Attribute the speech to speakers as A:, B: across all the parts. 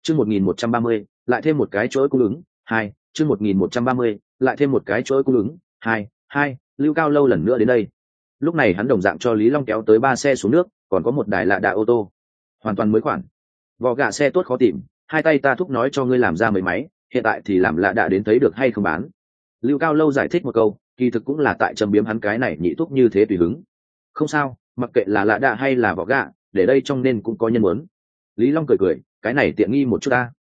A: Chương 1130, lại thêm một cái chuỗi cung ứng, 2, chương 1130, lại thêm một cái chuỗi cung ứng, 2. Lưu Cao Lâu lần nữa đến đây. Lúc này hắn đồng dạng cho Lý Long kéo tới 3 xe xuống nước, còn có một đài lạ đạ ô tô, hoàn toàn mới khoản. Vỏ gạ xe tốt khó tìm, hai tay ta thúc nói cho ngươi làm ra mấy máy, hiện tại thì làm lạ đạ đến thấy được hay không bán. Lưu Cao Lâu giải thích một câu, kỳ thực cũng là tại châm biếm hắn cái này nhị thúc như thế tùy hứng. Không sao, mặc kệ là lạ đạ hay là vỏ gạ, để đây trong nên cũng có nhân muốn. Lý Long cười, cái này tiện nghi một chút ta.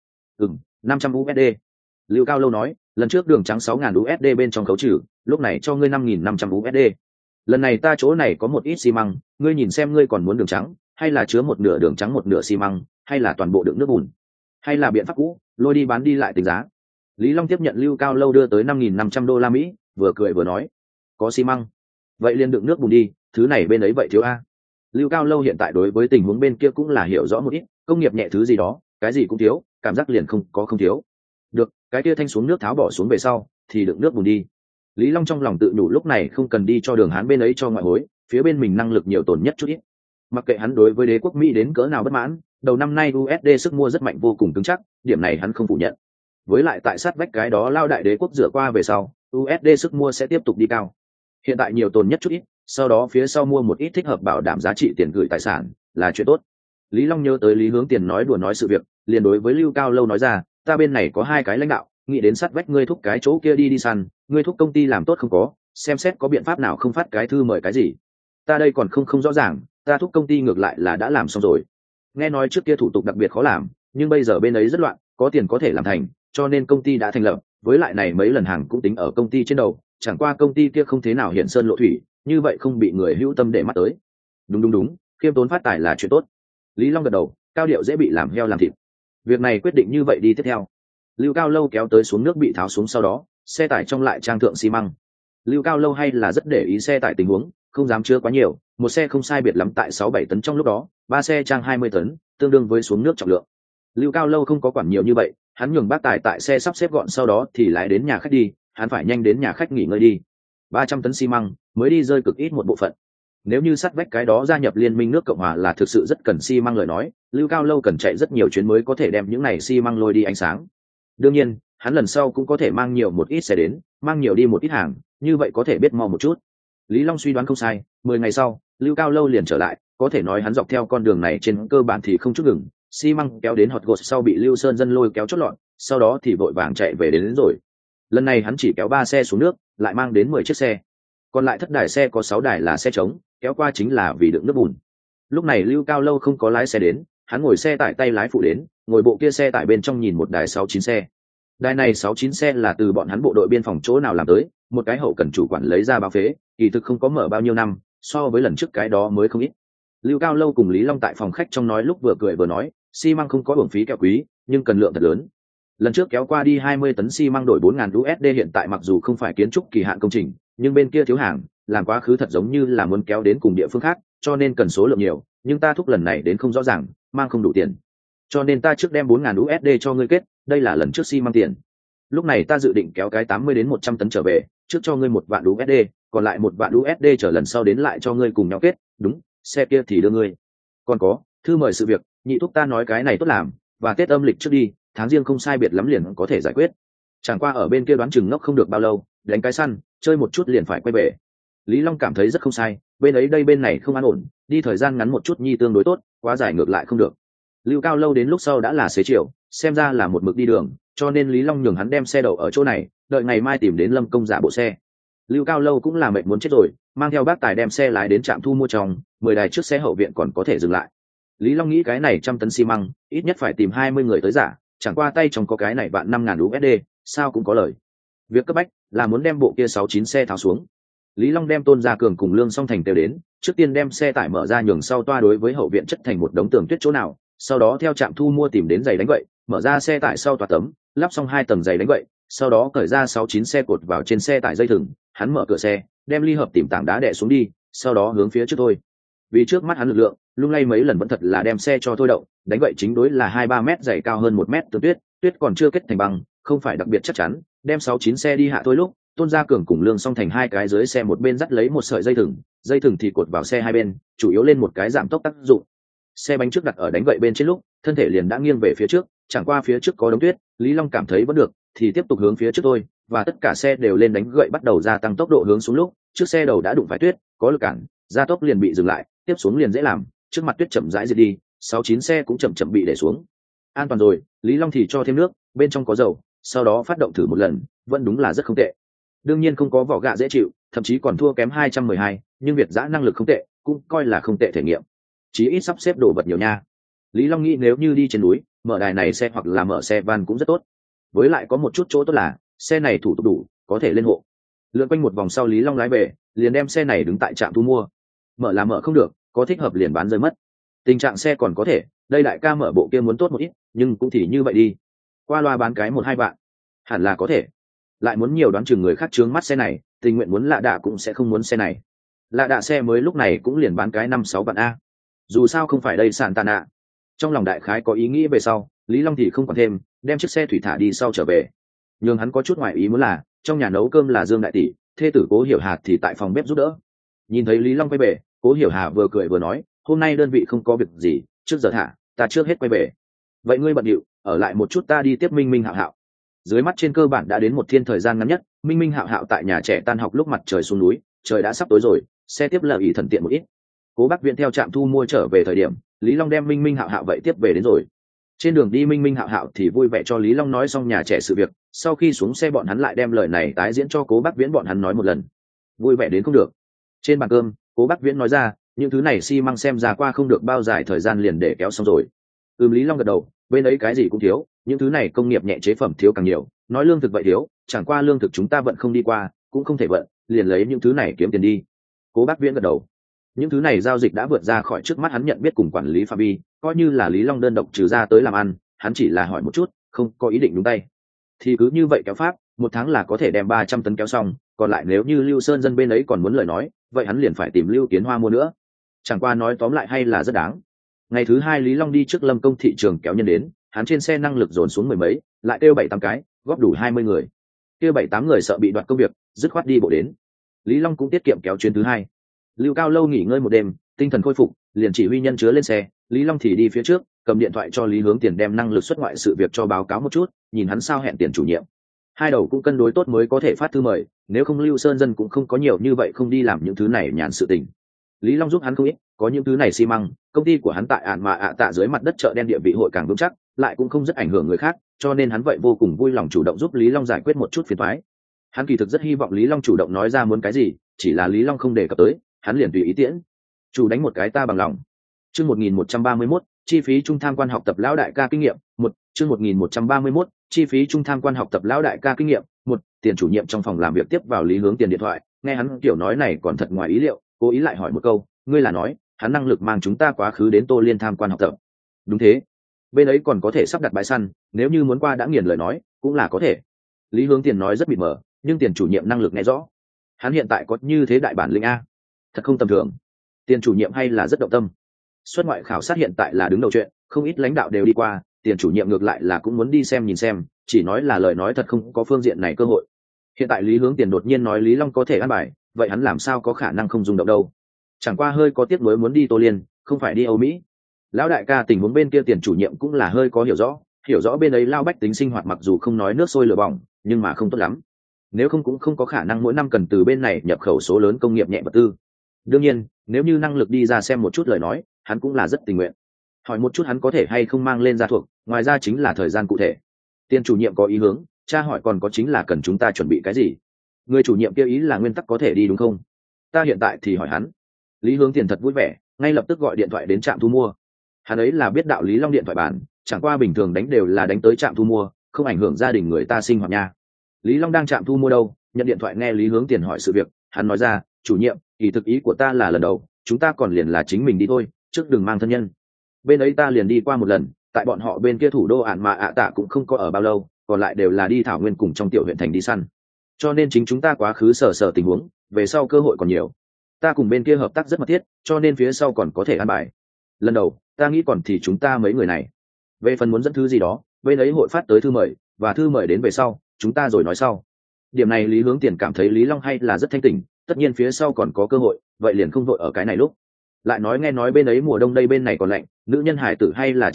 A: 500 USD. Lưu Cao Lâu nói, lần trước đường trắng 6.000 USD bên trong khấu trừ, lúc này cho ngươi 5.500 USD. Lần này ta chỗ này có một ít xi măng, ngươi nhìn xem ngươi còn muốn đường trắng, hay là chứa một nửa đường trắng một nửa xi măng, hay là toàn bộ đựng nước bùn, hay là biện pháp cũ, lôi đi bán đi lại tính giá. Lý Long tiếp nhận Lưu Cao Lâu đưa tới 5.500 đô la Mỹ, vừa cười vừa nói, có xi măng, vậy liền đựng nước bùn đi, thứ này bên ấy vậy thiếu a. Lưu Cao Lâu hiện tại đối với tình huống bên kia cũng là hiểu rõ một ít, công nghiệp nhẹ thứ gì đó, cái gì cũng thiếu, cảm giác liền không thiếu. Được, cái kia thanh xuống nước tháo bỏ xuống về sau, thì đựng nước bùn đi. Lý Long trong lòng tự nhủ lúc này không cần đi cho Đường Hán bên ấy cho ngoại hối, phía bên mình năng lực nhiều tổn nhất chút ít. Mặc kệ hắn đối với đế quốc Mỹ đến cỡ nào bất mãn, đầu năm nay USD sức mua rất mạnh vô cùng cứng chắc, điểm này hắn không phủ nhận. Với lại tại sát vách cái đó lao đại đế quốc rửa qua về sau, USD sức mua sẽ tiếp tục đi cao. Hiện tại nhiều tồn nhất chút ít, sau đó phía sau mua một ít thích hợp bảo đảm giá trị tiền gửi tài sản, là chuyện tốt. Lý Long nhớ tới Lý Hướng Tiền nói đùa nói sự việc, liền đối với Lưu Cao Lâu nói ra, ta bên này có 2 cái lãnh đạo, nghĩ đến sát vách ngươi thúc cái chỗ kia đi săn, ngươi thúc công ty làm tốt không có, xem xét có biện pháp nào không phát cái thư mời cái gì. Ta đây còn không rõ ràng, ta thúc công ty ngược lại là đã làm xong rồi. Nghe nói trước kia thủ tục đặc biệt khó làm, nhưng bây giờ bên ấy rất loạn, có tiền có thể làm thành, cho nên công ty đã thành lập, với lại này mấy lần hàng cũng tính ở công ty trên đầu, chẳng qua công ty kia không thế nào hiện sơn lộ thủy, như vậy không bị người hữu tâm để mắt tới. Đúng, khiêm tốn phát tài là chuyện tốt. Lý Long gật đầu, cao điệu dễ bị làm heo làm thịt. Việc này quyết định như vậy đi tiếp theo. Lưu Cao Lâu kéo tới xuống nước bị tháo xuống sau đó, xe tải trong lại trang thượng xi măng. Lưu Cao Lâu hay là rất để ý xe tải tình huống, không dám chứa quá nhiều, một xe không sai biệt lắm tại 6-7 tấn trong lúc đó, 3 xe trang 20 tấn, tương đương với xuống nước trọng lượng. Lưu Cao Lâu không có quản nhiều như vậy, hắn nhường bác tài tại xe sắp xếp gọn sau đó thì lái đến nhà khách đi, hắn phải nhanh đến nhà khách nghỉ ngơi đi. 300 tấn xi măng mới đi rơi cực ít một bộ phận. Nếu như sát vách cái đó gia nhập liên minh nước Cộng hòa là thực sự rất cần xi măng lời nói, Lưu Cao Lâu cần chạy rất nhiều chuyến mới có thể đem những này xi măng lôi đi ánh sáng. Đương nhiên, hắn lần sau cũng có thể mang nhiều một ít xe đến, mang nhiều đi một ít hàng, như vậy có thể biết mau một chút. Lý Long suy đoán không sai, 10 ngày sau, Lưu Cao Lâu liền trở lại, có thể nói hắn dọc theo con đường này trên cơ bản thì không chút ngừng, xi măng kéo đến hột gột sau bị Lưu Sơn dân lôi kéo chốt lọt, sau đó thì vội vàng chạy về đến rồi. Lần này hắn chỉ kéo 3 xe xuống nước, lại mang đến 10 chiếc xe. Còn lại thất đài xe có 6 đài là xe trống, kéo qua chính là vì đựng nước bùn. Lúc này Lưu Cao Lâu không có lái xe đến, hắn ngồi xe tải tay lái phụ đến, ngồi bộ kia xe tải bên trong nhìn một đài 69 xe. Đài này 69 xe là từ bọn hắn bộ đội biên phòng chỗ nào làm tới, một cái hậu cần chủ quản lấy ra báo phế, kỳ thực không có mở bao nhiêu năm, so với lần trước cái đó mới không ít. Lưu Cao Lâu cùng Lý Long tại phòng khách trong nói lúc vừa cười vừa nói, xi măng không có uổng phí kẹo quý, nhưng cần lượng thật lớn. Lần trước kéo qua đi 20 tấn xi măng đổi 4.000 USD hiện tại mặc dù không phải kiến trúc kỳ hạn công trình, nhưng bên kia thiếu hàng, làm quá khứ thật giống như là muốn kéo đến cùng địa phương khác, cho nên cần số lượng nhiều, nhưng ta thúc lần này đến không rõ ràng, mang không đủ tiền. Cho nên ta trước đem 4.000 USD cho ngươi kết, đây là lần trước xi măng tiền. Lúc này ta dự định kéo cái 80 đến 100 tấn trở về, trước cho ngươi 1 vạn USD, còn lại 1 vạn USD chờ lần sau đến lại cho ngươi cùng nhau kết, đúng, xe kia thì đưa ngươi. Còn có, thư mời sự việc, nhị thúc ta nói cái này tốt làm, và Tết âm lịch trước đi, tháng riêng không sai biệt lắm liền có thể giải quyết. Chẳng qua ở bên kia đoán chừng ngốc không được bao lâu, đánh cái săn, chơi một chút liền phải quay về. Lý Long cảm thấy rất không sai, bên ấy đây bên này không an ổn, đi thời gian ngắn một chút nhi tương đối tốt, quá dài ngược lại không được. Lưu Cao Lâu đến lúc sau đã là xế chiều, xem ra là một mực đi đường, cho nên Lý Long nhường hắn đem xe đậu ở chỗ này, đợi ngày mai tìm đến Lâm Công giả bộ xe. Lưu Cao Lâu cũng là mệt muốn chết rồi, mang theo bác tài đem xe lái đến trạm thu mua trong, 10 đài trước xe hậu viện còn có thể dừng lại. Lý Long nghĩ cái này 100 tấn xi măng, ít nhất phải tìm 20 người tới giả, chẳng qua tay trong có cái này bạn 5.000 USD, sao cũng có lời. Việc cấp bách là muốn đem bộ kia 69 xe tháo xuống. Lý Long đem Tôn Gia Cường cùng Lương Song Thành đều đến, trước tiên đem xe tải mở ra nhường sau toa đối với hậu viện chất thành một đống tường tuyết chỗ nào, sau đó theo trạm thu mua tìm đến giày đánh gậy, mở ra xe tải sau toa tấm, lắp xong 2 tầng giày đánh gậy, sau đó cởi ra 69 xe cột vào trên xe tải dây thừng, hắn mở cửa xe, đem ly hợp tìm tảng đá đè xuống đi, sau đó hướng phía trước thôi. Vì trước mắt hắn lực lượng, lung lay mấy lần vẫn thật là đem xe cho thôi động, đánh gậy chính đối là 2-3 mét dày cao hơn 1 mét tường tuyết, tuyết còn chưa kết thành băng, không phải đặc biệt chắc chắn, đem 69 xe đi hạ thôi lúc, Tôn Gia Cường cùng Lương Song Thành 2 cái dưới xe một bên dắt lấy một sợi dây thừng thì cột vào xe hai bên, chủ yếu lên một cái giảm tốc tác dụng. Xe bánh trước đặt ở đánh gậy bên trên lúc, thân thể liền đã nghiêng về phía trước, chẳng qua phía trước có đống tuyết, Lý Long cảm thấy vẫn được thì tiếp tục hướng phía trước thôi, và tất cả xe đều lên đánh gậy bắt đầu gia tăng tốc độ hướng xuống lúc trước xe đầu đã đụng phải tuyết, có lực cản, gia tốc liền bị dừng lại, tiếp xuống liền dễ làm, trước mặt tuyết chậm rãi diệt đi, 6-9 xe cũng chậm chậm bị để xuống. An toàn rồi, Lý Long thì cho thêm nước, bên trong có dầu, sau đó phát động thử một lần, vẫn đúng là rất không tệ. Đương nhiên không có vỏ gạ dễ chịu, thậm chí còn thua kém 212, nhưng Việt giã năng lực không tệ, cũng coi là không tệ thể nghiệm. Chí ít sắp xếp đồ vật nhiều nha. Lý Long nghĩ nếu như đi trên núi, mở đài này xe hoặc là mở xe van cũng rất tốt. Với lại có một chút chỗ tốt là xe này thủ tục đủ, có thể lên hộ. Lượn quanh một vòng sau Lý Long lái về, liền đem xe này đứng tại trạm thu mua. Mở là mở không được, có thích hợp liền bán rơi mất. Tình trạng xe còn có thể, đây đại ca mở bộ kia muốn tốt một ít, nhưng cũng thì như vậy đi. Qua loa bán cái 1-2 vạn, hẳn là có thể. Lại muốn nhiều đoán chừng người khác trướng mắt xe này, tình nguyện muốn lạ đạ cũng sẽ không muốn xe này. Lạ đạ xe mới lúc này cũng liền bán cái 5-6 vạn a. Dù sao không phải đây sàn tàn ạ. Trong lòng đại khái có ý nghĩ về sau, Lý Long thì không còn thêm, đem chiếc xe thủy thả đi sau trở về. Nhưng hắn có chút ngoài ý muốn là, trong nhà nấu cơm là Dương đại tỷ, thê tử Cố Hiểu Hà thì tại phòng bếp giúp đỡ. Nhìn thấy Lý Long quay về, Cố Hiểu Hà vừa cười vừa nói, hôm nay đơn vị không có việc gì, trước giờ thả, ta trước hết quay về. Vậy ngươi bận điệu, ở lại một chút ta đi tiếp Minh Minh Hạo Hạo. Dưới mắt trên cơ bản đã đến một thiên thời gian ngắn nhất, Minh Minh Hạo Hạo tại nhà trẻ tan học lúc mặt trời xuống núi, trời đã sắp tối rồi, xe tiếp lợi ý thuận tiện một ít. Cố Bác Viễn theo trạm thu mua trở về thời điểm, Lý Long đem Minh Minh Hạo Hạo vậy tiếp về đến rồi. Trên đường đi Minh Minh Hạo Hạo thì vui vẻ cho Lý Long nói xong nhà trẻ sự việc, sau khi xuống xe bọn hắn lại đem lời này tái diễn cho Cố Bác Viễn bọn hắn nói một lần. Vui vẻ đến không được. Trên bàn cơm, Cố Bác Viễn nói ra, những thứ này xi măng xem ra qua không được bao dài thời gian liền để kéo xong rồi. Lý Long gật đầu, bên ấy cái gì cũng thiếu, những thứ này công nghiệp nhẹ chế phẩm thiếu càng nhiều, nói lương thực vậy thiếu, chẳng qua lương thực chúng ta vận không đi qua, cũng không thể vận, liền lấy những thứ này kiếm tiền đi. Cố Bác Viễn gật đầu. Những thứ này giao dịch đã vượt ra khỏi trước mắt hắn nhận biết cùng quản lý phạm vi, coi như là Lý Long đơn độc trừ ra tới làm ăn, hắn chỉ là hỏi một chút, không có ý định đúng tay. Thì cứ như vậy kéo pháp, một tháng là có thể đem 300 tấn kéo xong, còn lại nếu như Lưu Sơn dân bên ấy còn muốn lời nói, vậy hắn liền phải tìm Lưu Kiến Hoa mua nữa. Chẳng qua nói tóm lại hay là rất đáng. Ngày thứ 2 Lý Long đi trước Lâm Công thị trường kéo nhân đến, hắn trên xe năng lực dồn xuống mười mấy, lại kêu 7-8 cái, góp đủ 20 người. Kêu 7-8 người sợ bị đoạt công việc, dứt khoát đi bộ đến. Lý Long cũng tiết kiệm kéo chuyến thứ 2. Lưu Cao Lâu nghỉ ngơi một đêm, tinh thần khôi phục, liền chỉ huy nhân chứa lên xe, Lý Long thì đi phía trước, cầm điện thoại cho Lý Hướng Tiền đem năng lực xuất ngoại sự việc cho báo cáo một chút, nhìn hắn sao hẹn tiền chủ nhiệm. Hai đầu cũng cân đối tốt mới có thể phát thư mời, nếu không Lưu Sơn dân cũng không có nhiều như vậy không đi làm những thứ này nhàn sự tình. Lý Long giúp hắn không ít, có những thứ này xi măng, công ty của hắn tại ạn mà ạ tạ dưới mặt đất chợ đen địa vị hội càng vững chắc, lại cũng không rất ảnh hưởng người khác, cho nên hắn vậy vô cùng vui lòng chủ động giúp Lý Long giải quyết một chút phiền toái. Hắn kỳ thực rất hy vọng Lý Long chủ động nói ra muốn cái gì, chỉ là Lý Long không đề cập tới, hắn liền tùy ý tiễn. Chủ đánh một cái ta bằng lòng. Chương 1131, chi phí trung tham quan học tập lão đại ca kinh nghiệm. Chương 1131, chi phí trung tham quan học tập lão đại ca kinh nghiệm. Tiền chủ nhiệm trong phòng làm việc tiếp vào Lý Hướng Tiền điện thoại, nghe hắn kiểu nói này còn thật ngoài ý liệu, cố ý lại hỏi một câu, ngươi là nói, hắn năng lực mang chúng ta quá khứ đến Tô Liên tham quan học tập? Đúng thế. Bên ấy còn có thể sắp đặt bãi săn, nếu như muốn qua đã nghiền lời nói, cũng là có thể. Lý Hướng Tiền nói rất mịt mờ, nhưng tiền chủ nhiệm năng lực nghe rõ. Hắn hiện tại có như thế đại bản lĩnh a, thật không tầm thường. Tiền chủ nhiệm hay là rất động tâm. Xuất ngoại khảo sát hiện tại là đứng đầu chuyện, không ít lãnh đạo đều đi qua, tiền chủ nhiệm ngược lại là cũng muốn đi xem nhìn xem, chỉ nói là lời nói thật không có phương diện này cơ hội. Hiện tại Lý Hướng Tiền đột nhiên nói Lý Long có thể ăn bài, vậy hắn làm sao có khả năng không rung động đâu. Chẳng qua hơi có tiếc nuối muốn đi Tô Liên, không phải đi Âu Mỹ. Lão đại ca tình huống bên kia tiền chủ nhiệm cũng là hơi có hiểu rõ bên ấy lao bách tính sinh hoạt mặc dù không nói nước sôi lửa bỏng, nhưng mà không tốt lắm. Nếu không cũng không có khả năng mỗi năm cần từ bên này nhập khẩu số lớn công nghiệp nhẹ vật tư. Đương nhiên, nếu như năng lực đi ra xem một chút lời nói, hắn cũng là rất tình nguyện. Hỏi một chút hắn có thể hay không mang lên ra thuộc, ngoài ra chính là thời gian cụ thể. Tiền chủ nhiệm có ý hướng, cha hỏi còn có chính là cần chúng ta chuẩn bị cái gì. Người chủ nhiệm kia ý là nguyên tắc có thể đi đúng không? Ta hiện tại thì hỏi hắn. Lý Hướng Tiền thật vui vẻ, ngay lập tức gọi điện thoại đến trạm thu mua. Hắn ấy là biết đạo Lý Long điện thoại bàn, chẳng qua bình thường đánh đều là đánh tới trạm thu mua, không ảnh hưởng gia đình người ta sinh hoạt nha. Lý Long đang trạm thu mua đâu, nhận điện thoại nghe Lý Hướng Tiền hỏi sự việc, hắn nói ra, chủ nhiệm, kỳ thực ý của ta là lần đầu, chúng ta còn liền là chính mình đi thôi, trước đừng mang thân nhân. Bên ấy ta liền đi qua một lần, tại bọn họ bên kia thủ đô ạn mà ạ tạ cũng không có ở bao lâu, còn lại đều là đi thảo nguyên cùng trong tiểu huyện thành đi săn. Cho nên chính chúng ta quá khứ sở tình huống, về sau cơ hội còn nhiều. Ta cùng bên kia hợp tác rất mật thiết, cho nên phía sau còn có thể ăn bài. Lần đầu, ta nghĩ còn thì chúng ta mấy người này. Về phần muốn dẫn thứ gì đó, bên ấy hội phát tới thư mời, và thư mời đến về sau, chúng ta rồi nói sau. Điểm này Lý Hướng Tiền cảm thấy Lý Long hay là rất thanh tỉnh, tất nhiên phía sau còn có cơ hội, vậy liền không vội ở cái này lúc. Lại nói nghe nói bên ấy mùa đông đây bên này còn lạnh, nữ nhân hải tử hay là chớ đi,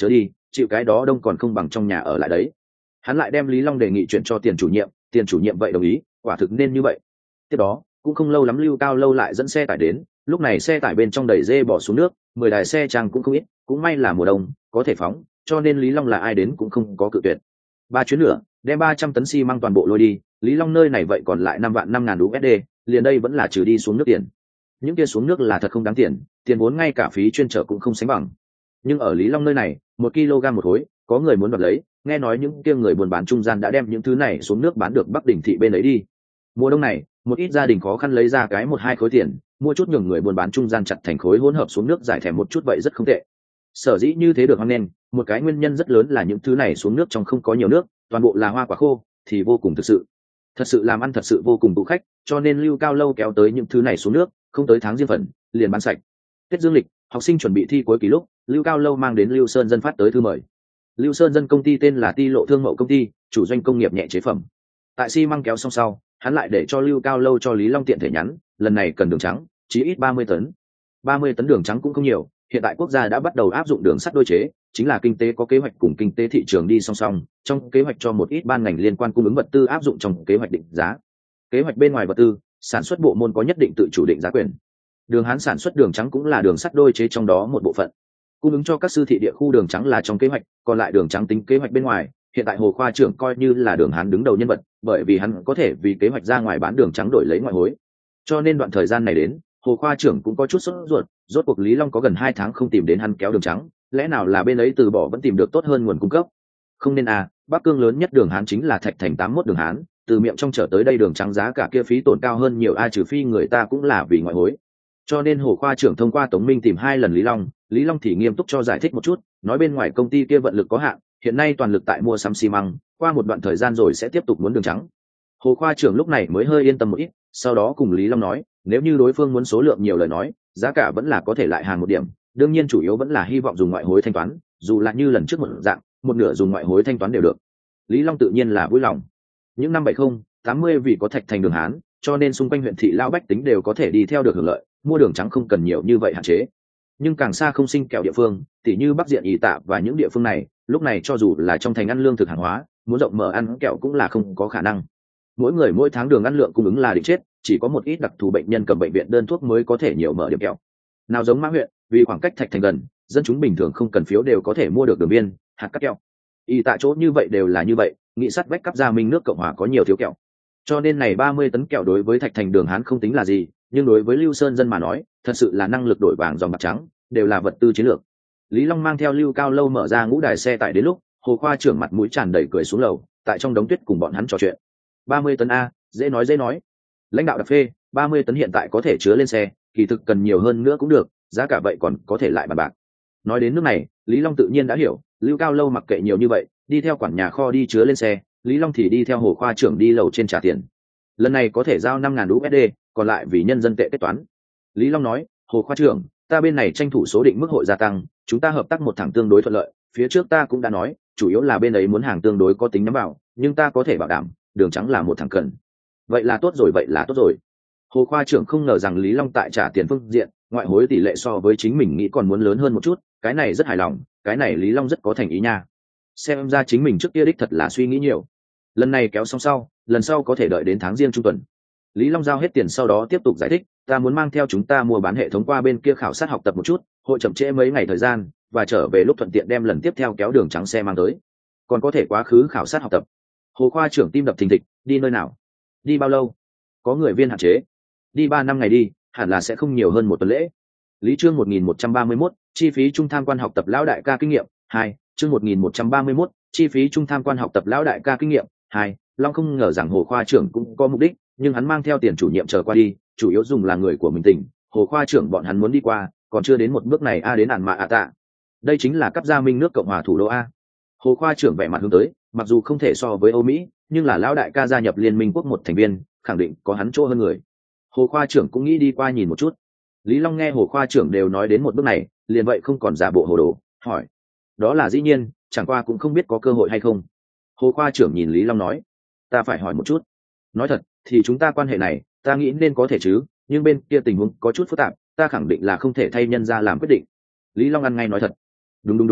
A: chịu cái đó đông còn không bằng trong nhà ở lại đấy. Hắn lại đem Lý Long đề nghị chuyển cho tiền chủ nhiệm vậy đồng ý, quả thực nên như vậy. Tiếp đó cũng không lâu lắm Lưu Cao Lâu lại dẫn xe tải đến, lúc này xe tải bên trong đầy dê bỏ xuống nước, 10 đài xe trang cũng không ít, cũng may là mùa đông có thể phóng, cho nên Lý Long là ai đến cũng không có cự tuyệt. 3 chuyến nữa đem 300 tấn xi măng toàn bộ lôi đi, Lý Long nơi này vậy còn lại 5.000 USD, liền đây vẫn là trừ đi xuống nước tiền. Những kia xuống nước là thật không đáng tiền, tiền vốn ngay cả phí chuyên trở cũng không sánh bằng. Nhưng ở Lý Long nơi này, 1 kg một khối, có người muốn đoạt lấy, nghe nói những kia người buôn bán trung gian đã đem những thứ này xuống nước bán được Bắc Đỉnh thị bên ấy đi. Mùa đông này, một ít gia đình khó khăn lấy ra cái 1-2 khối tiền, mua chút nhường người buôn bán trung gian chặt thành khối hỗn hợp xuống nước giải thèm một chút vậy rất không tệ. Sở dĩ như thế được hoan nghênh, một cái nguyên nhân rất lớn là những thứ này xuống nước trong không có nhiều nước, toàn bộ là hoa quả khô, thì vô cùng thực sự làm ăn thật sự vô cùng tụ khách, cho nên Lưu Cao Lâu kéo tới những thứ này xuống nước, không tới tháng Giêng phần, liền bán sạch. Tết Dương lịch, học sinh chuẩn bị thi cuối kỳ lúc, Lưu Cao Lâu mang đến Lưu Sơn Dân phát tới thư mời. Lưu Sơn Dân công ty tên là Ti Lộ Thương Mậu công ty, chủ doanh công nghiệp nhẹ chế phẩm. Tại xi măng kéo xong sau, hắn lại để cho Lưu Cao Lâu cho Lý Long tiện thể nhắn, lần này cần đường trắng, chí ít 30 tấn. 30 tấn đường trắng cũng không nhiều, hiện tại quốc gia đã bắt đầu áp dụng đường sắt đôi chế, chính là kinh tế có kế hoạch cùng kinh tế thị trường đi song song, trong kế hoạch cho một ít ban ngành liên quan cung ứng vật tư áp dụng trong kế hoạch định giá. Kế hoạch bên ngoài vật tư, sản xuất bộ môn có nhất định tự chủ định giá quyền. Đường Hán sản xuất đường trắng cũng là đường sắt đôi chế trong đó một bộ phận. Cung ứng cho các siêu thị địa khu đường trắng là trong kế hoạch, còn lại đường trắng tính kế hoạch bên ngoài. Hiện tại Hồ Khoa trưởng coi như là Đường Hán đứng đầu nhân vật, bởi vì hắn có thể vì kế hoạch ra ngoài bán đường trắng đổi lấy ngoại hối. Cho nên đoạn thời gian này đến, Hồ Khoa trưởng cũng có chút sốt ruột, rốt cuộc Lý Long có gần 2 tháng không tìm đến hắn kéo đường trắng, lẽ nào là bên ấy từ bỏ vẫn tìm được tốt hơn nguồn cung cấp? Không nên à, Bắc Cương lớn nhất đường Hán chính là Thạch Thành 81 đường Hán, từ miệng trong trở tới đây đường trắng giá cả kia phí tổn cao hơn nhiều, ai trừ phi người ta cũng là vì ngoại hối. Cho nên Hồ Khoa trưởng thông qua Tống Minh tìm 2 lần Lý Long thì nghiêm túc cho giải thích một chút, nói bên ngoài công ty kia vận lực có hạn, hiện nay toàn lực tại mua sắm xi măng, qua một đoạn thời gian rồi sẽ tiếp tục muốn đường trắng. Hồ Khoa trưởng lúc này mới hơi yên tâm một ít, sau đó cùng Lý Long nói, nếu như đối phương muốn số lượng nhiều lời nói, giá cả vẫn là có thể lại hàng một điểm, đương nhiên chủ yếu vẫn là hy vọng dùng ngoại hối thanh toán, dù là như lần trước một dạng, một nửa dùng ngoại hối thanh toán đều được. Lý Long tự nhiên là vui lòng. Những năm 70, 80 vì có Thạch Thành đường Hán, cho nên xung quanh huyện thị lao bách tính đều có thể đi theo được hưởng lợi, mua đường trắng không cần nhiều như vậy hạn chế. Nhưng càng xa không sinh kẹo địa phương, tỉ như Bắc Diện Ỷ Tạ và những địa phương này, lúc này cho dù là trong thành ăn lương thực hàng hóa, muốn rộng mở ăn kẹo cũng là không có khả năng. Mỗi người mỗi tháng đường ăn lượng cung ứng là định chết, chỉ có một ít đặc thù bệnh nhân cầm bệnh viện đơn thuốc mới có thể nhiều mở điểm kẹo. Nào giống Mã huyện, vì khoảng cách Thạch Thành gần, dân chúng bình thường không cần phiếu đều có thể mua được đường viên, hạt cắt kẹo. Y tại chỗ như vậy đều là như vậy, nghị sắt vách cắp Gia Minh nước Cộng hòa có nhiều thiếu kẹo. Cho nên này 30 tấn kẹo đối với Thạch Thành đường Hán không tính là gì, nhưng đối với Lưu Sơn Dân mà nói, thật sự là năng lực đổi vàng dòng bạc trắng, đều là vật tư chiến lược. Lý Long mang theo Lưu Cao Lâu mở ra ngũ đài xe tải đến lúc, Hồ Khoa trưởng mặt mũi tràn đầy cười xuống lầu, tại trong đống tuyết cùng bọn hắn trò chuyện. 30 tấn a, dễ nói. Lãnh đạo đặc phê, 30 tấn hiện tại có thể chứa lên xe, kỳ thực cần nhiều hơn nữa cũng được, giá cả vậy còn có thể lại bàn bạc. Nói đến nước này, Lý Long tự nhiên đã hiểu, Lưu Cao Lâu mặc kệ nhiều như vậy, đi theo quản nhà kho đi chứa lên xe, Lý Long thì đi theo Hồ Khoa trưởng đi lầu trên trả tiền. Lần này có thể giao 5.000 USD, còn lại vì nhân dân tệ kết toán. Lý Long nói, Hồ Khoa trưởng, ta bên này tranh thủ số định mức hội gia tăng, chúng ta hợp tác một thẳng tương đối thuận lợi, phía trước ta cũng đã nói, chủ yếu là bên ấy muốn hàng tương đối có tính nhắm vào, nhưng ta có thể bảo đảm, đường trắng là một thẳng cần. Vậy là tốt rồi. Hồ Khoa trưởng không ngờ rằng Lý Long tại trả tiền phương diện, ngoại hối tỷ lệ so với chính mình nghĩ còn muốn lớn hơn một chút, cái này rất hài lòng, cái này Lý Long rất có thành ý nha. Xem ra chính mình trước kia đích thật là suy nghĩ nhiều. Lần này kéo xong sau, lần sau có thể đợi đến tháng Giêng trung tuần. Lý Long giao hết tiền sau đó tiếp tục giải thích, ta muốn mang theo chúng ta mua bán hệ thống qua bên kia khảo sát học tập một chút, hội chậm trễ mấy ngày thời gian, và trở về lúc thuận tiện đem lần tiếp theo kéo đường trắng xe mang tới. Còn có thể quá khứ khảo sát học tập. Hồ Khoa trưởng tim đập thình thịch, đi nơi nào? Đi bao lâu? Có người viên hạn chế. Đi 3 năm ngày đi, hẳn là sẽ không nhiều hơn một tuần lễ. Lý chương 1131, chi phí trung tham quan học tập lão đại ca kinh nghiệm 2, chương 1131, chi phí trung tham quan học tập lão đại ca kinh nghiệm 2. Long không ngờ rằng Hồ Khoa trưởng cũng có mục đích, nhưng hắn mang theo tiền chủ nhiệm chờ qua đi, chủ yếu dùng là người của mình tỉnh, Hồ Khoa trưởng bọn hắn muốn đi qua, còn chưa đến một bước này đến ản mạ tạ. Đây chính là cấp Gia Minh nước Cộng hòa thủ đô a. Hồ Khoa trưởng vẻ mặt hướng tới, mặc dù không thể so với Âu Mỹ, nhưng là lão đại ca gia nhập Liên minh quốc một thành viên, khẳng định có hắn chỗ hơn người. Hồ Khoa trưởng cũng nghĩ đi qua nhìn một chút. Lý Long nghe Hồ Khoa trưởng đều nói đến một bước này, liền vậy không còn giả bộ hồ đồ, hỏi. Đó là dĩ nhiên, chẳng qua cũng không biết có cơ hội hay không. Hồ Khoa trưởng nhìn Lý Long nói, ta phải hỏi một chút. Nói thật, thì chúng ta quan hệ này, ta nghĩ nên có thể chứ, nhưng bên kia tình huống có chút phức tạp, ta khẳng định là không thể thay nhân ra làm quyết định. Lý Long ăn ngay nói thật. Đúng,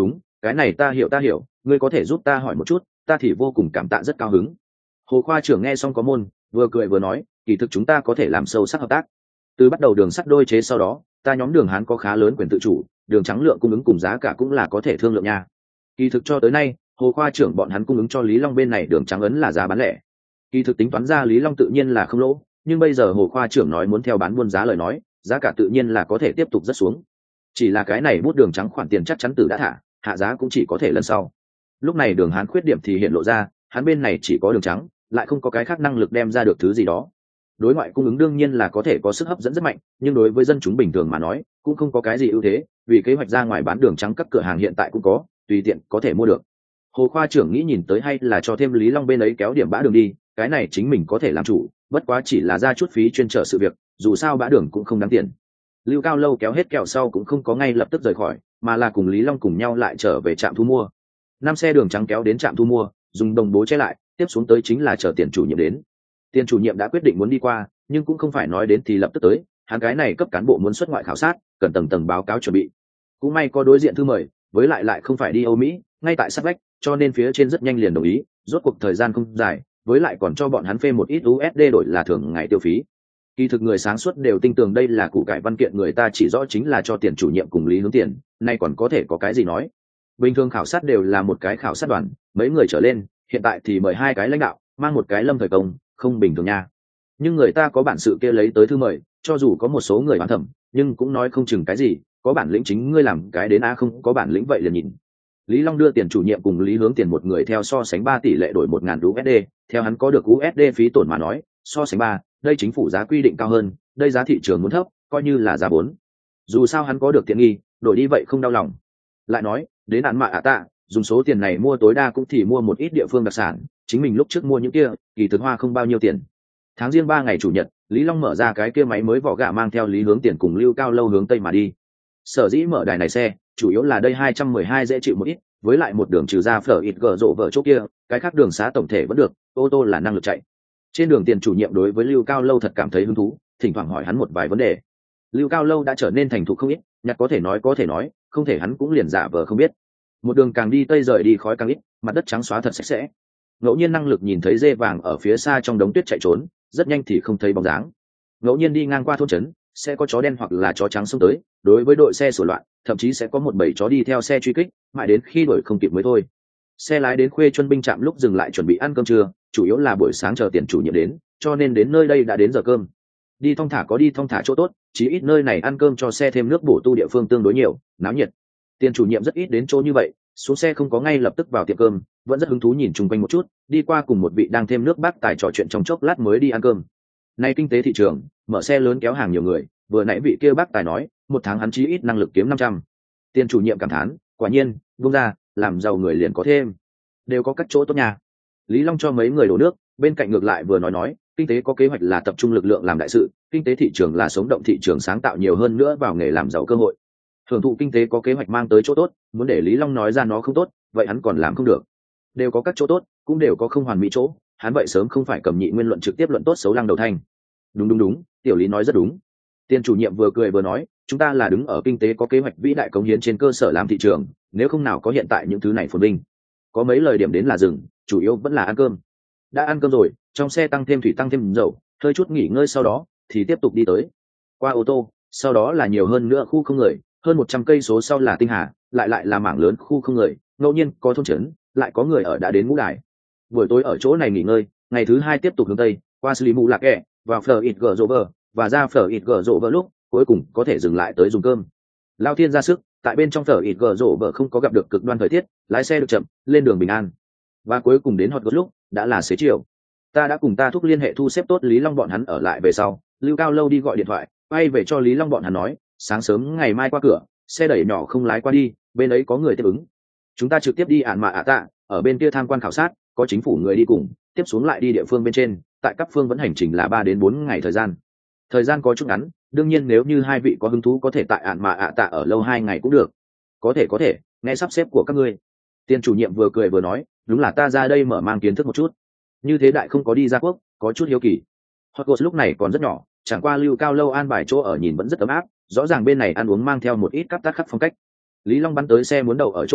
A: cái này ta hiểu, ngươi có thể giúp ta hỏi một chút, ta thì vô cùng cảm tạ rất cao hứng. Hồ khoa trưởng nghe xong có môn, vừa cười vừa nói, kỳ thực chúng ta có thể làm sâu sắc hợp tác. Từ bắt đầu đường sắt đôi chế sau đó, ta nhóm đường Hán có khá lớn quyền tự chủ, đường trắng lượng cung ứng cùng giá cả cũng là có thể thương lượng nha. Kỳ thực cho tới nay, Hồ khoa trưởng bọn hắn cung ứng cho Lý Long bên này đường trắng ấn là giá bán lẻ. Kỳ thực tính toán ra Lý Long tự nhiên là không lỗ, nhưng bây giờ Hồ khoa trưởng nói muốn theo bán buôn giá lời nói, giá cả tự nhiên là có thể tiếp tục rất xuống. Chỉ là cái này bút đường trắng khoản tiền chắc chắn từ đã thả, hạ giá cũng chỉ có thể lần sau. Lúc này đường Hán khuyết điểm thì hiện lộ ra, hắn bên này chỉ có đường trắng, lại không có cái khác năng lực đem ra được thứ gì đó. Đối ngoại cung ứng đương nhiên là có thể có sức hấp dẫn rất mạnh, nhưng đối với dân chúng bình thường mà nói cũng không có cái gì ưu thế, vì kế hoạch ra ngoài bán đường trắng các cửa hàng hiện tại cũng có, tùy tiện có thể mua được. Hồ khoa trưởng nghĩ nhìn tới hay là cho thêm Lý Long bên ấy kéo điểm bã đường đi, cái này chính mình có thể làm chủ, bất quá chỉ là ra chút phí chuyên trở sự việc, dù sao bã đường cũng không đáng tiền. Lưu Cao Lâu kéo hết kẹo sau cũng không có ngay lập tức rời khỏi, mà là cùng Lý Long cùng nhau lại trở về trạm thu mua. 5 xe đường trắng kéo đến trạm thu mua, dùng đồng bố che lại, tiếp xuống tới chính là chờ tiền chủ nhiệm đến. Tiền chủ nhiệm đã quyết định muốn đi qua, nhưng cũng không phải nói đến thì lập tức tới, hắn cái này cấp cán bộ muốn xuất ngoại khảo sát, cần tầng tầng báo cáo chuẩn bị. Cũng may có đối diện thư mời, với lại không phải đi Âu Mỹ, ngay tại sát vách, cho nên phía trên rất nhanh liền đồng ý, rốt cuộc thời gian không dài, với lại còn cho bọn hắn phê một ít USD đổi là thường ngày tiêu phí. Kỳ thực người sáng suốt đều tin tưởng đây là củ cải văn kiện, người ta chỉ rõ chính là cho tiền chủ nhiệm cùng Lý Hướng tiền, nay còn có thể có cái gì nói. Bình thường khảo sát đều là một cái khảo sát đoàn, mấy người trở lên, hiện tại thì mời 2 cái lãnh đạo, mang một cái lâm thời công, không bình thường nha. Nhưng người ta có bản sự kia lấy tới thư mời, cho dù có một số người bán thẩm, nhưng cũng nói không chừng cái gì, có bản lĩnh chính ngươi làm cái đến a, không có bản lĩnh vậy liền nhìn. Lý Long đưa tiền chủ nhiệm cùng Lý Hướng tiền một người theo so sánh 3 tỷ lệ đổi 1.000 USD, theo hắn có được USD phí tổn mà nói, so sánh 3, đây chính phủ giá quy định cao hơn, đây giá thị trường muốn thấp, coi như là giá 4. Dù sao hắn có được tiện nghi, đổi đi vậy không đau lòng. Lại nói, đến án mạ ạ tạ, dùng số tiền này mua tối đa cũng thì mua một ít địa phương đặc sản, chính mình lúc trước mua những kia, kỳ thực hoa không bao nhiêu tiền. Tháng riêng 3 ngày chủ nhật, Lý Long mở ra cái kia máy mới vỏ gạ mang theo Lý Hướng tiền cùng Lưu Cao Lâu hướng tây mà đi. Sở dĩ mở đài này xe, chủ yếu là đây 212 dễ chịu một ít, với lại một đường trừ ra phở ít gờ rộ vợ chỗ kia, cái khác đường xá tổng thể vẫn được, ô tô là năng lực chạy. Trên đường tiền chủ nhiệm đối với Lưu Cao Lâu thật cảm thấy hứng thú, thỉnh thoảng hỏi hắn một vài vấn đề. Lưu Cao Lâu đã trở nên thành thục không ít, nhặt có thể nói, không thể hắn cũng liền giả vờ không biết. Một đường càng đi tây rời đi khói càng ít, mặt đất trắng xóa thật sạch sẽ. Ngẫu nhiên năng lực nhìn thấy dê vàng ở phía xa trong đống tuyết chạy trốn, rất nhanh thì không thấy bóng dáng. Ngẫu nhiên đi ngang qua thôn trấn, sẽ có chó đen hoặc là chó trắng xông tới, đối với đội xe sửa loạn, thậm chí sẽ có một bầy chó đi theo xe truy kích, mãi đến khi đuổi không kịp mới thôi. Xe lái đến Khuê Chuân binh trạm lúc dừng lại chuẩn bị ăn cơm trưa, chủ yếu là buổi sáng chờ tiền chủ nhiệm đến, cho nên đến nơi đây đã đến giờ cơm. Đi thong thả có đi thong thả chỗ tốt, chí ít nơi này ăn cơm cho xe thêm nước bổ tu địa phương tương đối nhiều, náo nhiệt. Tiền chủ nhiệm rất ít đến chỗ như vậy, xuống xe không có ngay lập tức vào tiệm cơm, vẫn rất hứng thú nhìn chung quanh một chút, đi qua cùng một vị đang thêm nước bác tài trò chuyện trong chốc lát mới đi ăn cơm. Nay kinh tế thị trường, mở xe lớn kéo hàng nhiều người, vừa nãy vị kia bác tài nói, một tháng hắn chí ít năng lực kiếm 500. Tiền chủ nhiệm cảm thán, quả nhiên, buông ra, làm giàu người liền có thêm, đều có các chỗ tốt nhà. Lý Long cho mấy người đổ nước, bên cạnh ngược lại vừa nói, kinh tế có kế hoạch là tập trung lực lượng làm đại sự, kinh tế thị trường là sống động thị trường sáng tạo nhiều hơn nữa vào nghề làm giàu cơ hội. Hưởng thụ kinh tế có kế hoạch mang tới chỗ tốt, muốn để Lý Long nói ra nó không tốt, vậy hắn còn làm không được. Đều có các chỗ tốt, cũng đều có không hoàn mỹ chỗ, hắn vậy sớm không phải cầm nhị nguyên luận trực tiếp luận tốt xấu lăng đầu thanh. Đúng, tiểu Lý nói rất đúng. Tiền chủ nhiệm vừa cười vừa nói, chúng ta là đứng ở kinh tế có kế hoạch vĩ đại cống hiến trên cơ sở làm thị trường, nếu không nào có hiện tại những thứ này phồn vinh. Có mấy lời điểm đến là dừng, chủ yếu vẫn là ăn cơm. Đã ăn cơm rồi, trong xe tăng thêm thủy tăng thêm dầu, hơi chút nghỉ ngơi sau đó thì tiếp tục đi tới. Qua ô tô, sau đó là nhiều hơn nữa khu không người, hơn 100 cây số sau là Tinh Hà, lại là mảng lớn khu không người, ngẫu nhiên có thôn trấn, lại có người ở đã đến ngũ đài. Buổi tối ở chỗ này nghỉ ngơi, ngày thứ 2 tiếp tục hướng tây, qua Sli Mù Lạc Kẹ, vào Phở Ít Gờ Rộ Vờ, và ra Phở Ít Gờ Rộ Vờ lúc cuối cùng có thể dừng lại tới dùng cơm. Lao Thiên ra sức, tại bên trong Phở Ít Gờ Rộ Vờ không có gặp được cực đoan thời tiết, lái xe được chậm, lên đường bình an. Và cuối cùng đến Hot Gốt lúc đã là xế chiều. Ta đã cùng ta thúc liên hệ thu xếp tốt Lý Long bọn hắn ở lại về sau, Lưu Cao Lâu đi gọi điện thoại, quay về cho Lý Long bọn hắn nói, sáng sớm ngày mai qua cửa, xe đẩy nhỏ không lái qua đi, bên ấy có người tiếp ứng. Chúng ta trực tiếp đi ản mạ ạ tạ, ở bên kia tham quan khảo sát, có chính phủ người đi cùng, tiếp xuống lại đi địa phương bên trên, tại các phương vẫn hành trình là 3 đến 4 ngày thời gian. Thời gian có chút ngắn, đương nhiên nếu như hai vị có hứng thú có thể tại ản mạ ạ tạ ở lâu 2 ngày cũng được. Có thể, nghe sắp xếp của các ngươi. Tiền chủ nhiệm vừa cười vừa nói, đúng là ta ra đây mở mang kiến thức một chút. Như thế đại không có đi ra quốc, có chút hiếu kỳ. Hot Goss lúc này còn rất nhỏ, chẳng qua Lưu Cao Lâu an bài chỗ ở nhìn vẫn rất ấm áp, rõ ràng bên này ăn uống mang theo một ít cắp tát khắc phong cách. Lý Long bắn tới xe muốn đậu ở chỗ này,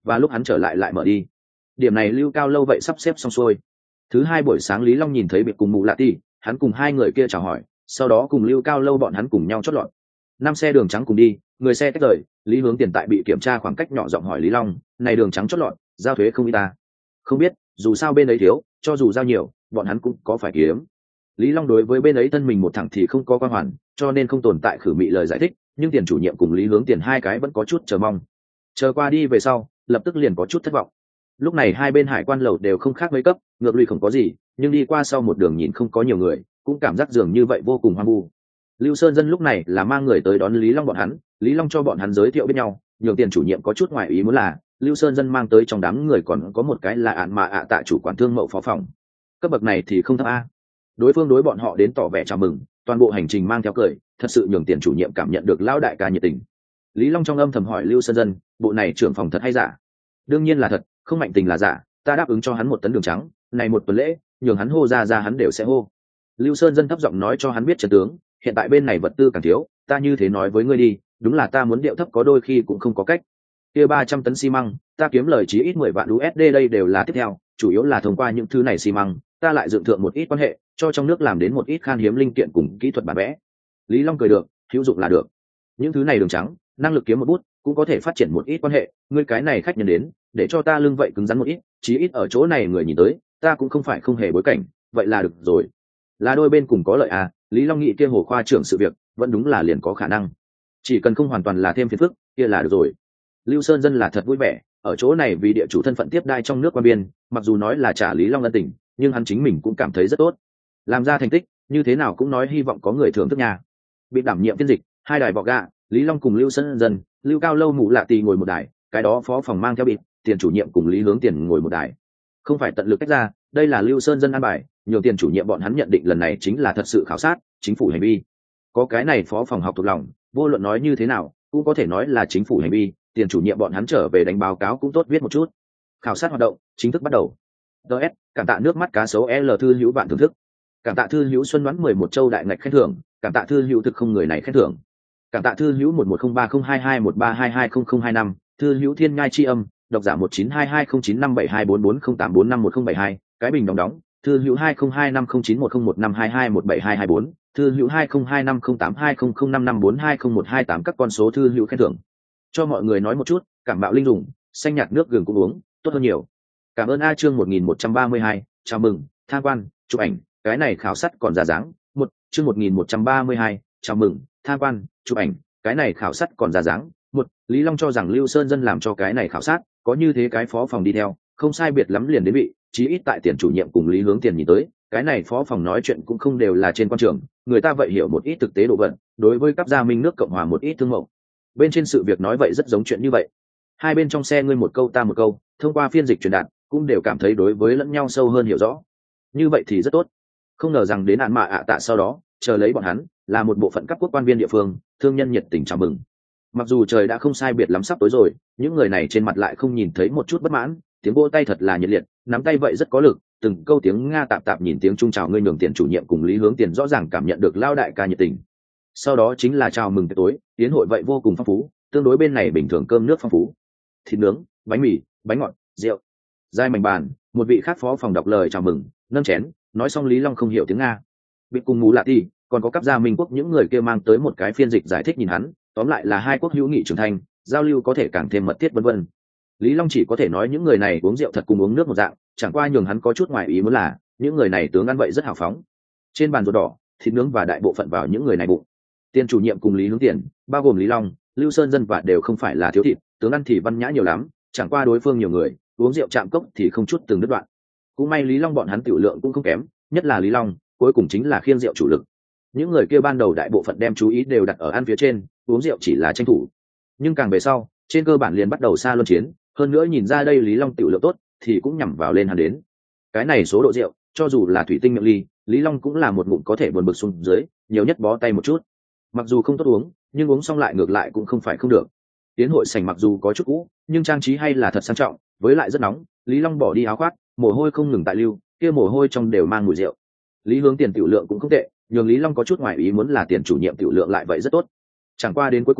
A: và lúc hắn trở lại lại mở đi. Điểm này Lưu Cao Lâu vậy sắp xếp xong xuôi. Thứ hai buổi sáng Lý Long nhìn thấy biệt cùng Mù Lạ Tỷ, hắn cùng hai người kia chào hỏi, sau đó cùng Lưu Cao Lâu bọn hắn cùng nhau chót lọt. 5 xe đường trắng cùng đi, người xe tách rời, Lý Hướng Tiền tại bị kiểm tra khoảng cách nhỏ giọng hỏi Lý Long, này đường trắng chót lọt, giao thuế không ít ta? Không biết, dù sao bên ấy thiếu, cho dù giao nhiều, bọn hắn cũng có phải kiếm. Lý Long đối với bên ấy thân mình một thẳng thì không có quan hoàn, cho nên không tồn tại khử mị lời giải thích, nhưng Tiền chủ nhiệm cùng Lý Hướng Tiền hai cái vẫn có chút chờ mong. Chờ qua đi về sau, lập tức liền có chút thất vọng. Lúc này hai bên hải quan lầu đều không khác mấy cấp, ngược lùi không có gì, nhưng đi qua sau một đường nhìn không có nhiều người, cũng cảm giác dường như vậy vô cùng hoang vu. Lưu Sơn Dân lúc này là mang người tới đón Lý Long bọn hắn, Lý Long cho bọn hắn giới thiệu biết nhau, nhường Tiền chủ nhiệm có chút ngoại ý muốn là Lưu Sơn Dân mang tới trong đám người còn có một cái là ạn mà tạ chủ quản thương mậu phó phòng. Cấp bậc này thì không thấp a. Đối phương đối bọn họ đến tỏ vẻ chào mừng, toàn bộ hành trình mang theo cười, thật sự nhường Tiền chủ nhiệm cảm nhận được lão đại ca nhiệt tình. Lý Long trong âm thầm hỏi Lưu Sơn Dân, bộ này trưởng phòng thật hay giả? Đương nhiên là thật, không Mạnh Tình là giả, ta đáp ứng cho hắn 1 tấn đường trắng, này một tuần lễ, nhường hắn hô ra hắn đều sẽ hô. Lưu Sơn Dân thấp giọng nói cho hắn biết trận tướng, hiện tại bên này vật tư càng thiếu, ta như thế nói với ngươi đi, đúng là ta muốn điệu thấp có đôi khi cũng không có cách. Kia 300 tấn xi măng, ta kiếm lời chí ít 10 vạn USD đây đều là tiếp theo, chủ yếu là thông qua những thứ này xi măng, ta lại dựng thượng một ít quan hệ, cho trong nước làm đến một ít khan hiếm linh kiện cùng kỹ thuật bản vẽ. Lý Long cười được, hữu dụng là được. Những thứ này đường trắng, năng lực kiếm một bút, cũng có thể phát triển một ít quan hệ, ngươi cái này khách nhân đến, để cho ta lưng vậy cứng rắn một ít, chí ít ở chỗ này người nhìn tới, ta cũng không phải không hề bối cảnh, vậy là được rồi. Là đôi bên cùng có lợi à, Lý Long nghĩ kia Hồ khoa trưởng sự việc, vẫn đúng là liền có khả năng. Chỉ cần không hoàn toàn là thêm phiền phức, kia là được rồi. Lưu Sơn Dân là thật vui vẻ, ở chỗ này vì địa chủ thân phận tiếp đai trong nước quan biên, mặc dù nói là trả Lý Long ân tình, nhưng hắn chính mình cũng cảm thấy rất tốt. Làm ra thành tích, như thế nào cũng nói hy vọng có người thưởng thức nhà. Bị đảm nhiệm phiên dịch, hai đài bọ gạ, Lý Long cùng Lưu Sơn Dân, Lưu Cao Lâu Mù Lạ Tì ngồi một đài, cái đó phó phòng mang theo bịt, Tiền chủ nhiệm cùng Lý Hướng Tiền ngồi một đài. Không phải tận lực tách ra, đây là Lưu Sơn Dân an bài, nhiều Tiền chủ nhiệm bọn hắn nhận định lần này chính là thật sự khảo sát chính phủ hành vi. Có cái này phó phòng học thuộc lòng, vô luận nói như thế nào cũng có thể nói là chính phủ hành vi. Tiền chủ nhiệm bọn hắn trở về đánh báo cáo cũng tốt viết một chút. Khảo sát hoạt động chính thức bắt đầu. DS, cảm tạ nước mắt cá sấu L thư hữu bạn thưởng thức. Cảm tạ thư hữu xuân đoán 11 châu đại ngạch khen thưởng, cảm tạ thư hữu thực không người này khen thưởng. Cảm tạ thư hữu 1103022132200025, thư hữu thiên ngai chi âm, độc giả 19220957244084511072, cái bình đóng, thư hữu 202509101522172224, thư hữu 202508200554201128 các con số thư hữu khen thưởng. Cho mọi người nói một chút, cảm bạo linh dùng, xanh nhạt nước gừng cũng uống, tốt hơn nhiều. Cảm ơn A chương 1132, chào mừng, tham quan, chụp ảnh, cái này khảo sát còn ra dáng. Chương 1132, chào mừng, tham quan, chụp ảnh, cái này khảo sát còn ra dáng. Lý Long cho rằng Lưu Sơn Dân làm cho cái này khảo sát, có như thế cái phó phòng đi theo, không sai biệt lắm liền đến vị, chí ít tại Tiền chủ nhiệm cùng Lý Hướng Tiền nhìn tới, cái này phó phòng nói chuyện cũng không đều là trên quan trường, người ta vậy hiểu một ít thực tế độ vận, đối với cấp gia minh nước Cộng hòa một ít thương mẫu. Bên trên sự việc nói vậy rất giống chuyện như vậy. Hai bên trong xe ngươi một câu ta một câu, thông qua phiên dịch truyền đạt, cũng đều cảm thấy đối với lẫn nhau sâu hơn hiểu rõ. Như vậy thì rất tốt. Không ngờ rằng đến án mạ tạ sau đó, chờ lấy bọn hắn, là một bộ phận cấp quốc quan viên địa phương, thương nhân nhiệt tình chào mừng. Mặc dù trời đã không sai biệt lắm sắp tối rồi, những người này trên mặt lại không nhìn thấy một chút bất mãn, tiếng vỗ tay thật là nhiệt liệt, nắm tay vậy rất có lực, từng câu tiếng Nga tạp tạp nhìn tiếng Trung chào ngươi nhường Tiền chủ nhiệm cùng Lý Hướng Tiền rõ ràng cảm nhận được lao đại ca nhiệt tình. Sau đó chính là chào mừng tối, tiến hội vậy vô cùng phong phú, tương đối bên này bình thường cơm nước phong phú, thịt nướng, bánh mì, bánh ngọt, rượu. Giai mảnh bàn, một vị khác phó phòng đọc lời chào mừng, nâng chén, nói xong Lý Long không hiểu tiếng Nga. Bị cùng Mù Lạ Tì, còn có cấp gia Minh quốc những người kia mang tới một cái phiên dịch giải thích nhìn hắn, tóm lại là hai quốc hữu nghị trưởng thành, giao lưu có thể càng thêm mật thiết vân vân. Lý Long chỉ có thể nói những người này uống rượu thật cùng uống nước một dạng, chẳng qua nhường hắn có chút ngoài ý muốn là những người này tướng ăn vậy rất hào phóng. Trên bàn ruột đỏ, thịt nướng và đại bộ phận vào những người này bụng. Tiền chủ nhiệm cùng Lý Hướng Tiền, bao gồm Lý Long, Lưu Sơn Dân và đều không phải là thiếu thịt, tướng ăn thì văn nhã nhiều lắm, chẳng qua đối phương nhiều người, uống rượu chạm cốc thì không chút từng đứt đoạn. Cũng may Lý Long bọn hắn tiểu lượng cũng không kém, nhất là Lý Long, cuối cùng chính là khiêng rượu chủ lực. Những người kia ban đầu đại bộ phận đem chú ý đều đặt ở ăn phía trên, uống rượu chỉ là tranh thủ. Nhưng càng về sau, trên cơ bản liền bắt đầu xa luân chiến, hơn nữa nhìn ra đây Lý Long tiểu lượng tốt, thì cũng nhằm vào lên hắn đến. Cái này số độ rượu, cho dù là thủy tinh miệng ly, Lý Long cũng là một ngụm có thể buồn bực xuống dưới, nhiều nhất bó tay một chút. Mặc dù không tốt uống, nhưng uống xong lại ngược lại cũng không phải không được. Tiến hội sảnh mặc dù có chút cũ, nhưng trang trí hay là thật sang trọng, với lại rất nóng. Lý Long bỏ đi áo khoác, mồ hôi không ngừng tại lưu, kia mồ hôi trong đều mang mùi rượu. Lý Hướng Tiền tiểu lượng cũng không tệ, nhường Lý Long có chút ngoài ý muốn là Tiền chủ nhiệm tiểu lượng lại vậy rất tốt. Chẳng qua đến cuối cùng,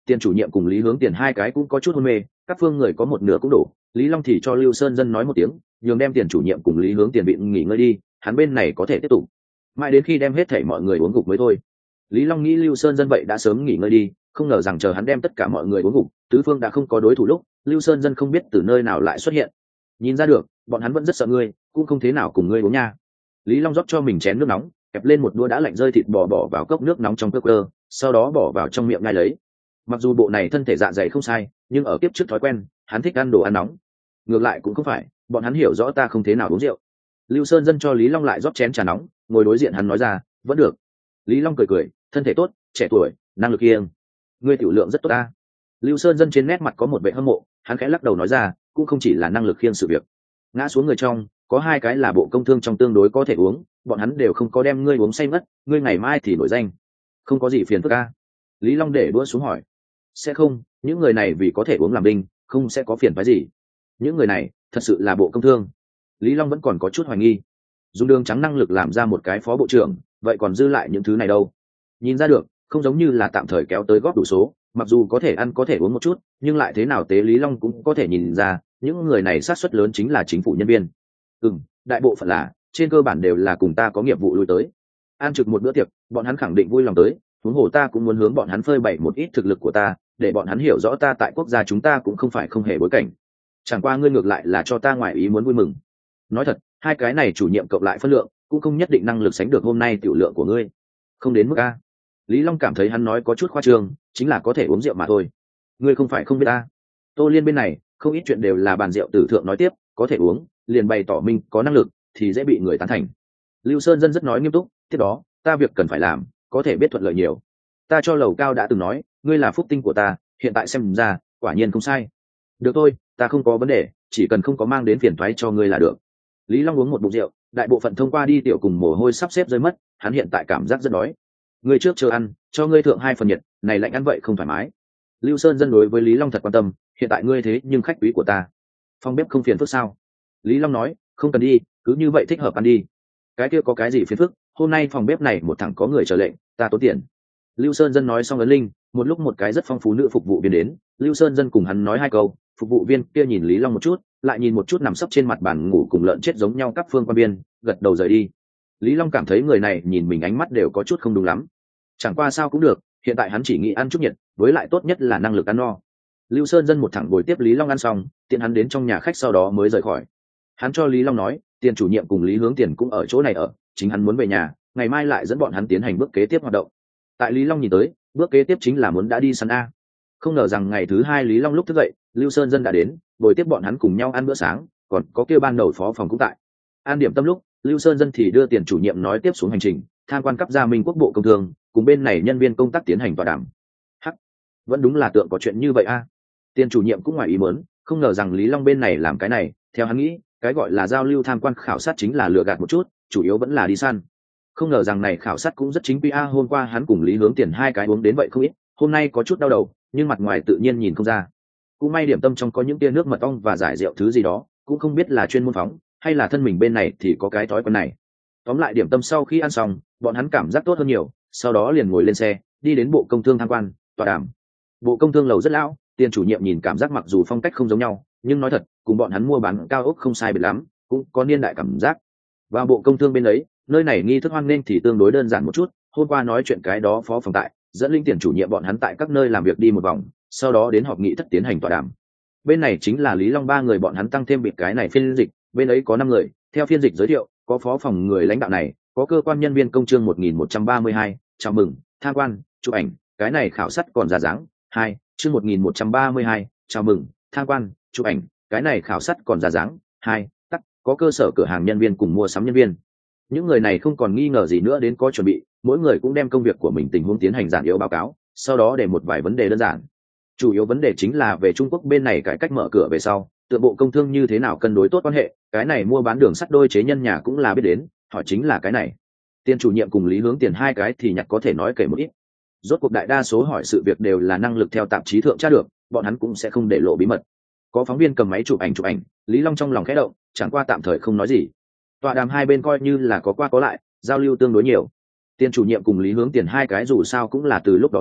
A: Tiền chủ nhiệm cùng Lý Hướng Tiền hai cái cũng có chút hôn mê, các phương người có một nửa cũng đổ. Lý Long thì cho Lưu Sơn Dân nói một tiếng, nhường đem Tiền chủ nhiệm cùng Lý Hướng Tiền bị nghỉ ngơi đi, hắn bên này có thể tiếp tục mãi đến khi đem hết thảy mọi người uống gục mới thôi. Lý Long nghĩ Lưu Sơn Dân vậy đã sớm nghỉ ngơi đi, không ngờ rằng chờ hắn đem tất cả mọi người uống gục, tứ phương đã không có đối thủ lúc, Lưu Sơn Dân không biết từ nơi nào lại xuất hiện. Nhìn ra được, bọn hắn vẫn rất sợ ngươi, cũng không thế nào cùng ngươi uống nha. Lý Long rót cho mình chén nước nóng, kẹp lên một đũa đã lạnh rơi thịt bò bỏ vào cốc nước nóng trong cơ, sau đó bỏ vào trong miệng ngay lấy. Mặc dù bộ này thân thể dạ dày không sai, nhưng ở kiếp trước thói quen, hắn thích ăn đồ ăn nóng. Ngược lại cũng không phải, bọn hắn hiểu rõ ta không thế nào uống rượu. Lưu Sơn Dân cho Lý Long lại rót chén trà nóng, ngồi đối diện hắn nói ra, vẫn được. Lý Long cười cười, thân thể tốt, trẻ tuổi, năng lực kiêng, ngươi tiểu lượng rất tốt ta. Lưu Sơn Dân trên nét mặt có một vẻ hâm mộ, hắn khẽ lắc đầu nói ra, cũng không chỉ là năng lực khiêng sự việc. Ngã xuống người trong, có hai cái là bộ công thương trong tương đối có thể uống, bọn hắn đều không có đem ngươi uống say mất, ngươi ngày mai thì nổi danh. Không có gì phiền phức a. Lý Long để đũa xuống hỏi, sẽ không, những người này vì có thể uống làm đinh, không sẽ có phiền phức gì. Những người này thật sự là bộ công thương. Lý Long vẫn còn có chút hoài nghi, dùng đường trắng năng lực làm ra một cái phó bộ trưởng, vậy còn dư lại những thứ này đâu? Nhìn ra được, không giống như là tạm thời kéo tới góp đủ số, mặc dù có thể ăn có thể uống một chút, nhưng lại thế nào tế Lý Long cũng có thể nhìn ra, những người này sát suất lớn chính là chính phủ nhân viên. Đại bộ phận là, trên cơ bản đều là cùng ta có nghiệp vụ lui tới. Ăn trực một bữa tiệc, bọn hắn khẳng định vui lòng tới, huống hồ ta cũng muốn hướng bọn hắn phơi bày một ít thực lực của ta, để bọn hắn hiểu rõ ta tại quốc gia chúng ta cũng không phải không hề bối cảnh. Chẳng qua ngươi ngược lại là cho ta ngoài ý muốn vui mừng. Nói thật, hai cái này chủ nhiệm cộng lại phân lượng, cũng không nhất định năng lực sánh được hôm nay tiểu lượng của ngươi. Không đến mức a. Lý Long cảm thấy hắn nói có chút khoa trương, chính là có thể uống rượu mà thôi. Ngươi không phải không biết ta. Tô Liên bên này, không ít chuyện đều là bàn rượu tử thượng nói tiếp, có thể uống, liền bày tỏ mình có năng lực, thì dễ bị người tán thành. Lưu Sơn Dân rất nói nghiêm túc, tiếp đó, ta việc cần phải làm, có thể biết thuận lợi nhiều. Ta cho Lầu Cao đã từng nói, ngươi là phúc tinh của ta, hiện tại xem ra, quả nhiên không sai. Được thôi, ta không có vấn đề, chỉ cần không có mang đến phiền toái cho ngươi là được. Lý Long uống một bụng rượu, đại bộ phận thông qua đi tiểu cùng mồ hôi sắp xếp rơi mất, hắn hiện tại cảm giác rất đói. Ngươi trước chờ ăn, cho ngươi thượng 2 phần nhiệt, này lạnh ăn vậy không thoải mái. Lưu Sơn Dân đối với Lý Long thật quan tâm, hiện tại ngươi thế nhưng khách quý của ta, phòng bếp không phiền phức sao? Lý Long nói, không cần đi, cứ như vậy thích hợp ăn đi. Cái kia có cái gì phiền phức, hôm nay phòng bếp này một thằng có người chờ lệnh, ta tốn tiền. Lưu Sơn Dân nói xong ấn linh, một lúc một cái rất phong phú nữ phục vụ viên đến, Lưu Sơn Dân cùng hắn nói 2 câu, phục vụ viên kia nhìn Lý Long một chút, lại nhìn một chút nằm sấp trên mặt bàn ngủ cùng lợn chết giống nhau các phương quan biên, gật đầu rời đi. Lý Long cảm thấy người này nhìn mình ánh mắt đều có chút không đúng lắm. Chẳng qua sao cũng được, hiện tại hắn chỉ nghĩ ăn chút nhiệt, với lại tốt nhất là năng lực ăn no. Lưu Sơn Dân một thẳng bồi tiếp Lý Long ăn xong, tiện hắn đến trong nhà khách sau đó mới rời khỏi. Hắn cho Lý Long nói, Tiền chủ nhiệm cùng Lý Hướng Tiền cũng ở chỗ này ở, chính hắn muốn về nhà, ngày mai lại dẫn bọn hắn tiến hành bước kế tiếp hoạt động. Tại Lý Long nhìn tới, bước kế tiếp chính là muốn đã đi săn a. Không ngờ rằng ngày thứ 2 Lý Long lúc thức dậy, Lưu Sơn Dân đã đến, bồi tiếp bọn hắn cùng nhau ăn bữa sáng, còn có kia ban đầu phó phòng cũng tại. An điểm tâm lúc, Lưu Sơn Dân thì đưa Tiền chủ nhiệm nói tiếp xuống hành trình, tham quan cấp gia Minh Quốc Bộ Công Thương, cùng bên này nhân viên công tác tiến hành tọa đàm. Hắc, vẫn đúng là tượng có chuyện như vậy a. Tiền chủ nhiệm cũng ngoài ý muốn, không ngờ rằng Lý Long bên này làm cái này, theo hắn nghĩ, cái gọi là giao lưu tham quan khảo sát chính là lừa gạt một chút, chủ yếu vẫn là đi săn. Không ngờ rằng này khảo sát cũng rất chính quy a, hôm qua hắn cùng Lý Hướng Tiền hai cái uống đến vậy không ít, hôm nay có chút đau đầu, nhưng mặt ngoài tự nhiên nhìn không ra. Cũng may điểm tâm trong có những tia nước mật ong và giải rượu thứ gì đó, cũng không biết là chuyên môn phóng, hay là thân mình bên này thì có cái thói quen này. Tóm lại điểm tâm sau khi ăn xong, bọn hắn cảm giác tốt hơn nhiều, sau đó liền ngồi lên xe, đi đến Bộ Công Thương tham quan, tọa đàm. Bộ Công Thương lầu rất lão, Tiền chủ nhiệm nhìn cảm giác mặc dù phong cách không giống nhau, nhưng nói thật, cùng bọn hắn mua bán cao ốc không sai biệt lắm, cũng có niên đại cảm giác. Vào Bộ Công Thương bên ấy, nơi này nghi thức hoan nghênh thì tương đối đơn giản một chút, hôm qua nói chuyện cái đó phó phòng tại, dẫn linh Tiền chủ nhiệm bọn hắn tại các nơi làm việc đi một vòng, sau đó đến họp nghị thất tiến hành tọa đàm. Bên này chính là Lý Long 3 người bọn hắn tăng thêm biệt cái này phiên dịch, bên ấy có 5 người, theo phiên dịch giới thiệu, có phó phòng người lãnh đạo này, có cơ quan nhân viên công chương 1132, chào mừng, tham quan, chụp ảnh, cái này khảo sát còn ra dáng, 2, chương 1132, chào mừng, tham quan, chụp ảnh, cái này khảo sát còn ra dáng, 2, tắc, có cơ sở cửa hàng nhân viên cùng mua sắm nhân viên. Những người này không còn nghi ngờ gì nữa đến có chuẩn bị, mỗi người cũng đem công việc của mình tình huống tiến hành giản yếu báo cáo, sau đó để một vài vấn đề đơn giản. Chủ yếu vấn đề chính là về Trung Quốc bên này cải cách mở cửa về sau, tựa Bộ Công Thương như thế nào cân đối tốt quan hệ, cái này mua bán đường sắt đôi chế nhân nhà cũng là biết đến, hỏi chính là cái này. Tiền chủ nhiệm cùng Lý Hướng Tiền hai cái thì nhặt có thể nói kể một ít. Rốt cuộc đại đa số hỏi sự việc đều là năng lực theo tạp chí thượng tra được, bọn hắn cũng sẽ không để lộ bí mật. Có phóng viên cầm máy chụp ảnh, Lý Long trong lòng khẽ động, chẳng qua tạm thời không nói gì. Tọa đàm hai bên coi như là có qua có lại, giao lưu tương đối nhiều. Tiền chủ nhiệm cùng Lý Hướng Tiền hai cái dù sao cũng là từ lúc đó đến,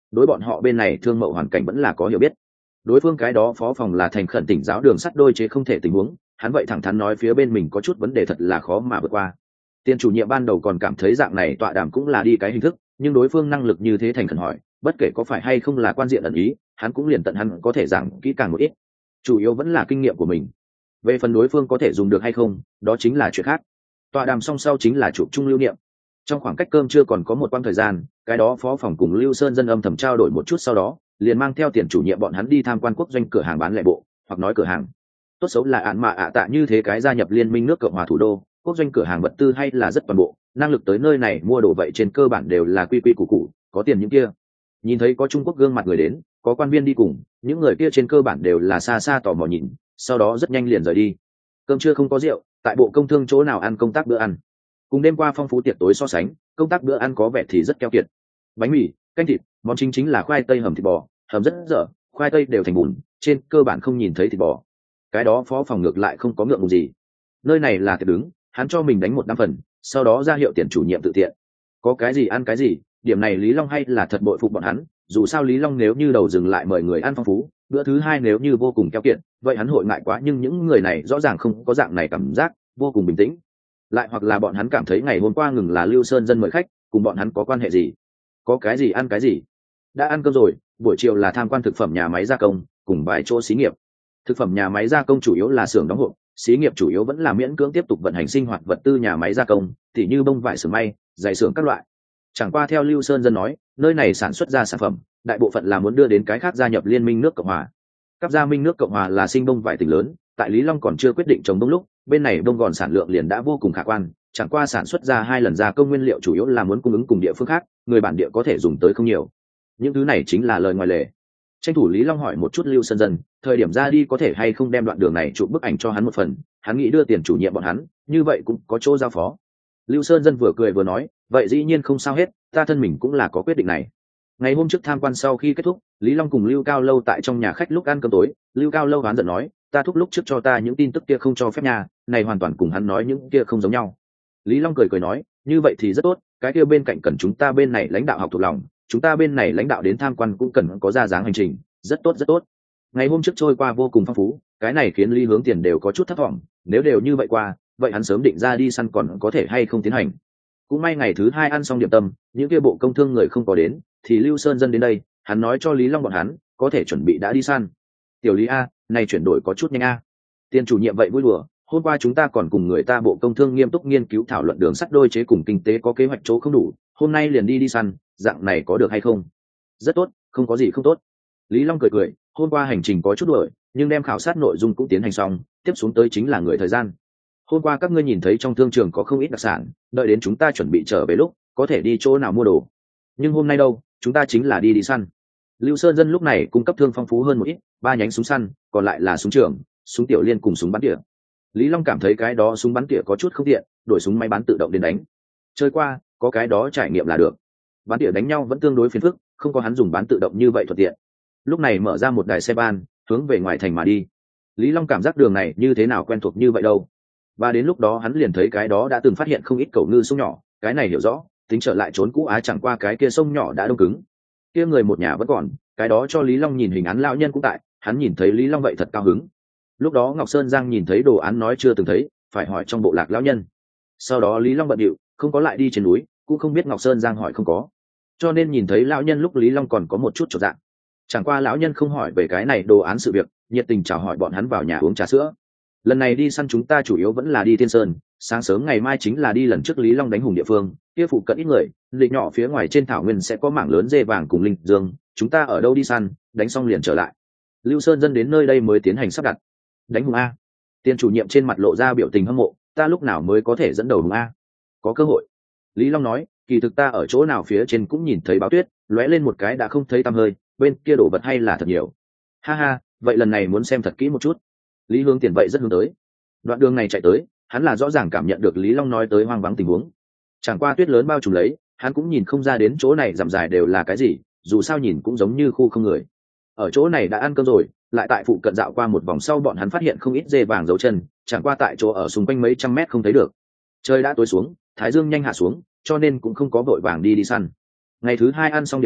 A: đối bọn họ bên này thương mậu hoàn cảnh vẫn là có hiểu biết. Đối phương cái đó phó phòng là thành khẩn tỉnh giáo đường sắt đôi chế không thể tình huống, hắn vậy thẳng thắn nói phía bên mình có chút vấn đề thật là khó mà vượt qua. Tiền chủ nhiệm ban đầu còn cảm thấy dạng này tọa đàm cũng là đi cái hình thức, nhưng đối phương năng lực như thế thành khẩn hỏi, bất kể có phải hay không là quan diện ẩn ý, hắn cũng liền tận hắn có thể giảng kỹ càng một ít. Chủ yếu vẫn là kinh nghiệm của mình. Về phần đối phương có thể dùng được hay không, đó chính là chuyện khác. Tọa đàm song sau chính là chụp chung lưu niệm. Trong khoảng cách cơm chưa còn có một quãng thời gian, cái đó phó phòng cùng Lưu Sơn Dân âm thầm trao đổi một chút, sau đó liền mang theo tiền chủ nhiệm bọn hắn đi tham quan quốc doanh cửa hàng bán lẻ bộ, hoặc nói cửa hàng. Tốt xấu là án mà tạ như thế cái gia nhập liên minh nước Cộng hòa thủ đô, quốc doanh cửa hàng vật tư hay là rất toàn bộ, năng lực tới nơi này mua đồ vậy trên cơ bản đều là quy quy củ củ, có tiền những kia. Nhìn thấy có Trung Quốc gương mặt người đến, có quan viên đi cùng, những người kia trên cơ bản đều là xa xa tò mò nhìn, sau đó rất nhanh liền rời đi. Cơm trưa không có rượu, tại bộ công thương chỗ nào ăn công tác bữa ăn. Cùng đêm qua phong phú tiệc tối so sánh, công tác bữa ăn có vẻ thì rất keo kiệt. Bánh mì, canh thịt, món chính là khoai tây hầm thịt bò, hầm rất dở, khoai tây đều thành bùn, trên cơ bản không nhìn thấy thịt bò. Cái đó phó phòng ngược lại không có ngượng ngùng gì. Nơi này là tiệc đứng, hắn cho mình đánh một năm phần, sau đó ra hiệu tiền chủ nhiệm tự tiện. Có cái gì ăn cái gì, điểm này Lý Long hay là thật bội phục bọn hắn, dù sao Lý Long nếu như đầu dừng lại mời người ăn phong phú, bữa thứ hai nếu như vô cùng keo kiệt, vậy hắn hội ngại quá, nhưng những người này rõ ràng không có dạng này cảm giác, vô cùng bình tĩnh. Lại hoặc là bọn hắn cảm thấy ngày hôm qua ngừng là Lưu Sơn Dân mời khách, cùng bọn hắn có quan hệ gì? Có cái gì ăn cái gì? Đã ăn cơm rồi, buổi chiều là tham quan thực phẩm nhà máy gia công, cùng vài chỗ xí nghiệp. Thực phẩm nhà máy gia công chủ yếu là xưởng đóng hộp, xí nghiệp chủ yếu vẫn là miễn cưỡng tiếp tục vận hành sinh hoạt vật tư nhà máy gia công, tỉ như bông vải xưởng may, giày xưởng các loại. Chẳng qua theo Lưu Sơn Dân nói, nơi này sản xuất ra sản phẩm, đại bộ phận là muốn đưa đến cái khác gia nhập liên minh nước Cộng hòa. Các gia minh nước Cộng hòa là sinh bông vải tỉnh lớn, tại Lý Long còn chưa quyết định trồng bông lúc, bên này bông gòn sản lượng liền đã vô cùng khả quan, chẳng qua sản xuất ra 2 lần gia công nguyên liệu chủ yếu là muốn cung ứng cùng địa phương khác, người bản địa có thể dùng tới không nhiều. Những thứ này chính là lời ngoài lề. Tranh thủ Lý Long hỏi một chút Lưu Sơn Dân, thời điểm ra đi có thể hay không đem đoạn đường này chụp bức ảnh cho hắn một phần, hắn nghĩ đưa tiền chủ nhiệm bọn hắn, như vậy cũng có chỗ giao phó. Lưu Sơn Dân vừa cười vừa nói, vậy dĩ nhiên không sao hết, ta thân mình cũng là có quyết định này. Ngày hôm trước tham quan sau khi kết thúc, Lý Long cùng Lưu Cao Lâu tại trong nhà khách lúc ăn cơm tối, Lưu Cao Lâu oán giận nói, ta thúc lúc trước cho ta những tin tức kia không cho phép nhà, này hoàn toàn cùng hắn nói những kia không giống nhau. Lý Long cười nói, như vậy thì rất tốt, cái kia bên cạnh cần chúng ta bên này lãnh đạo học thuộc lòng, chúng ta bên này lãnh đạo đến tham quan cũng cần có ra dáng hành trình, rất tốt rất tốt. Ngày hôm trước trôi qua vô cùng phong phú, cái này khiến Lý Hướng Tiền đều có chút thất vọng, nếu đều như vậy qua, vậy hắn sớm định ra đi săn còn có thể hay không tiến hành. Cũng may ngày thứ 2 ăn xong điểm tâm, những kia bộ công thương người không có đến, thì Lưu Sơn Dân đến đây, hắn nói cho Lý Long bọn hắn có thể chuẩn bị đã đi săn. Tiểu Lý a, này chuyển đổi có chút nhanh a. Tiền chủ nhiệm vậy vui đùa, hôm qua chúng ta còn cùng người ta bộ công thương nghiêm túc nghiên cứu thảo luận đường sắt đôi chế cùng kinh tế có kế hoạch chỗ không đủ, hôm nay liền đi săn, dạng này có được hay không? Rất tốt, không có gì không tốt. Lý Long cười, hôm qua hành trình có chút đuổi, nhưng đem khảo sát nội dung cũng tiến hành xong, tiếp xuống tới chính là người thời gian. Hôm qua các ngươi nhìn thấy trong thương trường có không ít đặc sản, đợi đến chúng ta chuẩn bị trở về lúc, có thể đi chỗ nào mua đồ. Nhưng hôm nay đâu, chúng ta chính là đi săn. Lưu Sơn Dân lúc này cung cấp thương phong phú hơn một ít, 3 nhánh súng săn, còn lại là súng trường, súng tiểu liên cùng súng bắn tỉa. Lý Long cảm thấy cái đó súng bắn tỉa có chút không tiện, đổi súng máy bắn tự động đến đánh. Chơi qua, có cái đó trải nghiệm là được. Bắn tỉa đánh nhau vẫn tương đối phiền phức, không có hắn dùng bắn tự động như vậy thuận tiện. Lúc này mở ra một đài xe ban, hướng về ngoài thành mà đi. Lý Long cảm giác đường này như thế nào quen thuộc như vậy đâu. Và đến lúc đó hắn liền thấy cái đó đã từng phát hiện không ít cầu ngư sông nhỏ, cái này hiểu rõ, tính trở lại trốn cũ á, chẳng qua cái kia sông nhỏ đã đông cứng. Kia người một nhà vẫn còn, cái đó cho Lý Long nhìn hình án lão nhân cũng tại, hắn nhìn thấy Lý Long vậy thật cao hứng. Lúc đó Ngọc Sơn Giang nhìn thấy đồ án nói chưa từng thấy, phải hỏi trong bộ lạc lão nhân. Sau đó Lý Long bận điệu, không có lại đi trên núi, cũng không biết Ngọc Sơn Giang hỏi không có. Cho nên nhìn thấy lão nhân lúc Lý Long còn có một chút chột dạ. Chẳng qua lão nhân không hỏi về cái này đồ án sự việc, nhiệt tình chào hỏi bọn hắn vào nhà uống trà sữa. Lần này đi săn chúng ta chủ yếu vẫn là đi Tiên Sơn, sáng sớm ngày mai chính là đi lần trước Lý Long đánh hùng địa phương, kia phụ cận ít người, lịch nhỏ phía ngoài trên thảo nguyên sẽ có mảng lớn dê vàng cùng linh dương, chúng ta ở đâu đi săn, đánh xong liền trở lại. Lưu Sơn Dân đến nơi đây mới tiến hành sắp đặt. Đánh hùng a? Tiền chủ nhiệm trên mặt lộ ra biểu tình hâm mộ, ta lúc nào mới có thể dẫn đầu hùng a? Có cơ hội. Lý Long nói, kỳ thực ta ở chỗ nào phía trên cũng nhìn thấy báo tuyết, lóe lên một cái đã không thấy tăm hơi, bên kia đổ vật hay là thật nhiều. Ha ha, vậy lần này muốn xem thật kỹ một chút. Lý Hướng Tiền vậy rất hướng tới. Đoạn đường này chạy tới, hắn là rõ ràng cảm nhận được Lý Long nói tới hoang vắng tình huống. Chẳng qua tuyết lớn bao trùm lấy, hắn cũng nhìn không ra đến chỗ này dặm dài đều là cái gì, dù sao nhìn cũng giống như khu không người. Ở chỗ này đã ăn cơm rồi, lại tại phụ cận dạo qua một vòng sau bọn hắn phát hiện không ít dê vàng dấu chân, chẳng qua tại chỗ ở xung quanh mấy trăm mét không thấy được. Trời đã tối xuống, thái dương nhanh hạ xuống, cho nên cũng không có vội vàng đi săn. Ngày thứ 2 ăn xong điểm tâm,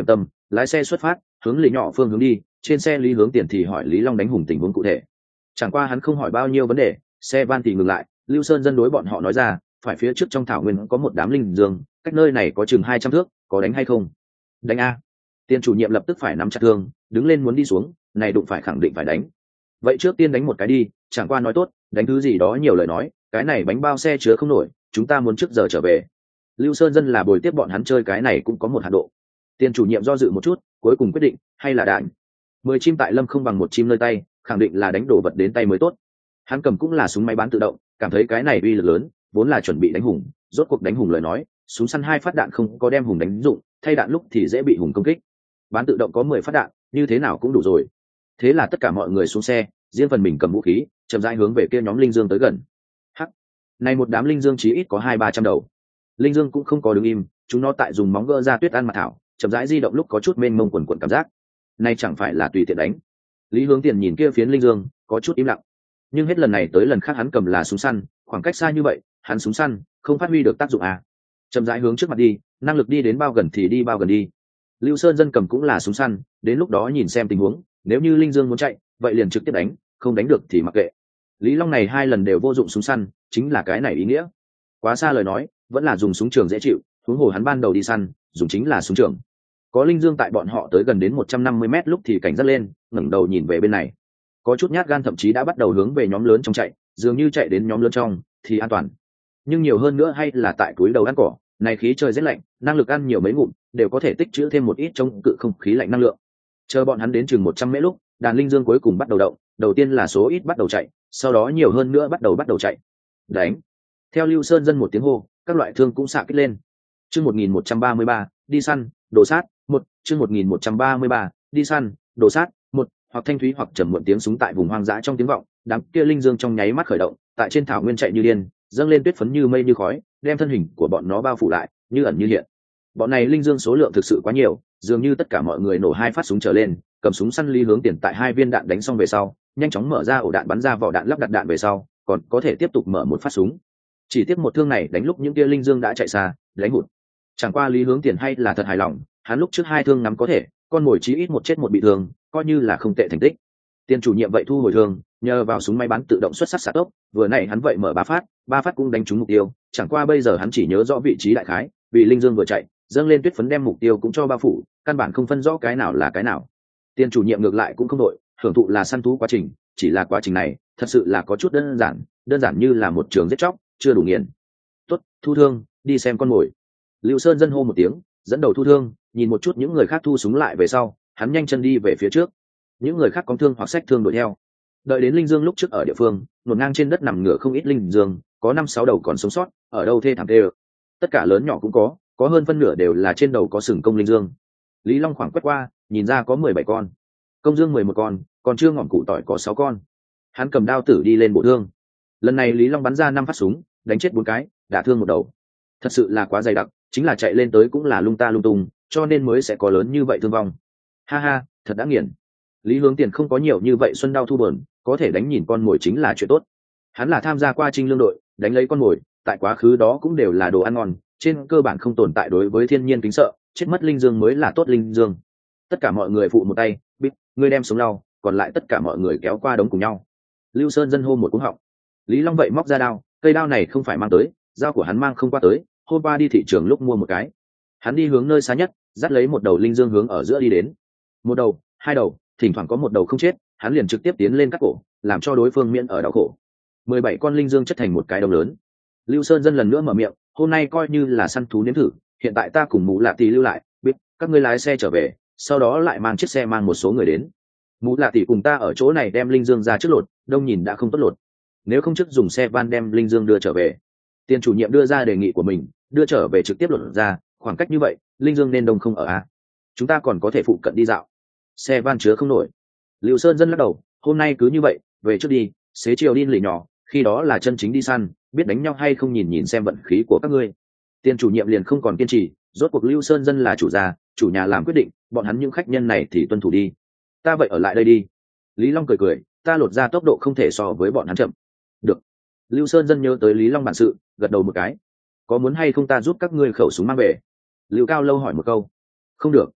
A: lái xe xuất phát hướng lý nhỏ phương hướng đi. Trên xe Lý Hướng Tiền thì hỏi Lý Long đánh hùng tình huống cụ thể. Chẳng qua hắn không hỏi bao nhiêu vấn đề, xe van thì ngừng lại. Lưu Sơn Dân đối bọn họ nói ra, phải phía trước trong thảo nguyên có một đám linh dương, cách nơi này có chừng 200 thước, có đánh hay không? Đánh a. Tiền chủ nhiệm lập tức phải nắm chặt thương, đứng lên muốn đi xuống, này đụng phải khẳng định phải đánh. Vậy trước tiên đánh một cái đi, chẳng qua nói tốt, đánh thứ gì đó nhiều lời nói, cái này bánh bao xe chứa không nổi, chúng ta muốn trước giờ trở về. Lưu Sơn Dân là bồi tiếp bọn hắn chơi cái này cũng có một hạn độ. Tiền chủ nhiệm do dự một chút, cuối cùng quyết định, hay là đạn. 10 chim tại lâm không bằng một chim nơi tay, khẳng định là đánh đổ vật đến tay mới tốt. Hắn cầm cũng là súng máy bán tự động, cảm thấy cái này uy lực lớn, vốn là chuẩn bị đánh hùng, rốt cuộc đánh hùng lời nói, súng săn 2 phát đạn không có đem hùng đánh dụng, thay đạn lúc thì dễ bị hùng công kích. Bán tự động có 10 phát đạn, như thế nào cũng đủ rồi. Thế là tất cả mọi người xuống xe, riêng phần mình cầm vũ khí, chậm rãi hướng về kia nhóm linh dương tới gần. Hắc, này một đám linh dương chí ít có 200-300 đầu. Linh dương cũng không có đứng im, chúng nó tại dùng móng gỡ ra tuyết ăn mặt thảo, chậm rãi di động lúc có chút mênh mông quần quần cảm giác. Này chẳng phải là tùy tiện đánh. Lý Hướng Tiền nhìn kia phiến linh dương, có chút im lặng. Nhưng hết lần này tới lần khác hắn cầm là súng săn, khoảng cách xa như vậy, hắn súng săn không phát huy được tác dụng à? Chậm rãi hướng trước mặt đi, năng lực đi đến bao gần thì đi bao gần đi. Lưu Sơn Dân cầm cũng là súng săn, đến lúc đó nhìn xem tình huống, nếu như linh dương muốn chạy, vậy liền trực tiếp đánh, không đánh được thì mặc kệ. Lý Long này 2 lần đều vô dụng súng săn, chính là cái này ý nghĩa. Quá xa lời nói, vẫn là dùng súng trường dễ chịu, huống hồ hắn ban đầu đi săn, dùng chính là súng trường. Có linh dương tại bọn họ tới gần đến 150 mét lúc thì cảnh giác lên, ngẩng đầu nhìn về bên này. Có chút nhát gan thậm chí đã bắt đầu hướng về nhóm lớn trong chạy, dường như chạy đến nhóm lớn trong thì an toàn. Nhưng nhiều hơn nữa hay là tại túi đầu ăn cỏ, này khí trời rất lạnh, năng lực ăn nhiều mấy ngụm, đều có thể tích trữ thêm một ít chống cự không khí lạnh năng lượng. Chờ bọn hắn đến chừng 100 mét lúc, đàn linh dương cuối cùng bắt đầu động, đầu tiên là số ít bắt đầu chạy, sau đó nhiều hơn nữa bắt đầu chạy. Đánh. Theo Lưu Sơn Dân một tiếng hô, các loại thương cũng xạ kích lên. Chương 1133, đi săn, đồ sát, 1, chương 1133, đi săn, đồ sát, 1, hoặc thanh thúy hoặc trầm muộn tiếng súng tại vùng hoang dã trong tiếng vọng, đám kia linh dương trong nháy mắt khởi động, tại trên thảo nguyên chạy như điên, dâng lên tuyết phấn như mây như khói, đem thân hình của bọn nó bao phủ lại, như ẩn như hiện. Bọn này linh dương số lượng thực sự quá nhiều, dường như tất cả mọi người nổ 2 phát súng trở lên, cầm súng săn Lý Hướng Tiền tại 2 viên đạn đánh xong về sau, nhanh chóng mở ra ổ đạn bắn ra vỏ đạn lắp đặt đạn về sau, còn có thể tiếp tục mở một phát súng. Chỉ tiếc một thương này đánh lúc những kia linh dương đã chạy xa, đánh hụt. Chẳng qua Lý Hướng Tiền hay là thật hài lòng, hắn lúc trước 2 thương ngắm có thể, con mồi chí ít một chết một bị thương, coi như là không tệ thành tích. Tiền chủ nhiệm vậy thu hồi thương, nhờ vào súng máy bắn tự động xuất sắc xạ tốc, vừa nãy hắn vậy mở 3 phát cũng đánh trúng mục tiêu, chẳng qua bây giờ hắn chỉ nhớ rõ vị trí đại khái, vì linh dương vừa chạy, dâng lên tuyết phấn đem mục tiêu cũng cho bao phủ, căn bản không phân rõ cái nào là cái nào. Tiền chủ nhiệm ngược lại cũng không đội, hưởng thụ là săn thú quá trình, chỉ là quá trình này, thật sự là có chút đơn giản như là một trường giết chóc, chưa đủ nghiền. Tốt, thu thương, đi xem con mồi. Lưu Sơn Dân hô một tiếng, dẫn đầu thu thương, nhìn một chút những người khác thu súng lại về sau, hắn nhanh chân đi về phía trước. Những người khác có thương hoặc sách thương đuổi theo. Đợi đến linh dương lúc trước ở địa phương, ngổn ngang trên đất nằm ngửa không ít linh dương, có 5-6 đầu còn sống sót, ở đâu thê thảm tê. Tất cả lớn nhỏ cũng có hơn phân nửa đều là trên đầu có sừng công linh dương. Lý Long khoảng quét qua, nhìn ra có 17 con, công dương 11 con, còn chưa ngọn củ tỏi có 6 con. Hắn cầm đao tử đi lên bổ thương. Lần này Lý Long bắn ra 5 phát súng, đánh chết 4 cái, đả thương một đầu. Thật sự là quá dày đặc, chính là chạy lên tới cũng là lung ta lung tung, cho nên mới sẽ có lớn như vậy thương vong. Ha ha, thật đã nghiền. Lý Hướng Tiền không có nhiều như vậy xuân đau thu bờn, có thể đánh nhìn con mồi chính là chuyện tốt. Hắn là tham gia qua trinh lương đội, đánh lấy con mồi, tại quá khứ đó cũng đều là đồ ăn ngon, trên cơ bản không tồn tại đối với thiên nhiên kính sợ, chết mất linh dương mới là tốt linh dương. Tất cả mọi người phụ một tay, biết, ngươi đem sống lau, còn lại tất cả mọi người kéo qua đống cùng nhau. Lưu Sơn Dân hô một cú họng. Lý Long vậy móc ra đao, cây đao này không phải mang tới, dao của hắn mang không qua tới, hôm qua đi thị trường lúc mua một cái. Hắn đi hướng nơi xa nhất, dắt lấy một đầu linh dương hướng ở giữa đi đến. Một đầu, 2 đầu, thỉnh thoảng có một đầu không chết, hắn liền trực tiếp tiến lên cắt cổ, làm cho đối phương miễn ở đau khổ. 17 con linh dương chất thành một cái đống lớn. Lưu Sơn Dân lần nữa mở miệng, hôm nay coi như là săn thú nếm thử, hiện tại ta cùng Mũ Lạ Tỷ lưu lại, biết, các ngươi lái xe trở về, sau đó lại mang chiếc xe mang một số người đến. Mũ Lạ Tỷ cùng ta ở chỗ này đem linh dương ra trước lột, đông nhìn đã không tốt lột. Nếu không trước dùng xe van đem linh dương đưa trở về. Tiền chủ nhiệm đưa ra đề nghị của mình, đưa trở về trực tiếp lột ra, khoảng cách như vậy, linh dương nên đông không ở a. Chúng ta còn có thể phụ cận đi dạo. Xe van chứa không nổi. Lưu Sơn Dân lắc đầu, hôm nay cứ như vậy, về trước đi, xế chiều đi lì nhỏ, khi đó là chân chính đi săn, biết đánh nhau hay không nhìn nhìn xem vận khí của các ngươi. Tiền chủ nhiệm liền không còn kiên trì, rốt cuộc Lưu Sơn Dân là chủ gia, chủ nhà làm quyết định, bọn hắn những khách nhân này thì tuân thủ đi. Ta vậy ở lại đây đi. Lý Long cười cười, ta lột ra tốc độ không thể so với bọn hắn chậm. Được. Lưu Sơn Dân nhớ tới Lý Long bản sự, gật đầu một cái. Có muốn hay không ta giúp các ngươi khẩu súng mang về? Lưu Cao Lâu hỏi một câu. Không được.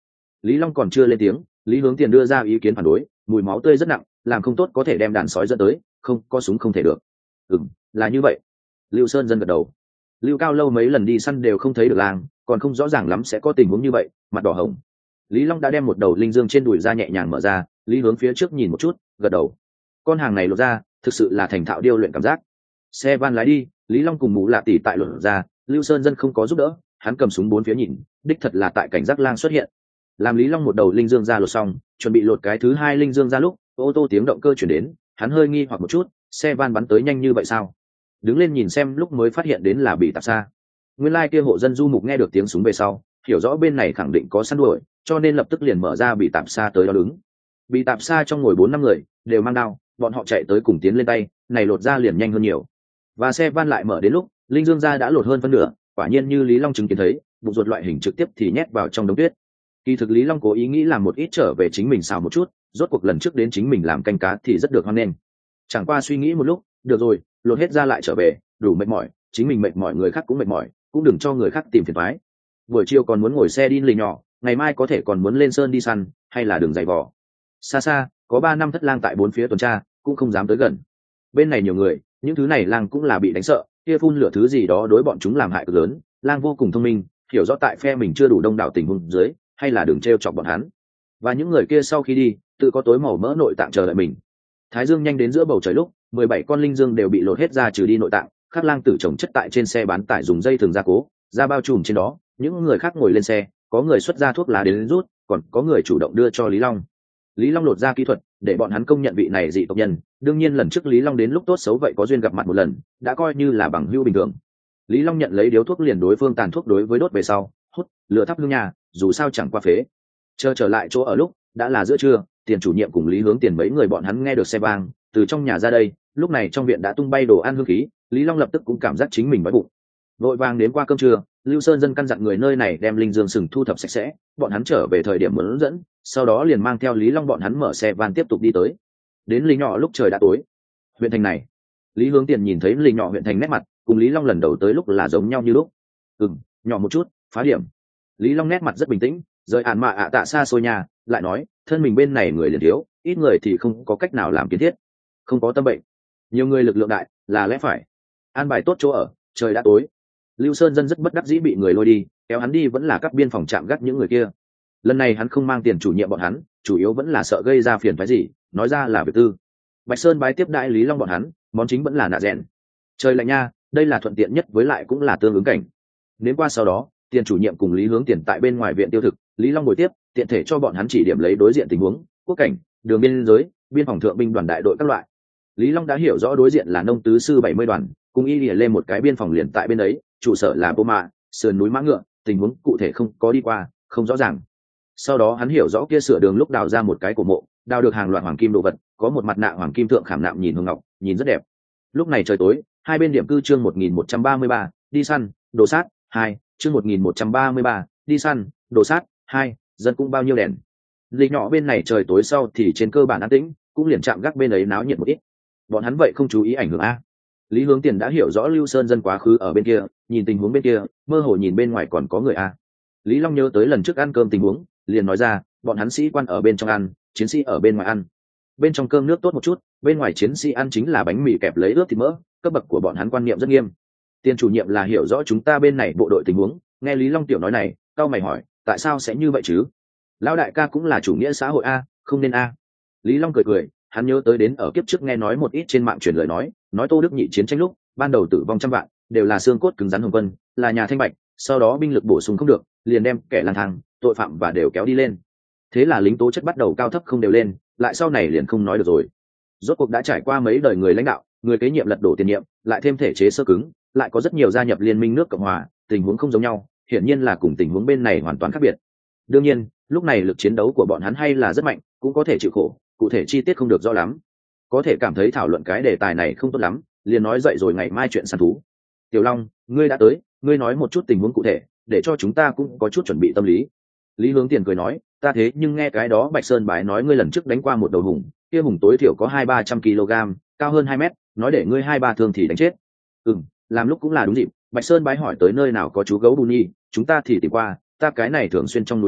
A: Lý Long còn chưa lên tiếng, Lý Hướng Tiền đưa ra ý kiến phản đối, mùi máu tươi rất nặng, làm không tốt có thể đem đàn sói dẫn tới, không có súng không thể được. Là như vậy. Lưu Sơn Dân gật đầu. Lưu Cao Lâu mấy lần đi săn đều không thấy được lang, còn không rõ ràng lắm sẽ có tình huống như vậy, mặt đỏ hồng. Lý Long đã đem một đầu linh dương trên đùi ra nhẹ nhàng mở ra, Lý Hướng phía trước nhìn một chút, gật đầu. Con hàng này lột ra, thực sự là thành thạo điêu luyện cảm giác. Xe van lái đi, Lý Long cùng Mù Lạ Tỷ tại lột ra, Lưu Sơn Dân không có giúp đỡ, hắn cầm súng bốn phía nhìn, đích thật là tại cảnh giác lang xuất hiện. Làm Lý Long một đầu linh dương ra lột xong, chuẩn bị lột cái thứ hai linh dương ra lúc, ô tô tiếng động cơ chuyển đến, hắn hơi nghi hoặc một chút, xe van bắn tới nhanh như vậy sao? Đứng lên nhìn xem lúc mới phát hiện đến là bị tạp xa. Nguyên lai kia hộ dân du mục nghe được tiếng súng về sau, hiểu rõ bên này khẳng định có săn đuổi, cho nên lập tức liền mở ra bị tạp xa tới đó đứng. Bị tạp xa trong ngồi 4-5 người, đều mang đao, bọn họ chạy tới cùng tiến lên tay, này lột ra liền nhanh hơn nhiều. Và xe van lại mở đến lúc, linh dương ra đã lột hơn phân nửa, quả nhiên như Lý Long chứng kiến thấy, bụng ruột loại hình trực tiếp thì nhét vào trong đống tuyết. Kỳ thực Lý Long cố ý nghĩ làm một ít trở về chính mình xào một chút, rốt cuộc lần trước đến chính mình làm canh cá thì rất được hoan nghênh. Chẳng qua suy nghĩ một lúc, được rồi, lột hết ra lại trở về, đủ mệt mỏi, chính mình mệt mỏi người khác cũng mệt mỏi, cũng đừng cho người khác tìm phiền toái. Buổi chiều còn muốn ngồi xe đi lì nhỏ, ngày mai có thể còn muốn lên sơn đi săn, hay là đường dày vò. Xa xa, có 3 năm thất lang tại bốn phía tuần tra, cũng không dám tới gần. Bên này nhiều người, những thứ này lang cũng là bị đánh sợ, kia phun lửa thứ gì đó đối bọn chúng làm hại cực lớn, lang vô cùng thông minh, hiểu rõ tại phe mình chưa đủ đông đảo tình huống dưới, hay là đừng trêu chọc bọn hắn. Và những người kia sau khi đi, tự có tối màu mỡ nội tạng chờ đợi mình. Thái dương nhanh đến giữa bầu trời lúc, 17 con linh dương đều bị lột hết ra trừ đi nội tạng, khắc lang tử chồng chất tại trên xe bán tải dùng dây thường gia cố, ra bao trùm trên đó, những người khác ngồi lên xe, có người xuất ra thuốc lá đến rút, còn có người chủ động đưa cho Lý Long. Lý Long lột ra kỹ thuật, để bọn hắn công nhận vị này dị tộc nhân, đương nhiên lần trước Lý Long đến lúc tốt xấu vậy có duyên gặp mặt một lần, đã coi như là bằng hữu bình thường. Lý Long nhận lấy điếu thuốc liền đối phương tàn thuốc đối với đốt về sau, hút, lửa thắp hương nhà, dù sao chẳng qua phế. Chờ trở lại chỗ ở lúc, đã là giữa trưa, Tiền chủ nhiệm cùng Lý Hướng Tiền mấy người bọn hắn nghe được xe vang, từ trong nhà ra đây, lúc này trong viện đã tung bay đồ ăn hương khí, Lý Long lập tức cũng cảm giác chính mình đói bụng. Vội vàng đến qua cơm trưa, Lưu Sơn Dân căn dặn người nơi này đem linh dương sừng thu thập sạch sẽ, bọn hắn trở về thời điểm muốn dẫn, sau đó liền mang theo Lý Long bọn hắn mở xe van tiếp tục đi tới. Đến Lý nhỏ lúc trời đã tối. Huyện thành này, Lý Hướng Tiền nhìn thấy Lý nhỏ huyện thành nét mặt, cùng Lý Long lần đầu tới lúc là giống nhau như lúc. Nhỏ một chút, phá điểm. Lý Long nét mặt rất bình tĩnh, rời ản mạ ạ tạ xa xôi nhà, lại nói, thân mình bên này người liền thiếu, ít người thì không có cách nào làm kiến thiết, không có tâm bệnh, nhiều người lực lượng đại, là lẽ phải. An bài tốt chỗ ở, trời đã tối. Lưu Sơn Dân rất bất đắc dĩ bị người lôi đi, kéo hắn đi vẫn là các biên phòng trạm gác những người kia. Lần này hắn không mang tiền chủ nhiệm bọn hắn, chủ yếu vẫn là sợ gây ra phiền phái gì, nói ra là việc tư. Bạch Sơn bái tiếp đãi Lý Long bọn hắn, món chính vẫn là nạ rẽn. Trời lạnh nha, đây là thuận tiện nhất với lại cũng là tương ứng cảnh. Đến qua sau đó, tiền chủ nhiệm cùng Lý Hướng Tiền tại bên ngoài viện tiêu thực, Lý Long ngồi tiếp, tiện thể cho bọn hắn chỉ điểm lấy đối diện tình huống, quốc cảnh, đường biên giới, biên phòng thượng binh đoàn đại đội các loại. Lý Long đã hiểu rõ đối diện là nông tứ sư 70 đoàn, cùng y lên một cái biên phòng liền tại bên ấy, trụ sở là Boma, sườn núi Mã Ngựa, tình huống cụ thể không có đi qua, không rõ ràng. Sau đó hắn hiểu rõ kia sửa đường lúc đào ra một cái cổ mộ, đào được hàng loạt hoàng kim đồ vật, có một mặt nạ hoàng kim thượng khảm nạm nhìn hương ngọc, nhìn rất đẹp. Lúc này trời tối, hai bên điểm cư chương 1133, đi săn, đồ sát, 2, chương 1133, đi săn, đồ sát, 2, dân cũng bao nhiêu đèn. Lịch nhỏ bên này trời tối sau thì trên cơ bản an tĩnh, cũng liền chạm gác bên ấy náo nhiệt một ít. Bọn hắn vậy không chú ý ảnh hưởng a. Lý Hướng Tiền đã hiểu rõ Lưu Sơn Dân quá khứ ở bên kia, nhìn tình huống bên kia, mơ hồ nhìn bên ngoài còn có người a. Lý Long nhớ tới lần trước ăn cơm tình huống, liền nói ra, bọn hắn sĩ quan ở bên trong ăn, chiến sĩ ở bên ngoài ăn. Bên trong cơm nước tốt một chút, bên ngoài chiến sĩ ăn chính là bánh mì kẹp lấy ướp thịt mỡ, cấp bậc của bọn hắn quan niệm rất nghiêm. Tiền chủ nhiệm là hiểu rõ chúng ta bên này bộ đội tình huống, nghe Lý Long tiểu nói này, cao mày hỏi, tại sao sẽ như vậy chứ? Lão đại ca cũng là chủ nghĩa xã hội a, không nên a. Lý Long cười cười, hắn nhớ tới đến ở kiếp trước nghe nói một ít trên mạng truyền lời nói Tô Đức Nhị chiến tranh lúc, ban đầu tử vong trăm vạn, đều là xương cốt cứng rắn hồng quân, là nhà thanh bạch, sau đó binh lực bổ sung không được, liền đem kẻ lang thang, tội phạm và đều kéo đi lên. Thế là lính tố chất bắt đầu cao thấp không đều lên, lại sau này liền không nói được rồi. Rốt cuộc đã trải qua mấy đời người lãnh đạo, người kế nhiệm lật đổ tiền nhiệm, lại thêm thể chế sơ cứng, lại có rất nhiều gia nhập liên minh nước Cộng hòa, tình huống không giống nhau, hiển nhiên là cùng tình huống bên này hoàn toàn khác biệt. Đương nhiên, lúc này lực chiến đấu của bọn hắn hay là rất mạnh, cũng có thể chịu khổ, cụ thể chi tiết không được rõ lắm. Có thể cảm thấy thảo luận cái đề tài này không tốt lắm, liền nói dậy rồi ngày mai chuyện săn thú. Tiểu Long, ngươi đã tới, ngươi nói một chút tình huống cụ thể, để cho chúng ta cũng có chút chuẩn bị tâm lý. Lý Hướng Tiền cười nói, ta thế nhưng nghe cái đó Bạch Sơn Bái nói ngươi lần trước đánh qua một đầu hùng, kia hùng tối thiểu có 200-300 kg, cao hơn 2 mét, nói để ngươi 2-3 thương thì đánh chết. Làm lúc cũng là đúng dịp, Bạch Sơn Bái hỏi tới nơi nào có chú gấu Bù Nhi, chúng ta thì tìm qua, ta cái này thường xuyên trong núi nha,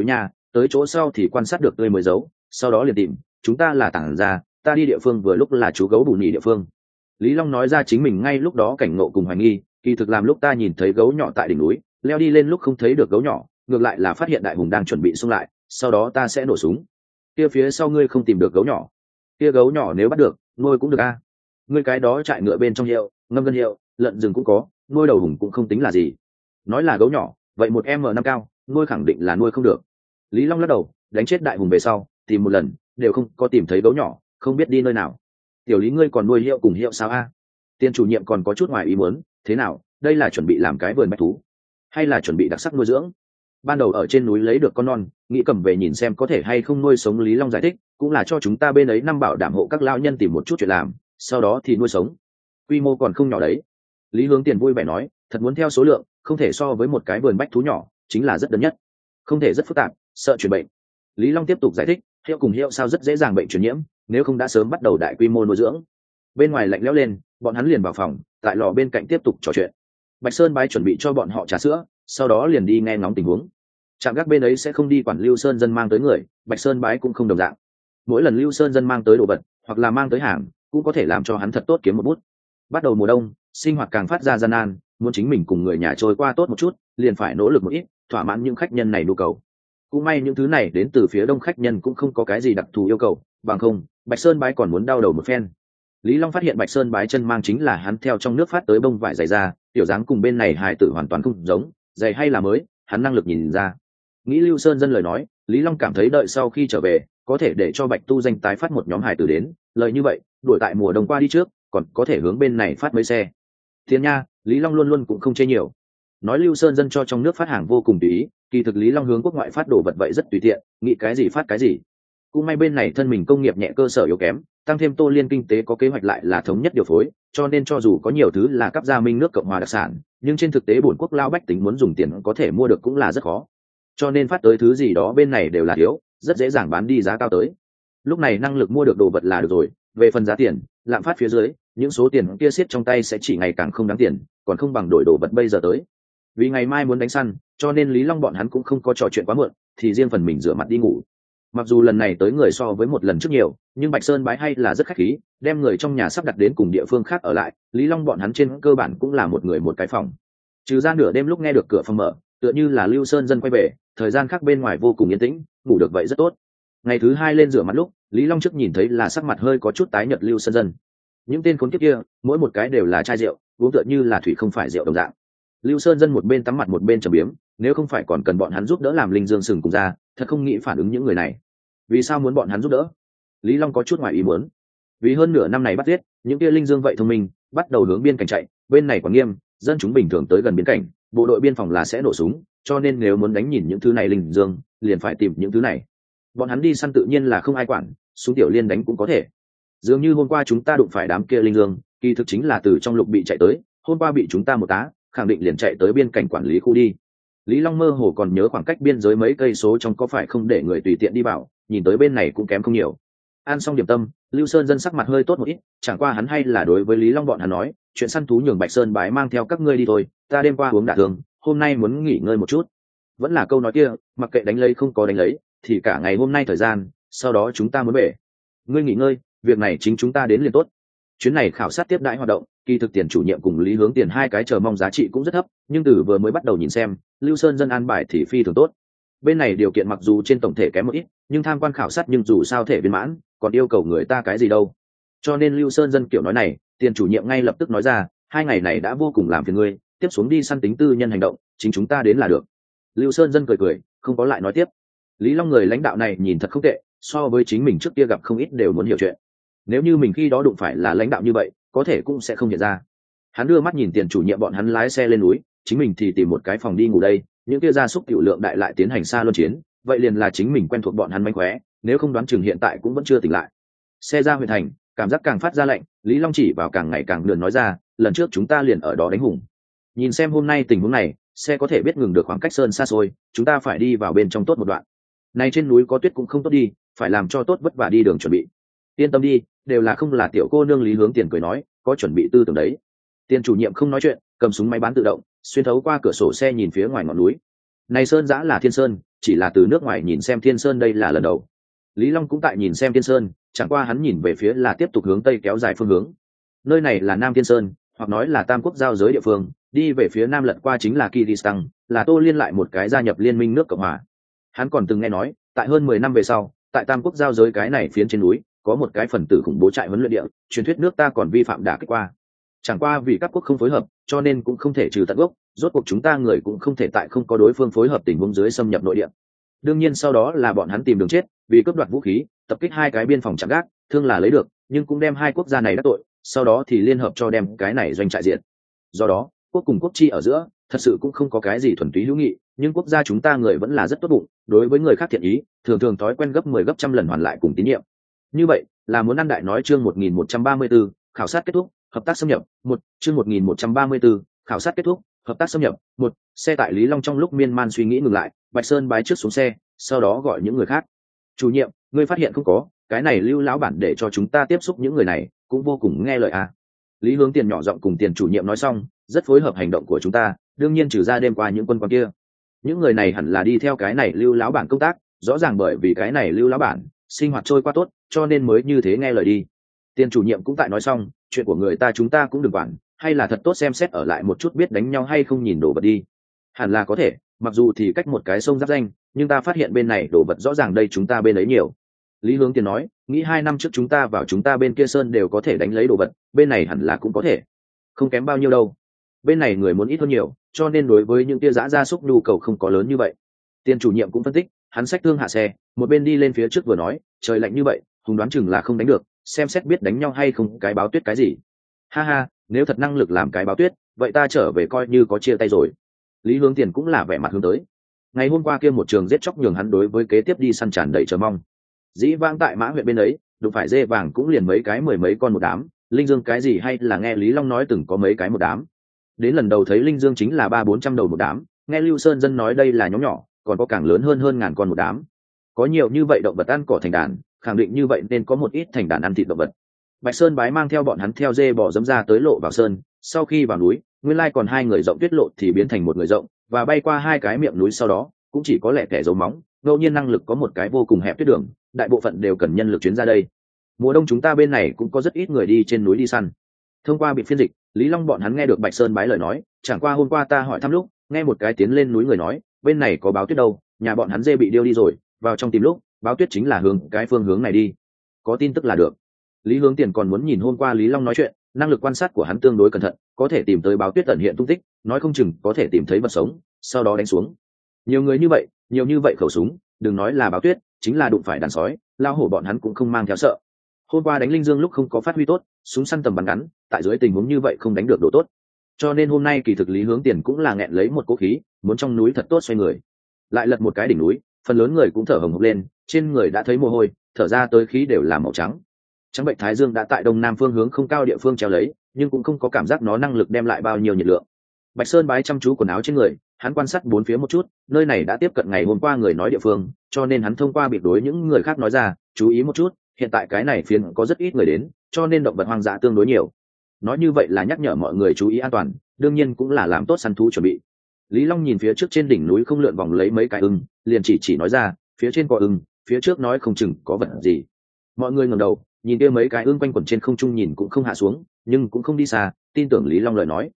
A: tới chỗ sau thì quan sát được tươi mới giấu, sau đó liền tìm. Chúng ta là tản ra, ta đi địa phương vừa lúc là chú gấu bù nhì địa phương. Lý Long nói ra chính mình ngay lúc đó cảnh ngộ cùng hoài nghi, kỳ thực làm lúc ta nhìn thấy gấu nhỏ tại đỉnh núi, leo đi lên lúc không thấy được gấu nhỏ, ngược lại là phát hiện đại hùng đang chuẩn bị xung lại, sau đó ta sẽ nổ súng. Kia phía sau ngươi không tìm được gấu nhỏ, kia gấu nhỏ nếu bắt được, nuôi cũng được a. Ngươi cái đó trại ngựa bên trong hiệu, ngâm gân hiệu, lợn rừng cũng có, nuôi đầu hùng cũng không tính là gì. Nói là gấu nhỏ, vậy một m 5 cao, nuôi khẳng định là nuôi không được. Lý Long lắc đầu, đánh chết đại hùng về sau, tìm một lần, đều không có tìm thấy gấu nhỏ, không biết đi nơi nào. Tiểu Lý ngươi còn nuôi hiệu cùng hiệu sao a? Tiền chủ nhiệm còn có chút ngoài ý muốn, thế nào, đây là chuẩn bị làm cái vườn bách thú, hay là chuẩn bị đặc sắc nuôi dưỡng? Ban đầu ở trên núi lấy được con non, nghĩ cầm về nhìn xem có thể hay không nuôi sống. Lý Long giải thích, cũng là cho chúng ta bên ấy năm bảo đảm hộ các lao nhân tìm một chút chuyện làm, sau đó thì nuôi sống. Quy mô còn không nhỏ đấy. Lý Hướng Tiền vui vẻ nói, thật muốn theo số lượng, không thể so với một cái vườn bách thú nhỏ, chính là rất đơn nhất, không thể rất phức tạp, sợ truyền bệnh. Lý Long tiếp tục giải thích, hiệu cùng hiệu sao rất dễ dàng bệnh truyền nhiễm, nếu không đã sớm bắt đầu đại quy mô nuôi dưỡng. Bên ngoài lạnh lẽo lên, bọn hắn liền vào phòng, tại lò bên cạnh tiếp tục trò chuyện. Bạch Sơn Bái chuẩn bị cho bọn họ trà sữa, sau đó liền đi nghe ngóng tình huống. Trạm gác bên ấy sẽ không đi quản Lưu Sơn dân mang tới người, Bạch Sơn Bái cũng không đồng dạng. Mỗi lần Lưu Sơn dân mang tới đồ vật hoặc là mang tới hàng, cũng có thể làm cho hắn thật tốt kiếm một bút. Bắt đầu mùa đông, sinh hoạt càng phát ra gian nan, muốn chính mình cùng người nhà trôi qua tốt một chút, liền phải nỗ lực một ít, thỏa mãn những khách nhân này nhu cầu. Cũng may những thứ này đến từ phía đông khách nhân cũng không có cái gì đặc thù yêu cầu, bằng không, Bạch Sơn Bái còn muốn đau đầu một phen. Lý Long phát hiện Bạch Sơn Bái chân mang chính là hắn theo trong nước phát tới bông vải dày ra, tiểu dáng cùng bên này hài tử hoàn toàn không giống, dày hay là mới, hắn năng lực nhìn ra. Nghĩ Lưu Sơn dân lời nói, Lý Long cảm thấy đợi sau khi trở về, có thể để cho Bạch Tu Danh tái phát một nhóm hài tử đến, lời như vậy, đuổi tại mùa đông qua đi trước, còn có thể hướng bên này phát mấy xe. Thiên nha, Lý Long luôn luôn cũng không chê nhiều. Nói Lưu Sơn dân cho trong nước phát hàng vô cùng tùy ý, kỳ thực Lý Long hướng quốc ngoại phát đồ vật vậy rất tùy tiện, nghĩ cái gì phát cái gì. Cũng may bên này thân mình công nghiệp nhẹ cơ sở yếu kém, tăng thêm Tô Liên kinh tế có kế hoạch lại là thống nhất điều phối, cho nên cho dù có nhiều thứ là cấp gia minh nước Cộng hòa đặc sản, nhưng trên thực tế bổn quốc lao bách tính muốn dùng tiền có thể mua được cũng là rất khó. Cho nên phát tới thứ gì đó bên này đều là thiếu, rất dễ dàng bán đi giá cao tới. Lúc này năng lực mua được đồ vật là được rồi, về phần giá tiền, lạm phát phía dưới, những số tiền kia siết trong tay sẽ chỉ ngày càng không đáng tiền, còn không bằng đổi đồ vật bây giờ tới. Vì ngày mai muốn đánh săn, cho nên Lý Long bọn hắn cũng không có trò chuyện quá muộn, thì riêng phần mình rửa mặt đi ngủ. Mặc dù lần này tới người so với một lần trước nhiều, nhưng Bạch Sơn Bái hay là rất khách khí, đem người trong nhà sắp đặt đến cùng địa phương khác ở lại. Lý Long bọn hắn trên cơ bản cũng là một người một cái phòng, trừ ra nửa đêm lúc nghe được cửa phòng mở, tựa như là Lưu Sơn dân quay về, thời gian khác bên ngoài vô cùng yên tĩnh, ngủ được vậy rất tốt. Ngày thứ hai lên rửa mặt lúc, Lý Long trước nhìn thấy là sắc mặt hơi có chút tái nhợt Lưu Sơn dân. Những tên khốn kiếp kia, mỗi một cái đều là chai rượu, uống tựa như là thủy không phải rượu đồng dạng. Lưu Sơn dân một bên tắm mặt một bên trầm biếm, nếu không phải còn cần bọn hắn giúp đỡ làm linh dương sừng cùng ra, thật không nghĩ phản ứng những người này. Vì sao muốn bọn hắn giúp đỡ? Lý Long có chút ngoài ý muốn. Vì hơn nửa năm này bắt giết, những kia linh dương vậy thông minh, bắt đầu hướng biên cảnh chạy, bên này quá nghiêm, dân chúng bình thường tới gần biên cảnh, bộ đội biên phòng là sẽ nổ súng, cho nên nếu muốn đánh nhìn những thứ này linh dương, liền phải tìm những thứ này. Bọn hắn đi săn tự nhiên là không ai quản, súng tiểu liên đánh cũng có thể. Dường như hôm qua chúng ta đụng phải đám kia linh dương, kỳ thực chính là từ trong lục bị chạy tới, hôm qua bị chúng ta một tá, khẳng định liền chạy tới biên cảnh quản lý khu đi. Lý Long mơ hồ còn nhớ khoảng cách biên giới mấy cây số trong có phải không để người tùy tiện đi vào, nhìn tới bên này cũng kém không nhiều. Ăn xong điểm tâm, Lưu Sơn dân sắc mặt hơi tốt một ít, chẳng qua hắn hay là đối với Lý Long bọn hắn nói, chuyện săn thú nhường Bạch Sơn Bái mang theo các ngươi đi thôi, ta đêm qua uống đả thương, hôm nay muốn nghỉ ngơi một chút. Vẫn là câu nói kia, mặc kệ đánh lấy không có đánh lấy, thì cả ngày hôm nay thời gian, sau đó chúng ta muốn về. Ngươi nghỉ ngơi, việc này chính chúng ta đến liền tốt. Chuyến này khảo sát tiếp đãi hoạt động, kỳ thực Tiền chủ nhiệm cùng Lý Hướng Tiền hai cái chờ mong giá trị cũng rất thấp, nhưng từ vừa mới bắt đầu nhìn xem, Lưu Sơn dân an bài thì phi thường tốt. Bên này điều kiện mặc dù trên tổng thể kém một ít, nhưng tham quan khảo sát nhưng dù sao thể viên mãn, còn yêu cầu người ta cái gì đâu. Cho nên Lưu Sơn dân kiểu nói này, Tiền chủ nhiệm ngay lập tức nói ra, 2 ngày này đã vô cùng làm phiền ngươi, tiếp xuống đi săn tính tư nhân hành động, chính chúng ta đến là được. Lưu Sơn dân cười cười, không có lại nói tiếp. Lý Long người lãnh đạo này nhìn thật không tệ, so với chính mình trước kia gặp không ít đều muốn hiểu chuyện. Nếu như mình khi đó đụng phải là lãnh đạo như vậy, có thể cũng sẽ không nhận ra. Hắn đưa mắt nhìn Tiền chủ nhiệm bọn hắn lái xe lên núi, chính mình thì tìm một cái phòng đi ngủ đây. Những kia gia súc tiểu lượng đại lại tiến hành xa luân chiến, vậy liền là chính mình quen thuộc bọn hắn mánh khóe, nếu không đoán chừng hiện tại cũng vẫn chưa tỉnh lại. Xe ra huyện thành, cảm giác càng phát ra lạnh, Lý Long chỉ vào càng ngày càng lườn nói ra, lần trước chúng ta liền ở đó đánh hùng. Nhìn xem hôm nay tình huống này, xe có thể biết ngừng được khoảng cách sơn xa xôi, chúng ta phải đi vào bên trong tốt một đoạn. Này trên núi có tuyết cũng không tốt đi, phải làm cho tốt vất vả đi đường chuẩn bị. Yên tâm đi, đều là không là tiểu cô nương. Lý Hướng Tiền cười nói, có chuẩn bị tư tưởng đấy. Tiền chủ nhiệm không nói chuyện, cầm súng máy bán tự động, xuyên thấu qua cửa sổ xe nhìn phía ngoài ngọn núi. Này sơn giã là thiên sơn, chỉ là từ nước ngoài nhìn xem Thiên Sơn đây là lần đầu. Lý Long cũng tại nhìn xem Thiên Sơn, chẳng qua hắn nhìn về phía là tiếp tục hướng tây kéo dài phương hướng. Nơi này là Nam Thiên Sơn, hoặc nói là Tam Quốc giao giới địa phương, đi về phía nam lật qua chính là Kyrgyzstan, là Tô Liên lại một cái gia nhập liên minh nước Cộng hòa. Hắn còn từng nghe nói, tại hơn 10 năm về sau, tại Tam Quốc giao giới cái này phiến trên núi, có một cái phần tử khủng bố trại huấn luyện địa, truyền thuyết nước ta còn vi phạm đả kích qua. Chẳng qua vì các quốc không phối hợp, cho nên cũng không thể trừ tận gốc, rốt cuộc chúng ta người cũng không thể tại không có đối phương phối hợp tình huống dưới xâm nhập nội địa. Đương nhiên sau đó là bọn hắn tìm đường chết, vì cướp đoạt vũ khí, tập kích hai cái biên phòng chạm gác, thương là lấy được, nhưng cũng đem hai quốc gia này đắc tội, sau đó thì liên hợp cho đem cái này doanh trại diệt. Do đó, quốc cùng quốc chi ở giữa, thật sự cũng không có cái gì thuần túy hữu nghị, nhưng quốc gia chúng ta người vẫn là rất tốt bụng, đối với người khác thiện ý, thường thường thói quen gấp 10 gấp trăm lần hoàn lại cùng tín nhiệm. Như vậy, là muốn ăn đại nói chương 1134, khảo sát kết thúc, hợp tác xâm nhập, chương 1134, khảo sát kết thúc, hợp tác xâm nhập, xe tại Lý Long trong lúc miên man suy nghĩ ngừng lại, Bạch Sơn bái trước xuống xe, sau đó gọi những người khác. Chủ nhiệm, ngươi phát hiện không có, cái này Lưu lão bản để cho chúng ta tiếp xúc những người này, cũng vô cùng nghe lời à. Lý Hướng Tiền nhỏ giọng cùng Tiền chủ nhiệm nói xong, rất phối hợp hành động của chúng ta, đương nhiên trừ ra đêm qua những quân quan kia. Những người này hẳn là đi theo cái này Lưu lão bản công tác, rõ ràng bởi vì cái này Lưu lão bản sinh hoạt trôi qua tốt, cho nên mới như thế nghe lời đi. Tiền chủ nhiệm cũng tại nói xong, chuyện của người ta chúng ta cũng đừng quản, hay là thật tốt xem xét ở lại một chút biết đánh nhau hay không nhìn đồ vật đi. Hẳn là có thể, mặc dù thì cách một cái sông giáp danh, nhưng ta phát hiện bên này đồ vật rõ ràng đây chúng ta bên ấy nhiều. Lý Hướng Tiền nói, nghĩ 2 năm trước chúng ta vào chúng ta bên kia sơn đều có thể đánh lấy đồ vật, bên này hẳn là cũng có thể. Không kém bao nhiêu đâu. Bên này người muốn ít hơn nhiều, cho nên đối với những tia dã gia súc nhu cầu không có lớn như vậy. Tiền chủ nhiệm cũng phân tích, hắn xách thương hạ xe, một bên đi lên phía trước vừa nói, trời lạnh như vậy, hùng đoán chừng là không đánh được, xem xét biết đánh nhau hay không cái báo tuyết cái gì. Ha ha, nếu thật năng lực làm cái báo tuyết, vậy ta trở về coi như có chia tay rồi. Lý Hướng Tiền cũng là vẻ mặt hướng tới. Ngày hôm qua kia một trường giết chóc nhường hắn đối với kế tiếp đi săn tràn đầy chờ mong. Dĩ vãng tại Mã huyện bên ấy, đụng phải dê vàng cũng liền mấy cái 10 mấy con một đám, linh dương cái gì hay là nghe Lý Long nói từng có mấy cái một đám. Đến lần đầu thấy linh dương chính là 300-400 đầu một đám, nghe Lưu Sơn dân nói đây là nhóm nhỏ, còn có càng lớn hơn ngàn con một đám. Có nhiều như vậy động vật ăn cỏ thành đàn, khẳng định như vậy nên có một ít thành đàn ăn thịt động vật. Bạch Sơn bái mang theo bọn hắn theo dê bò dẫm ra tới lộ vào sơn, sau khi vào núi, nguyên lai còn 2 người rộng tuyết lộ thì biến thành một người rộng, và bay qua 2 cái miệng núi sau đó, cũng chỉ có lẻ tẻ dấu móng, ngẫu nhiên năng lực có một cái vô cùng hẹp tuyết đường, đại bộ phận đều cần nhân lực chuyến ra đây. Mùa đông chúng ta bên này cũng có rất ít người đi trên núi đi săn. Thông qua bị phiên dịch, Lý Long bọn hắn nghe được Bạch Sơn bái lời nói, chẳng qua hôm qua ta hỏi thăm lúc, nghe một cái tiến lên núi người nói, bên này có báo tuyết đâu, nhà bọn hắn dê bị điêu đi rồi, vào trong tìm lúc, báo tuyết chính là hướng cái phương hướng này đi. Có tin tức là được. Lý Hướng Tiền còn muốn nhìn hôm qua Lý Long nói chuyện, năng lực quan sát của hắn tương đối cẩn thận, có thể tìm tới báo tuyết ẩn hiện tung tích, nói không chừng có thể tìm thấy vật sống, sau đó đánh xuống. Nhiều người như vậy, nhiều như vậy khẩu súng, đừng nói là báo tuyết, chính là đụng phải đàn sói, lao hổ bọn hắn cũng không mang theo sợ. Hôm qua đánh linh dương lúc không có phát huy tốt, súng săn tầm bắn ngắn, tại dưới tình huống như vậy không đánh được độ tốt. Cho nên hôm nay kỳ thực Lý Hướng Tiền cũng là nghẹn lấy một cố khí, muốn trong núi thật tốt xoay người. Lại lật một cái đỉnh núi, phần lớn người cũng thở hổn hộc lên, trên người đã thấy mồ hôi, thở ra tới khí đều là màu trắng. Trắng bệnh thái dương đã tại đông nam phương hướng không cao địa phương treo lấy, nhưng cũng không có cảm giác nó năng lực đem lại bao nhiêu nhiệt lượng. Bạch Sơn bái chăm chú quần áo trên người, hắn quan sát bốn phía một chút, nơi này đã tiếp cận ngày hôm qua người nói địa phương, cho nên hắn thông qua biệt đối những người khác nói ra, chú ý một chút, hiện tại cái này phiến có rất ít người đến, cho nên động vật hoang dã tương đối nhiều. Nói như vậy là nhắc nhở mọi người chú ý an toàn, đương nhiên cũng là làm tốt săn thú chuẩn bị. Lý Long nhìn phía trước trên đỉnh núi không lượn vòng lấy mấy cái ưng, liền chỉ nói ra, phía trên có ưng, phía trước nói không chừng có vật gì. Mọi người ngẩng đầu, nhìn kia mấy cái ưng quanh quẩn trên không trung nhìn cũng không hạ xuống, nhưng cũng không đi xa, tin tưởng Lý Long lời nói.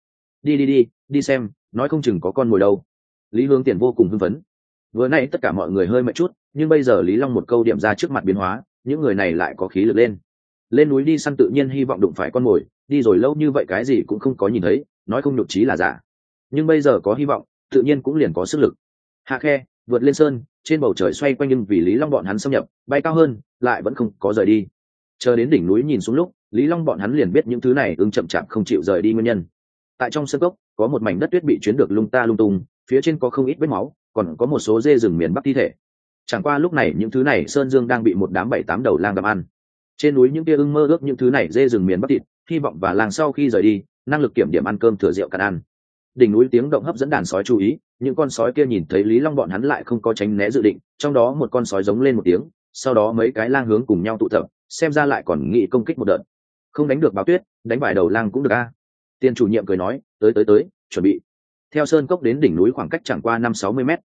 A: Đi xem, nói không chừng có con mồi đâu. Lý Hướng Tiền vô cùng hưng phấn. Vừa nãy tất cả mọi người hơi mệt chút, nhưng bây giờ Lý Long một câu điểm ra trước mặt biến hóa, những người này lại có khí lực lên. Lên núi đi săn tự nhiên hy vọng đụng phải con mồi, đi rồi lâu như vậy cái gì cũng không có nhìn thấy, nói không nhục trí là giả. Nhưng bây giờ có hy vọng, tự nhiên cũng liền có sức lực. Hạ khe, vượt lên sơn, trên bầu trời xoay quanh nhưng vì Lý Long bọn hắn xâm nhập, bay cao hơn, lại vẫn không có rời đi. Chờ đến đỉnh núi nhìn xuống lúc, Lý Long bọn hắn liền biết những thứ này chậm chạp không chịu rời đi nguyên nhân. Tại trong sơn cốc, có một mảnh đất tuyết bị chuyến được lung ta lung tung, phía trên có không ít vết máu, còn có một số dê rừng miền Bắc thi thể. Chẳng qua lúc này những thứ này sơn dương đang bị một đám 7-8 đầu lang gặm ăn. Trên núi những kia ưng mơ ước những thứ này dê rừng miền Bắc thịt, hy vọng và lang sau khi rời đi, năng lực kiểm điểm ăn cơm thừa rượu cạn ăn. Đỉnh núi tiếng động hấp dẫn đàn sói chú ý, những con sói kia nhìn thấy Lý Long bọn hắn lại không có tránh né dự định, trong đó một con sói giống lên một tiếng, sau đó mấy cái lang hướng cùng nhau tụ tập, xem ra lại còn nghĩ công kích một đợt. Không đánh được báo tuyết, đánh vài đầu lang cũng được a. Tiền chủ nhiệm cười nói, tới, chuẩn bị. Theo sơn cốc đến đỉnh núi khoảng cách chẳng qua 50-60 mét,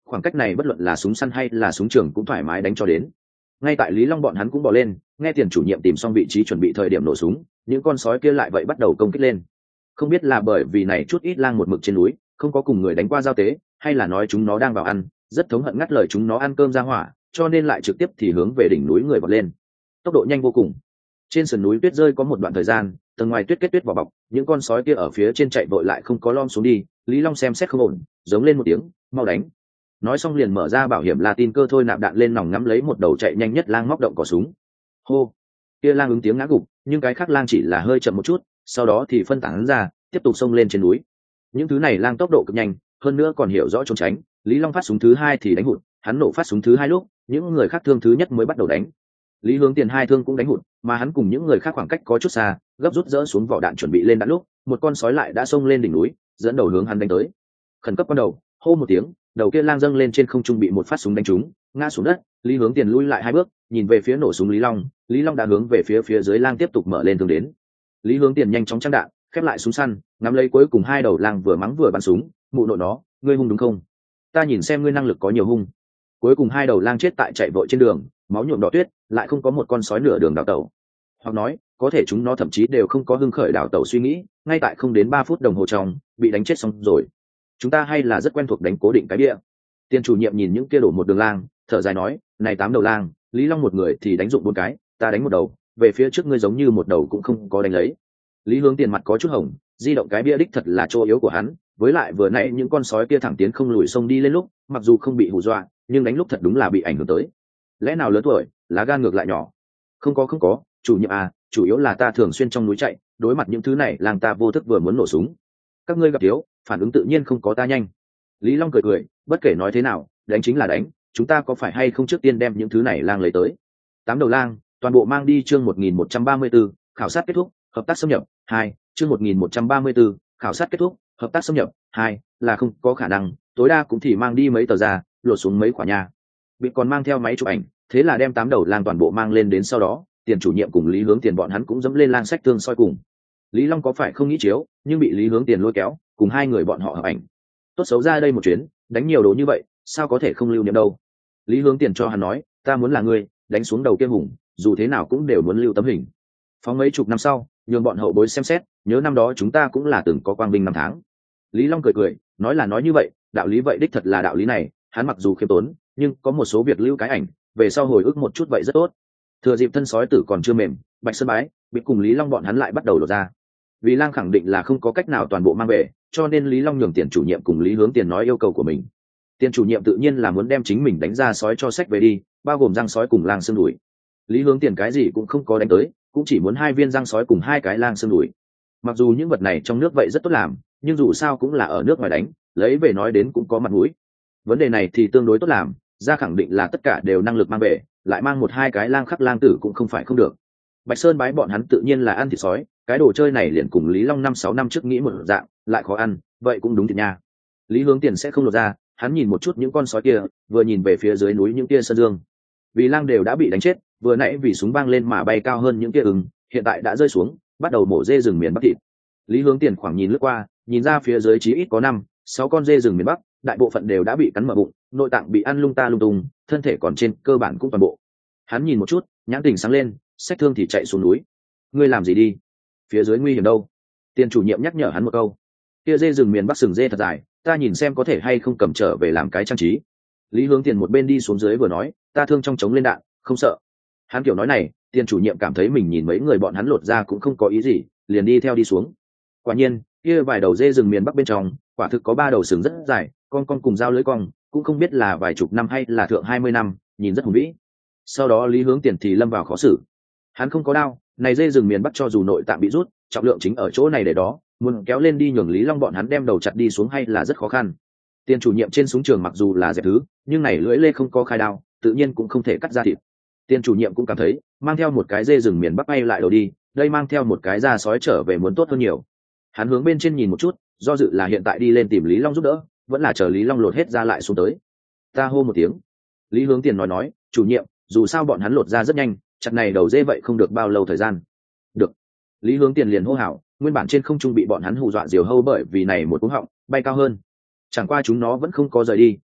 A: khoảng cách này bất luận là súng săn hay là súng trường cũng thoải mái đánh cho đến. Ngay tại Lý Long bọn hắn cũng bỏ lên, nghe tiền chủ nhiệm tìm xong vị trí chuẩn bị thời điểm nổ súng, những con sói kia lại vậy bắt đầu công kích lên. Không biết là bởi vì này chút ít lang một mực trên núi không có cùng người đánh qua giao tế, hay là nói chúng nó đang vào ăn, rất thống hận ngắt lời chúng nó ăn cơm ra hỏa, cho nên lại trực tiếp thì hướng về đỉnh núi người vọt lên. Tốc độ nhanh vô cùng. Trên sườn núi tuyết rơi có một đoạn thời gian, tầng ngoài tuyết kết tuyết vỏ bọc, những con sói kia ở phía trên chạy vội lại không có lom xuống đi. Lý Long xem xét không ổn, giống lên một tiếng, mau đánh. Nói xong liền mở ra bảo hiểm Latin cơ thôi nạp đạn lên nòng ngắm lấy một đầu chạy nhanh nhất lang móc động cò súng. Hô, kia lang ứng tiếng ngã gục, nhưng cái khác lang chỉ là hơi chậm một chút, sau đó thì phân tán ra, tiếp tục xông lên trên núi. Những thứ này lang tốc độ cực nhanh, hơn nữa còn hiểu rõ trốn tránh. Lý Long phát súng thứ hai thì đánh hụt, hắn nổ phát súng thứ hai lúc, những người khác thương thứ nhất mới bắt đầu đánh. Lý Hướng Tiền hai thương cũng đánh hụt, mà hắn cùng những người khác khoảng cách có chút xa, gấp rút dỡ xuống vỏ đạn chuẩn bị lên đạn lúc, một con sói lại đã xông lên đỉnh núi, dẫn đầu hướng hắn đánh tới. Khẩn cấp con đầu, hô một tiếng, đầu kia lang dâng lên trên không trung bị một phát súng đánh trúng, ngã xuống đất. Lý Hướng Tiền lui lại hai bước, nhìn về phía nổ súng Lý Long, Lý Long đã hướng về phía dưới lang tiếp tục mở lên thương đến. Lý Hướng Tiền nhanh chóng trang đạn, khép lại súng săn, ngắm lấy cuối cùng hai đầu lang vừa mắng vừa bắn súng, mụ nội nó, ngươi hung đúng không? Ta nhìn xem ngươi năng lực có nhiều hung. Cuối cùng hai đầu lang chết tại chạy vội trên đường, máu nhuộm đỏ tuyết, lại không có một con sói nửa đường đào tẩu. Hoặc nói, có thể chúng nó thậm chí đều không có hưng khởi đào tẩu suy nghĩ, ngay tại không đến 3 phút đồng hồ trong, bị đánh chết xong rồi. Chúng ta hay là rất quen thuộc đánh cố định cái bia. Tiền chủ nhiệm nhìn những kia đổ một đường lang, thở dài nói, này 8 đầu lang, Lý Long một người thì đánh dụng 4 cái, ta đánh một đầu, về phía trước ngươi giống như một đầu cũng không có đánh lấy. Lý Hướng Tiền mặt có chút hồng, di động cái bia đích thật là chỗ yếu của hắn, với lại vừa nãy những con sói kia thẳng tiến không lùi xông đi lên lúc, mặc dù không bị hù dọa, nhưng đánh lúc thật đúng là bị ảnh hưởng tới. Lẽ nào lớn tuổi, lá gan ngược lại nhỏ? Không có, chủ nhiệm à, chủ yếu là ta thường xuyên trong núi chạy, đối mặt những thứ này làm ta vô thức vừa muốn nổ súng. Các ngươi gặp thiếu, phản ứng tự nhiên không có ta nhanh. Lý Long cười, bất kể nói thế nào, đánh chính là đánh, chúng ta có phải hay không trước tiên đem những thứ này lang lấy tới. 8 đầu lang, toàn bộ mang đi chương 1134, khảo sát kết thúc, hợp tác xâm nhập 2, chương 1134, khảo sát kết thúc, hợp tác xâm nhập 2, là không có khả năng, tối đa cũng thì mang đi mấy tờ ra, lột xuống mấy quả nhà. Bị còn mang theo máy chụp ảnh, thế là đem 8 đầu lang toàn bộ mang lên đến, sau đó tiền chủ nhiệm cùng Lý Hướng Tiền bọn hắn cũng dẫm lên lang sách thương soi cùng. Lý Long có phải không nghĩ chiếu, nhưng bị Lý Hướng Tiền lôi kéo, cùng hai người bọn họ hợp ảnh. Tốt xấu ra đây một chuyến, đánh nhiều đồ như vậy, sao có thể không lưu niệm đâu. Lý Hướng Tiền cho hắn nói, ta muốn là ngươi, đánh xuống đầu kia hùng, dù thế nào cũng đều muốn lưu tấm hình. Phóng mấy chục năm sau, nhường bọn hậu bối xem xét, nhớ năm đó chúng ta cũng là từng có quang vinh năm tháng. Lý Long cười, nói là nói như vậy, đạo lý vậy đích thật là đạo lý này, hắn mặc dù khiêm tốn, nhưng có một số việc lưu cái ảnh, về sau hồi ức một chút vậy rất tốt. Thừa dịp thân sói tử còn chưa mềm, Bạch Sơn Bái bị cùng Lý Long bọn hắn lại bắt đầu lột ra. Vì lang khẳng định là không có cách nào toàn bộ mang về, cho nên Lý Long nhường tiền chủ nhiệm cùng Lý Hướng Tiền nói yêu cầu của mình. Tiền chủ nhiệm tự nhiên là muốn đem chính mình đánh ra sói cho sách về đi, bao gồm răng sói cùng lang xương đùi. Lý Hướng Tiền cái gì cũng không có đánh tới, cũng chỉ muốn 2 viên răng sói cùng 2 cái lang xương đùi. Mặc dù những vật này trong nước vậy rất tốt làm, nhưng dù sao cũng là ở nước ngoài đánh, lấy về nói đến cũng có mặt mũi. Vấn đề này thì tương đối tốt làm, ra khẳng định là tất cả đều năng lực mang về, lại mang 1-2 cái lang khắc lang tử cũng không phải không được. Bạch Sơn Bái bọn hắn tự nhiên là ăn thịt sói, cái đồ chơi này liền cùng Lý Long 5-6 năm trước nghĩ một dạng, lại khó ăn, vậy cũng đúng thịt nha. Lý Hướng Tiền sẽ không lột ra, hắn nhìn một chút những con sói kia, vừa nhìn về phía dưới núi những kia sơn dương. Vì lang đều đã bị đánh chết, vừa nãy vì súng vang lên mà bay cao hơn những kia ưng, hiện tại đã rơi xuống, bắt đầu mổ dê rừng miền Bắc thịt. Lý Hướng Tiền khoảng nhìn lướt qua, nhìn ra phía dưới chí ít có 5-6 con dê rừng miền Bắc, đại bộ phận đều đã bị cắn mở bụng, nội tạng bị ăn lung ta lung tung, thân thể còn trên cơ bản cũng toàn bộ. Hắn nhìn một chút, nhãn tình sáng lên, xách thương thì chạy xuống núi. Ngươi làm gì đi? Phía dưới nguy hiểm đâu? Tiền chủ nhiệm nhắc nhở hắn một câu. Kia dê rừng miền Bắc sừng dê thật dài, ta nhìn xem có thể hay không cầm trở về làm cái trang trí. Lý Hướng Tiền một bên đi xuống dưới vừa nói, ta thương trong chống lên đạn, không sợ. Hắn kiểu nói này, tiền chủ nhiệm cảm thấy mình nhìn mấy người bọn hắn lột ra cũng không có ý gì, liền đi theo đi xuống. Quả nhiên, kia vài đầu dê rừng miền Bắc bên trong, quả thực có 3 đầu sừng rất dài, con cùng dao lưỡi cong, cũng không biết là vài chục năm hay là thượng 20 năm, nhìn rất hùng vĩ. Sau đó Lý Hướng Tiền thì lâm vào khó xử. Hắn không có đao, này dê rừng miền Bắc cho dù nội tạng bị rút, trọng lượng chính ở chỗ này để đó, muốn kéo lên đi nhường Lý Long bọn hắn đem đầu chặt đi xuống hay là rất khó khăn. Tiền chủ nhiệm trên súng trường mặc dù là dẹp thứ, nhưng này lưỡi lê không có khai đao, tự nhiên cũng không thể cắt ra thịt. Tiền chủ nhiệm cũng cảm thấy, mang theo một cái dê rừng miền Bắc bay lại đầu đi, đây mang theo một cái da sói trở về muốn tốt hơn nhiều. Hắn hướng bên trên nhìn một chút, do dự là hiện tại đi lên tìm Lý Long giúp đỡ, vẫn là chờ Lý Long lột hết ra lại xuống tới. Ta hô một tiếng. Lý Hướng Tiền nói, chủ nhiệm, dù sao bọn hắn lột ra rất nhanh, chặt này đầu dê vậy không được bao lâu thời gian. Được. Lý Hướng Tiền liền hô hào, nguyên bản trên không trung bị bọn hắn hù dọa diều hâu bởi vì này một cú họng bay cao hơn. Chẳng qua chúng nó vẫn không có rời đi,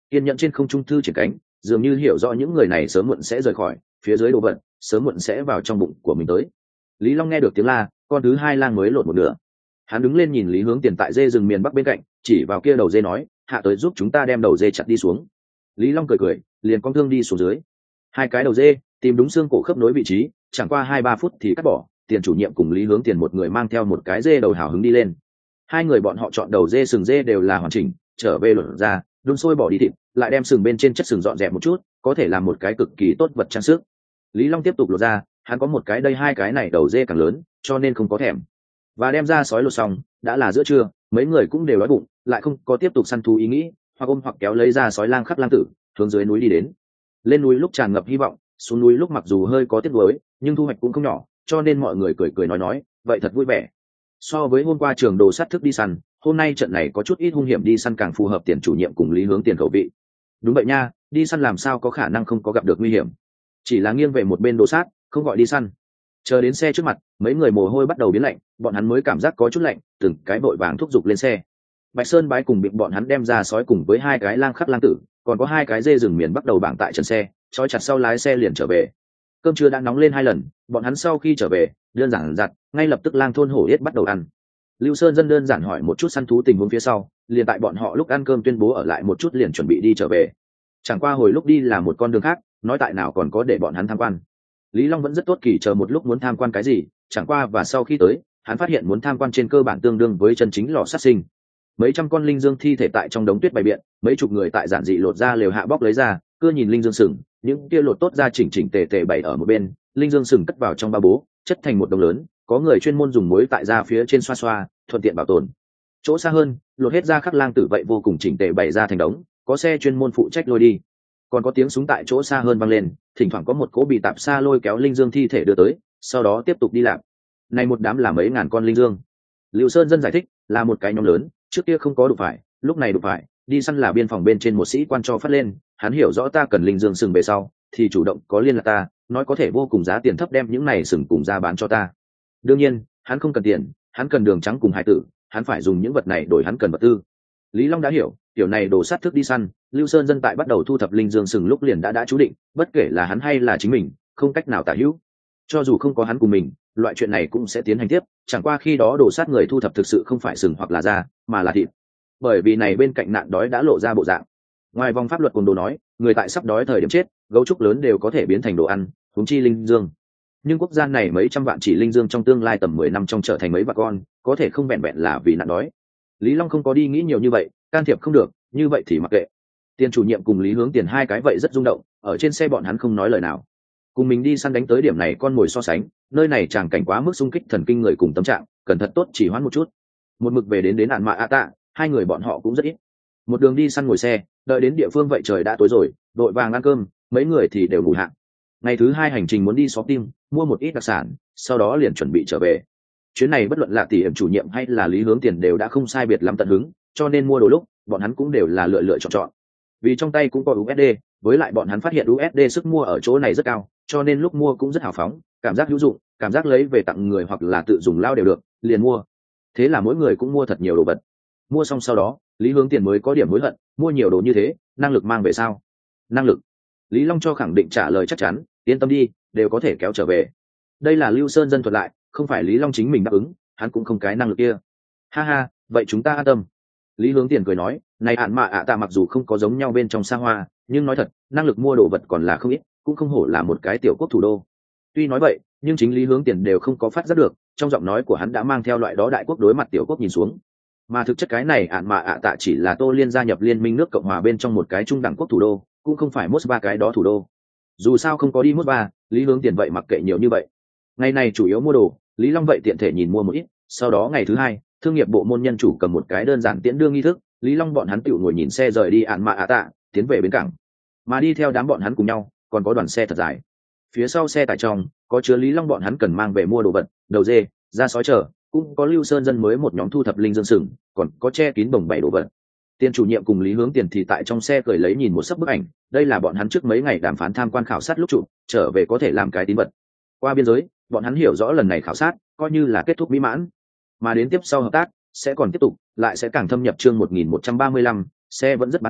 A: kiên nhẫn trên không trung thư triển cánh, dường như hiểu rõ những người này sớm muộn sẽ rời khỏi phía dưới đồ vật, sớm muộn sẽ vào trong bụng của mình tới. Lý Long nghe được tiếng la, con thứ hai lang mới lột một nửa. Hắn đứng lên nhìn Lý Hướng Tiền tại dê rừng miền bắc bên cạnh, chỉ vào kia đầu dê nói, hạ tới giúp chúng ta đem đầu dê chặt đi xuống. Lý Long cười cười, liền con thương đi xuống dưới. Hai cái đầu dê tìm đúng xương cổ khớp nối vị trí, chẳng qua 2-3 phút thì cắt bỏ. Tiền chủ nhiệm cùng Lý Hướng Tiền một người mang theo một cái dê đầu hào hứng đi lên. Hai người bọn họ chọn đầu dê sừng dê đều là hoàn chỉnh, trở về luộc ra, đun sôi bỏ đi thịt, lại đem sừng bên trên chất sừng dọn dẹp một chút, có thể làm một cái cực kỳ tốt vật trang sức. Lý Long tiếp tục lột ra, hắn có một cái đây hai cái này đầu dê càng lớn, cho nên không có thèm. Và đem ra sói lột xong, đã là giữa trưa, mấy người cũng đều đói bụng, lại không có tiếp tục săn thú ý nghĩ, hoặc ôm hoặc kéo lấy ra sói lang khắc lang tử, hướng dưới núi đi đến. Lên núi lúc tràn ngập hy vọng, xuống núi lúc mặc dù hơi có tiếc nuối, nhưng thu hoạch cũng không nhỏ, cho nên mọi người cười cười nói, vậy thật vui vẻ. So với hôm qua trường đồ sát thức đi săn, hôm nay trận này có chút ít hung hiểm đi săn càng phù hợp Tiền chủ nhiệm cùng Lý Hướng Tiền khẩu vị. Đúng vậy nha, đi săn làm sao có khả năng không có gặp được nguy hiểm, chỉ là nghiêng về một bên đồ sát, không gọi đi săn. Chờ đến xe trước mặt, mấy người mồ hôi bắt đầu biến lạnh, bọn hắn mới cảm giác có chút lạnh, từng cái vội vàng thúc giục lên xe. Bạch Sơn bái cùng bị bọn hắn đem ra sói cùng với hai cái lang khắc lang tử, còn có hai cái dê rừng miền bắt đầu bảng tại chân xe, trói chặt sau lái xe liền trở về. Cơm trưa đã nóng lên 2 lần, bọn hắn sau khi trở về, đơn giản giặt, ngay lập tức lang thôn hổ yết bắt đầu ăn. Lưu Sơn dân đơn giản hỏi một chút săn thú tình huống phía sau, liền tại bọn họ lúc ăn cơm tuyên bố ở lại một chút liền chuẩn bị đi trở về. Chẳng qua hồi lúc đi là một con đường khác, nói tại nào còn có để bọn hắn tham quan. Lý Long vẫn rất tốt kỳ chờ một lúc muốn tham quan cái gì, chẳng qua và sau khi tới, hắn phát hiện muốn tham quan trên cơ bản tương đương với chân chính lò sát sinh. Mấy trăm con linh dương thi thể tại trong đống tuyết bày biện, mấy chục người tại giản dị lột ra lều hạ bóc lấy ra, cưa nhìn linh dương sừng, những kia lột tốt ra chỉnh chỉnh tề tề bày ở một bên, linh dương sừng cất vào trong ba bố, chất thành một đống lớn, có người chuyên môn dùng muối tại da phía trên xoa xoa, thuận tiện bảo tồn. Chỗ xa hơn, lột hết ra khắc lang tử vậy vô cùng chỉnh tề bày ra thành đống, có xe chuyên môn phụ trách lôi đi. Còn có tiếng súng tại chỗ xa hơn vang lên, thỉnh thoảng có một cỗ bị tạp xa lôi kéo linh dương thi thể đưa tới, sau đó tiếp tục đi làm. Này một đám là mấy ngàn con linh dương. Lưu Sơn dân giải thích, là một cái nhóm lớn, trước kia không có đụng phải, lúc này đụng phải, đi săn là biên phòng bên trên một sĩ quan cho phát lên, hắn hiểu rõ ta cần linh dương sừng về sau, thì chủ động có liên lạc ta, nói có thể vô cùng giá tiền thấp đem những này sừng cùng ra bán cho ta. Đương nhiên, hắn không cần tiền, hắn cần đường trắng cùng hải tử, hắn phải dùng những vật này đổi hắn cần vật tư. Lý Long đã hiểu, kiểu này đồ sát thức đi săn, Lưu Sơn dân tại bắt đầu thu thập linh dương sừng lúc liền đã chú định, bất kể là hắn hay là chính mình, không cách nào tả hữu. Cho dù không có hắn cùng mình, loại chuyện này cũng sẽ tiến hành tiếp, chẳng qua khi đó đồ sát người thu thập thực sự không phải sừng hoặc là da, mà là thịt. Bởi vì này bên cạnh nạn đói đã lộ ra bộ dạng. Ngoài vòng pháp luật cồn đồ nói, người tại sắp đói thời điểm chết, gấu trúc lớn đều có thể biến thành đồ ăn, huống chi linh dương. Nhưng quốc gia này mấy trăm vạn chỉ linh dương trong tương lai tầm 10 năm trong trở thành mấy vạn con, có thể không vẹn vẹn là vì nạn đói. Lý Long không có đi nghĩ nhiều như vậy, can thiệp không được, như vậy thì mặc kệ. Tiền chủ nhiệm cùng Lý Hướng Tiền hai cái vậy rất rung động, ở trên xe bọn hắn không nói lời nào. Cùng mình đi săn đánh tới điểm này con mồi so sánh, nơi này tràng cảnh quá mức xung kích thần kinh người cùng tâm trạng, cần thật tốt chỉ hoãn một chút. Một mực về đến Ạn Mạ ạ Tạ, hai người bọn họ cũng rất ít. Một đường đi săn ngồi xe, đợi đến địa phương vậy trời đã tối rồi, đội vàng ăn cơm, mấy người thì đều ngủ hạ. Ngày thứ hai hành trình muốn đi shopping, mua một ít đặc sản, sau đó liền chuẩn bị trở về. Chuyến này bất luận là tỷ ẩn chủ nhiệm hay là Lý Hướng Tiền đều đã không sai biệt lắm tận hứng, cho nên mua đồ lúc, bọn hắn cũng đều là lựa chọn. Vì trong tay cũng có USD, với lại bọn hắn phát hiện USD sức mua ở chỗ này rất cao, cho nên lúc mua cũng rất hào phóng, cảm giác hữu dụng, cảm giác lấy về tặng người hoặc là tự dùng lao đều được, liền mua. Thế là mỗi người cũng mua thật nhiều đồ vật. Mua xong sau đó, Lý Hướng Tiền mới có điểm hối hận, mua nhiều đồ như thế, năng lực mang về sao? Năng lực? Lý Long cho khẳng định trả lời chắc chắn, yên tâm đi, đều có thể kéo trở về. Đây là Lưu Sơn dân thuật lại, không phải Lý Long chính mình đáp ứng, hắn cũng không cái năng lực kia. Ha ha, vậy chúng ta an tâm. Lý Hướng Tiền cười nói, này Ạn Mạ ạ Tạ mặc dù không có giống nhau bên trong xa hoa, nhưng nói thật, năng lực mua đồ vật còn là không ít, cũng không hổ là một cái tiểu quốc thủ đô. Tuy nói vậy, nhưng chính Lý Hướng Tiền đều không có phát giác được, trong giọng nói của hắn đã mang theo loại đó đại quốc đối mặt tiểu quốc nhìn xuống. Mà thực chất cái này Ạn Mạ ạ Tạ chỉ là Tô Liên gia nhập Liên minh nước Cộng hòa bên trong một cái trung đẳng quốc thủ đô, cũng không phải Moscow cái đó thủ đô. Dù sao không có đi Moscow, Lý Hướng Tiền vậy mặc kệ nhiều như vậy. Ngày này chủ yếu mua đồ, Lý Long vậy tiện thể nhìn mua một ít, sau đó ngày thứ hai, thương nghiệp bộ môn nhân chủ cầm một cái đơn giản tiễn đưa nghi thức, Lý Long bọn hắn tự ngồi nhìn xe rời đi Ạn Mạ ạ Tạ, tiến về bến cảng. Mà đi theo đám bọn hắn cùng nhau, còn có đoàn xe thật dài. Phía sau xe tải trong, có chứa Lý Long bọn hắn cần mang về mua đồ vật, đầu dê, da sói chờ, cũng có Lưu Sơn dân mới một nhóm thu thập linh dương sừng, còn có che kín bồng bẩy đồ vật. Tiền chủ nhiệm cùng Lý Hướng Tiền thì tại trong xe cười lấy nhìn một sấp bức ảnh, đây là bọn hắn trước mấy ngày đàm phán tham quan khảo sát lúc chụp, trở về có thể làm cái tín vật. Qua biên giới, bọn hắn hiểu rõ lần này khảo sát coi như là kết thúc mỹ mãn, mà đến tiếp sau hợp tác sẽ còn tiếp tục, lại sẽ càng thâm nhập chương 1135, xe vẫn rất bán chạy,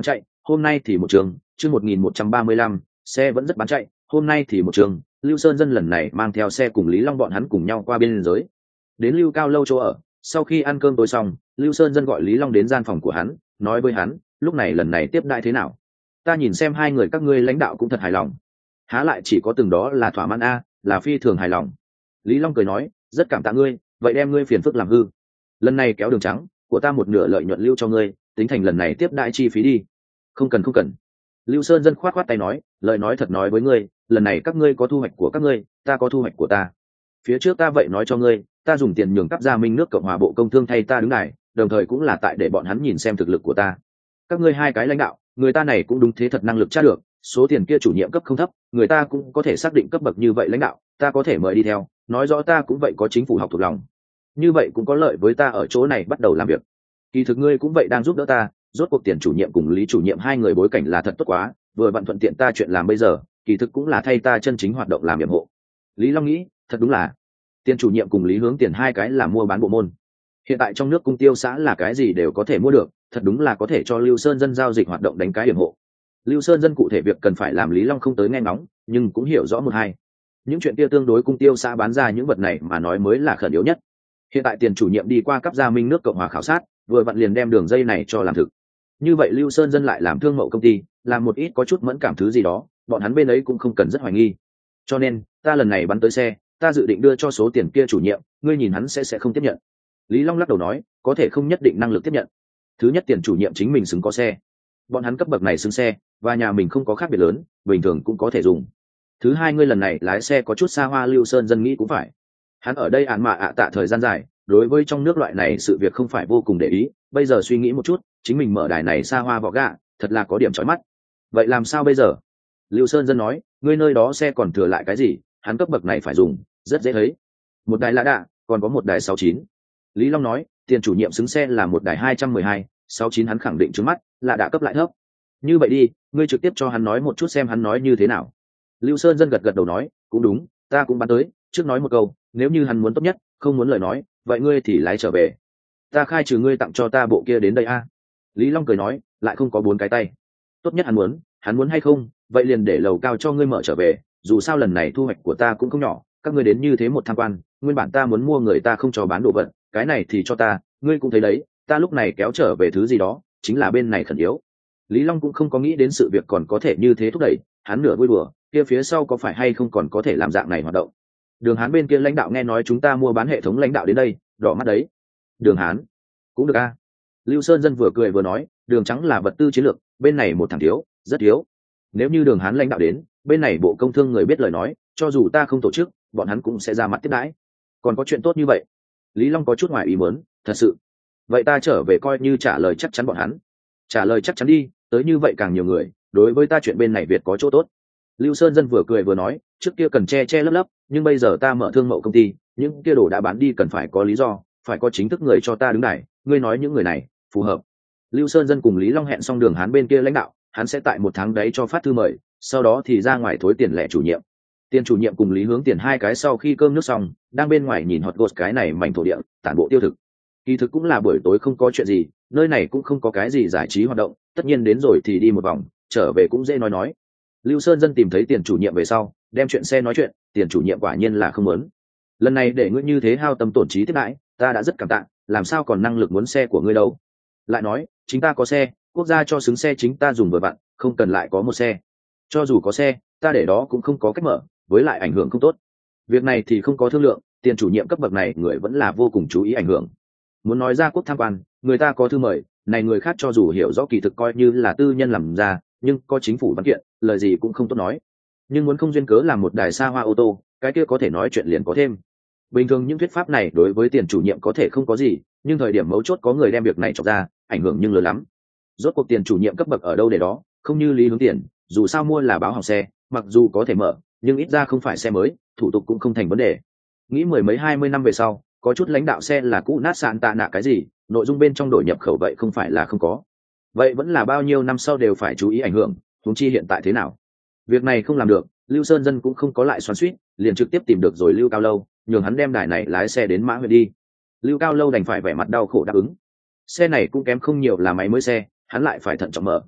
A: hôm nay thì một trường, chương 1135, xe vẫn rất bán chạy, hôm nay thì một trường, Lưu Sơn Dân lần này mang theo xe cùng Lý Long bọn hắn cùng nhau qua biên giới. Đến Lưu Cao Lâu chỗ ở, sau khi ăn cơm tối xong, Lưu Sơn Dân gọi Lý Long đến gian phòng của hắn, nói với hắn, lúc này lần này tiếp đãi thế nào? Ta nhìn xem hai người các ngươi lãnh đạo cũng thật hài lòng. Há lại chỉ có từng đó là thỏa mãn a, là phi thường hài lòng. Lý Long cười nói, rất cảm tạ ngươi, vậy đem ngươi phiền phức làm hư. Lần này kéo đường trắng, của ta một nửa lợi nhuận lưu cho ngươi, tính thành lần này tiếp đãi chi phí đi. Không cần không cần. Lưu Sơn Dân khoát khoát tay nói, lời nói thật nói với ngươi, lần này các ngươi có thu hoạch của các ngươi, ta có thu hoạch của ta. Phía trước ta vậy nói cho ngươi, ta dùng tiền nhường cấp gia minh nước Cộng hòa Bộ Công Thương thay ta đứng này, đồng thời cũng là tại để bọn hắn nhìn xem thực lực của ta. Các ngươi hai cái lãnh đạo, người ta này cũng đúng thế thật năng lực tra được, số tiền kia chủ nhiệm cấp không thấp, người ta cũng có thể xác định cấp bậc như vậy lãnh đạo, ta có thể mời đi theo, nói rõ ta cũng vậy có chính phủ học thuộc lòng. Như vậy cũng có lợi với ta ở chỗ này bắt đầu làm việc. Kỳ thực ngươi cũng vậy đang giúp đỡ ta, rốt cuộc tiền chủ nhiệm cùng Lý chủ nhiệm hai người bối cảnh là thật tốt quá, vừa vặn thuận tiện ta chuyện làm bây giờ, kỳ thực cũng là thay ta chân chính hoạt động làm nhiệm hộ. Lý Long nghĩ, thật đúng là tiền chủ nhiệm cùng Lý Hướng Tiền hai cái là mua bán bộ môn. Hiện tại trong nước cung tiêu xã là cái gì đều có thể mua được, thật đúng là có thể cho Lưu Sơn Dân giao dịch hoạt động đánh cái điểm hộ. Lưu Sơn Dân cụ thể việc cần phải làm Lý Long không tới nghe ngóng, nhưng cũng hiểu rõ một hai. Những chuyện kia tương đối cung tiêu xã bán ra những vật này mà nói mới là khẩn yếu nhất. Hiện tại tiền chủ nhiệm đi qua cấp gia minh nước Cộng hòa khảo sát, vừa vặn liền đem đường dây này cho làm thực. Như vậy Lưu Sơn Dân lại làm thương mậu công ty, làm một ít có chút mẫn cảm thứ gì đó, bọn hắn bên ấy cũng không cần rất hoài nghi. Cho nên, ta lần này bắn tới xe, ta dự định đưa cho số tiền kia chủ nhiệm, ngươi nhìn hắn sẽ không tiếp nhận. Lý Long lắc đầu nói, có thể không nhất định năng lực tiếp nhận. Thứ nhất, tiền chủ nhiệm chính mình xứng có xe, bọn hắn cấp bậc này xứng xe, và nhà mình không có khác biệt lớn, bình thường cũng có thể dùng. Thứ hai, ngươi lần này lái xe có chút xa hoa, Lưu Sơn Dân nghĩ cũng phải. Hắn ở đây án mà tạ thời gian dài, đối với trong nước loại này sự việc không phải vô cùng để ý, bây giờ suy nghĩ một chút, chính mình mở đài này xa hoa vỏ gạ, thật là có điểm chói mắt. Vậy làm sao bây giờ? Lưu Sơn Dân nói, ngươi nơi đó xe còn thừa lại cái gì, hắn cấp bậc này phải dùng, rất dễ thấy. Một đài lạ đạ, còn có một đài 69. Lý Long nói, tiền chủ nhiệm xứng xe là một đài 212, 69 hắn khẳng định trước mắt, lạ đạ cấp lại thấp. Như vậy đi, ngươi trực tiếp cho hắn nói một chút xem hắn nói như thế nào. Lưu Sơn Dân gật gật đầu nói, cũng đúng, ta cũng bán tới, trước nói một câu, nếu như hắn muốn tốt nhất, không muốn lời nói, vậy ngươi thì lái trở về. Ta khai trừ ngươi tặng cho ta bộ kia đến đây a. Lý Long cười nói, lại không có 4 cái tay. Tốt nhất hắn muốn hay không, vậy liền để lầu cao cho ngươi mở trở về, dù sao lần này thu hoạch của ta cũng không nhỏ, các ngươi đến như thế một tham quan, nguyên bản ta muốn mua người ta không cho bán đồ vật, cái này thì cho ta, ngươi cũng thấy đấy, ta lúc này kéo trở về thứ gì đó, chính là bên này khẩn yếu. Lý Long cũng không có nghĩ đến sự việc còn có thể như thế thúc đẩy, hắn nửa vui đùa, kia phía sau có phải hay không còn có thể làm dạng này hoạt động. Đường Hán bên kia lãnh đạo nghe nói chúng ta mua bán hệ thống lãnh đạo đến đây, đỏ mắt đấy. Đường Hán cũng được a. Lưu Sơn Dân vừa cười vừa nói, đường trắng là vật tư chiến lược, bên này một thằng thiếu, rất thiếu. Nếu như đường Hán lãnh đạo đến, bên này Bộ Công Thương người biết lời nói, cho dù ta không tổ chức, bọn hắn cũng sẽ ra mặt tiếp đãi. Còn có chuyện tốt như vậy? Lý Long có chút ngoài ý muốn, thật sự. Vậy ta trở về coi như trả lời chắc chắn bọn hắn. Trả lời chắc chắn đi, tới như vậy càng nhiều người, đối với ta chuyện bên này Việt có chỗ tốt. Lưu Sơn Dân vừa cười vừa nói, trước kia cần che lấp lấp, nhưng bây giờ ta mở thương mậu công ty, những kia đồ đã bán đi cần phải có lý do, phải có chính thức người cho ta đứng đài, ngươi nói những người này phù hợp. Lưu Sơn Dân cùng Lý Long hẹn xong đường Hán bên kia lãnh đạo, hắn sẽ tại một tháng đấy cho phát thư mời, sau đó thì ra ngoài thối tiền lẻ chủ nhiệm. Tiền chủ nhiệm cùng Lý Hướng Tiền hai cái sau khi cơm nước xong, đang bên ngoài nhìn hot gột cái này mảnh thổ địa, tản bộ tiêu thực. Kỳ thực cũng là buổi tối không có chuyện gì, nơi này cũng không có cái gì giải trí hoạt động, tất nhiên đến rồi thì đi một vòng, trở về cũng dễ nói. Lưu Sơn Dân tìm thấy tiền chủ nhiệm về sau, đem chuyện xe nói chuyện, tiền chủ nhiệm quả nhiên là không muốn. Lần này để ngươi như thế hao tâm tổn trí tiếp đãi, ta đã rất cảm tạ, làm sao còn năng lực muốn xe của ngươi đâu. Lại nói, chính ta có xe, quốc gia cho xứng xe chính ta dùng vừa vặn, không cần lại có một xe. Cho dù có xe, ta để đó cũng không có cách mở, với lại ảnh hưởng không tốt. Việc này thì không có thương lượng, tiền chủ nhiệm cấp bậc này người vẫn là vô cùng chú ý ảnh hưởng. Muốn nói ra quốc tham quan, người ta có thư mời, này người khác cho dù hiểu rõ kỳ thực coi như là tư nhân làm ra, nhưng có chính phủ văn kiện, lời gì cũng không tốt nói. Nhưng muốn không duyên cớ làm một đài xa hoa ô tô, cái kia có thể nói chuyện liền có thêm. Bình thường những thuyết pháp này đối với tiền chủ nhiệm có thể không có gì, nhưng thời điểm mấu chốt có người đem việc này chọc ra, ảnh hưởng nhưng lớn lắm. Rốt cuộc tiền chủ nhiệm cấp bậc ở đâu để đó, không như Lý Hướng Tiền, dù sao mua là báo hỏng xe, mặc dù có thể mở, nhưng ít ra không phải xe mới, thủ tục cũng không thành vấn đề. Nghĩ mười mấy 20 năm về sau, có chút lãnh đạo xe là cũ nát sạn tạ nạ cái gì, nội dung bên trong đổi nhập khẩu vậy không phải là không có. Vậy vẫn là bao nhiêu năm sau đều phải chú ý ảnh hưởng, huống chi hiện tại thế nào. Việc này không làm được, Lưu Sơn Dân cũng không có lại xoắn xuýt, liền trực tiếp tìm được rồi Lưu Cao Lâu, nhường hắn đem đài này lái xe đến Mã huyện đi. Lưu Cao Lâu đành phải vẻ mặt đau khổ đáp ứng. Xe này cũng kém không nhiều là máy mới xe, hắn lại phải thận trọng mở.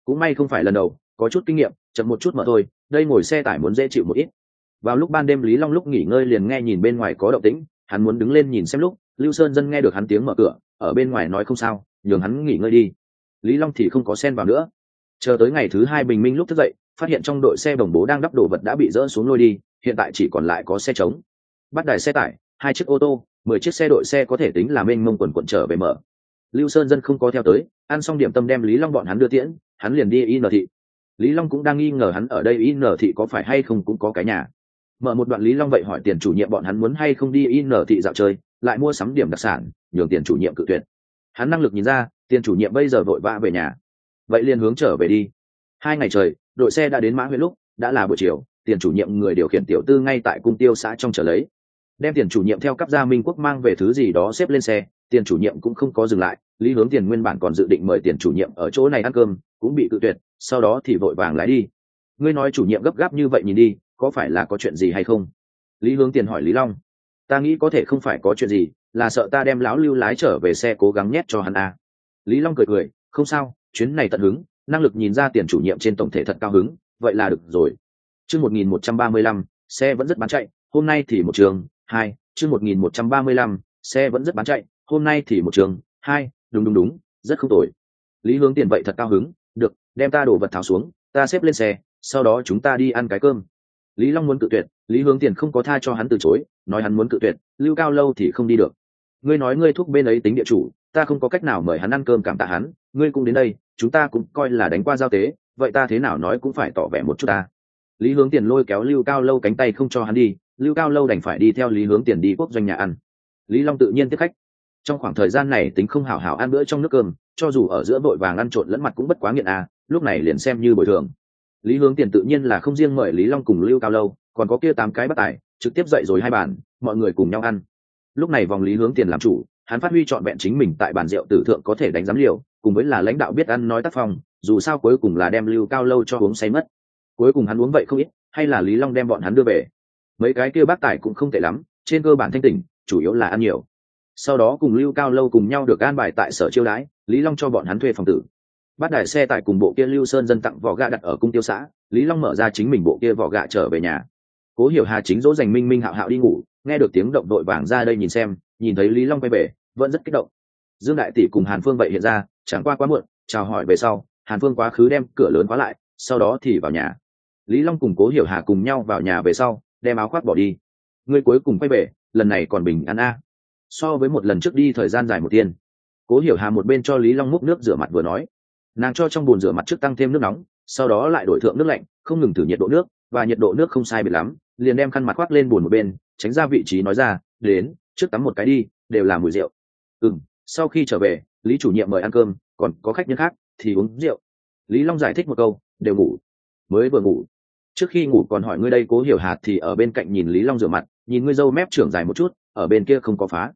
A: cũng may không phải lần đầu, có chút kinh nghiệm, chậm một chút mà thôi, đây ngồi xe tải muốn dễ chịu một ít. Vào lúc ban đêm Lý Long lúc nghỉ ngơi liền nghe nhìn bên ngoài có động tĩnh, hắn muốn đứng lên nhìn xem lúc Lưu Sơn Dân nghe được hắn tiếng mở cửa, ở bên ngoài nói không sao, nhường hắn nghỉ ngơi đi. Lý Long thì không có xen vào nữa. Chờ tới ngày thứ hai bình minh lúc thức dậy, phát hiện trong đội xe đồng bố đang đắp đồ vật đã bị dỡ xuống lôi đi, hiện tại chỉ còn lại có xe trống. Bắt đài xe tải, 2 chiếc ô tô, 10 chiếc xe đội xe có thể tính là mênh mông quần quần trở về mở. Lưu Sơn Dân không có theo tới, ăn xong điểm tâm đem Lý Long bọn hắn đưa tiễn, hắn liền đi In thị. Lý Long cũng đang nghi ngờ hắn ở đây In thị có phải hay không cũng có cái nhà. Mở một đoạn Lý Long vậy hỏi tiền chủ nhiệm bọn hắn muốn hay không đi In thị dạo chơi, lại mua sắm điểm đặc sản, nhường tiền chủ nhiệm cự tuyệt. Hắn năng lực nhìn ra, tiền chủ nhiệm bây giờ vội vã về nhà. Vậy liền hướng trở về đi. 2 ngày trời, đội xe đã đến Mã huyện lúc đã là buổi chiều, tiền chủ nhiệm người điều khiển tiểu tư ngay tại cung tiêu xã trong chờ lấy. Đem tiền chủ nhiệm theo cấp gia Minh Quốc mang về thứ gì đó xếp lên xe, tiền chủ nhiệm cũng không có dừng lại, Lý Hướng Tiền nguyên bản còn dự định mời tiền chủ nhiệm ở chỗ này ăn cơm, cũng bị cự tuyệt, sau đó thì vội vàng lái đi. Ngươi nói chủ nhiệm gấp gáp như vậy nhìn đi, có phải là có chuyện gì hay không? Lý Hướng Tiền hỏi Lý Long. Ta nghĩ có thể không phải có chuyện gì, là sợ ta đem lão Lưu lái trở về xe cố gắng nhét cho hắn à. Lý Long cười cười, không sao, chuyến này tận hứng, năng lực nhìn ra tiền chủ nhiệm trên tổng thể thật cao hứng, vậy là được rồi. Chương 1135, xe vẫn rất bán chạy, hôm nay thì một trường, 2, chương 1135, xe vẫn rất bán chạy, hôm nay thì một trường, 2, đúng, rất không tồi. Lý Hướng Tiền vậy thật cao hứng, được, đem ta đồ vật tháo xuống, ta xếp lên xe, sau đó chúng ta đi ăn cái cơm. Lý Long muốn cự tuyệt, Lý Hướng Tiền không có tha cho hắn từ chối, nói hắn muốn cự tuyệt, Lưu Cao Lâu thì không đi được. Ngươi nói ngươi thúc bên ấy tính địa chủ, ta không có cách nào mời hắn ăn cơm cảm tạ hắn, ngươi cũng đến đây, chúng ta cũng coi là đánh qua giao tế, vậy ta thế nào nói cũng phải tỏ vẻ một chút ta. Lý Hướng Tiền lôi kéo Lưu Cao Lâu cánh tay không cho hắn đi, Lưu Cao Lâu đành phải đi theo Lý Hướng Tiền đi quốc doanh nhà ăn. Lý Long tự nhiên tiếp khách. Trong khoảng thời gian này tính không hảo hảo ăn bữa trong nước cơm, cho dù ở giữa vội vàng ăn trộn lẫn mặt cũng bất quá nghiện à, lúc này liền xem như bồi thường. Lý Hướng Tiền tự nhiên là không riêng mời Lý Long cùng Lưu Cao Lâu, còn có kia 8 cái bắt tài, trực tiếp dậy rồi 2 bàn, mọi người cùng nhau ăn. Lúc này vòng Lý Hướng Tiền làm chủ, hắn phát huy trọn vẹn chính mình tại bàn rượu tử thượng có thể đánh giám liều, cùng với là lãnh đạo biết ăn nói tác phong, dù sao cuối cùng là đem Lưu Cao Lâu cho uống say mất. Cuối cùng hắn uống vậy không ít, hay là Lý Long đem bọn hắn đưa về. Mấy cái kia bác tài cũng không tệ lắm, trên cơ bản thanh tỉnh, chủ yếu là ăn nhiều. Sau đó cùng Lưu Cao Lâu cùng nhau được an bài tại sở chiêu đãi, Lý Long cho bọn hắn thuê phòng tử. Bắt đài xe tải cùng bộ kia Lưu Sơn Dân tặng vỏ gạ đặt ở cung tiêu xã, Lý Long mở ra chính mình bộ kia vỏ gạ trở về nhà. Cố Hiểu Hà chính dỗ dành Minh Minh Hạo Hạo đi ngủ, nghe được tiếng động đội vàng ra đây nhìn xem, nhìn thấy Lý Long quay về, vẫn rất kích động. Dương đại tỷ cùng Hàn Phương vậy hiện ra, chẳng qua quá muộn, chào hỏi về sau, Hàn Phương quá khứ đem cửa lớn khóa lại, sau đó thì vào nhà. Lý Long cùng Cố Hiểu Hà cùng nhau vào nhà về sau, đem áo khoác bỏ đi. Người cuối cùng quay về, lần này còn bình an a. So với một lần trước đi thời gian dài một tiên. Cố Hiểu Hà một bên cho Lý Long múc nước rửa mặt vừa nói, nàng cho trong bồn rửa mặt trước tăng thêm nước nóng, sau đó lại đổi thượng nước lạnh, không ngừng thử nhiệt độ nước, và nhiệt độ nước không sai biệt lắm, liền đem khăn mặt khoác lên bồn một bên, tránh ra vị trí nói ra, đến, trước tắm một cái đi, đều là mùi rượu. Sau khi trở về, Lý chủ nhiệm mời ăn cơm, còn có khách nhân khác thì uống rượu. Lý Long giải thích một câu, đều ngủ. Mới vừa ngủ. Trước khi ngủ còn hỏi ngươi đây. Cố Hiểu Hà thì ở bên cạnh nhìn Lý Long rửa mặt, nhìn ngươi râu mép trưởng dài một chút, ở bên kia không có phá.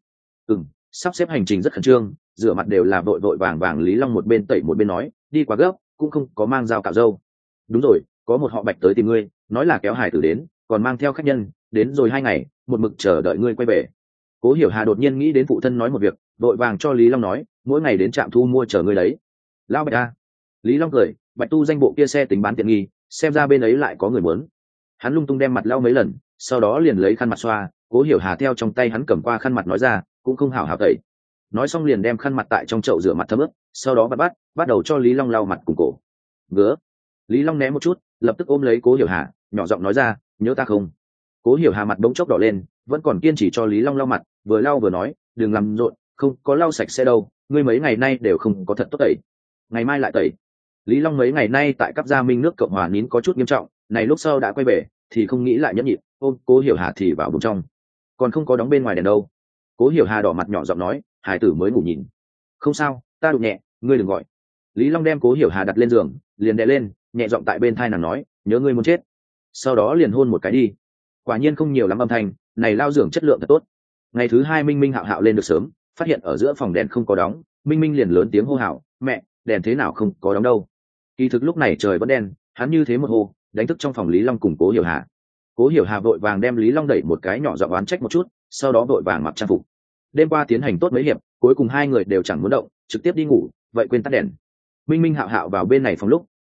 A: Sắp xếp hành trình rất khẩn trương, rửa mặt đều là vội vội vàng vàng. Lý Long một bên tẩy một bên nói, đi quá gấp, cũng không có mang dao cạo râu. Đúng rồi, có một họ Bạch tới tìm ngươi, nói là kéo hải tử đến, còn mang theo khách nhân, đến rồi 2 ngày, một mực chờ đợi ngươi quay về. Cố Hiểu Hà đột nhiên nghĩ đến phụ thân nói một việc, vội vàng cho Lý Long nói, mỗi ngày đến trạm thu mua chờ ngươi đấy. Lão Bạch a. Lý Long cười, Bạch tu danh bộ kia xe tính bán tiện nghi, xem ra bên ấy lại có người muốn. Hắn lung tung đem mặt lau mấy lần, sau đó liền lấy khăn mặt xoa. Cố Hiểu Hà theo trong tay hắn cầm qua khăn mặt nói ra, cũng không hảo hảo tẩy. Nói xong liền đem khăn mặt tại trong chậu rửa mặt thấm ướt, sau đó bắt đầu cho Lý Long lau mặt cùng cổ. Ngứa. Lý Long né một chút, lập tức ôm lấy Cố Hiểu Hà, nhỏ giọng nói ra, nhớ ta không? Cố Hiểu Hà mặt bỗng chốc đỏ lên, vẫn còn kiên trì cho Lý Long lau mặt, vừa lau vừa nói, đừng làm rộn, không có lau sạch sẽ đâu, ngươi mấy ngày nay đều không có thật tốt tẩy, ngày mai lại tẩy. Lý Long mấy ngày nay tại cấp gia Minh nước Cộng hòa nín có chút nghiêm trọng, này lúc sau đã quay về thì không nghĩ lại nhẫn nhịn, ôm Cố Hiểu Hà thì vào bên trong, còn không có đóng bên ngoài đèn đâu. Cố Hiểu Hà đỏ mặt nhỏ giọng nói, hải tử mới ngủ nhìn. Không sao, ta đụng nhẹ, ngươi đừng gọi. Lý Long đem Cố Hiểu Hà đặt lên giường, liền đè lên, nhẹ giọng tại bên thai nàng nói, nhớ ngươi muốn chết. Sau đó liền hôn một cái đi. Quả nhiên không nhiều lắm âm thanh, này lao giường chất lượng thật tốt. Ngày thứ 2 Minh Minh Hạo Hạo lên được sớm, phát hiện ở giữa phòng đèn không có đóng, Minh Minh liền lớn tiếng hô hào, mẹ, đèn thế nào không có đóng đâu. Kỳ thực lúc này trời vẫn đen, hắn như thế một hô, đánh thức trong phòng Lý Long cùng Cố Hiểu Hà. Cố Hiểu Hà vội vàng đem Lý Long đẩy một cái nhỏ giọng oán trách một chút, sau đó vội vàng mặc trang phục. Đêm qua tiến hành tốt mấy hiệp, cuối cùng 2 người đều chẳng muốn động, trực tiếp đi ngủ, vậy quên tắt đèn. Minh Minh Hạo Hạo vào bên này phòng lúc,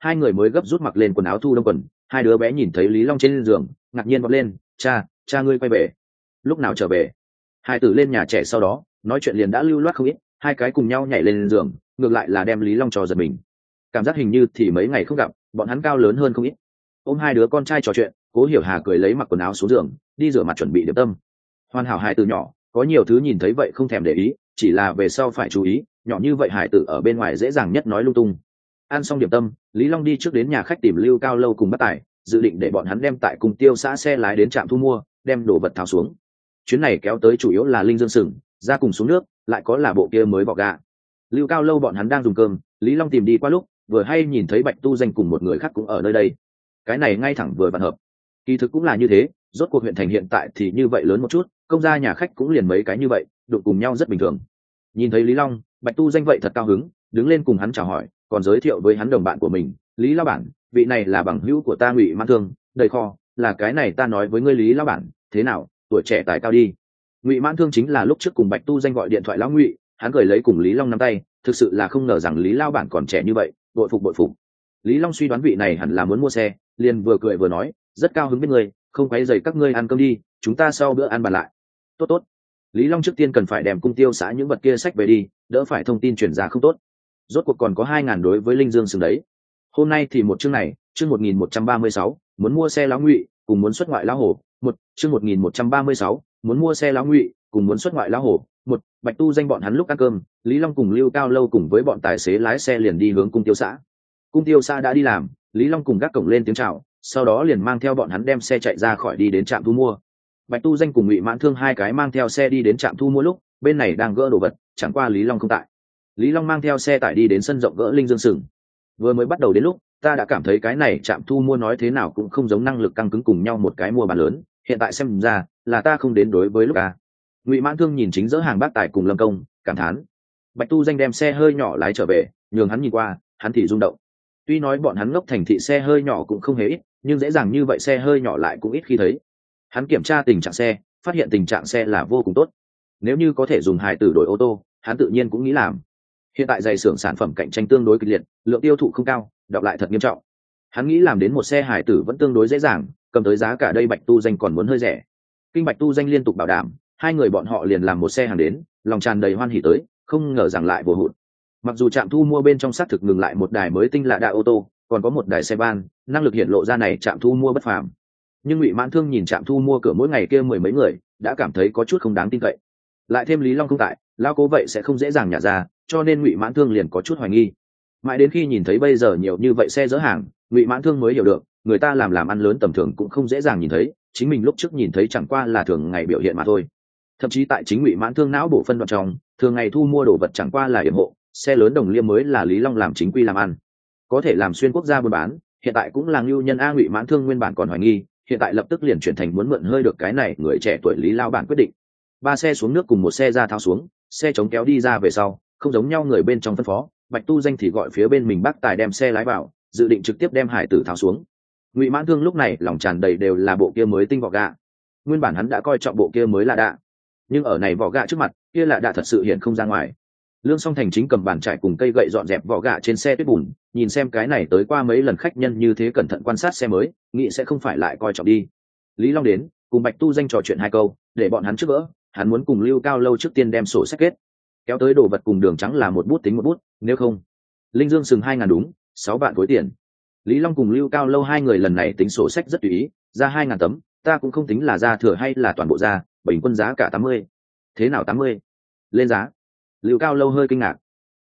A: hai người mới gấp rút mặc lên quần áo thu đông quần. Hai đứa bé nhìn thấy Lý Long trên giường ngạc nhiên vọt lên, cha ngươi quay về, lúc nào trở về? Hai tử lên nhà trẻ sau đó nói chuyện liền đã lưu loát không ít, hai cái cùng nhau nhảy lên giường, ngược lại là đem Lý Long cho giật mình. Cảm giác hình như thì mấy ngày không gặp, bọn hắn cao lớn hơn không ít. Ôm hai đứa con trai trò chuyện, Cố Hiểu Hà cười lấy mặc quần áo xuống giường, đi rửa mặt chuẩn bị điểm tâm. Hoàn hảo hài tử nhỏ, có nhiều thứ nhìn thấy vậy không thèm để ý, chỉ là về sau phải chú ý, nhỏ như vậy hài tử ở bên ngoài dễ dàng nhất nói lung tung. Ăn xong điểm tâm, Lý Long đi trước đến nhà khách tìm Lưu Cao Lâu cùng Bác Tài, dự định để bọn hắn đem tại cùng Tiêu xã xe lái đến trạm thu mua, đem đồ vật tháo xuống. Chuyến này kéo tới chủ yếu là linh dương sừng, ra cùng xuống nước, lại có là bộ kia mới vỏ gà. Lưu Cao Lâu bọn hắn đang dùng cơm, Lý Long tìm đi qua lúc vừa hay nhìn thấy Bạch Tu Danh cùng một người khác cũng ở nơi đây. Cái này ngay thẳng vừa vặn hợp. Kỳ thực cũng là như thế, rốt cuộc huyện thành hiện tại thì như vậy lớn một chút, công gia nhà khách cũng liền mấy cái như vậy, đụng cùng nhau rất bình thường. Nhìn thấy Lý Long, Bạch Tu Danh vậy thật cao hứng, đứng lên cùng hắn chào hỏi, còn giới thiệu với hắn đồng bạn của mình, Lý lão bản, vị này là bằng hữu của ta Ngụy Mãn Thương, đầy kho, là cái này ta nói với ngươi Lý lão bản, thế nào, tuổi trẻ tài cao đi. Ngụy Mãn Thương chính là lúc trước cùng Bạch Tu Danh gọi điện thoại lão Ngụy, hắn cười lấy cùng Lý Long nắm tay, thực sự là không ngờ rằng Lý lão bản còn trẻ như vậy, bội phục. Lý Long suy đoán vị này hẳn là muốn mua xe, liền vừa cười vừa nói, rất cao hứng biết ngươi, không quấy rầy các ngươi ăn cơm đi, chúng ta sau bữa ăn bàn lại. Tốt. Lý Long trước tiên cần phải đem cung tiêu xã những vật kia sách về đi, đỡ phải thông tin truyền ra không tốt. Rốt cuộc còn có 2.000 đối với Linh Dương sừng đấy. Hôm nay thì một chương này, chương 1136, muốn mua xe lão Ngụy, cùng muốn xuất ngoại lão hổ. Chương 1136, muốn mua xe lão Ngụy, cùng muốn xuất ngoại lão hổ. Bạch Tu Danh bọn hắn lúc ăn cơm, Lý Long cùng Lưu Cao Lâu cùng với bọn tài xế lái xe liền đi hướng cung tiêu xã. Cung tiêu xã đã đi làm, Lý Long cùng gác cổng lên tiếng chào, sau đó liền mang theo bọn hắn đem xe chạy ra khỏi đi đến trạm thu mua. Bạch Tu Danh cùng Ngụy Mãn Thương hai cái mang theo xe đi đến trạm thu mua lúc bên này đang gỡ đồ vật, chẳng qua Lý Long không tại. Lý Long mang theo xe tải đi đến sân rộng gỡ linh dương sừng. Vừa mới bắt đầu đến lúc ta đã cảm thấy cái này trạm thu mua nói thế nào cũng không giống năng lực căng cứng cùng nhau một cái mua bán lớn, hiện tại xem ra là ta không đến đối với lúc a. Ngụy Mãn Thương nhìn chính dỡ hàng Bác Tài cùng Lâm Công, cảm thán. Bạch Tu Danh đem xe hơi nhỏ lái trở về, nhường hắn nhìn qua, hắn thì rung động. Tuy nói bọn hắn ngốc thành thị xe hơi nhỏ cũng không hề ít, nhưng dễ dàng như vậy xe hơi nhỏ lại cũng ít khi thấy. Hắn kiểm tra tình trạng xe, phát hiện tình trạng xe là vô cùng tốt. Nếu như có thể dùng hài tử đổi ô tô, hắn tự nhiên cũng nghĩ làm. Hiện tại giày xưởng sản phẩm cạnh tranh tương đối kịch liệt, lượng tiêu thụ không cao, đọc lại thật nghiêm trọng. Hắn nghĩ làm đến một xe hài tử vẫn tương đối dễ dàng, cầm tới giá cả đây Bạch Tu Danh còn muốn hơi rẻ. Kinh Bạch Tu Danh liên tục bảo đảm, hai người bọn họ liền làm một xe hàng đến, lòng tràn đầy hoan hỉ tới, không ngờ rằng lại vô hụt. Mặc dù trạm thu mua bên trong xác thực ngừng lại một đài mới tinh lạ đa ô tô, còn có một đài xe van, năng lực hiện lộ ra này trạm thu mua bất phàm. Nhưng Ngụy Mãn Thương nhìn trạm thu mua cửa mỗi ngày kia mười mấy người, đã cảm thấy có chút không đáng tin cậy. Lại thêm Lý Long không tại, lão Cố vậy sẽ không dễ dàng nhả ra, cho nên Ngụy Mãn Thương liền có chút hoài nghi. Mãi đến khi nhìn thấy bây giờ nhiều như vậy xe dỡ hàng, Ngụy Mãn Thương mới hiểu được, người ta làm ăn lớn tầm thường cũng không dễ dàng nhìn thấy, chính mình lúc trước nhìn thấy chẳng qua là thường ngày biểu hiện mà thôi. Thậm chí tại chính Ngụy Mãn Thương não bộ phân đoạn trong, thường ngày thu mua đồ vật chẳng qua là yểm hộ, xe lớn Đồng Liêm mới là Lý Long làm chính quy làm ăn, có thể làm xuyên quốc gia buôn bán, hiện tại cũng là ngưu nhân a. Ngụy Mãn Thương nguyên bản còn hoài nghi, hiện tại lập tức liền chuyển thành muốn mượn hơi được cái này người trẻ tuổi Lý lao bản quyết định. Ba xe xuống nước cùng một xe ra tháo xuống, xe chống kéo đi ra về sau, không giống nhau người bên trong phân phó, Bạch Tu Danh thì gọi phía bên mình Bác Tài đem xe lái vào, dự định trực tiếp đem hải tử tháo xuống. Ngụy Mãn Thương lúc này lòng tràn đầy đều là bộ kia mới tinh vỏ gạ. Nguyên bản hắn đã coi trọng bộ kia mới là đạ, nhưng ở này vỏ gạ trước mặt, kia là đạ thật sự hiện không ra ngoài. Lương Song Thành chính cầm bàn trải cùng cây gậy dọn dẹp vỏ gạ trên xe tuyết bùn, nhìn xem cái này tới qua mấy lần khách nhân như thế cẩn thận quan sát xe mới, nghĩ sẽ không phải lại coi trọng đi. Lý Long đến, cùng Bạch Tu Danh trò chuyện hai câu, để bọn hắn trước vỡ, hắn muốn cùng Lưu Cao Lâu trước tiên đem sổ sách kết, kéo tới đồ vật cùng đường trắng là một bút tính một bút, nếu không, Linh Dương sừng 2.000 đúng, 6 vạn khối tiền. Lý Long cùng Lưu Cao Lâu hai người lần này tính sổ sách rất tùy ý, ra 2.000 tấm, ta cũng không tính là ra thừa hay là toàn bộ ra, bình quân giá cả 80. Thế nào 80? Lên giá? Lưu Cao Lâu hơi kinh ngạc.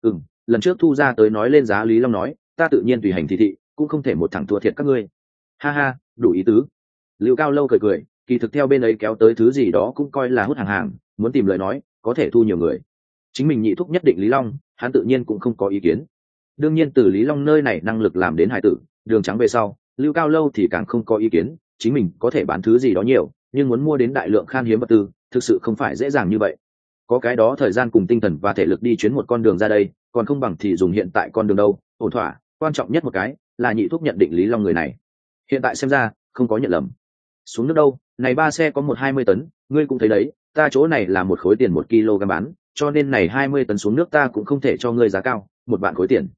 A: Lần trước thu ra tới nói lên giá, Lý Long nói, ta tự nhiên tùy hành thị thị, cũng không thể một thằng thua thiệt các ngươi. Ha ha, đủ ý tứ. Lưu Cao Lâu cười, kỳ thực theo bên ấy kéo tới thứ gì đó cũng coi là hút hàng, muốn tìm lời nói, có thể thu nhiều người. Chính mình nhị thúc nhất định Lý Long, hắn tự nhiên cũng không có ý kiến. Đương nhiên từ Lý Long nơi này năng lực làm đến hải tử, đường trắng về sau, Lưu Cao Lâu thì càng không có ý kiến, chính mình có thể bán thứ gì đó nhiều, nhưng muốn mua đến đại lượng khan hiếm vật tư, thực sự không phải dễ dàng như vậy. Có cái đó thời gian cùng tinh thần và thể lực đi chuyến một con đường ra đây, còn không bằng thì dùng hiện tại con đường đâu, ổn thỏa. Quan trọng nhất một cái là nhị thúc nhận định Lý Long người này, hiện tại xem ra không có nhận lầm. Xuống nước đâu, này 3 xe có 20 tấn, ngươi cũng thấy đấy, ta chỗ này là 1 khối tiền 1 kg bán, cho nên này 20 tấn xuống nước ta cũng không thể cho ngươi giá cao, 1 vạn khối tiền.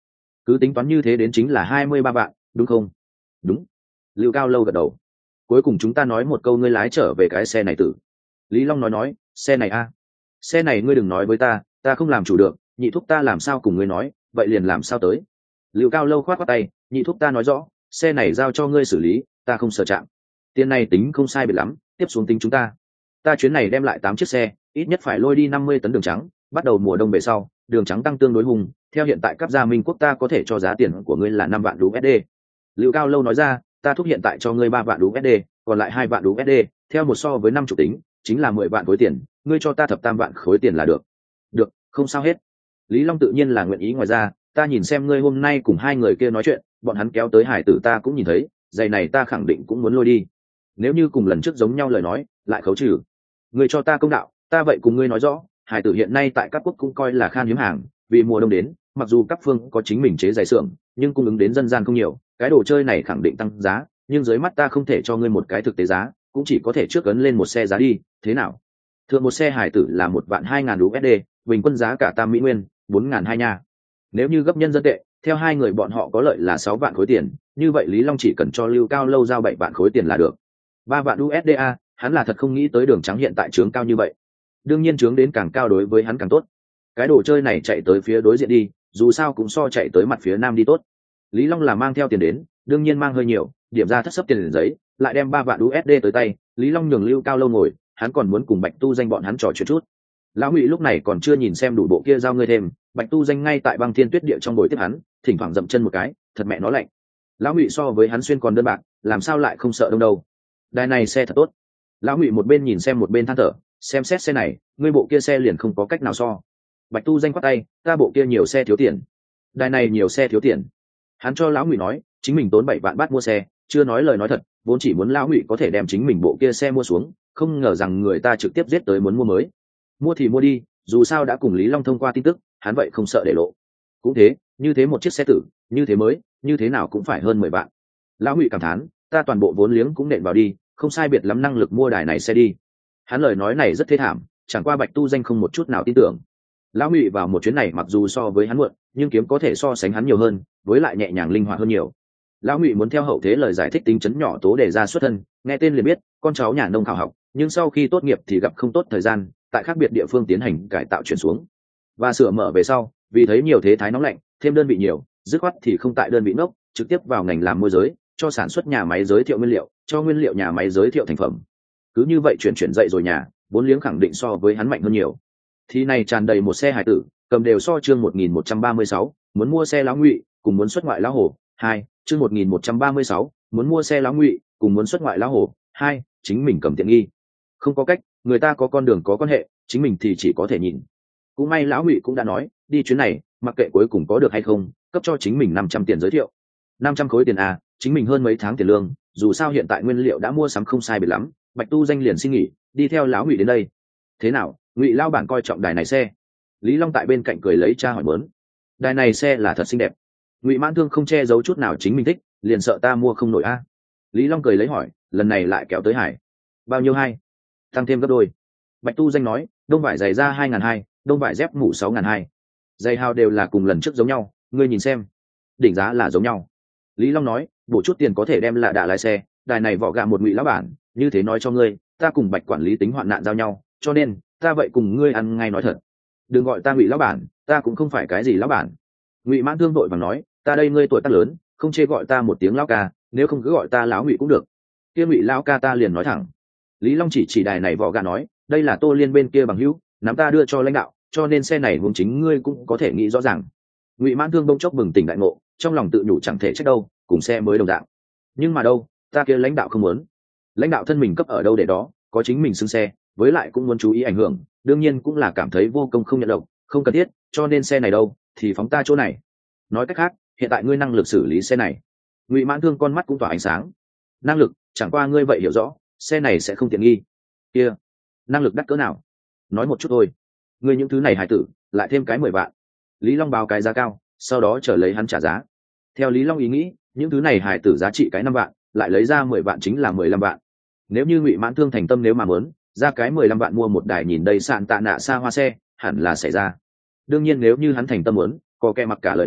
A: cứ tính toán như thế đến chính là 23 vạn đúng không? Đúng. Lưu Cao Lâu gật đầu. Cuối cùng chúng ta nói một câu, ngươi lái trở về cái xe này tử. Lý Long nói xe này a, xe này ngươi đừng nói với ta không làm chủ được, nhị thúc ta làm sao cùng ngươi nói, vậy liền làm sao tới. Lưu Cao Lâu khoát tay, nhị thúc ta nói rõ, xe này giao cho ngươi xử lý, ta không sợ chạm. Tiền này tính không sai biệt lắm, tiếp xuống tính chúng ta chuyến này đem lại 8 chiếc xe, ít nhất phải lôi đi 50 tấn đường trắng, bắt đầu mùa đông về sau đường trắng tăng tương đối hùng, theo hiện tại cấp gia Minh Quốc ta có thể cho giá tiền của ngươi là 5 vạn USD. Lưu Cao Lâu nói ra, ta thúc hiện tại cho ngươi 3 vạn USD, còn lại 2 vạn USD, theo một so với 50 tính chính là 10 vạn khối tiền, ngươi cho ta thập tam vạn khối tiền là được. Được, không sao hết. Lý Long tự nhiên là nguyện ý. Ngoài ra ta nhìn xem ngươi hôm nay cùng hai người kia nói chuyện, bọn hắn kéo tới hải tử ta cũng nhìn thấy, giày này ta khẳng định cũng muốn lôi đi, nếu như cùng lần trước giống nhau lời nói lại khấu trừ. Ngươi cho ta công đạo, ta vậy cùng ngươi nói rõ, hải tử hiện nay tại các quốc cũng coi là khan hiếm hàng, vì mùa đông đến mặc dù các phương có chính mình chế giày xưởng, nhưng cung ứng đến dân gian không nhiều, cái đồ chơi này khẳng định tăng giá, nhưng dưới mắt ta không thể cho ngươi một cái thực tế giá, cũng chỉ có thể trước ấn lên một xe giá đi, thế nào? Thượng một xe hải tử là 1.200.000 USD, bình quân giá cả tam mỹ nguyên 4.200 nha. Nếu như gấp nhân dân tệ, theo hai người bọn họ có lợi là 6 vạn khối tiền, như vậy Lý Long chỉ cần cho Lưu Cao Lâu giao 7 vạn khối tiền là được. 3 vạn USD a, hắn là thật không nghĩ tới đường trắng hiện tại trướng cao như vậy. Đương nhiên trướng đến càng cao đối với hắn càng tốt. Cái đồ chơi này chạy tới phía đối diện đi, dù sao cũng so chạy tới mặt phía nam đi tốt. Lý Long là mang theo tiền đến, đương nhiên mang hơi nhiều, điểm ra thất sấp tiền giấy, lại đem 3 vạn USD tới tay. Lý Long nhường Lưu Cao Lâu ngồi, hắn còn muốn cùng Bạch Tu Danh bọn hắn trò chuyện chút. Lão Ngụy lúc này còn chưa nhìn xem đủ bộ kia giao ngươi thêm, Bạch Tu Danh ngay tại băng thiên tuyết địa trong buổi tiếp hắn, thỉnh thoảng dậm chân một cái, thật mẹ nó lạnh. Lão Ngụy so với hắn xuyên còn đơn bạc, làm sao lại không sợ đông đâu. Đài này xe thật tốt. Lão Ngụy một bên nhìn xem một bên than thở, xem xét xe này, ngươi bộ kia xe liền không có cách nào so. Bạch Tu Danh quát tay, ta bộ kia nhiều xe thiếu tiền. Đài này nhiều xe thiếu tiền. Hắn cho Lão Ngụy nói, chính mình tốn 7 vạn bát mua xe, chưa nói lời nói thật, vốn chỉ muốn Lão Ngụy có thể đem chính mình bộ kia xe mua xuống, không ngờ rằng người ta trực tiếp giết tới muốn mua mới. Mua thì mua đi, dù sao đã cùng Lý Long thông qua tin tức, hắn vậy không sợ để lộ. Cũng thế, như thế một chiếc xe tử, như thế mới, như thế nào cũng phải hơn 10 vạn. Lão Ngụy cảm thán, ta toàn bộ vốn liếng cũng nện vào đi, không sai biệt lắm năng lực mua đài này xe đi. Hắn lời nói này rất thê thảm, chẳng qua Bạch Tu Danh không một chút nào tin tưởng. Lão Ngụy vào một chuyến này mặc dù so với hắn muộn, nhưng kiếm có thể so sánh hắn nhiều hơn, với lại nhẹ nhàng linh hoạt hơn nhiều. Lão Ngụy muốn theo hậu thế lời giải thích tính chấn nhỏ tố để ra xuất thân, nghe tên liền biết con cháu nhà nông khảo học, nhưng sau khi tốt nghiệp thì gặp không tốt thời gian, tại khác biệt địa phương tiến hành cải tạo chuyển xuống và sửa mở về sau, vì thấy nhiều thế thái nóng lạnh, thêm đơn vị nhiều, dứt khoát thì không tại đơn vị nốc, trực tiếp vào ngành làm môi giới, cho sản xuất nhà máy giới thiệu nguyên liệu, cho nguyên liệu nhà máy giới thiệu thành phẩm. Cứ như vậy chuyển dậy rồi nhà, vốn liếng khẳng định so với hắn mạnh hơn nhiều. Thì này tràn đầy một xe hải tử, cầm đều so chương 1136, muốn mua xe Lão Ngụy, cùng muốn xuất ngoại Lão Hổ. 2, chương 1136, muốn mua xe Lão Ngụy, cùng muốn xuất ngoại Lão Hổ. 2, chính mình cầm tiện nghi. Không có cách, người ta có con đường có quan hệ, chính mình thì chỉ có thể nhìn. Cũng may Lão Ngụy cũng đã nói, đi chuyến này, mặc kệ cuối cùng có được hay không, cấp cho chính mình 500 tiền giới thiệu. 500 khối tiền à, chính mình hơn mấy tháng tiền lương, dù sao hiện tại nguyên liệu đã mua sắm không sai biệt lắm. Bạch Tu Danh liền xin nghỉ, đi theo Lão Ngụy đến đây. Thế nào, Ngụy lao bản coi trọng đài này xe? Lý Long tại bên cạnh cười lấy cha hỏi mớn. Đài này xe là thật xinh đẹp. Ngụy Mãn Thương không che giấu chút nào chính mình thích, liền sợ ta mua không nổi a. Lý Long cười lấy hỏi, lần này lại kéo tới hải bao nhiêu hay? Tăng thêm gấp đôi. Bạch Tu Danh nói, đông vải giày ra 2.200, đông vải dép mũ 6.200. Giày hào đều là cùng lần trước giống nhau, ngươi nhìn xem, đỉnh giá là giống nhau. Lý Long nói, bổ chút tiền có thể đem lại đà lái xe, đài này vỏ gạ một Ngụy lão bản, như thế nói cho ngươi, ta cùng Bạch quản lý tính hoạn nạn giao nhau, cho nên ta vậy cùng ngươi ăn ngay nói thật. Đừng gọi ta Ngụy lão bản, ta cũng không phải cái gì lão bản. Ngụy Mãn Thương vội vàng nói, ta đây ngươi tuổi tác lớn, không chê gọi ta một tiếng lão ca, nếu không cứ gọi ta lão Ngụy cũng được. Kia Ngụy lão ca ta liền nói thẳng. Lý Long chỉ đài này vỏ gà nói, đây là Tô Liên bên kia bằng hữu, nắm ta đưa cho lãnh đạo, cho nên xe này vốn chính ngươi cũng có thể nghĩ rõ ràng. Ngụy Mãn Thương bỗng chốc bừng tỉnh đại ngộ, trong lòng tự nhủ chẳng thể trách đâu, cùng xe mới đồng dạng. Nhưng mà đâu, ta kia lãnh đạo không muốn. Lãnh đạo thân mình cấp ở đâu để đó, có chính mình xưng xe, với lại cũng muốn chú ý ảnh hưởng, đương nhiên cũng là cảm thấy vô công không nhận động, không cần thiết, cho nên xe này đâu, thì phóng ta chỗ này. Nói cách khác, hiện tại ngươi năng lực xử lý xe này. Ngụy Mãn Thương con mắt cũng tỏa ánh sáng. Năng lực, chẳng qua ngươi vậy hiểu rõ, xe này sẽ không tiện nghi. Kia, năng lực đắt cỡ nào? Nói một chút thôi. Ngươi những thứ này hài tử, lại thêm cái 10 vạn. Lý Long báo cái giá cao, sau đó chờ lấy hắn trả giá. Theo Lý Long ý nghĩ, những thứ này hài tử giá trị cái 5 vạn, lại lấy ra 10 vạn chính là 15 vạn. Nếu như Ngụy Mãn Thương thành tâm nếu mà muốn, ra cái 15 vạn mua một đài nhìn đây sạn tạ nạ xa hoa xe, hẳn là xảy ra. Đương nhiên nếu như hắn thành tâm muốn, có kẻ mặc cả lời nói,